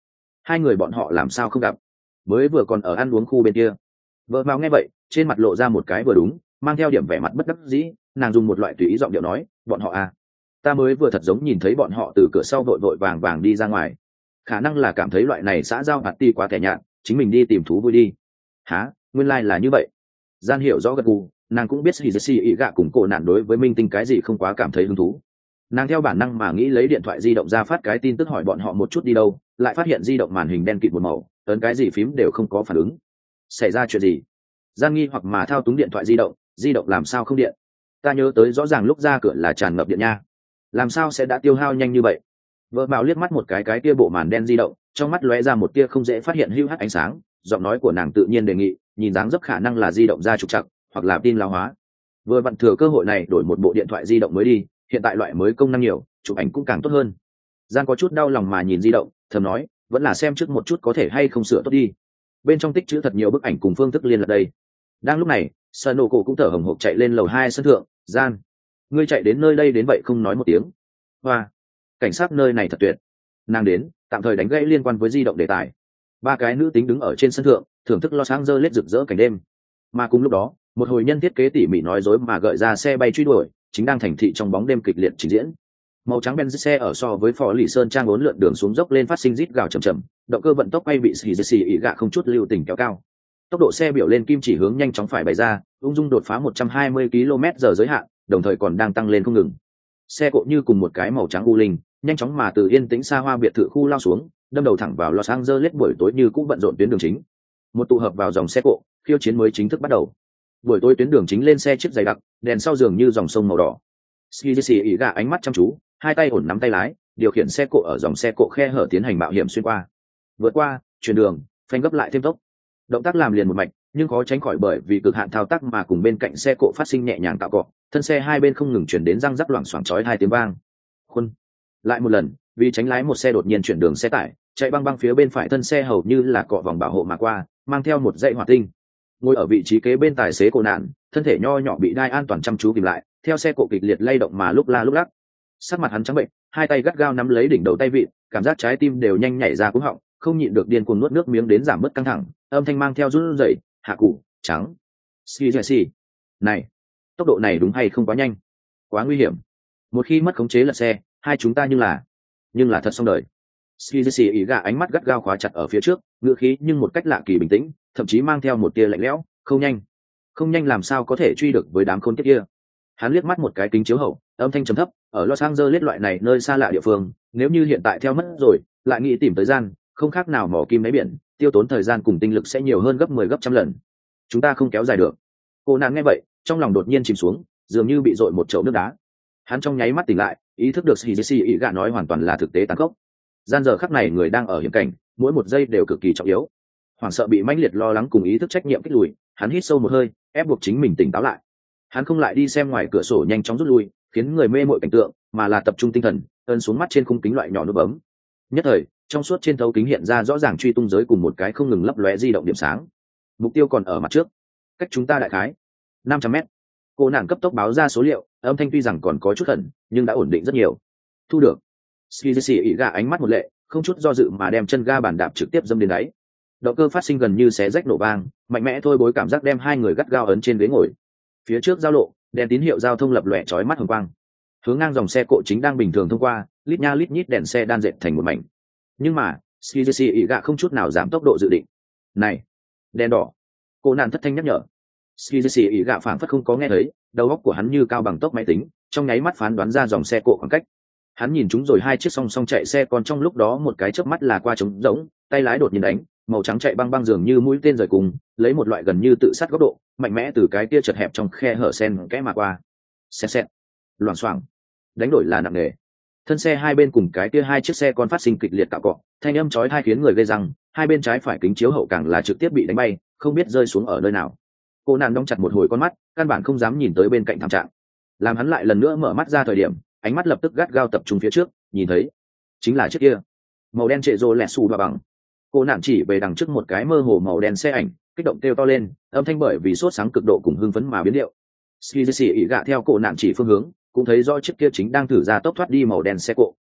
hai người bọn họ làm sao không gặp, mới vừa còn ở ăn uống khu bên kia. Vợ mao nghe vậy trên mặt lộ ra một cái vừa đúng mang theo điểm vẻ mặt bất đắc dĩ, nàng dùng một loại tùy ý giọng điệu nói, bọn họ à, ta mới vừa thật giống nhìn thấy bọn họ từ cửa sau vội vội vàng vàng đi ra ngoài, khả năng là cảm thấy loại này xã giao hạt ti quá tẻ nhạt, chính mình đi tìm thú vui đi. Hả, nguyên lai、like、là như vậy. Gian hiểu rõ gật gù, nàng cũng biết Hizesi ý gạ cùng cổ nạn đối với minh tinh cái gì không quá cảm thấy hứng thú. Nàng theo bản năng mà nghĩ lấy điện thoại di động ra phát cái tin tức hỏi bọn họ một chút đi đâu, lại phát hiện di động màn hình đen kịt một màu, ấn cái gì phím đều không có phản ứng. Xảy ra chuyện gì? Gian nghi hoặc mà thao túng điện thoại di động, di động làm sao không điện? Ta nhớ tới rõ ràng lúc ra cửa là tràn ngập điện nha, làm sao sẽ đã tiêu hao nhanh như vậy? Vợ Mạo liếc mắt một cái cái kia bộ màn đen di động, trong mắt lóe ra một tia không dễ phát hiện hưu hắt ánh sáng, giọng nói của nàng tự nhiên đề nghị, nhìn dáng dấp khả năng là di động ra trục trặc, hoặc là tin lão hóa. Vừa vặn thừa cơ hội này đổi một bộ điện thoại di động mới đi, hiện tại loại mới công năng nhiều, chụp ảnh cũng càng tốt hơn. Giang có chút đau lòng mà nhìn di động, thầm nói, vẫn là xem trước một chút có thể hay không sửa tốt đi. Bên trong tích chữ thật nhiều bức ảnh cùng phương thức liên lạc đây. Đang lúc này, Sanoco cũng thở hồng hộc chạy lên lầu hai sân thượng, Gian, ngươi chạy đến nơi đây đến vậy không nói một tiếng. Hoa, cảnh sát nơi này thật tuyệt. Nàng đến, tạm thời đánh gãy liên quan với di động đề tài. Ba cái nữ tính đứng ở trên sân thượng, thưởng thức Los Angeles rực rỡ cảnh đêm. Mà cùng lúc đó, một hồi nhân thiết kế tỉ mỉ nói dối mà gợi ra xe bay truy đuổi, chính đang thành thị trong bóng đêm kịch liệt trình diễn. Màu trắng Benz xe ở so với phò lì sơn trang uốn lượn đường xuống dốc lên phát sinh rít gào chậm chậm, động cơ vận tốc quay bị xì xì ỉ gạ không chút lưu tình kéo cao. Tốc độ xe biểu lên kim chỉ hướng nhanh chóng phải bày ra, ung dung đột phá một trăm hai mươi ki lô mét giờ giới hạn, đồng thời còn đang tăng lên không ngừng. Xe cộ như cùng một cái màu trắng u linh, nhanh chóng mà từ yên tĩnh xa hoa biệt thự khu lao xuống, đâm đầu thẳng vào Los Angeles buổi tối như cũng bận rộn tuyến đường chính. Một tụ hợp vào dòng xe cộ, khiêu chiến mới chính thức bắt đầu. Buổi tối tuyến đường chính lên xe chiếc dày đặc, đèn sau giường như dòng sông màu đỏ. Skizzy ỉ gạ ánh mắt chăm chú, hai tay ổn nắm tay lái, điều khiển xe cộ ở dòng xe cộ khe hở tiến hành mạo hiểm xuyên qua. Vượt qua, chuyển đường, phanh gấp lại thêm tốc. Động tác làm liền một mạch, nhưng khó tránh khỏi bởi vì cực hạn thao tác mà cùng bên cạnh xe cộ phát sinh nhẹ nhàng tạo cọ, thân xe hai bên không ngừng chuyển đến răng rắc loảng xoảng chói hai tiếng vang. Khuôn. Lại một lần, vì tránh lái một xe đột nhiên chuyển đường xe tải, chạy băng băng phía bên phải thân xe hầu như là cọ vòng bảo hộ mà qua, mang theo một dãy hỏa tinh. Ngồi ở vị trí kế bên tài xế cổ nạn, thân thể nho nhỏ bị đai an toàn chăm chú kìm lại, theo xe cộ kịch liệt lay động mà lúc la lúc lắc. Sắc mặt hắn trắng bệnh, hai tay gắt gao nắm lấy đỉnh đầu tay vịn, cảm giác trái tim đều nhanh nhảy ra cuống họng, không nhịn được điên cuồng nuốt nước miếng đến giảm bớt căng thẳng, âm thanh mang theo run rẩy, hạ cụ, trắng. Xì xì. Này, tốc độ này đúng hay không quá nhanh? Quá nguy hiểm. Một khi mất khống chế lật xe, hai chúng ta nhưng là nhưng là thật xong đời. Xì xì ý gà ánh mắt gắt gao khóa chặt ở phía trước, ngựa khí nhưng một cách lạ kỳ bình tĩnh, thậm chí mang theo một tia lạnh lẽo, không nhanh. Không nhanh làm sao có thể truy được với đám khốn kiếp kia. Hắn liếc mắt một cái kính chiếu hậu, âm thanh trầm thấp, ở Los Angeles loại này nơi xa lạ địa phương, nếu như hiện tại theo mất rồi, lại nghĩ tìm thời gian, không khác nào mỏ kim đáy biển, tiêu tốn thời gian cùng tinh lực sẽ nhiều hơn gấp mười gấp trăm lần. Chúng ta không kéo dài được. Cô nàng nghe vậy, trong lòng đột nhiên chìm xuống, dường như bị dội một chậu nước đá. Hắn trong nháy mắt tỉnh lại, ý thức được Hizesi ý gạ nói hoàn toàn là thực tế tàn khốc. Gian giờ khắc này người đang ở hiểm cảnh, mỗi một giây đều cực kỳ trọng yếu. Hoảng sợ bị mãnh liệt lo lắng cùng ý thức trách nhiệm kích lùi, hắn hít sâu một hơi, ép buộc chính mình tỉnh táo lại. Hắn không lại đi xem ngoài cửa sổ nhanh chóng rút lui, khiến người mê mội cảnh tượng, mà là tập trung tinh thần, ấn xuống mắt trên khung kính loại nhỏ nút bấm. Nhất thời, trong suốt trên thấu kính hiện ra rõ ràng truy tung giới cùng một cái không ngừng lấp lóe di động điểm sáng. Mục tiêu còn ở mặt trước, cách chúng ta đại khái năm trăm mét. Cô nàng cấp tốc báo ra số liệu, âm thanh tuy rằng còn có chút khẩn, nhưng đã ổn định rất nhiều. Thu được. Skizzy ỉ gà ánh mắt một lệ, không chút do dự mà đem chân ga bàn đạp trực tiếp dâm đến đáy. Động cơ phát sinh gần như xé rách nổ vang, mạnh mẽ thôi bối cảm giác đem hai người gắt gao ấn trên ghế ngồi. Phía trước giao lộ, đèn tín hiệu giao thông lập lòe chói mắt hồng quang. Hướng ngang dòng xe cộ chính đang bình thường thông qua, lít nha lít nhít đèn xe đan dệt thành một mảnh. Nhưng mà, Skizzy ỉ gà không chút nào giảm tốc độ dự định. Này, đèn đỏ. Cô nạn thất thanh nhắc nhở. Skizzy ỉ gà phảng phất không có nghe thấy, đầu óc của hắn như cao bằng tốc máy tính, trong nháy mắt phán đoán ra dòng xe cộ khoảng cách. Hắn nhìn chúng rồi hai chiếc song song chạy xe, còn trong lúc đó một cái chớp mắt là qua trống rỗng, tay lái đột nhiên đánh, màu trắng chạy băng băng dường như mũi tên rời cùng, lấy một loại gần như tự sát góc độ, mạnh mẽ từ cái kia chật hẹp trong khe hở sen kẽ mà qua. Xẹt xẹt, loảng xoảng, đánh đổi là nặng nề. Thân xe hai bên cùng cái kia hai chiếc xe còn phát sinh kịch liệt cạo cọ, thanh âm chói tai khiến người gây răng, hai bên trái phải kính chiếu hậu càng là trực tiếp bị đánh bay, không biết rơi xuống ở nơi nào. Cô nàng đóng chặt một hồi con mắt, căn bản không dám nhìn tới bên cạnh thảm trạng. Làm hắn lại lần nữa mở mắt ra thời điểm, ánh mắt lập tức gắt gao tập trung phía trước, nhìn thấy chính là chiếc kia màu đen trệ rô lẹt xù và bằng. Cô nạn chỉ về đằng trước một cái mơ hồ màu đen xe ảnh, kích động kêu to lên, âm thanh bởi vì sốt sáng cực độ cùng hưng phấn mà biến điệu. Skizzy ỉ gạ theo cô nạn chỉ phương hướng, cũng thấy rõ chiếc kia chính đang thử ra tốc thoát đi màu đen xe cộ.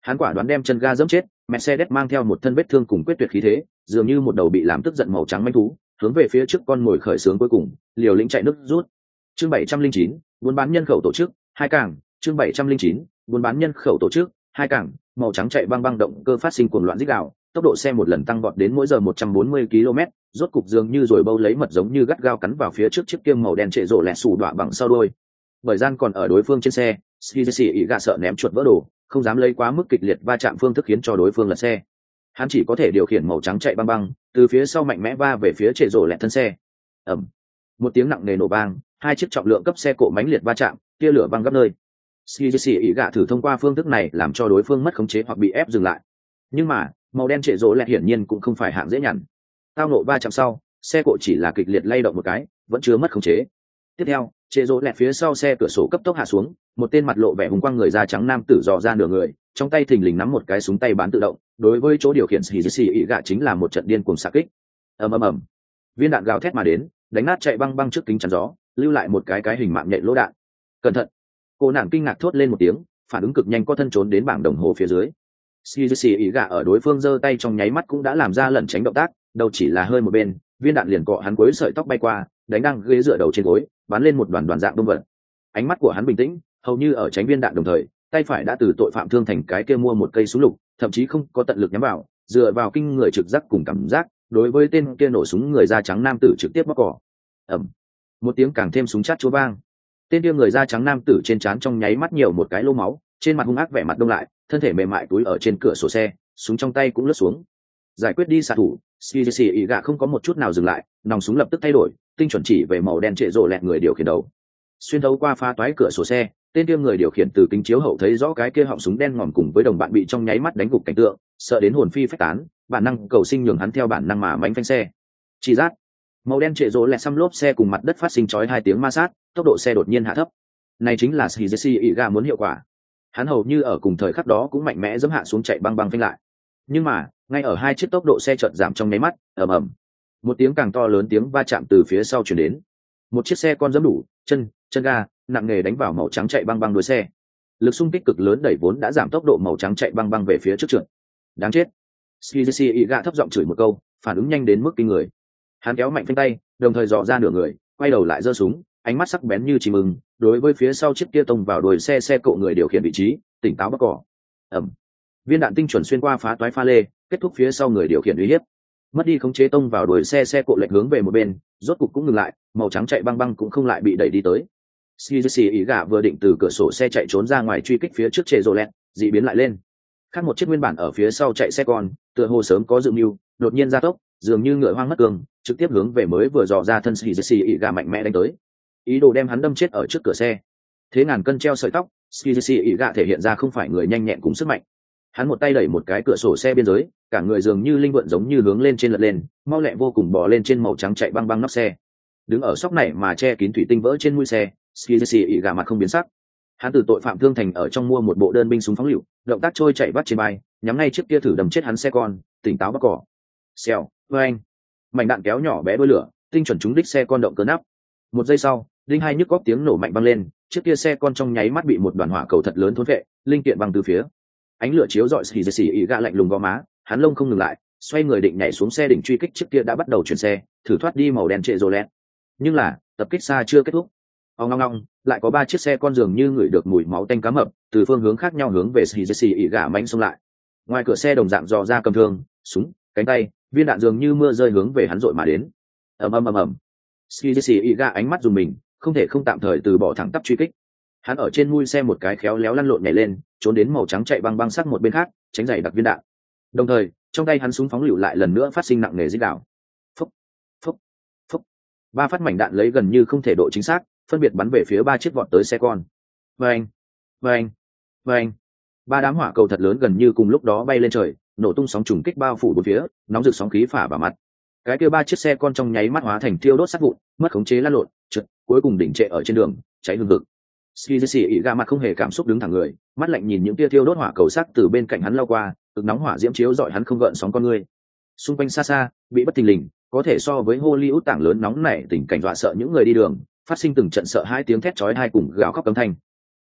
Hắn quả đoán đem chân ga giẫm chết, Mercedes mang theo một thân vết thương cùng quyết tuyệt khí thế, dường như một đầu bị làm tức giận màu trắng manh thú, hướng về phía trước con ngồi khởi sướng cuối cùng, liều lĩnh chạy nước rút. Chương bảy trăm linh chín, buôn bán nhân khẩu tổ chức, hai cảng, chương bảy trăm linh chín, buôn bán nhân khẩu tổ chức, hai cảng, màu trắng chạy băng băng động cơ phát sinh cuồng loạn rít gào, tốc độ xe một lần tăng vọt đến mỗi giờ một trăm bốn mươi ki lô mét, rốt cục dường như rồi bâu lấy mật giống như gắt gao cắn vào phía trước chiếc kiêm màu đen trệ rộ lẹt xù đọa bằng sau đuôi. Bởi gian còn ở đối phương trên xe, Skizzy ý gạ sợ ném chuột vỡ đồ, không dám lấy quá mức kịch liệt va chạm phương thức khiến cho đối phương lật xe. Hắn chỉ có thể điều khiển màu trắng chạy băng băng, từ phía sau mạnh mẽ va về phía trệ rộ lẹt thân xe. Ầm. Một tiếng nặng nề nổ vang, hai chiếc trọng lượng cấp xe cộ mãnh liệt va chạm, tia lửa văng gấp nơi. Skizzy ý gạ thử thông qua phương thức này làm cho đối phương mất khống chế hoặc bị ép dừng lại. Nhưng mà, màu đen trệ rộ lẹt hiển nhiên cũng không phải hạng dễ nhằn. Tao nộ va chạm sau, xe cộ chỉ là kịch liệt lay động một cái, vẫn chưa mất khống chế. Tiếp theo, trệ rộ lẹt phía sau xe cửa sổ cấp tốc hạ xuống, một tên mặt lộ vẻ hùng quang người da trắng nam tử dò ra nửa người, trong tay thình lình nắm một cái súng tay bán tự động, đối với chỗ điều khiển xì xì ị gạ chính là một trận điên cuồng xạ kích. Ầm ầm ầm, viên đạn gào thét mà đến, đánh nát chạy băng băng trước kính chắn gió, lưu lại một cái cái hình mạng nhện lỗ đạn. Cẩn thận! Cô nàng kinh ngạc thốt lên một tiếng, phản ứng cực nhanh có thân trốn đến bảng đồng hồ phía dưới. xì xì ị gạ ở đối phương giơ tay trong nháy mắt cũng đã làm ra lẩn tránh động tác, đầu chỉ là hơi một bên, viên đạn liền cọ hắn cuối sợi tóc bay qua, đánh đang ghế dựa đầu trên gối, bắn lên một đoàn đoàn dạng đông vật. Ánh mắt của hắn bình tĩnh, hầu như ở tránh viên đạn đồng thời, tay phải đã từ tội phạm thương thành cái kia mua một cây súng lục, thậm chí không có tận lực nhắm vào, dựa vào kinh người trực giác cùng cảm giác, đối với tên kia nổ súng người da trắng nam tử trực tiếp bóc cỏ. Ầm. Một tiếng càng thêm súng chát chúa vang. Tên kia người da trắng nam tử trên trán trong nháy mắt nhiều một cái lỗ máu, trên mặt hung ác vẻ mặt đông lại, thân thể mềm mại túi ở trên cửa sổ xe, súng trong tay cũng lướt xuống. Giải quyết đi xạ thủ, Skizzy ý gạ không có một chút nào dừng lại, nòng súng lập tức thay đổi, tinh chuẩn chỉ về màu đen trệ rộ lẹt người điều khiển đầu. Xuyên thấu qua phá toái cửa sổ xe, tên kia người điều khiển từ kính chiếu hậu thấy rõ cái kia họng súng đen ngòm cùng với đồng bạn bị trong nháy mắt đánh gục cảnh tượng, sợ đến hồn phi phách tán, bản năng cầu sinh nhường hắn theo bản năng mà mánh phanh xe. Chỉ rát, màu đen trệ rộ lẹt xăm lốp xe cùng mặt đất phát sinh chói hai tiếng ma sát, tốc độ xe đột nhiên hạ thấp. Này chính là Skizzy ý gạ muốn hiệu quả. Hắn hầu như ở cùng thời khắc đó cũng mạnh mẽ giẫm hạ xuống chạy băng băng phanh lại. Nhưng mà, ngay ở hai chiếc tốc độ xe chợt giảm trong nháy mắt, ầm ầm, một tiếng càng to lớn tiếng va chạm từ phía sau truyền đến. Một chiếc xe con giẫm đủ, chân, chân ga, nặng nề đánh vào màu trắng chạy băng băng đuôi xe. Lực xung kích cực lớn đẩy vốn đã giảm tốc độ màu trắng chạy băng băng về phía trước trượt. Đáng chết. Skizzy ý gạ thấp giọng chửi một câu, phản ứng nhanh đến mức kinh người. Hắn kéo mạnh phanh tay, đồng thời dò ra nửa người, quay đầu lại giơ súng, ánh mắt sắc bén như chim ưng, đối với phía sau chiếc kia tông vào đuôi xe xe cộ người điều khiển vị trí, tỉnh táo bắt cỏ. Ầm. Viên đạn tinh chuẩn xuyên qua phá toái pha lê, kết thúc phía sau người điều khiển uy hiếp. Mất đi khống chế tông vào đuôi xe xe cộ lệch hướng về một bên, rốt cục cũng ngừng lại, màu trắng chạy băng băng cũng không lại bị đẩy đi tới. Skizzy ý gạ vừa định từ cửa sổ xe chạy trốn ra ngoài truy kích phía trước trệ rộ lẹt, dị biến lại lên. Khác một chiếc nguyên bản ở phía sau chạy xe con, tựa hồ sớm có dự mưu, đột nhiên gia tốc, dường như ngựa hoang mất cương, trực tiếp hướng về mới vừa dò ra thân Skizzy ý gạ mạnh mẽ đánh tới, ý đồ đem hắn đâm chết ở trước cửa xe. Thế ngàn cân treo sợi tóc, Skizzy ý gạ thể hiện ra không phải người nhanh nhẹn cùng sức mạnh. Hắn một tay đẩy một cái cửa sổ xe biên giới, cả người dường như linh vượn giống như hướng lên trên lật lên, mau lẹ vô cùng bò lên trên màu trắng chạy băng băng nóc xe. Đứng ở sóc này mà che kín thủy tinh vỡ trên mũi xe, Skizzy ý gạ mặt không biến sắc. Hắn từ tội phạm thương thành ở trong mua một bộ đơn binh súng phóng lựu, động tác trôi chạy vắt trên bay, nhắm ngay trước kia thử đâm chết hắn xe con, tỉnh táo bắt cỏ. Xèo, anh, mảnh đạn kéo nhỏ bé đuôi lửa, tinh chuẩn trúng đích xe con động cơ nắp. Một giây sau, đinh hai nhức góc tiếng nổ mạnh vang lên, chiếc kia xe con trong nháy mắt bị một đoàn hỏa cầu thật lớn thôn vệ, linh kiện văng từ phía. Ánh lửa chiếu rọi Skizzy ý gạ lạnh lùng gò má, hắn lông không ngừng lại, xoay người định nhảy xuống xe đỉnh truy kích chiếc kia đã bắt đầu chuyển xe, thử thoát đi màu đen trệ rộ lẹt. Nhưng là, tập kích xa chưa kết thúc. Ong ong ong, lại có ba chiếc xe con dường như ngửi được mùi máu tanh cá mập, từ phương hướng khác nhau hướng về Skizzy ý gạ mãnh xông lại. Ngoài cửa xe đồng dạng dò ra cầm thương, súng, cánh tay, viên đạn dường như mưa rơi hướng về hắn dội mà đến. Ầm ầm ầm ầm. Skizzy ý gạ ánh mắt dùng mình, không thể không tạm thời từ bỏ thẳng tắp truy kích. Hắn ở trên mui xe một cái khéo léo lăn lộn nhảy lên, trốn đến màu trắng chạy băng băng sắc một bên khác, tránh giày đặc viên đạn. Đồng thời, trong tay hắn súng phóng lựu lại lần nữa phát sinh nặng nề rít gào. Phốc, phốc, phốc. Ba phát mảnh đạn lấy gần như không thể độ chính xác, phân biệt bắn về phía ba chiếc vọt tới xe con. Vâng, vâng, vâng. Ba đám hỏa cầu thật lớn gần như cùng lúc đó bay lên trời, nổ tung sóng trùng kích bao phủ bốn phía, nóng rực sóng khí phả vào mặt. Cái kia ba chiếc xe con trong nháy mắt hóa thành thiêu đốt sát vụn, mất khống chế lăn lộn, trượt, cuối cùng đỉnh trệ ở trên đường, cháy hừng hực. Skizzy ý gạ mặt không hề cảm xúc đứng thẳng người, mắt lạnh nhìn những tia thiêu đốt hỏa cầu sắc từ bên cạnh hắn lao qua, cực nóng hỏa diễm chiếu rọi hắn không gợn sóng con người. Xung quanh xa xa, bị bất thình lình, có thể so với Hollywood tảng lớn nóng nảy tình cảnh dọa sợ những người đi đường, phát sinh từng trận sợ hai tiếng thét chói tai cùng gào khóc cấm thanh.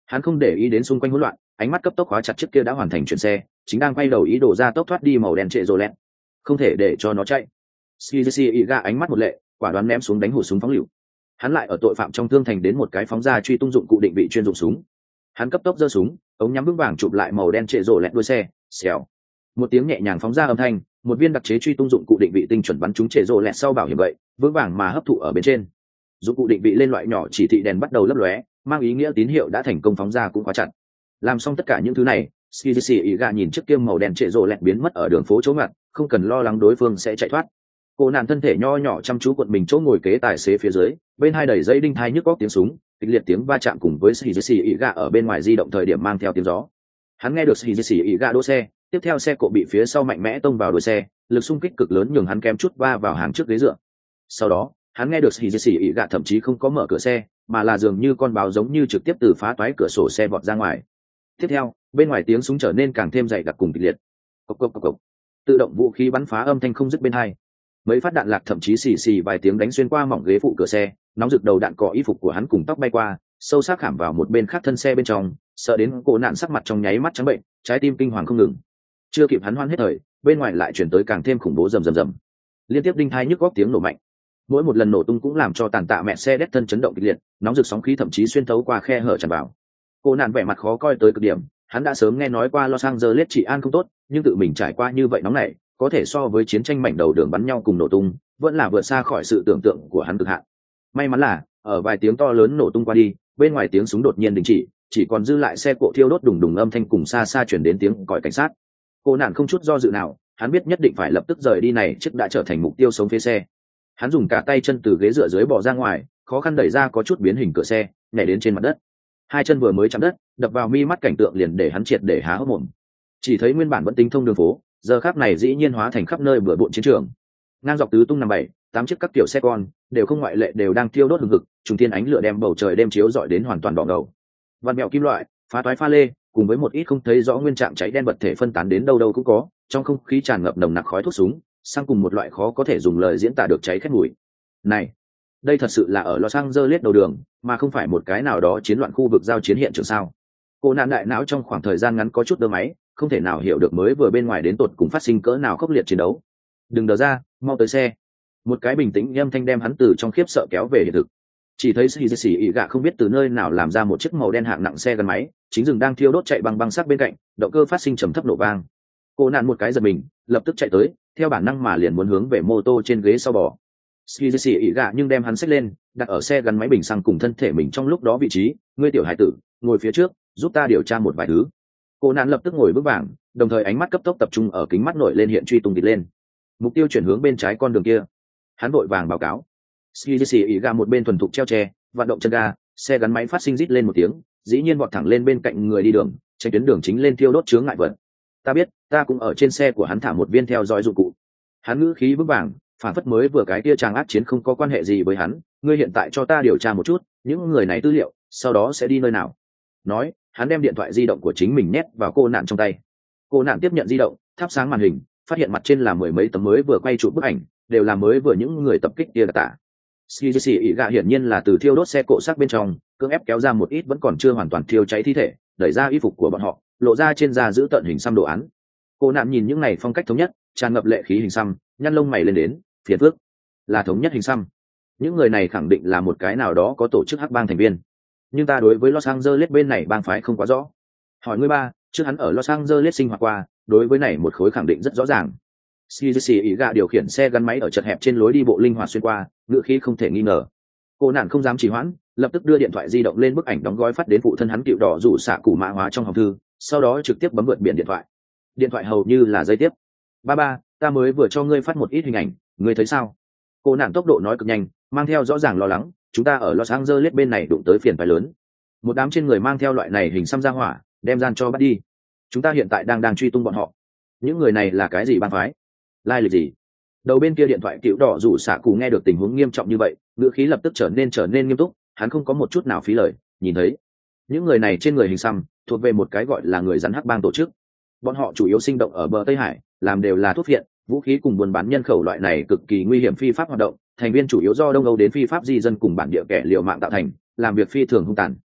Hắn không để ý đến xung quanh hỗn loạn, ánh mắt cấp tốc khóa chặt chiếc kia đã hoàn thành chuyển xe, chính đang quay đầu ý đồ ra tốc thoát đi màu đen trệ rồ lẹt. Không thể để cho nó chạy. Shizisi Iga ánh mắt một lệ, quả đoán ném xuống đánh hụt súng phóng lựu. Hắn lại ở tội phạm trong thương thành đến một cái phóng ra truy tung dụng cụ định vị chuyên dụng súng. Hắn cấp tốc giơ súng, ống nhắm vững vàng chụp lại màu đen trệ rồ lẹt đuôi xe, xèo. Một tiếng nhẹ nhàng phóng ra âm thanh, một viên đặc chế truy tung dụng cụ định vị tinh chuẩn bắn trúng trệ rồ lẹt sau bảo hiểm vậy, vững vàng mà hấp thụ ở bên trên. Dụng cụ định vị lên loại nhỏ chỉ thị đèn bắt đầu lấp lóe, mang ý nghĩa tín hiệu đã thành công phóng ra cũng khóa chặt. Làm xong tất cả những thứ này, Shizisi Iga nhìn chiếc kiêm màu đen trệ rồ lẹt biến mất ở đường phố chỗ ngặt, không cần lo lắng đối phương sẽ chạy thoát. Cô nạn thân thể nho nhỏ chăm chú cuộn mình chỗ ngồi kế tài xế phía dưới, bên hai đầy dây đinh thai nhức góc tiếng súng, kịch liệt tiếng va chạm cùng với Shizisi Iga ở bên ngoài di động thời điểm mang theo tiếng gió. Hắn nghe được Shizisi Iga đỗ xe, tiếp theo xe cộ bị phía sau mạnh mẽ tông vào đuôi xe, lực xung kích cực lớn nhường hắn kém chút va vào hàng trước ghế dựa. Sau đó, hắn nghe được Shizisi Iga thậm chí không có mở cửa xe, mà là dường như con báo giống như trực tiếp từ phá toái cửa sổ xe vọt ra ngoài. Tiếp theo, bên ngoài tiếng súng trở nên càng thêm dày đặc cùng kịch liệt. Cộc cộc cộc cộc. Tự động vũ khí bắn phá âm thanh không dứt bên hai. Mấy phát đạn lạc thậm chí xì xì vài tiếng đánh xuyên qua mỏng ghế phụ cửa xe, nóng rực đầu đạn cọ y phục của hắn cùng tóc bay qua, sâu sắc khảm vào một bên khác thân xe bên trong, sợ đến cổ nạn sắc mặt trong nháy mắt trắng bệnh, trái tim kinh hoàng không ngừng. Chưa kịp hắn hoan hết thời, bên ngoài lại chuyển tới càng thêm khủng bố rầm rầm rầm. Liên tiếp đinh thai nhức góc tiếng nổ mạnh. Mỗi một lần nổ tung cũng làm cho tàn tạ mẹ xe đét thân chấn động kịch liệt, nóng rực sóng khí thậm chí xuyên thấu qua khe hở tràn vào. Cô nạn vẻ mặt khó coi tới cực điểm, hắn đã sớm nghe nói qua Los Angeles trị an không tốt, nhưng tự mình trải qua như vậy nóng này, có thể so với chiến tranh mảnh đầu đường bắn nhau cùng nổ tung, vẫn là vượt xa khỏi sự tưởng tượng của hắn cực hạn. May mắn là, ở vài tiếng to lớn nổ tung qua đi, bên ngoài tiếng súng đột nhiên đình chỉ, chỉ còn dư lại xe cộ thiêu đốt đùng đùng âm thanh cùng xa xa chuyển đến tiếng còi cảnh sát. Cô nạn không chút do dự nào, hắn biết nhất định phải lập tức rời đi này, chiếc đã trở thành mục tiêu sống phía xe. Hắn dùng cả tay chân từ ghế dựa dưới bò ra ngoài, khó khăn đẩy ra có chút biến hình cửa xe, nhảy đến trên mặt đất. Hai chân vừa mới chạm đất, đập vào mi mắt cảnh tượng liền để hắn triệt để há hốc mồm. Chỉ thấy nguyên bản vẫn tính thông đường phố, giờ khắc này dĩ nhiên hóa thành khắp nơi bừa bộn chiến trường. Ngang dọc tứ tung năm bảy, tám chiếc các kiểu xe con, đều không ngoại lệ đều đang thiêu đốt hừng hực, trùng thiên ánh lửa đem bầu trời đêm chiếu rọi đến hoàn toàn đỏ ngầu. Vạn mèo kim loại, phá toái pha lê, cùng với một ít không thấy rõ nguyên trạng cháy đen vật thể phân tán đến đâu đâu cũng có, trong không khí tràn ngập nồng nặc khói thuốc súng, sang cùng một loại khó có thể dùng lời diễn tả được cháy khét mùi. Này, đây thật sự là ở Los Angeles đầu đường, mà không phải một cái nào đó chiến loạn khu vực giao chiến hiện trường sao? Cô nạn đại não trong khoảng thời gian ngắn có chút đơ máy, không thể nào hiểu được mới vừa bên ngoài đến tột cùng phát sinh cỡ nào khốc liệt chiến đấu. Đừng đờ ra, mau tới xe. Một cái bình tĩnh âm thanh đem hắn từ trong khiếp sợ kéo về hiện thực. Chỉ thấy Shizisi Iga không biết từ nơi nào làm ra một chiếc màu đen hạng nặng xe gắn máy, chính dừng đang thiêu đốt chạy băng băng sắc bên cạnh, động cơ phát sinh trầm thấp nổ vang. Cô nạn một cái giật mình, lập tức chạy tới, theo bản năng mà liền muốn hướng về mô tô trên ghế sau bò. Shizisi Iga nhưng đem hắn xách lên, đặt ở xe gắn máy bình xăng cùng thân thể mình trong lúc đó vị trí. Ngươi tiểu hải tử, ngồi phía trước, giúp ta điều tra một vài thứ. Cô nạn lập tức ngồi vững vàng, đồng thời ánh mắt cấp tốc tập trung ở kính mắt nổi lên hiện truy tung tịt lên. Mục tiêu chuyển hướng bên trái con đường kia. Hắn vội vàng báo cáo. Shizisi Iga một bên thuần thục treo tre, vận động chân ga, xe gắn máy phát sinh rít lên một tiếng, dĩ nhiên vọt thẳng lên bên cạnh người đi đường, tránh tuyến đường chính lên thiêu đốt chướng ngại vật. Ta biết, ta cũng ở trên xe của hắn thả một viên theo dõi dụng cụ. Hắn ngữ khí vững vàng, phản phất mới vừa cái kia chàng ác chiến không có quan hệ gì với hắn. Ngươi hiện tại cho ta điều tra một chút, những người này tư liệu, sau đó sẽ đi nơi nào? Nói, hắn đem điện thoại di động của chính mình nhét vào cô nạn trong tay. Cô nạn tiếp nhận di động, thắp sáng màn hình, phát hiện mặt trên là mười mấy tấm mới vừa quay chụp bức ảnh, đều là mới vừa những người tập kích kia đã tả. Shizisi Iga hiển nhiên là từ thiêu đốt xe cộ xác bên trong, cưỡng ép kéo ra một ít vẫn còn chưa hoàn toàn thiêu cháy thi thể, đẩy ra y phục của bọn họ, lộ ra trên da giữ tận hình xăm đồ án. Cô nạn nhìn những này phong cách thống nhất, tràn ngập lệ khí hình xăm, nhăn lông mày lên đến, phiền phức, là thống nhất hình xăm. Những người này khẳng định là một cái nào đó có tổ chức hắc bang thành viên. Nhưng ta đối với Los Angeles bên này bang phái không quá rõ. Hỏi ngươi ba, trước hắn ở Los Angeles sinh hoạt qua, đối với này một khối khẳng định rất rõ ràng. Shizisi Iga điều khiển xe gắn máy ở chật hẹp trên lối đi bộ linh hoạt xuyên qua, ngựa khí không thể nghi ngờ. Cô nạn không dám trì hoãn, lập tức đưa điện thoại di động lên bức ảnh đóng gói phát đến phụ thân hắn cựu đỏ rủ xạ củ mã hóa trong hòm thư, sau đó trực tiếp bấm vượt biển điện thoại. Điện thoại hầu như là dây tiếp. Ba ba, ta mới vừa cho ngươi phát một ít hình ảnh, ngươi thấy sao? Cô nạn tốc độ nói cực nhanh, mang theo rõ ràng lo lắng. Chúng ta ở Los Angeles bên này đụng tới phiền phái lớn. Một đám trên người mang theo loại này hình xăm ra hỏa, đem gian cho bắt đi. Chúng ta hiện tại đang đang truy tung bọn họ. Những người này là cái gì bang phái? Lai lịch gì? Đầu bên kia điện thoại cựu đỏ rủ xạ cù nghe được tình huống nghiêm trọng như vậy, ngữ khí lập tức trở nên trở nên nghiêm túc. Hắn không có một chút nào phí lời, nhìn thấy những người này trên người hình xăm thuộc về một cái gọi là người rắn hắc bang tổ chức. Bọn họ chủ yếu sinh động ở bờ Tây Hải, làm đều là thuốc viện, vũ khí cùng buôn bán nhân khẩu loại này cực kỳ nguy hiểm phi pháp hoạt động. Thành viên chủ yếu do Đông Âu đến phi pháp di dân cùng bản địa kẻ liều mạng tạo thành, làm việc phi thường hung tàn.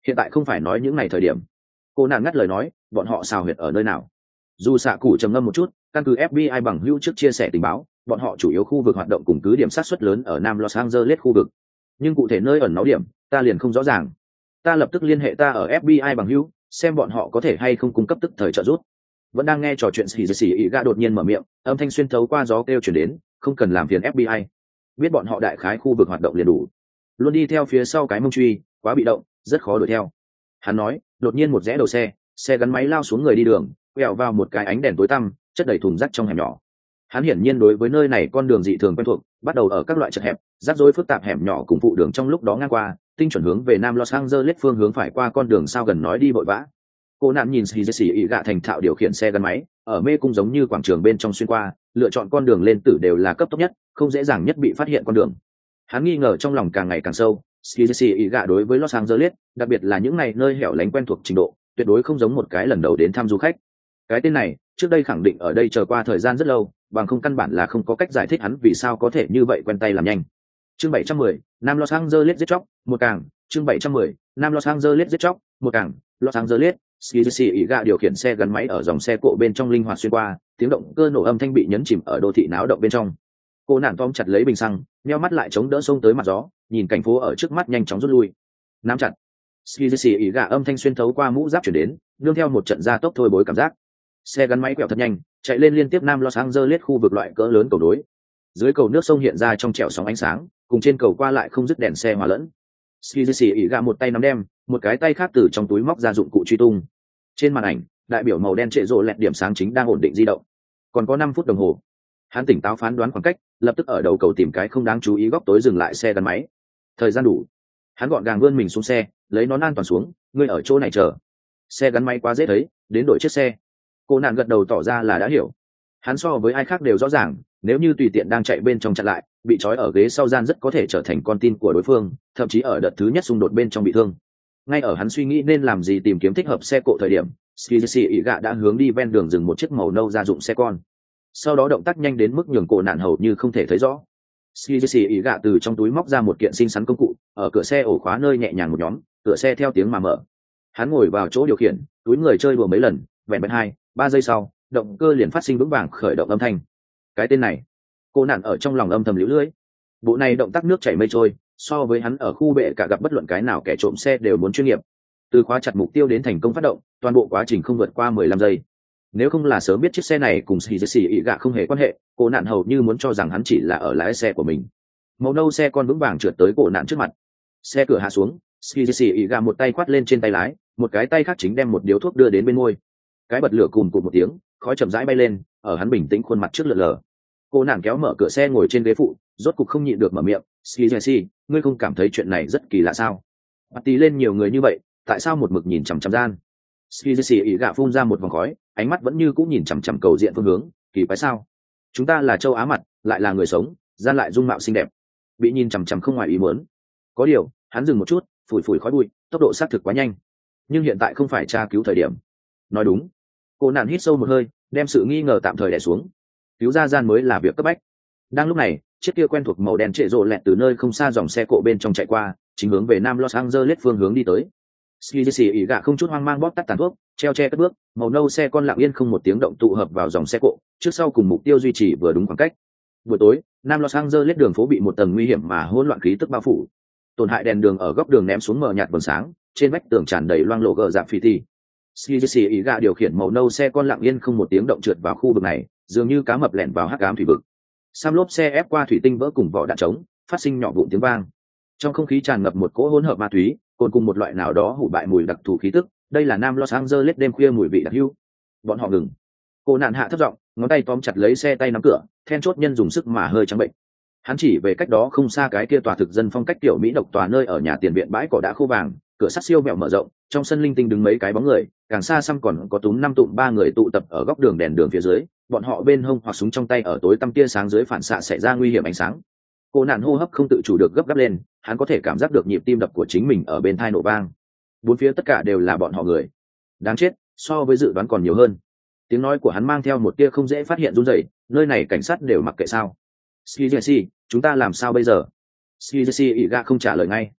hiện tại không phải nói những ngày thời điểm. Cô nạn ngắt lời nói, bọn họ xào huyệt ở nơi nào? Dù xạ cụ trầm ngâm một chút, căn cứ ép bê i bằng hữu trước chia sẻ tình báo, bọn họ chủ yếu khu vực hoạt động cùng cứ điểm sát xuất lớn ở Nam Los Angeles khu vực, nhưng cụ thể nơi ẩn náu điểm ta liền không rõ ràng. Ta lập tức liên hệ ta ở ép bê i bằng hữu, xem bọn họ có thể hay không cung cấp tức thời trợ giúp. Vẫn đang nghe trò chuyện xì xì ý gạ đột nhiên mở miệng, âm thanh xuyên thấu qua gió kêu chuyển đến, không cần làm phiền ép bê i, biết bọn họ đại khái khu vực hoạt động liền đủ, luôn đi theo phía sau cái mông truy quá bị động, rất khó đuổi theo. Hắn nói, đột nhiên một rẽ đầu xe, xe gắn máy lao xuống người đi đường, quẹo vào một cái ánh đèn tối tăm, chất đầy thùng rác trong hẻm nhỏ. Hắn hiển nhiên đối với nơi này con đường dị thường quen thuộc, bắt đầu ở các loại chật hẹp, rắc rối phức tạp hẻm nhỏ cùng phụ đường trong lúc đó ngang qua, tinh chuẩn hướng về Nam Los Angeles phương hướng phải qua con đường sao gần nói đi vội vã. Cô nạn nhìn xì xì ý gạ thành thạo điều khiển xe gắn máy, ở mê cung giống như quảng trường bên trong xuyên qua, lựa chọn con đường lên tử đều là cấp tốc nhất, không dễ dàng nhất bị phát hiện con đường. Hắn nghi ngờ trong lòng càng ngày càng sâu, xì xì ý gạ đối với Los Angeles, đặc biệt là những này nơi hẻo lánh quen thuộc trình độ, tuyệt đối không giống một cái lần đầu đến thăm du khách. Cái tên này, trước đây khẳng định ở đây chờ qua thời gian rất lâu, bằng không căn bản là không có cách giải thích hắn vì sao có thể như vậy quen tay làm nhanh. Chương bảy trăm mười, Nam Los Angeles giết chóc, một càng, chương bảy trăm mười, Nam Los Angeles giết chóc, một càng, Los Angeles, Skizzy ý gạ điều khiển xe gắn máy ở dòng xe cộ bên trong linh hoạt xuyên qua, tiếng động cơ nổ âm thanh bị nhấn chìm ở đô thị náo động bên trong. Cô nạn tóm chặt lấy bình xăng, nheo mắt lại chống đỡ xông tới mặt gió, nhìn cảnh phố ở trước mắt nhanh chóng rút lui. Nắm chặt. Skizzy ý gạ âm thanh xuyên thấu qua mũ giáp chuyển đến, nương theo một trận gia tốc thôi bối cảm giác. Xe gắn máy quẹo thật nhanh, chạy lên liên tiếp Nam Los Angeles khu vực loại cỡ lớn cầu đối. Dưới cầu nước sông hiện ra trong trẻo sóng ánh sáng, cùng trên cầu qua lại không dứt đèn xe hòa lẫn. Skizzy ý gạ một tay nắm đem, một cái tay khác từ trong túi móc ra dụng cụ truy tung. Trên màn ảnh, đại biểu màu đen trệ rộ lẹt điểm sáng chính đang ổn định di động. Còn có năm phút đồng hồ. Hắn tỉnh táo phán đoán khoảng cách, lập tức ở đầu cầu tìm cái không đáng chú ý góc tối dừng lại xe gắn máy. Thời gian đủ. Hắn gọn gàng vươn mình xuống xe, lấy nón an toàn xuống, ngươi ở chỗ này chờ. Xe gắn máy quá dễ thấy, đến đổi chiếc xe. Cô nạn gật đầu tỏ ra là đã hiểu. Hắn so với ai khác đều rõ ràng, nếu như tùy tiện đang chạy bên trong chặn lại, bị trói ở ghế sau gian rất có thể trở thành con tin của đối phương, thậm chí ở đợt thứ nhất xung đột bên trong bị thương. Ngay ở hắn suy nghĩ nên làm gì tìm kiếm thích hợp xe cộ thời điểm, Skizzy ý gạ đã hướng đi ven đường dừng một chiếc màu nâu gia dụng xe con. Sau đó động tác nhanh đến mức nhường cổ nạn hầu như không thể thấy rõ. Skizzy ý gạ từ trong túi móc ra một kiện xinh xắn công cụ, ở cửa xe ổ khóa nơi nhẹ nhàng một nhóm, cửa xe theo tiếng mà mở. Hắn ngồi vào chỗ điều khiển, túi người chơi đùa mấy lần, vẹn vẹn hai ba giây sau, động cơ liền phát sinh vững vàng khởi động âm thanh. Cái tên này, cô nạn ở trong lòng âm thầm liễu lưỡi. Bộ này động tác nước chảy mây trôi, so với hắn ở khu bệ cả gặp bất luận cái nào kẻ trộm xe đều muốn chuyên nghiệp. Từ khóa chặt mục tiêu đến thành công phát động, toàn bộ quá trình không vượt qua mười lăm giây. Nếu không là sớm biết chiếc xe này cùng xì xì ý gạ không hề quan hệ, cô nạn hầu như muốn cho rằng hắn chỉ là ở lái xe của mình. Màu nâu xe con vững vàng trượt tới cổ nạn trước mặt. Xe cửa hạ xuống, xì xì ý gạ một tay khoát lên trên tay lái, một cái tay khác chính đem một điếu thuốc đưa đến bên môi. Cái bật lửa cùm cụm một tiếng, khói chậm rãi bay lên, ở hắn bình tĩnh khuôn mặt trước lượn lờ. Cô nạn kéo mở cửa xe ngồi trên ghế phụ, rốt cục không nhịn được mở miệng, "Skizzy, ngươi không cảm thấy chuyện này rất kỳ lạ sao? Bắt tí lên nhiều người như vậy, tại sao một mực nhìn chằm chằm gian?" Skizzy ý gạ phun ra một vòng khói, ánh mắt vẫn như cũng nhìn chằm chằm cầu diện phương hướng, "Kỳ quái sao? Chúng ta là châu Á mặt, lại là người sống, gian lại dung mạo xinh đẹp, bị nhìn chằm chằm không ngoài ý muốn." Có điều, hắn dừng một chút, phủi phủi khói bụi, tốc độ xác thực quá nhanh. Nhưng hiện tại không phải tra cứu thời điểm. Nói đúng. Cô nạn hít sâu một hơi, đem sự nghi ngờ tạm thời đè xuống. Cứu ra gian mới là việc cấp bách. Đang lúc này, chiếc kia quen thuộc màu đen trệ rộ lẹt từ nơi không xa dòng xe cộ bên trong chạy qua, chính hướng về Nam Los Angeles phương hướng đi tới. Skizzy ý gạ không chút hoang mang bóp tắt tàn thuốc, treo che cất bước, màu nâu xe con lặng yên không một tiếng động tụ hợp vào dòng xe cộ, trước sau cùng mục tiêu duy trì vừa đúng khoảng cách. Buổi tối, Nam Los Angeles đường phố bị một tầng nguy hiểm mà hỗn loạn khí tức bao phủ. Tổn hại đèn đường ở góc đường ném xuống mờ nhạt vầng sáng, trên vách tường tràn đầy loang lổ gờ rạp phi thi. Skizzy ý gạ điều khiển màu nâu xe con lặng yên không một tiếng động trượt vào khu vực này, dường như cá mập lẻn vào hắc ám thủy vực. Sam lốp xe ép qua thủy tinh vỡ cùng vỏ đạn trống, phát sinh nhỏ vụn tiếng vang. Trong không khí tràn ngập một cỗ hỗn hợp ma túy, cồn cùng một loại nào đó hủ bại mùi đặc thù khí tức. Đây là Nam Los Angeles đêm khuya mùi vị đặc hữu. Bọn họ ngừng. Cô nạn hạ thấp giọng, ngón tay tóm chặt lấy xe tay nắm cửa, then chốt nhân dùng sức mà hơi trắng bệnh. Hắn chỉ về cách đó không xa cái kia tòa thực dân phong cách tiểu mỹ độc tòa nơi ở nhà tiền viện bãi cỏ đã khô vàng, cửa sắt siêu mẹo mở rộng, trong sân linh tinh đứng mấy cái bóng người, càng xa xăm còn có túm năm tụm ba người tụ tập ở góc đường đèn đường phía dưới, bọn họ bên hông hoặc súng trong tay ở tối tăm tia sáng dưới phản xạ xảy ra nguy hiểm ánh sáng. Cô nạn hô hấp không tự chủ được gấp gáp lên, hắn có thể cảm giác được nhịp tim đập của chính mình ở bên tai nổ vang. Bốn phía tất cả đều là bọn họ người. Đáng chết, so với dự đoán còn nhiều hơn. Tiếng nói của hắn mang theo một tia không dễ phát hiện run rẩy, nơi này cảnh sát đều mặc kệ sao? Skizzy, chúng ta làm sao bây giờ? Skizzy ý gạ không trả lời ngay.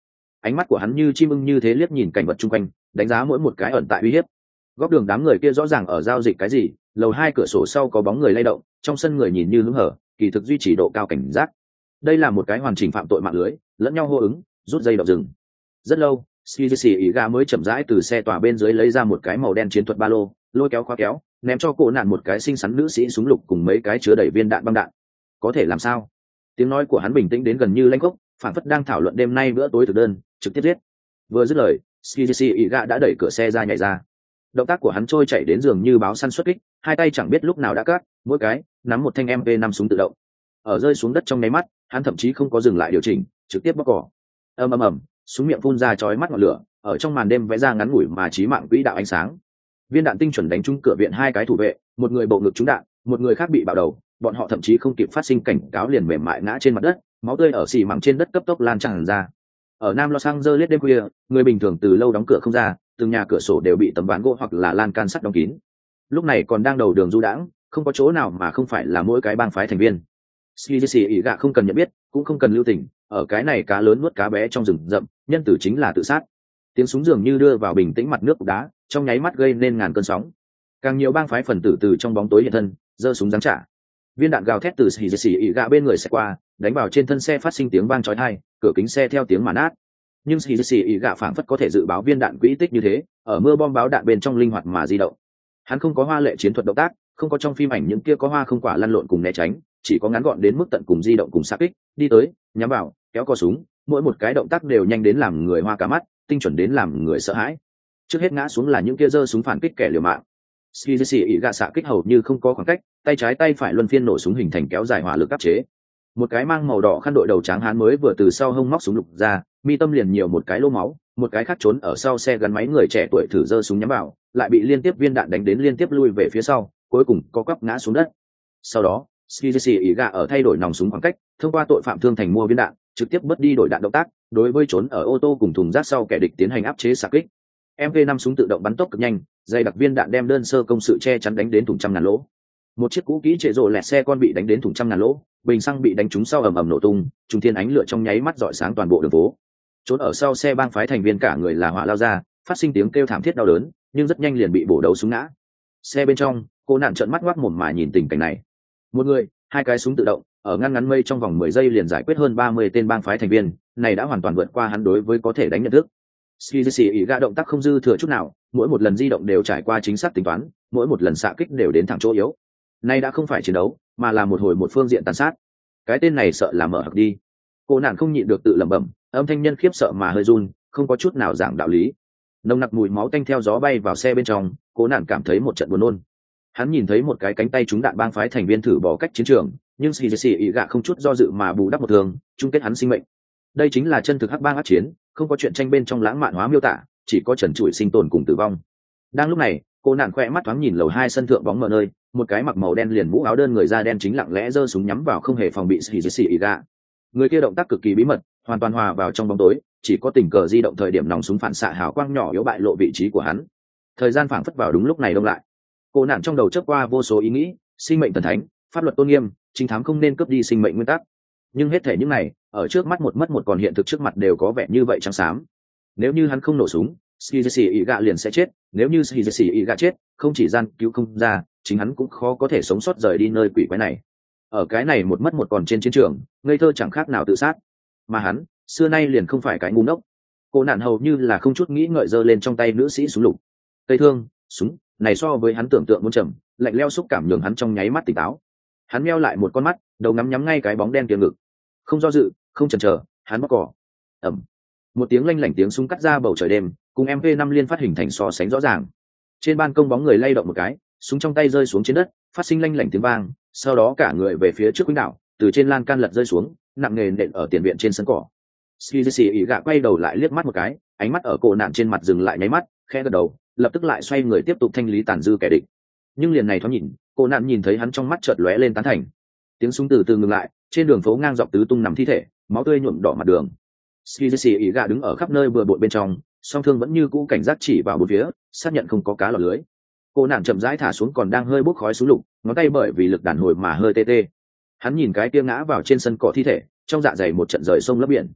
ánh mắt của hắn như chim ưng như thế liếc nhìn cảnh vật chung quanh, đánh giá mỗi một cái ẩn tại uy hiếp. Góc đường đám người kia rõ ràng ở giao dịch cái gì, lầu hai cửa sổ sau có bóng người lay động, trong sân người nhìn như hứng hở, kỳ thực duy trì độ cao cảnh giác. Đây là một cái hoàn chỉnh phạm tội mạng lưới, lẫn nhau hô ứng, rút dây động rừng. Rất lâu, Skizzy ý gà mới chậm rãi từ xe tỏa bên dưới lấy ra một cái màu đen chiến thuật ba lô, lôi kéo khóa kéo, ném cho cổ nạn một cái xinh xắn nữ sĩ súng lục cùng mấy cái chứa đầy viên đạn băng đạn. Có thể làm sao? Tiếng nói của hắn bình tĩnh đến gần như lanh gốc, phản phất đang thảo luận đêm nay bữa tối thực đơn, trực tiếp giết. Vừa dứt lời, Skizzy ý gà đã đẩy cửa xe ra nhảy ra. Động tác của hắn trôi chạy đến giường như báo săn xuất kích, hai tay chẳng biết lúc nào đã cắt, mỗi cái nắm một thanh em pê năm súng tự động. Ở rơi xuống đất trong nháy mắt, hắn thậm chí không có dừng lại điều chỉnh, trực tiếp bóc cỏ. Ầm ầm ầm, súng miệng phun ra chói mắt ngọn lửa, ở trong màn đêm vẽ ra ngắn ngủi mà chí mạng quỹ đạo ánh sáng. Viên đạn tinh chuẩn đánh trúng cửa viện hai cái thủ vệ, một người bộ ngực trúng đạn, một người khác bị bạo đầu, bọn họ thậm chí không kịp phát sinh cảnh cáo liền mềm mại ngã trên mặt đất, máu tươi ở xì mảng trên đất cấp tốc lan tràn ra. Ở Nam Los Angeles đêm khuya, người bình thường từ lâu đóng cửa không ra, từng nhà cửa sổ đều bị tấm ván gỗ hoặc là lan can sắt đóng kín. Lúc này còn đang đầu đường du đãng, không có chỗ nào mà không phải là mỗi cái bang phái thành viên. Skizzy ý gạ không cần nhận biết, cũng không cần lưu tình, ở cái này cá lớn nuốt cá bé trong rừng rậm, nhân tử chính là tự sát. Tiếng súng dường như đưa vào bình tĩnh mặt nước cục đá, trong nháy mắt gây nên ngàn cơn sóng. Càng nhiều bang phái phần tử từ trong bóng tối hiện thân, giơ súng giáng trả. Viên đạn gào thét từ Skizzy ý gạ bên người sẽ qua, đánh vào trên thân xe phát sinh tiếng vang chói tai, cửa kính xe theo tiếng mà nát. Nhưng Skizzy ý gạ phảng phất có thể dự báo viên đạn quỹ tích như thế, ở mưa bom báo đạn bên trong linh hoạt mà di động. Hắn không có hoa lệ chiến thuật động tác, không có trong phim ảnh những kia có hoa không quả lăn lộn cùng né tránh, chỉ có ngắn gọn đến mức tận cùng di động cùng xạ kích, đi tới, nhắm vào, kéo cò súng, mỗi một cái động tác đều nhanh đến làm người hoa cả mắt, tinh chuẩn đến làm người sợ hãi. Trước hết ngã xuống là những kia giơ súng phản kích kẻ liều mạng. Skizzy ý gạ xạ kích hầu như không có khoảng cách, tay trái tay phải luân phiên nổ súng hình thành kéo dài hỏa lực áp chế. Một cái mang màu đỏ khăn đội đầu trắng hán mới vừa từ sau hông móc súng lục ra, mi tâm liền nhiều một cái lỗ máu, một cái khác trốn ở sau xe gắn máy người trẻ tuổi thử giơ súng nhắm vào, lại bị liên tiếp viên đạn đánh đến liên tiếp lui về phía sau, cuối cùng co quắp ngã xuống đất. Sau đó, Skizzy ý gạ ở thay đổi nòng súng khoảng cách, thông qua tội phạm thương thành mua viên đạn, trực tiếp bớt đi đổi đạn động tác, đối với trốn ở ô tô cùng thùng rác sau kẻ địch tiến hành áp chế xạ kích. em pê năm súng tự động bắn tốc cực nhanh, dây đặc viên đạn đem đơn sơ công sự che chắn đánh đến thủng trăm ngàn lỗ. Một chiếc cũ kỹ trệ rồ lẹt xe con bị đánh đến thủng trăm ngàn lỗ, bình xăng bị đánh trúng sau ầm ầm nổ tung, trung thiên ánh lửa trong nháy mắt rọi sáng toàn bộ đường phố. Trốn ở sau xe bang phái thành viên cả người là hỏa lao ra, phát sinh tiếng kêu thảm thiết đau đớn, nhưng rất nhanh liền bị bổ đầu súng ngã. Xe bên trong, cô nạn trợn mắt ngoác mồm mà nhìn tình cảnh này. Một người, hai cái súng tự động, ở ngăn ngắn mây trong vòng mười giây liền giải quyết hơn ba mươi tên bang phái thành viên, này đã hoàn toàn vượt qua hắn đối với có thể đánh nhận thức. Skizzy ý gạ động tác không dư thừa chút nào, mỗi một lần di động đều trải qua chính xác tính toán, mỗi một lần xạ kích đều đến thẳng chỗ yếu. Nay đã không phải chiến đấu, mà là một hồi một phương diện tàn sát. Cái tên này sợ là mở hặc đi. Cô nạn không nhịn được tự lẩm bẩm, âm thanh nhân khiếp sợ mà hơi run, không có chút nào giảng đạo lý. Nồng nặc mùi máu tanh theo gió bay vào xe bên trong, cô nạn cảm thấy một trận buồn nôn. Hắn nhìn thấy một cái cánh tay trúng đạn bang phái thành viên thử bỏ cách chiến trường, nhưng Skizzy ý gạ không chút do dự mà bù đắp một thương, chung kết hắn sinh mệnh. Đây chính là chân thực hắc bang ác chiến, không có chuyện tranh bên trong lãng mạn hóa miêu tả, chỉ có trần trụi sinh tồn cùng tử vong. Đang lúc này, cô nạn khỏe mắt thoáng nhìn lầu hai sân thượng bóng mờ nơi, một cái mặc màu đen liền mũ áo đơn người da đen chính lặng lẽ giơ súng nhắm vào không hề phòng bị Skizzy ý gạ. Người kia động tác cực kỳ bí mật, hoàn toàn hòa vào trong bóng tối, chỉ có tình cờ di động thời điểm nòng súng phản xạ hào quang nhỏ yếu bại lộ vị trí của hắn. Thời gian phảng phất vào đúng lúc này đông lại. Cô nạn trong đầu chớp qua vô số ý nghĩ, sinh mệnh thần thánh, pháp luật tôn nghiêm, trinh thám không nên cướp đi sinh mệnh nguyên tắc. Nhưng hết thể những này, ở trước mắt một mất một còn hiện thực trước mặt đều có vẻ như vậy trắng xám. Nếu như hắn không nổ súng, Skizzy ý gạ liền sẽ chết, nếu như Skizzy ý gạ chết, không chỉ gian cứu không ra, chính hắn cũng khó có thể sống sót rời đi nơi quỷ quái này. Ở cái này một mất một còn trên chiến trường, ngây thơ chẳng khác nào tự sát. Mà hắn, xưa nay liền không phải cái ngu ngốc. Cô nạn hầu như là không chút nghĩ ngợi giơ lên trong tay nữ sĩ súng lục. Cây thương, súng, này so với hắn tưởng tượng muốn trầm, lạnh lẽo xúc cảm nhường hắn trong nháy mắt tỉnh táo. Hắn meo lại một con mắt, đầu ngắm nhắm ngay cái bóng đen kia ngực. Không do dự, không chần chờ, hắn bóc cỏ. Ầm. Một tiếng lanh lảnh tiếng súng cắt ra bầu trời đêm, cùng em pê năm liên phát hình thành so sánh rõ ràng. Trên ban công bóng người lay động một cái, súng trong tay rơi xuống trên đất, phát sinh lanh lảnh tiếng vang, sau đó cả người về phía trước quýnh đảo, từ trên lan can lật rơi xuống, nặng nề nện ở tiền viện trên sân cỏ. Skizzy ý gạ quay đầu lại liếc mắt một cái, ánh mắt ở cổ nạn trên mặt dừng lại nháy mắt, khẽ gật đầu, lập tức lại xoay người tiếp tục thanh lý tàn dư kẻ địch. Nhưng liền này thoáng nhìn, cổ nạn nhìn thấy hắn trong mắt chợt lóe lên tán thành. Tiếng súng từ từ ngừng lại, trên đường phố ngang dọc tứ tung nằm thi thể, máu tươi nhuộm đỏ mặt đường. Skizzy ý gạ đứng ở khắp nơi bừa bộn bên trong, song thương vẫn như cũ cảnh giác chỉ vào bốn phía, xác nhận không có cá lọt lưới. Cô nạn chậm rãi thả xuống còn đang hơi bốc khói xuống lục, ngón tay bởi vì lực đàn hồi mà hơi tê tê. Hắn nhìn cái kia ngã vào trên sân cỏ thi thể, trong dạ dày một trận rời sông lấp biển.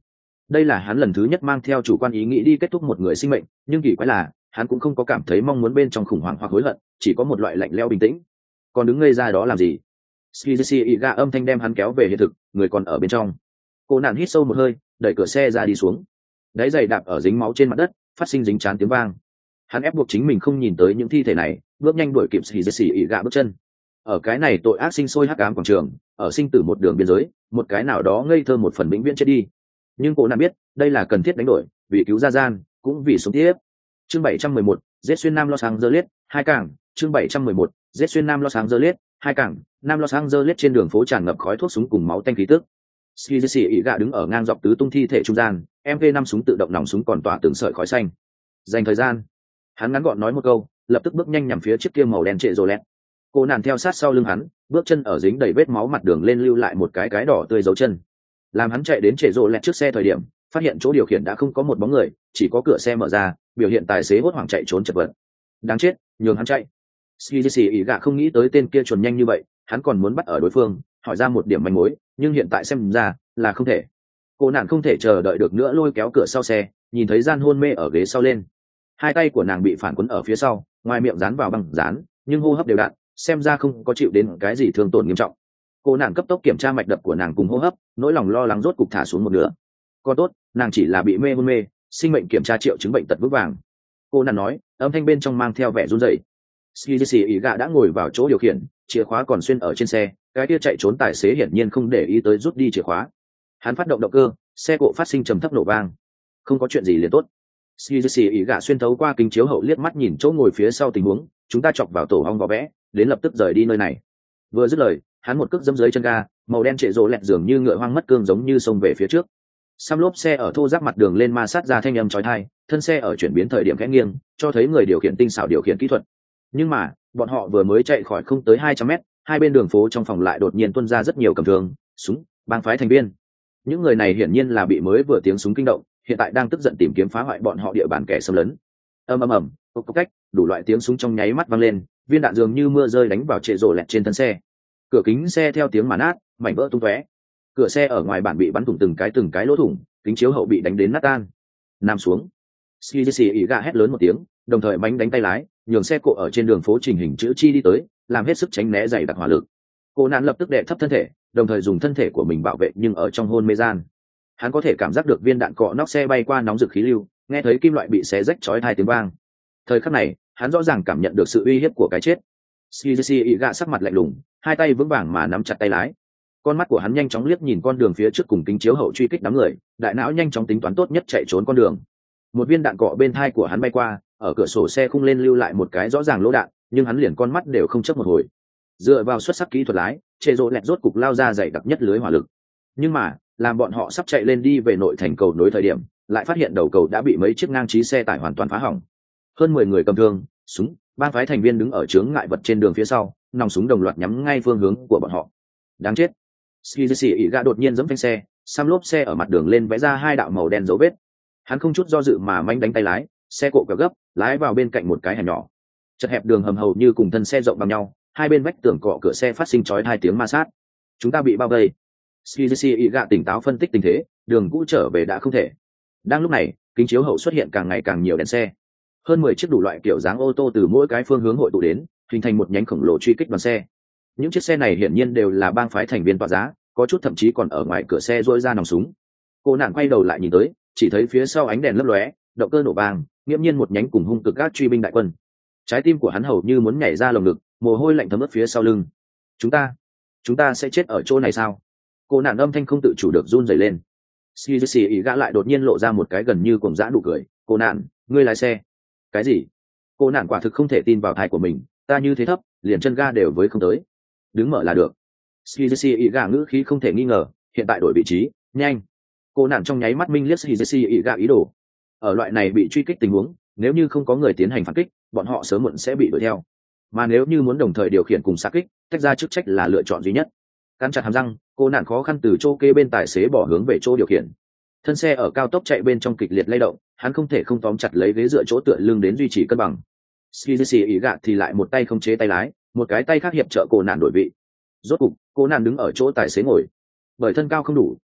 đây là hắn lần thứ nhất mang theo chủ quan ý nghĩ đi kết thúc một người sinh mệnh, nhưng kỳ quái là hắn cũng không có cảm thấy mong muốn bên trong khủng hoảng hoặc hối hận, chỉ có một loại lạnh lẽo bình tĩnh. Còn đứng ngây ra đó làm gì? Skizi Iga âm thanh đem hắn kéo về hiện thực, người còn ở bên trong. Cô nạn hít sâu một hơi, đẩy cửa xe ra đi xuống. Đáy giày đạp ở dính máu trên mặt đất, phát sinh dính chán tiếng vang. Hắn ép buộc chính mình không nhìn tới những thi thể này, bước nhanh đuổi kịp Skizi Iga bước chân. Ở cái này tội ác sinh sôi hắc ám quảng trường, ở sinh tử một đường biên giới, một cái nào đó ngây thơ một phần vĩnh viễn chết đi. Nhưng cô nạn biết, đây là cần thiết đánh đổi, vì cứu gia gian, cũng vì sống tiếp. Chương bảy trăm mười một, giết xuyên Nam Los Angeles, hai cảng. Chương bảy trăm mười một, giết xuyên Nam Los Angeles, hai cảng. Nam Los Angeles trên đường phố tràn ngập khói thuốc súng cùng máu tanh khí tức. Skizi Iga đứng ở ngang dọc tứ tung thi thể trung gian, em vê năm súng tự động nòng súng còn tỏa từng sợi khói xanh. Dành thời gian, hắn ngắn gọn nói một câu, lập tức bước nhanh nhằm phía chiếc kia màu đen trệ Rolex. Cô nàng theo sát sau lưng hắn, bước chân ở dính đầy vết máu mặt đường lên lưu lại một cái cái đỏ tươi dấu chân. Làm hắn chạy đến trệ Rolex trước xe thời điểm, phát hiện chỗ điều khiển đã không có một bóng người, chỉ có cửa xe mở ra, biểu hiện tài xế hốt hoảng chạy trốn chật vật. Đáng chết, nhường hắn chạy. Skizi Iga không nghĩ tới tên kia chuồn nhanh như vậy, hắn còn muốn bắt ở đối phương, hỏi ra một điểm manh mối, nhưng hiện tại xem ra là không thể. Cô nạn không thể chờ đợi được nữa, lôi kéo cửa sau xe, nhìn thấy gian hôn mê ở ghế sau lên. Hai tay của nàng bị phản quấn ở phía sau, ngoài miệng dán vào băng dán, nhưng hô hấp đều đặn, xem ra không có chịu đến cái gì thương tổn nghiêm trọng. Cô nàng cấp tốc kiểm tra mạch đập của nàng cùng hô hấp, nỗi lòng lo lắng rốt cục thả xuống một nửa. Còn tốt, nàng chỉ là bị mê hôn mê, sinh mệnh kiểm tra triệu chứng bệnh tật vững vàng. Cô nàng nói, âm thanh bên trong mang theo vẻ run rẩy. Skizi Iga đã ngồi vào chỗ điều khiển, chìa khóa còn xuyên ở trên xe, cái kia chạy trốn tài xế hiển nhiên không để ý tới rút đi chìa khóa. Hắn phát động động cơ, xe cộ phát sinh trầm thấp nổ vang. Không có chuyện gì liền tốt. Skizi Iga xuyên thấu qua kính chiếu hậu liếc mắt nhìn chỗ ngồi phía sau tình huống, chúng ta chọc vào tổ hong vỏ vẽ, đến lập tức rời đi nơi này. Vừa dứt lời, hắn một cước giẫm dưới chân ga, màu đen trệ rồ lẹt dường như ngựa hoang mất cương giống như xông về phía trước. Xăm lốp xe ở thô ráp mặt đường lên ma sát ra thanh âm chói tai, thân xe ở chuyển biến thời điểm khẽ nghiêng, cho thấy người điều khiển tinh xảo điều khiển kỹ thuật. Nhưng mà, bọn họ vừa mới chạy khỏi không tới hai trăm mét, hai bên đường phố trong phòng lại đột nhiên tuôn ra rất nhiều cầm thương, súng, bang phái thành viên. Những người này hiển nhiên là bị mới vừa tiếng súng kinh động, hiện tại đang tức giận tìm kiếm phá hoại bọn họ địa bàn kẻ xâm lấn. Ầm ầm ầm, cộc cộc cách, đủ loại tiếng súng trong nháy mắt vang lên, viên đạn dường như mưa rơi đánh vào trệ rồ lẹt trên thân xe. Cửa kính xe theo tiếng mà nát, mảnh vỡ tung tóe. Cửa xe ở ngoài bản bị bắn thủng từng cái từng cái lỗ thủng, kính chiếu hậu bị đánh đến nát tan. Nằm xuống. Skizi Iga hét lớn một tiếng, đồng thời bánh đánh tay lái, nhường xe cộ ở trên đường phố trình hình chữ chi đi tới, làm hết sức tránh né dày đặc hỏa lực. Cô nạn lập tức đè thấp thân thể, đồng thời dùng thân thể của mình bảo vệ, nhưng ở trong hôn mê gian, hắn có thể cảm giác được viên đạn cọ nóc xe bay qua nóng rực khí lưu, nghe thấy kim loại bị xé rách chói tai tiếng vang. Thời khắc này, hắn rõ ràng cảm nhận được sự uy hiếp của cái chết. Skizi Iga sắc mặt lạnh lùng, hai tay vững vàng mà nắm chặt tay lái. Con mắt của hắn nhanh chóng liếc nhìn con đường phía trước cùng kính chiếu hậu truy kích đám người, đại não nhanh chóng tính toán tốt nhất chạy trốn con đường. Một viên đạn cọ bên thai của hắn bay qua, ở cửa sổ xe khung lên lưu lại một cái rõ ràng lỗ đạn, nhưng hắn liền con mắt đều không chớp một hồi. Dựa vào xuất sắc kỹ thuật lái, trệ rồ lẹt rốt cục lao ra dày đặc nhất lưới hỏa lực. Nhưng mà, làm bọn họ sắp chạy lên đi về nội thành cầu nối thời điểm, lại phát hiện đầu cầu đã bị mấy chiếc ngang trí xe tải hoàn toàn phá hỏng. Hơn mười người cầm thương, súng, bang phái thành viên đứng ở chướng ngại vật trên đường phía sau, nòng súng đồng loạt nhắm ngay phương hướng của bọn họ. Đáng chết. Skizi Iga đột nhiên giẫm phanh xe, xăm lốp xe ở mặt đường lên vẽ ra hai đạo màu đen dấu vết. Hắn không chút do dự mà manh đánh tay lái, xe cộ kéo gấp, lái vào bên cạnh một cái hẻm nhỏ. Chật hẹp đường hầm hầu như cùng thân xe rộng bằng nhau, hai bên vách tường cọ cửa xe phát sinh chói hai tiếng ma sát. Chúng ta bị bao vây. Skizi Iga tỉnh táo phân tích tình thế, đường cũ trở về đã không thể. Đang lúc này, kính chiếu hậu xuất hiện càng ngày càng nhiều đèn xe. Hơn mười chiếc đủ loại kiểu dáng ô tô từ mỗi cái phương hướng hội tụ đến, hình thành một nhánh khổng lồ truy kích đoàn xe. Những chiếc xe này hiển nhiên đều là bang phái thành viên tọa giá, có chút thậm chí còn ở ngoài cửa xe rỗi ra nòng súng. Cô nàng quay đầu lại nhìn tới, chỉ thấy phía sau ánh đèn lấp lóe, động cơ nổ vang, nghiễm nhiên một nhánh cùng hung cực các truy binh đại quân. Trái tim của hắn hầu như muốn nhảy ra lồng ngực, mồ hôi lạnh thấm ướt phía sau lưng. Chúng ta, chúng ta sẽ chết ở chỗ này sao? Cô nàng âm thanh không tự chủ được run rẩy lên. Skizi Iga lại đột nhiên lộ ra một cái gần như cuồng dã nụ cười. Cô nàng, ngươi lái xe? Cái gì? Cô nàng quả thực không thể tin vào tai của mình, ta như thế thấp, liền chân ga đều với không tới. Đứng mở là được. Skizi Iga ngữ khí không thể nghi ngờ, hiện tại đổi vị trí, nhanh. Cô nàng trong nháy mắt minh liếc Skizi Iga ý đồ. Ở loại này bị truy kích tình huống, nếu như không có người tiến hành phản kích, bọn họ sớm muộn sẽ bị đuổi theo. Mà nếu như muốn đồng thời điều khiển cùng xạ kích, tách ra chức trách là lựa chọn duy nhất. Cắn chặt hàm răng, cô nạn khó khăn từ chỗ kê bên tài xế bỏ hướng về chỗ điều khiển. Thân xe ở cao tốc chạy bên trong kịch liệt lay động, hắn không thể không tóm chặt lấy ghế dựa chỗ tựa lưng đến duy trì cân bằng. Skizi Iga thì lại một tay không chế tay lái, một cái tay khác hiệp trợ cô nạn đổi vị. Rốt cục, cô nạn đứng ở chỗ tài xế ngồi. Bởi thân cao không đủ,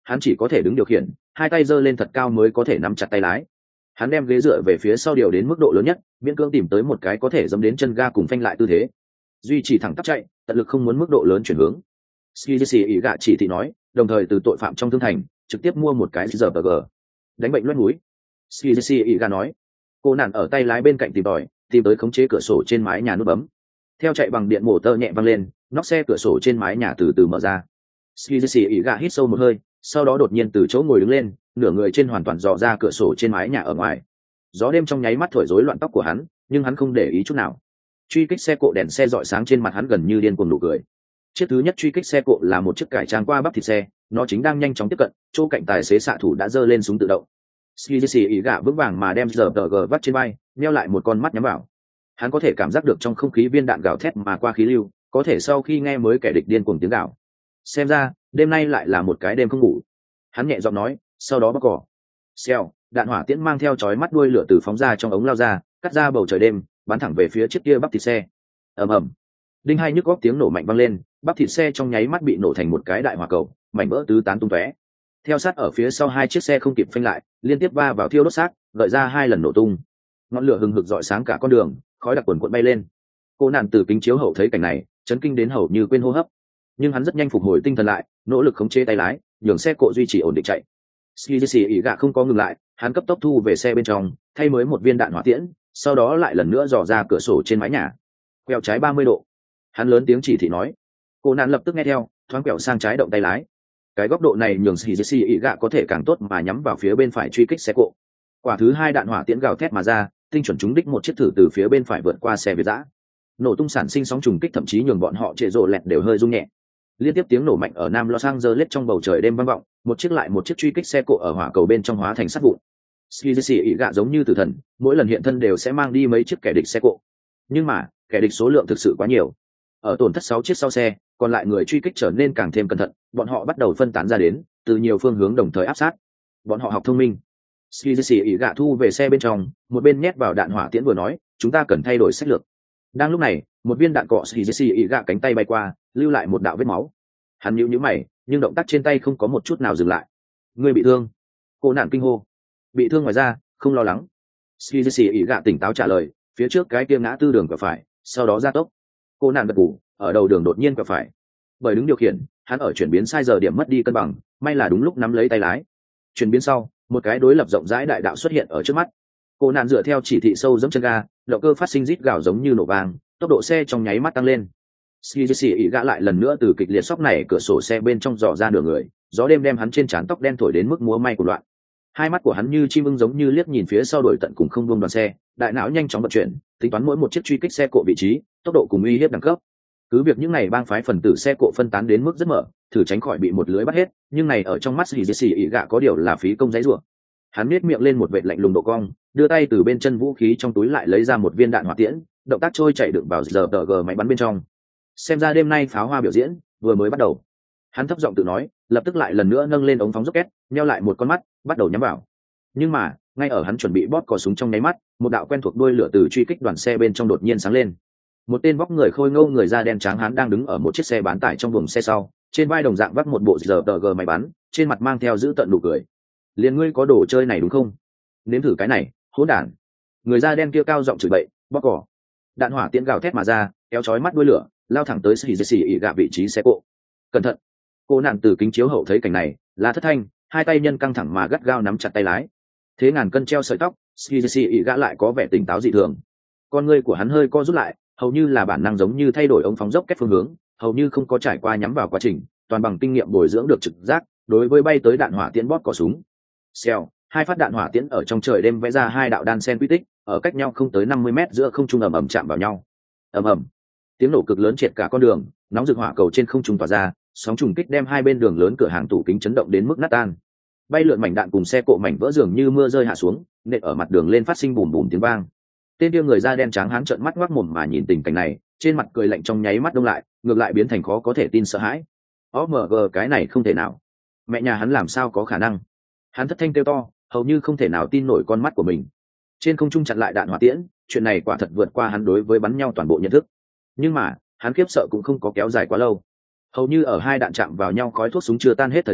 hắn chỉ có thể đứng điều khiển, hai tay giơ lên thật cao mới có thể nắm chặt tay lái. Hắn đem ghế dựa về phía sau điều đến mức độ lớn nhất, miễn cưỡng tìm tới một cái có thể dẫm đến chân ga cùng phanh lại tư thế, duy trì thẳng tắp chạy, tận lực không muốn mức độ lớn chuyển hướng. Skizzy ý gạ chỉ thị nói, đồng thời từ tội phạm trong thương thành trực tiếp mua một cái giờ bờ đánh bệnh loét núi. Skizzy ý gạ nói, cô nạn ở tay lái bên cạnh tìm tòi, tìm tới khống chế cửa sổ trên mái nhà nút bấm. Theo chạy bằng điện motor nhẹ văng lên, nóc xe cửa sổ trên mái nhà từ từ mở ra. Skizzy ý gạ hít sâu một hơi, sau đó đột nhiên từ chỗ ngồi đứng lên, nửa người trên hoàn toàn dò ra cửa sổ trên mái nhà ở ngoài. Gió đêm trong nháy mắt thổi rối loạn tóc của hắn, nhưng hắn không để ý chút nào. Truy kích xe cộ đèn xe rọi sáng trên mặt hắn gần như điên cuồng nụ cười. Chiếc thứ nhất truy kích xe cộ là một chiếc cải trang qua bắp thịt xe, nó chính đang nhanh chóng tiếp cận, chỗ cạnh tài xế xạ thủ đã giơ lên súng tự động. Skizzy ý gạ vững vàng mà đem giờ tờ gờ vắt trên vai, neo lại một con mắt nhắm vào. Hắn có thể cảm giác được trong không khí viên đạn gào thét mà qua khí lưu, có thể sau khi nghe mới kẻ địch điên cuồng tiếng gào. Xem ra, đêm nay lại là một cái đêm không ngủ. Hắn nhẹ giọng nói, sau đó bóc cỏ. Xèo, đạn hỏa tiễn mang theo chói mắt đuôi lửa từ phóng ra trong ống lao ra, cắt ra bầu trời đêm, bắn thẳng về phía chiếc kia bắp thịt xe. Ầm ầm. Đinh hai nhức góc tiếng nổ mạnh vang lên, bắp thịt xe trong nháy mắt bị nổ thành một cái đại hỏa cầu, mảnh vỡ tứ tán tung tóe. Theo sát ở phía sau hai chiếc xe không kịp phanh lại, liên tiếp va vào thiêu đốt xác, gợi ra hai lần nổ tung. Ngọn lửa hừng hực rọi sáng cả con đường, khói đặc quần quần bay lên. Cô nạn từ kính chiếu hậu thấy cảnh này, chấn kinh đến hầu như quên hô hấp. Nhưng hắn rất nhanh phục hồi tinh thần lại, nỗ lực khống chế tay lái, nhường xe cộ duy trì ổn định chạy. Skizzy ý gạ không có ngừng lại, hắn cấp tốc thu về xe bên trong, thay mới một viên đạn hỏa tiễn, sau đó lại lần nữa dò ra cửa sổ trên mái nhà. Quẹo trái ba mươi độ. Hắn lớn tiếng chỉ thị nói. Cô nạn lập tức nghe theo, thoáng quẹo sang trái động tay lái. Cái góc độ này nhường Skizzy ý gạ có thể càng tốt mà nhắm vào phía bên phải truy kích xe cộ. Quả thứ hai đạn hỏa tiễn gào thét mà ra, tinh chuẩn trúng đích một chiếc thử từ phía bên phải vượt qua xe Việt dã. Nổ tung sản sinh sóng trùng kích thậm chí nhường bọn họ trệ rồ lẹt đều hơi rung nhẹ. Liên tiếp tiếng nổ mạnh ở Nam Los Angeles trong bầu trời đêm vang vọng, một chiếc lại một chiếc truy kích xe cộ ở hỏa cầu bên trong hóa thành sắt vụn. Skizzy ý gạ giống như tử thần, mỗi lần hiện thân đều sẽ mang đi mấy chiếc kẻ địch xe cộ. Nhưng mà, kẻ địch số lượng thực sự quá nhiều. Ở tổn thất sáu chiếc sau xe, còn lại người truy kích trở nên càng thêm cẩn thận, bọn họ bắt đầu phân tán ra đến, từ nhiều phương hướng đồng thời áp sát. Bọn họ học thông minh. Skizzy ý gạ thu về xe bên trong, một bên nhét vào đạn hỏa tiễn vừa nói, chúng ta cần thay đổi sách lược. Đang lúc này, một viên đạn cọ Skizzy ý gạ cánh tay bay qua, lưu lại một đạo vết máu. Hắn nhíu nhíu mày, nhưng động tác trên tay không có một chút nào dừng lại. Ngươi bị thương? Cô nạn kinh hô. Bị thương ngoài ra, không lo lắng. Skizzy ý gạ tỉnh táo trả lời, phía trước cái kia ngã tư đường quẹo phải, sau đó ra tốc. Cô nạn gật gù, ở đầu đường đột nhiên quẹo phải. Bởi đứng điều khiển, hắn ở chuyển biến sai giờ điểm mất đi cân bằng, may là đúng lúc nắm lấy tay lái. Chuyển biến sau, một cái đối lập rộng rãi đại đạo xuất hiện ở trước mắt. Cô nạn dựa theo chỉ thị sâu giẫm chân ga, động cơ phát sinh rít gào giống như nổ vang, tốc độ xe trong nháy mắt tăng lên. Skizzy ý gã lại lần nữa từ kịch liệt sóc này cửa sổ xe bên trong dò ra nửa người, gió đêm đem hắn trên trán tóc đen thổi đến mức múa may của loạn. Hai mắt của hắn như chim ưng giống như liếc nhìn phía sau đuổi tận cùng không buông đoàn xe, đại não nhanh chóng vận chuyển, tính toán mỗi một chiếc truy kích xe cộ vị trí, tốc độ cùng uy hiếp đẳng cấp. Cứ việc những này bang phái phần tử xe cộ phân tán đến mức rất mở, thử tránh khỏi bị một lưới bắt hết, nhưng này ở trong mắt Skizzy ý gã có điều là phí công giấy rủa. Hắn nhếch miệng lên một vệt lạnh lùng độ cong, đưa tay từ bên chân vũ khí trong túi lại lấy ra một viên đạn hỏa tiễn, động tác trôi chạy đựng vào giờ tờ gờ máy bắn bên trong. Xem ra đêm nay pháo hoa biểu diễn vừa mới bắt đầu. Hắn thấp giọng tự nói, lập tức lại lần nữa nâng lên ống phóng rocket, nheo lại một con mắt, bắt đầu nhắm vào. Nhưng mà, ngay ở hắn chuẩn bị bóp cò súng trong nháy mắt, một đạo quen thuộc đuôi lửa từ truy kích đoàn xe bên trong đột nhiên sáng lên. Một tên vóc người khôi ngô người da đen trắng hắn đang đứng ở một chiếc xe bán tải trong buồng xe sau, trên vai đồng dạng vác một bộ giờ tờ gờ máy bắn, trên mặt mang theo giữ tận nụ cười. Liền ngươi có đồ chơi này đúng không? Nếm thử cái này, hỗn đản. Người da đen kia cao giọng chửi bậy, bóp cò. Đạn hỏa tiễn gào thét mà ra, kéo chói mắt đuôi lửa, lao thẳng tới Skizzy ý gạ vị trí xe cộ. Cẩn thận! Cô nạn từ kính chiếu hậu thấy cảnh này, là thất thanh, hai tay nhân căng thẳng mà gắt gao nắm chặt tay lái. Thế ngàn cân treo sợi tóc, Skizzy ý gạ lại có vẻ tỉnh táo dị thường. Con ngươi của hắn hơi co rút lại, hầu như là bản năng giống như thay đổi ống phóng dốc kết phương hướng, hầu như không có trải qua nhắm vào quá trình, toàn bằng kinh nghiệm bồi dưỡng được trực giác, đối với bay tới đạn hỏa tiễn bóp cò súng. Xèo, hai phát đạn hỏa tiễn ở trong trời đêm vẽ ra hai đạo đan sen quy tích, ở cách nhau không tới năm mươi mét giữa không trung ầm ầm chạm vào nhau. Ầm ầm. Tiếng nổ cực lớn triệt cả con đường, nóng rực hỏa cầu trên không trung tỏa ra, sóng trùng kích đem hai bên đường lớn cửa hàng tủ kính chấn động đến mức nát tan. Bay lượn mảnh đạn cùng xe cộ mảnh vỡ dường như mưa rơi hạ xuống, nện ở mặt đường lên phát sinh bùm bùm tiếng vang. Tên kia người da đen trắng hán trợn mắt ngoác mồm mà nhìn tình cảnh này, trên mặt cười lạnh trong nháy mắt đông lại, ngược lại biến thành khó có thể tin sợ hãi. ô em giê cái này không thể nào. Mẹ nhà hắn làm sao có khả năng? Hắn thất thanh kêu to, hầu như không thể nào tin nổi con mắt của mình. Trên không trung chặn lại đạn hỏa tiễn, chuyện này quả thật vượt qua hắn đối với bắn nhau toàn bộ nhận thức. Nhưng mà, hắn khiếp sợ cũng không có kéo dài quá lâu. Hầu như ở hai đạn chạm vào nhau khói thuốc súng chưa tan hết thời gian,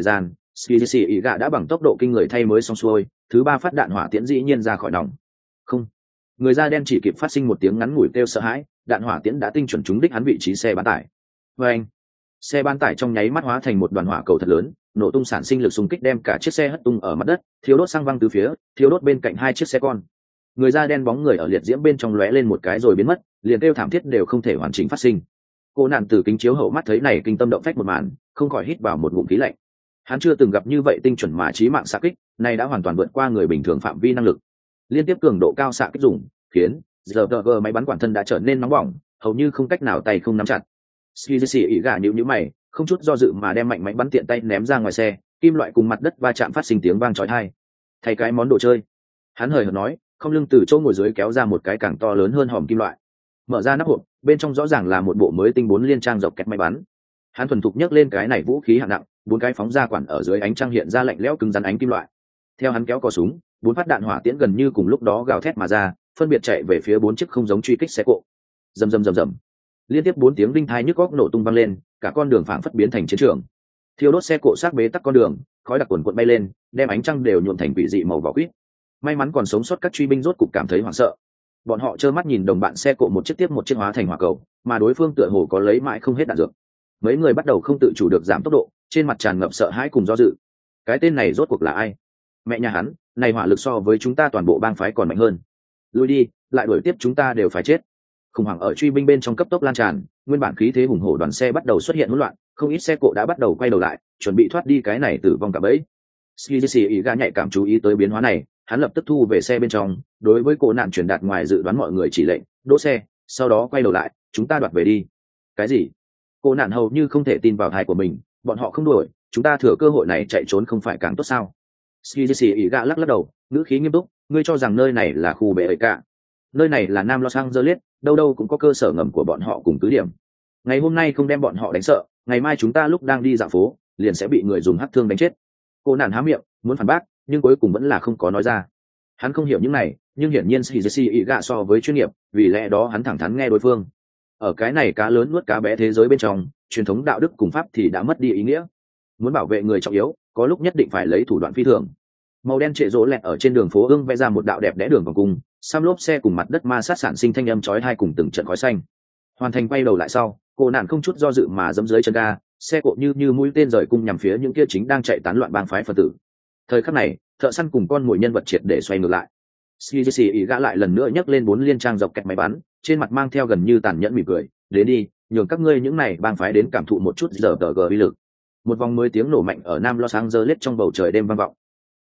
Skizzy ý gạ đã bằng tốc độ kinh người thay mới xong xuôi, thứ ba phát đạn hỏa tiễn dĩ nhiên ra khỏi nòng. Không, người da đen chỉ kịp phát sinh một tiếng ngắn ngủi kêu sợ hãi, đạn hỏa tiễn đã tinh chuẩn trúng đích hắn vị trí xe bán tải. Và anh, xe bán tải trong nháy mắt hóa thành một đoàn hỏa cầu thật lớn, nổ tung sản sinh lực xung kích đem cả chiếc xe hất tung ở mặt đất, thiếu đốt sang văng từ phía, thiếu đốt bên cạnh hai chiếc xe con. Người da đen bóng người ở liệt diễm bên trong lóe lên một cái rồi biến mất, liền kêu thảm thiết đều không thể hoàn chỉnh phát sinh. Cô nạn từ kính chiếu hậu mắt thấy này kinh tâm động phách một màn, không khỏi hít vào một ngụm khí lạnh. Hắn chưa từng gặp như vậy tinh chuẩn mà chí mạng xạ kích, này đã hoàn toàn vượt qua người bình thường phạm vi năng lực. Liên tiếp cường độ cao xạ kích dùng, khiến giờ gờ máy bắn quản thân đã trở nên nóng bỏng, hầu như không cách nào tay không nắm chặt. Skizzy ý gà nhíu nhíu mày, không chút do dự mà đem mạnh máy bắn tiện tay ném ra ngoài xe, kim loại cùng mặt đất va chạm phát sinh tiếng vang chói tai. Thay cái món đồ chơi, hắn hời hợt nói, không lưng từ chỗ ngồi dưới kéo ra một cái càng to lớn hơn hòm kim loại, mở ra nắp hộp, bên trong rõ ràng là một bộ mới tinh bốn liên trang dọc kẹt máy bắn. Hắn thuần thục nhấc lên cái này vũ khí hạng nặng, bốn cái phóng ra quản ở dưới ánh trăng hiện ra lạnh lẽo cứng rắn ánh kim loại. Theo hắn kéo cò súng, bốn phát đạn hỏa tiễn gần như cùng lúc đó gào thét mà ra, phân biệt chạy về phía bốn chiếc không giống truy kích xe cộ. Rầm rầm rầm rầm, liên tiếp bốn tiếng đinh thai nhức góc nổ tung vang lên, cả con đường phảng phất biến thành chiến trường. Thiêu đốt xe cộ sát bế tắc con đường, khói đặc cuồn cuộn bay lên, đem ánh trăng đều nhuộm thành quỷ dị màu vỏ quýt. May mắn còn sống sót các truy binh rốt cục cảm thấy hoảng sợ. Bọn họ trơ mắt nhìn đồng bạn xe cộ một chiếc tiếp một chiếc hóa thành hỏa cầu, mà đối phương tựa hồ có lấy mãi không hết đạn dược. Mấy người bắt đầu không tự chủ được giảm tốc độ, trên mặt tràn ngập sợ hãi cùng do dự. Cái tên này rốt cuộc là ai? Mẹ nhà hắn, này hỏa lực so với chúng ta toàn bộ bang phái còn mạnh hơn. Lui đi, lại đuổi tiếp chúng ta đều phải chết. Khủng hoảng ở truy binh bên trong cấp tốc lan tràn, nguyên bản khí thế hùng hổ đoàn xe bắt đầu xuất hiện hỗn loạn, không ít xe cộ đã bắt đầu quay đầu lại, chuẩn bị thoát đi cái này tử vong cả bẫy. Skizzy ý gã nhạy cảm chú ý tới biến hóa này, hắn lập tức thu về xe bên trong, đối với cô nạn truyền đạt ngoài dự đoán mọi người chỉ lệnh, đỗ xe, sau đó quay đầu lại, chúng ta đoạt về đi. Cái gì? Cô nạn hầu như không thể tin vào tai của mình, bọn họ không đuổi, chúng ta thừa cơ hội này chạy trốn không phải càng tốt sao? Skizzy ý gã lắc lắc đầu, ngữ khí nghiêm túc, ngươi cho rằng nơi này là khu bệ ấy cả? Nơi này là Nam Los Angeles, đâu đâu cũng có cơ sở ngầm của bọn họ cùng cứ điểm. Ngày hôm nay không đem bọn họ đánh sợ, ngày mai chúng ta lúc đang đi dạo phố, liền sẽ bị người dùng hắc thương đánh chết. Cô nạn há miệng, muốn phản bác, nhưng cuối cùng vẫn là không có nói ra. Hắn không hiểu những này, nhưng hiển nhiên Skizzy ý gã so với chuyên nghiệp, vì lẽ đó hắn thẳng thắn nghe đối phương. Ở cái này cá lớn nuốt cá bé thế giới bên trong, truyền thống đạo đức cùng pháp thì đã mất đi ý nghĩa. Muốn bảo vệ người trọng yếu, có lúc nhất định phải lấy thủ đoạn phi thường. Màu đen trệ rỗ lẹt ở trên đường phố ương vẽ ra một đạo đẹp đẽ đường vòng cung, sam lốp xe cùng mặt đất ma sát sản sinh thanh âm chói tai cùng từng trận khói xanh. Hoàn thành quay đầu lại sau, cô nạn không chút do dự mà giẫm dưới chân ga, xe cộ như như mũi tên rời cung nhằm phía những kia chính đang chạy tán loạn bang phái phật tử. Thời khắc này, thợ săn cùng con mồi nhân vật triệt để xoay ngược lại. Skizzy ý gã lại lần nữa nhấc lên bốn liên trang dọc kẹt máy bắn, trên mặt mang theo gần như tàn nhẫn mỉm cười, đến đi, nhường các ngươi những này bang phái đến cảm thụ một chút giờ tờ gờ uy lực. Một vòng mới tiếng nổ mạnh ở Nam Los Angeles trong bầu trời đêm vang vọng.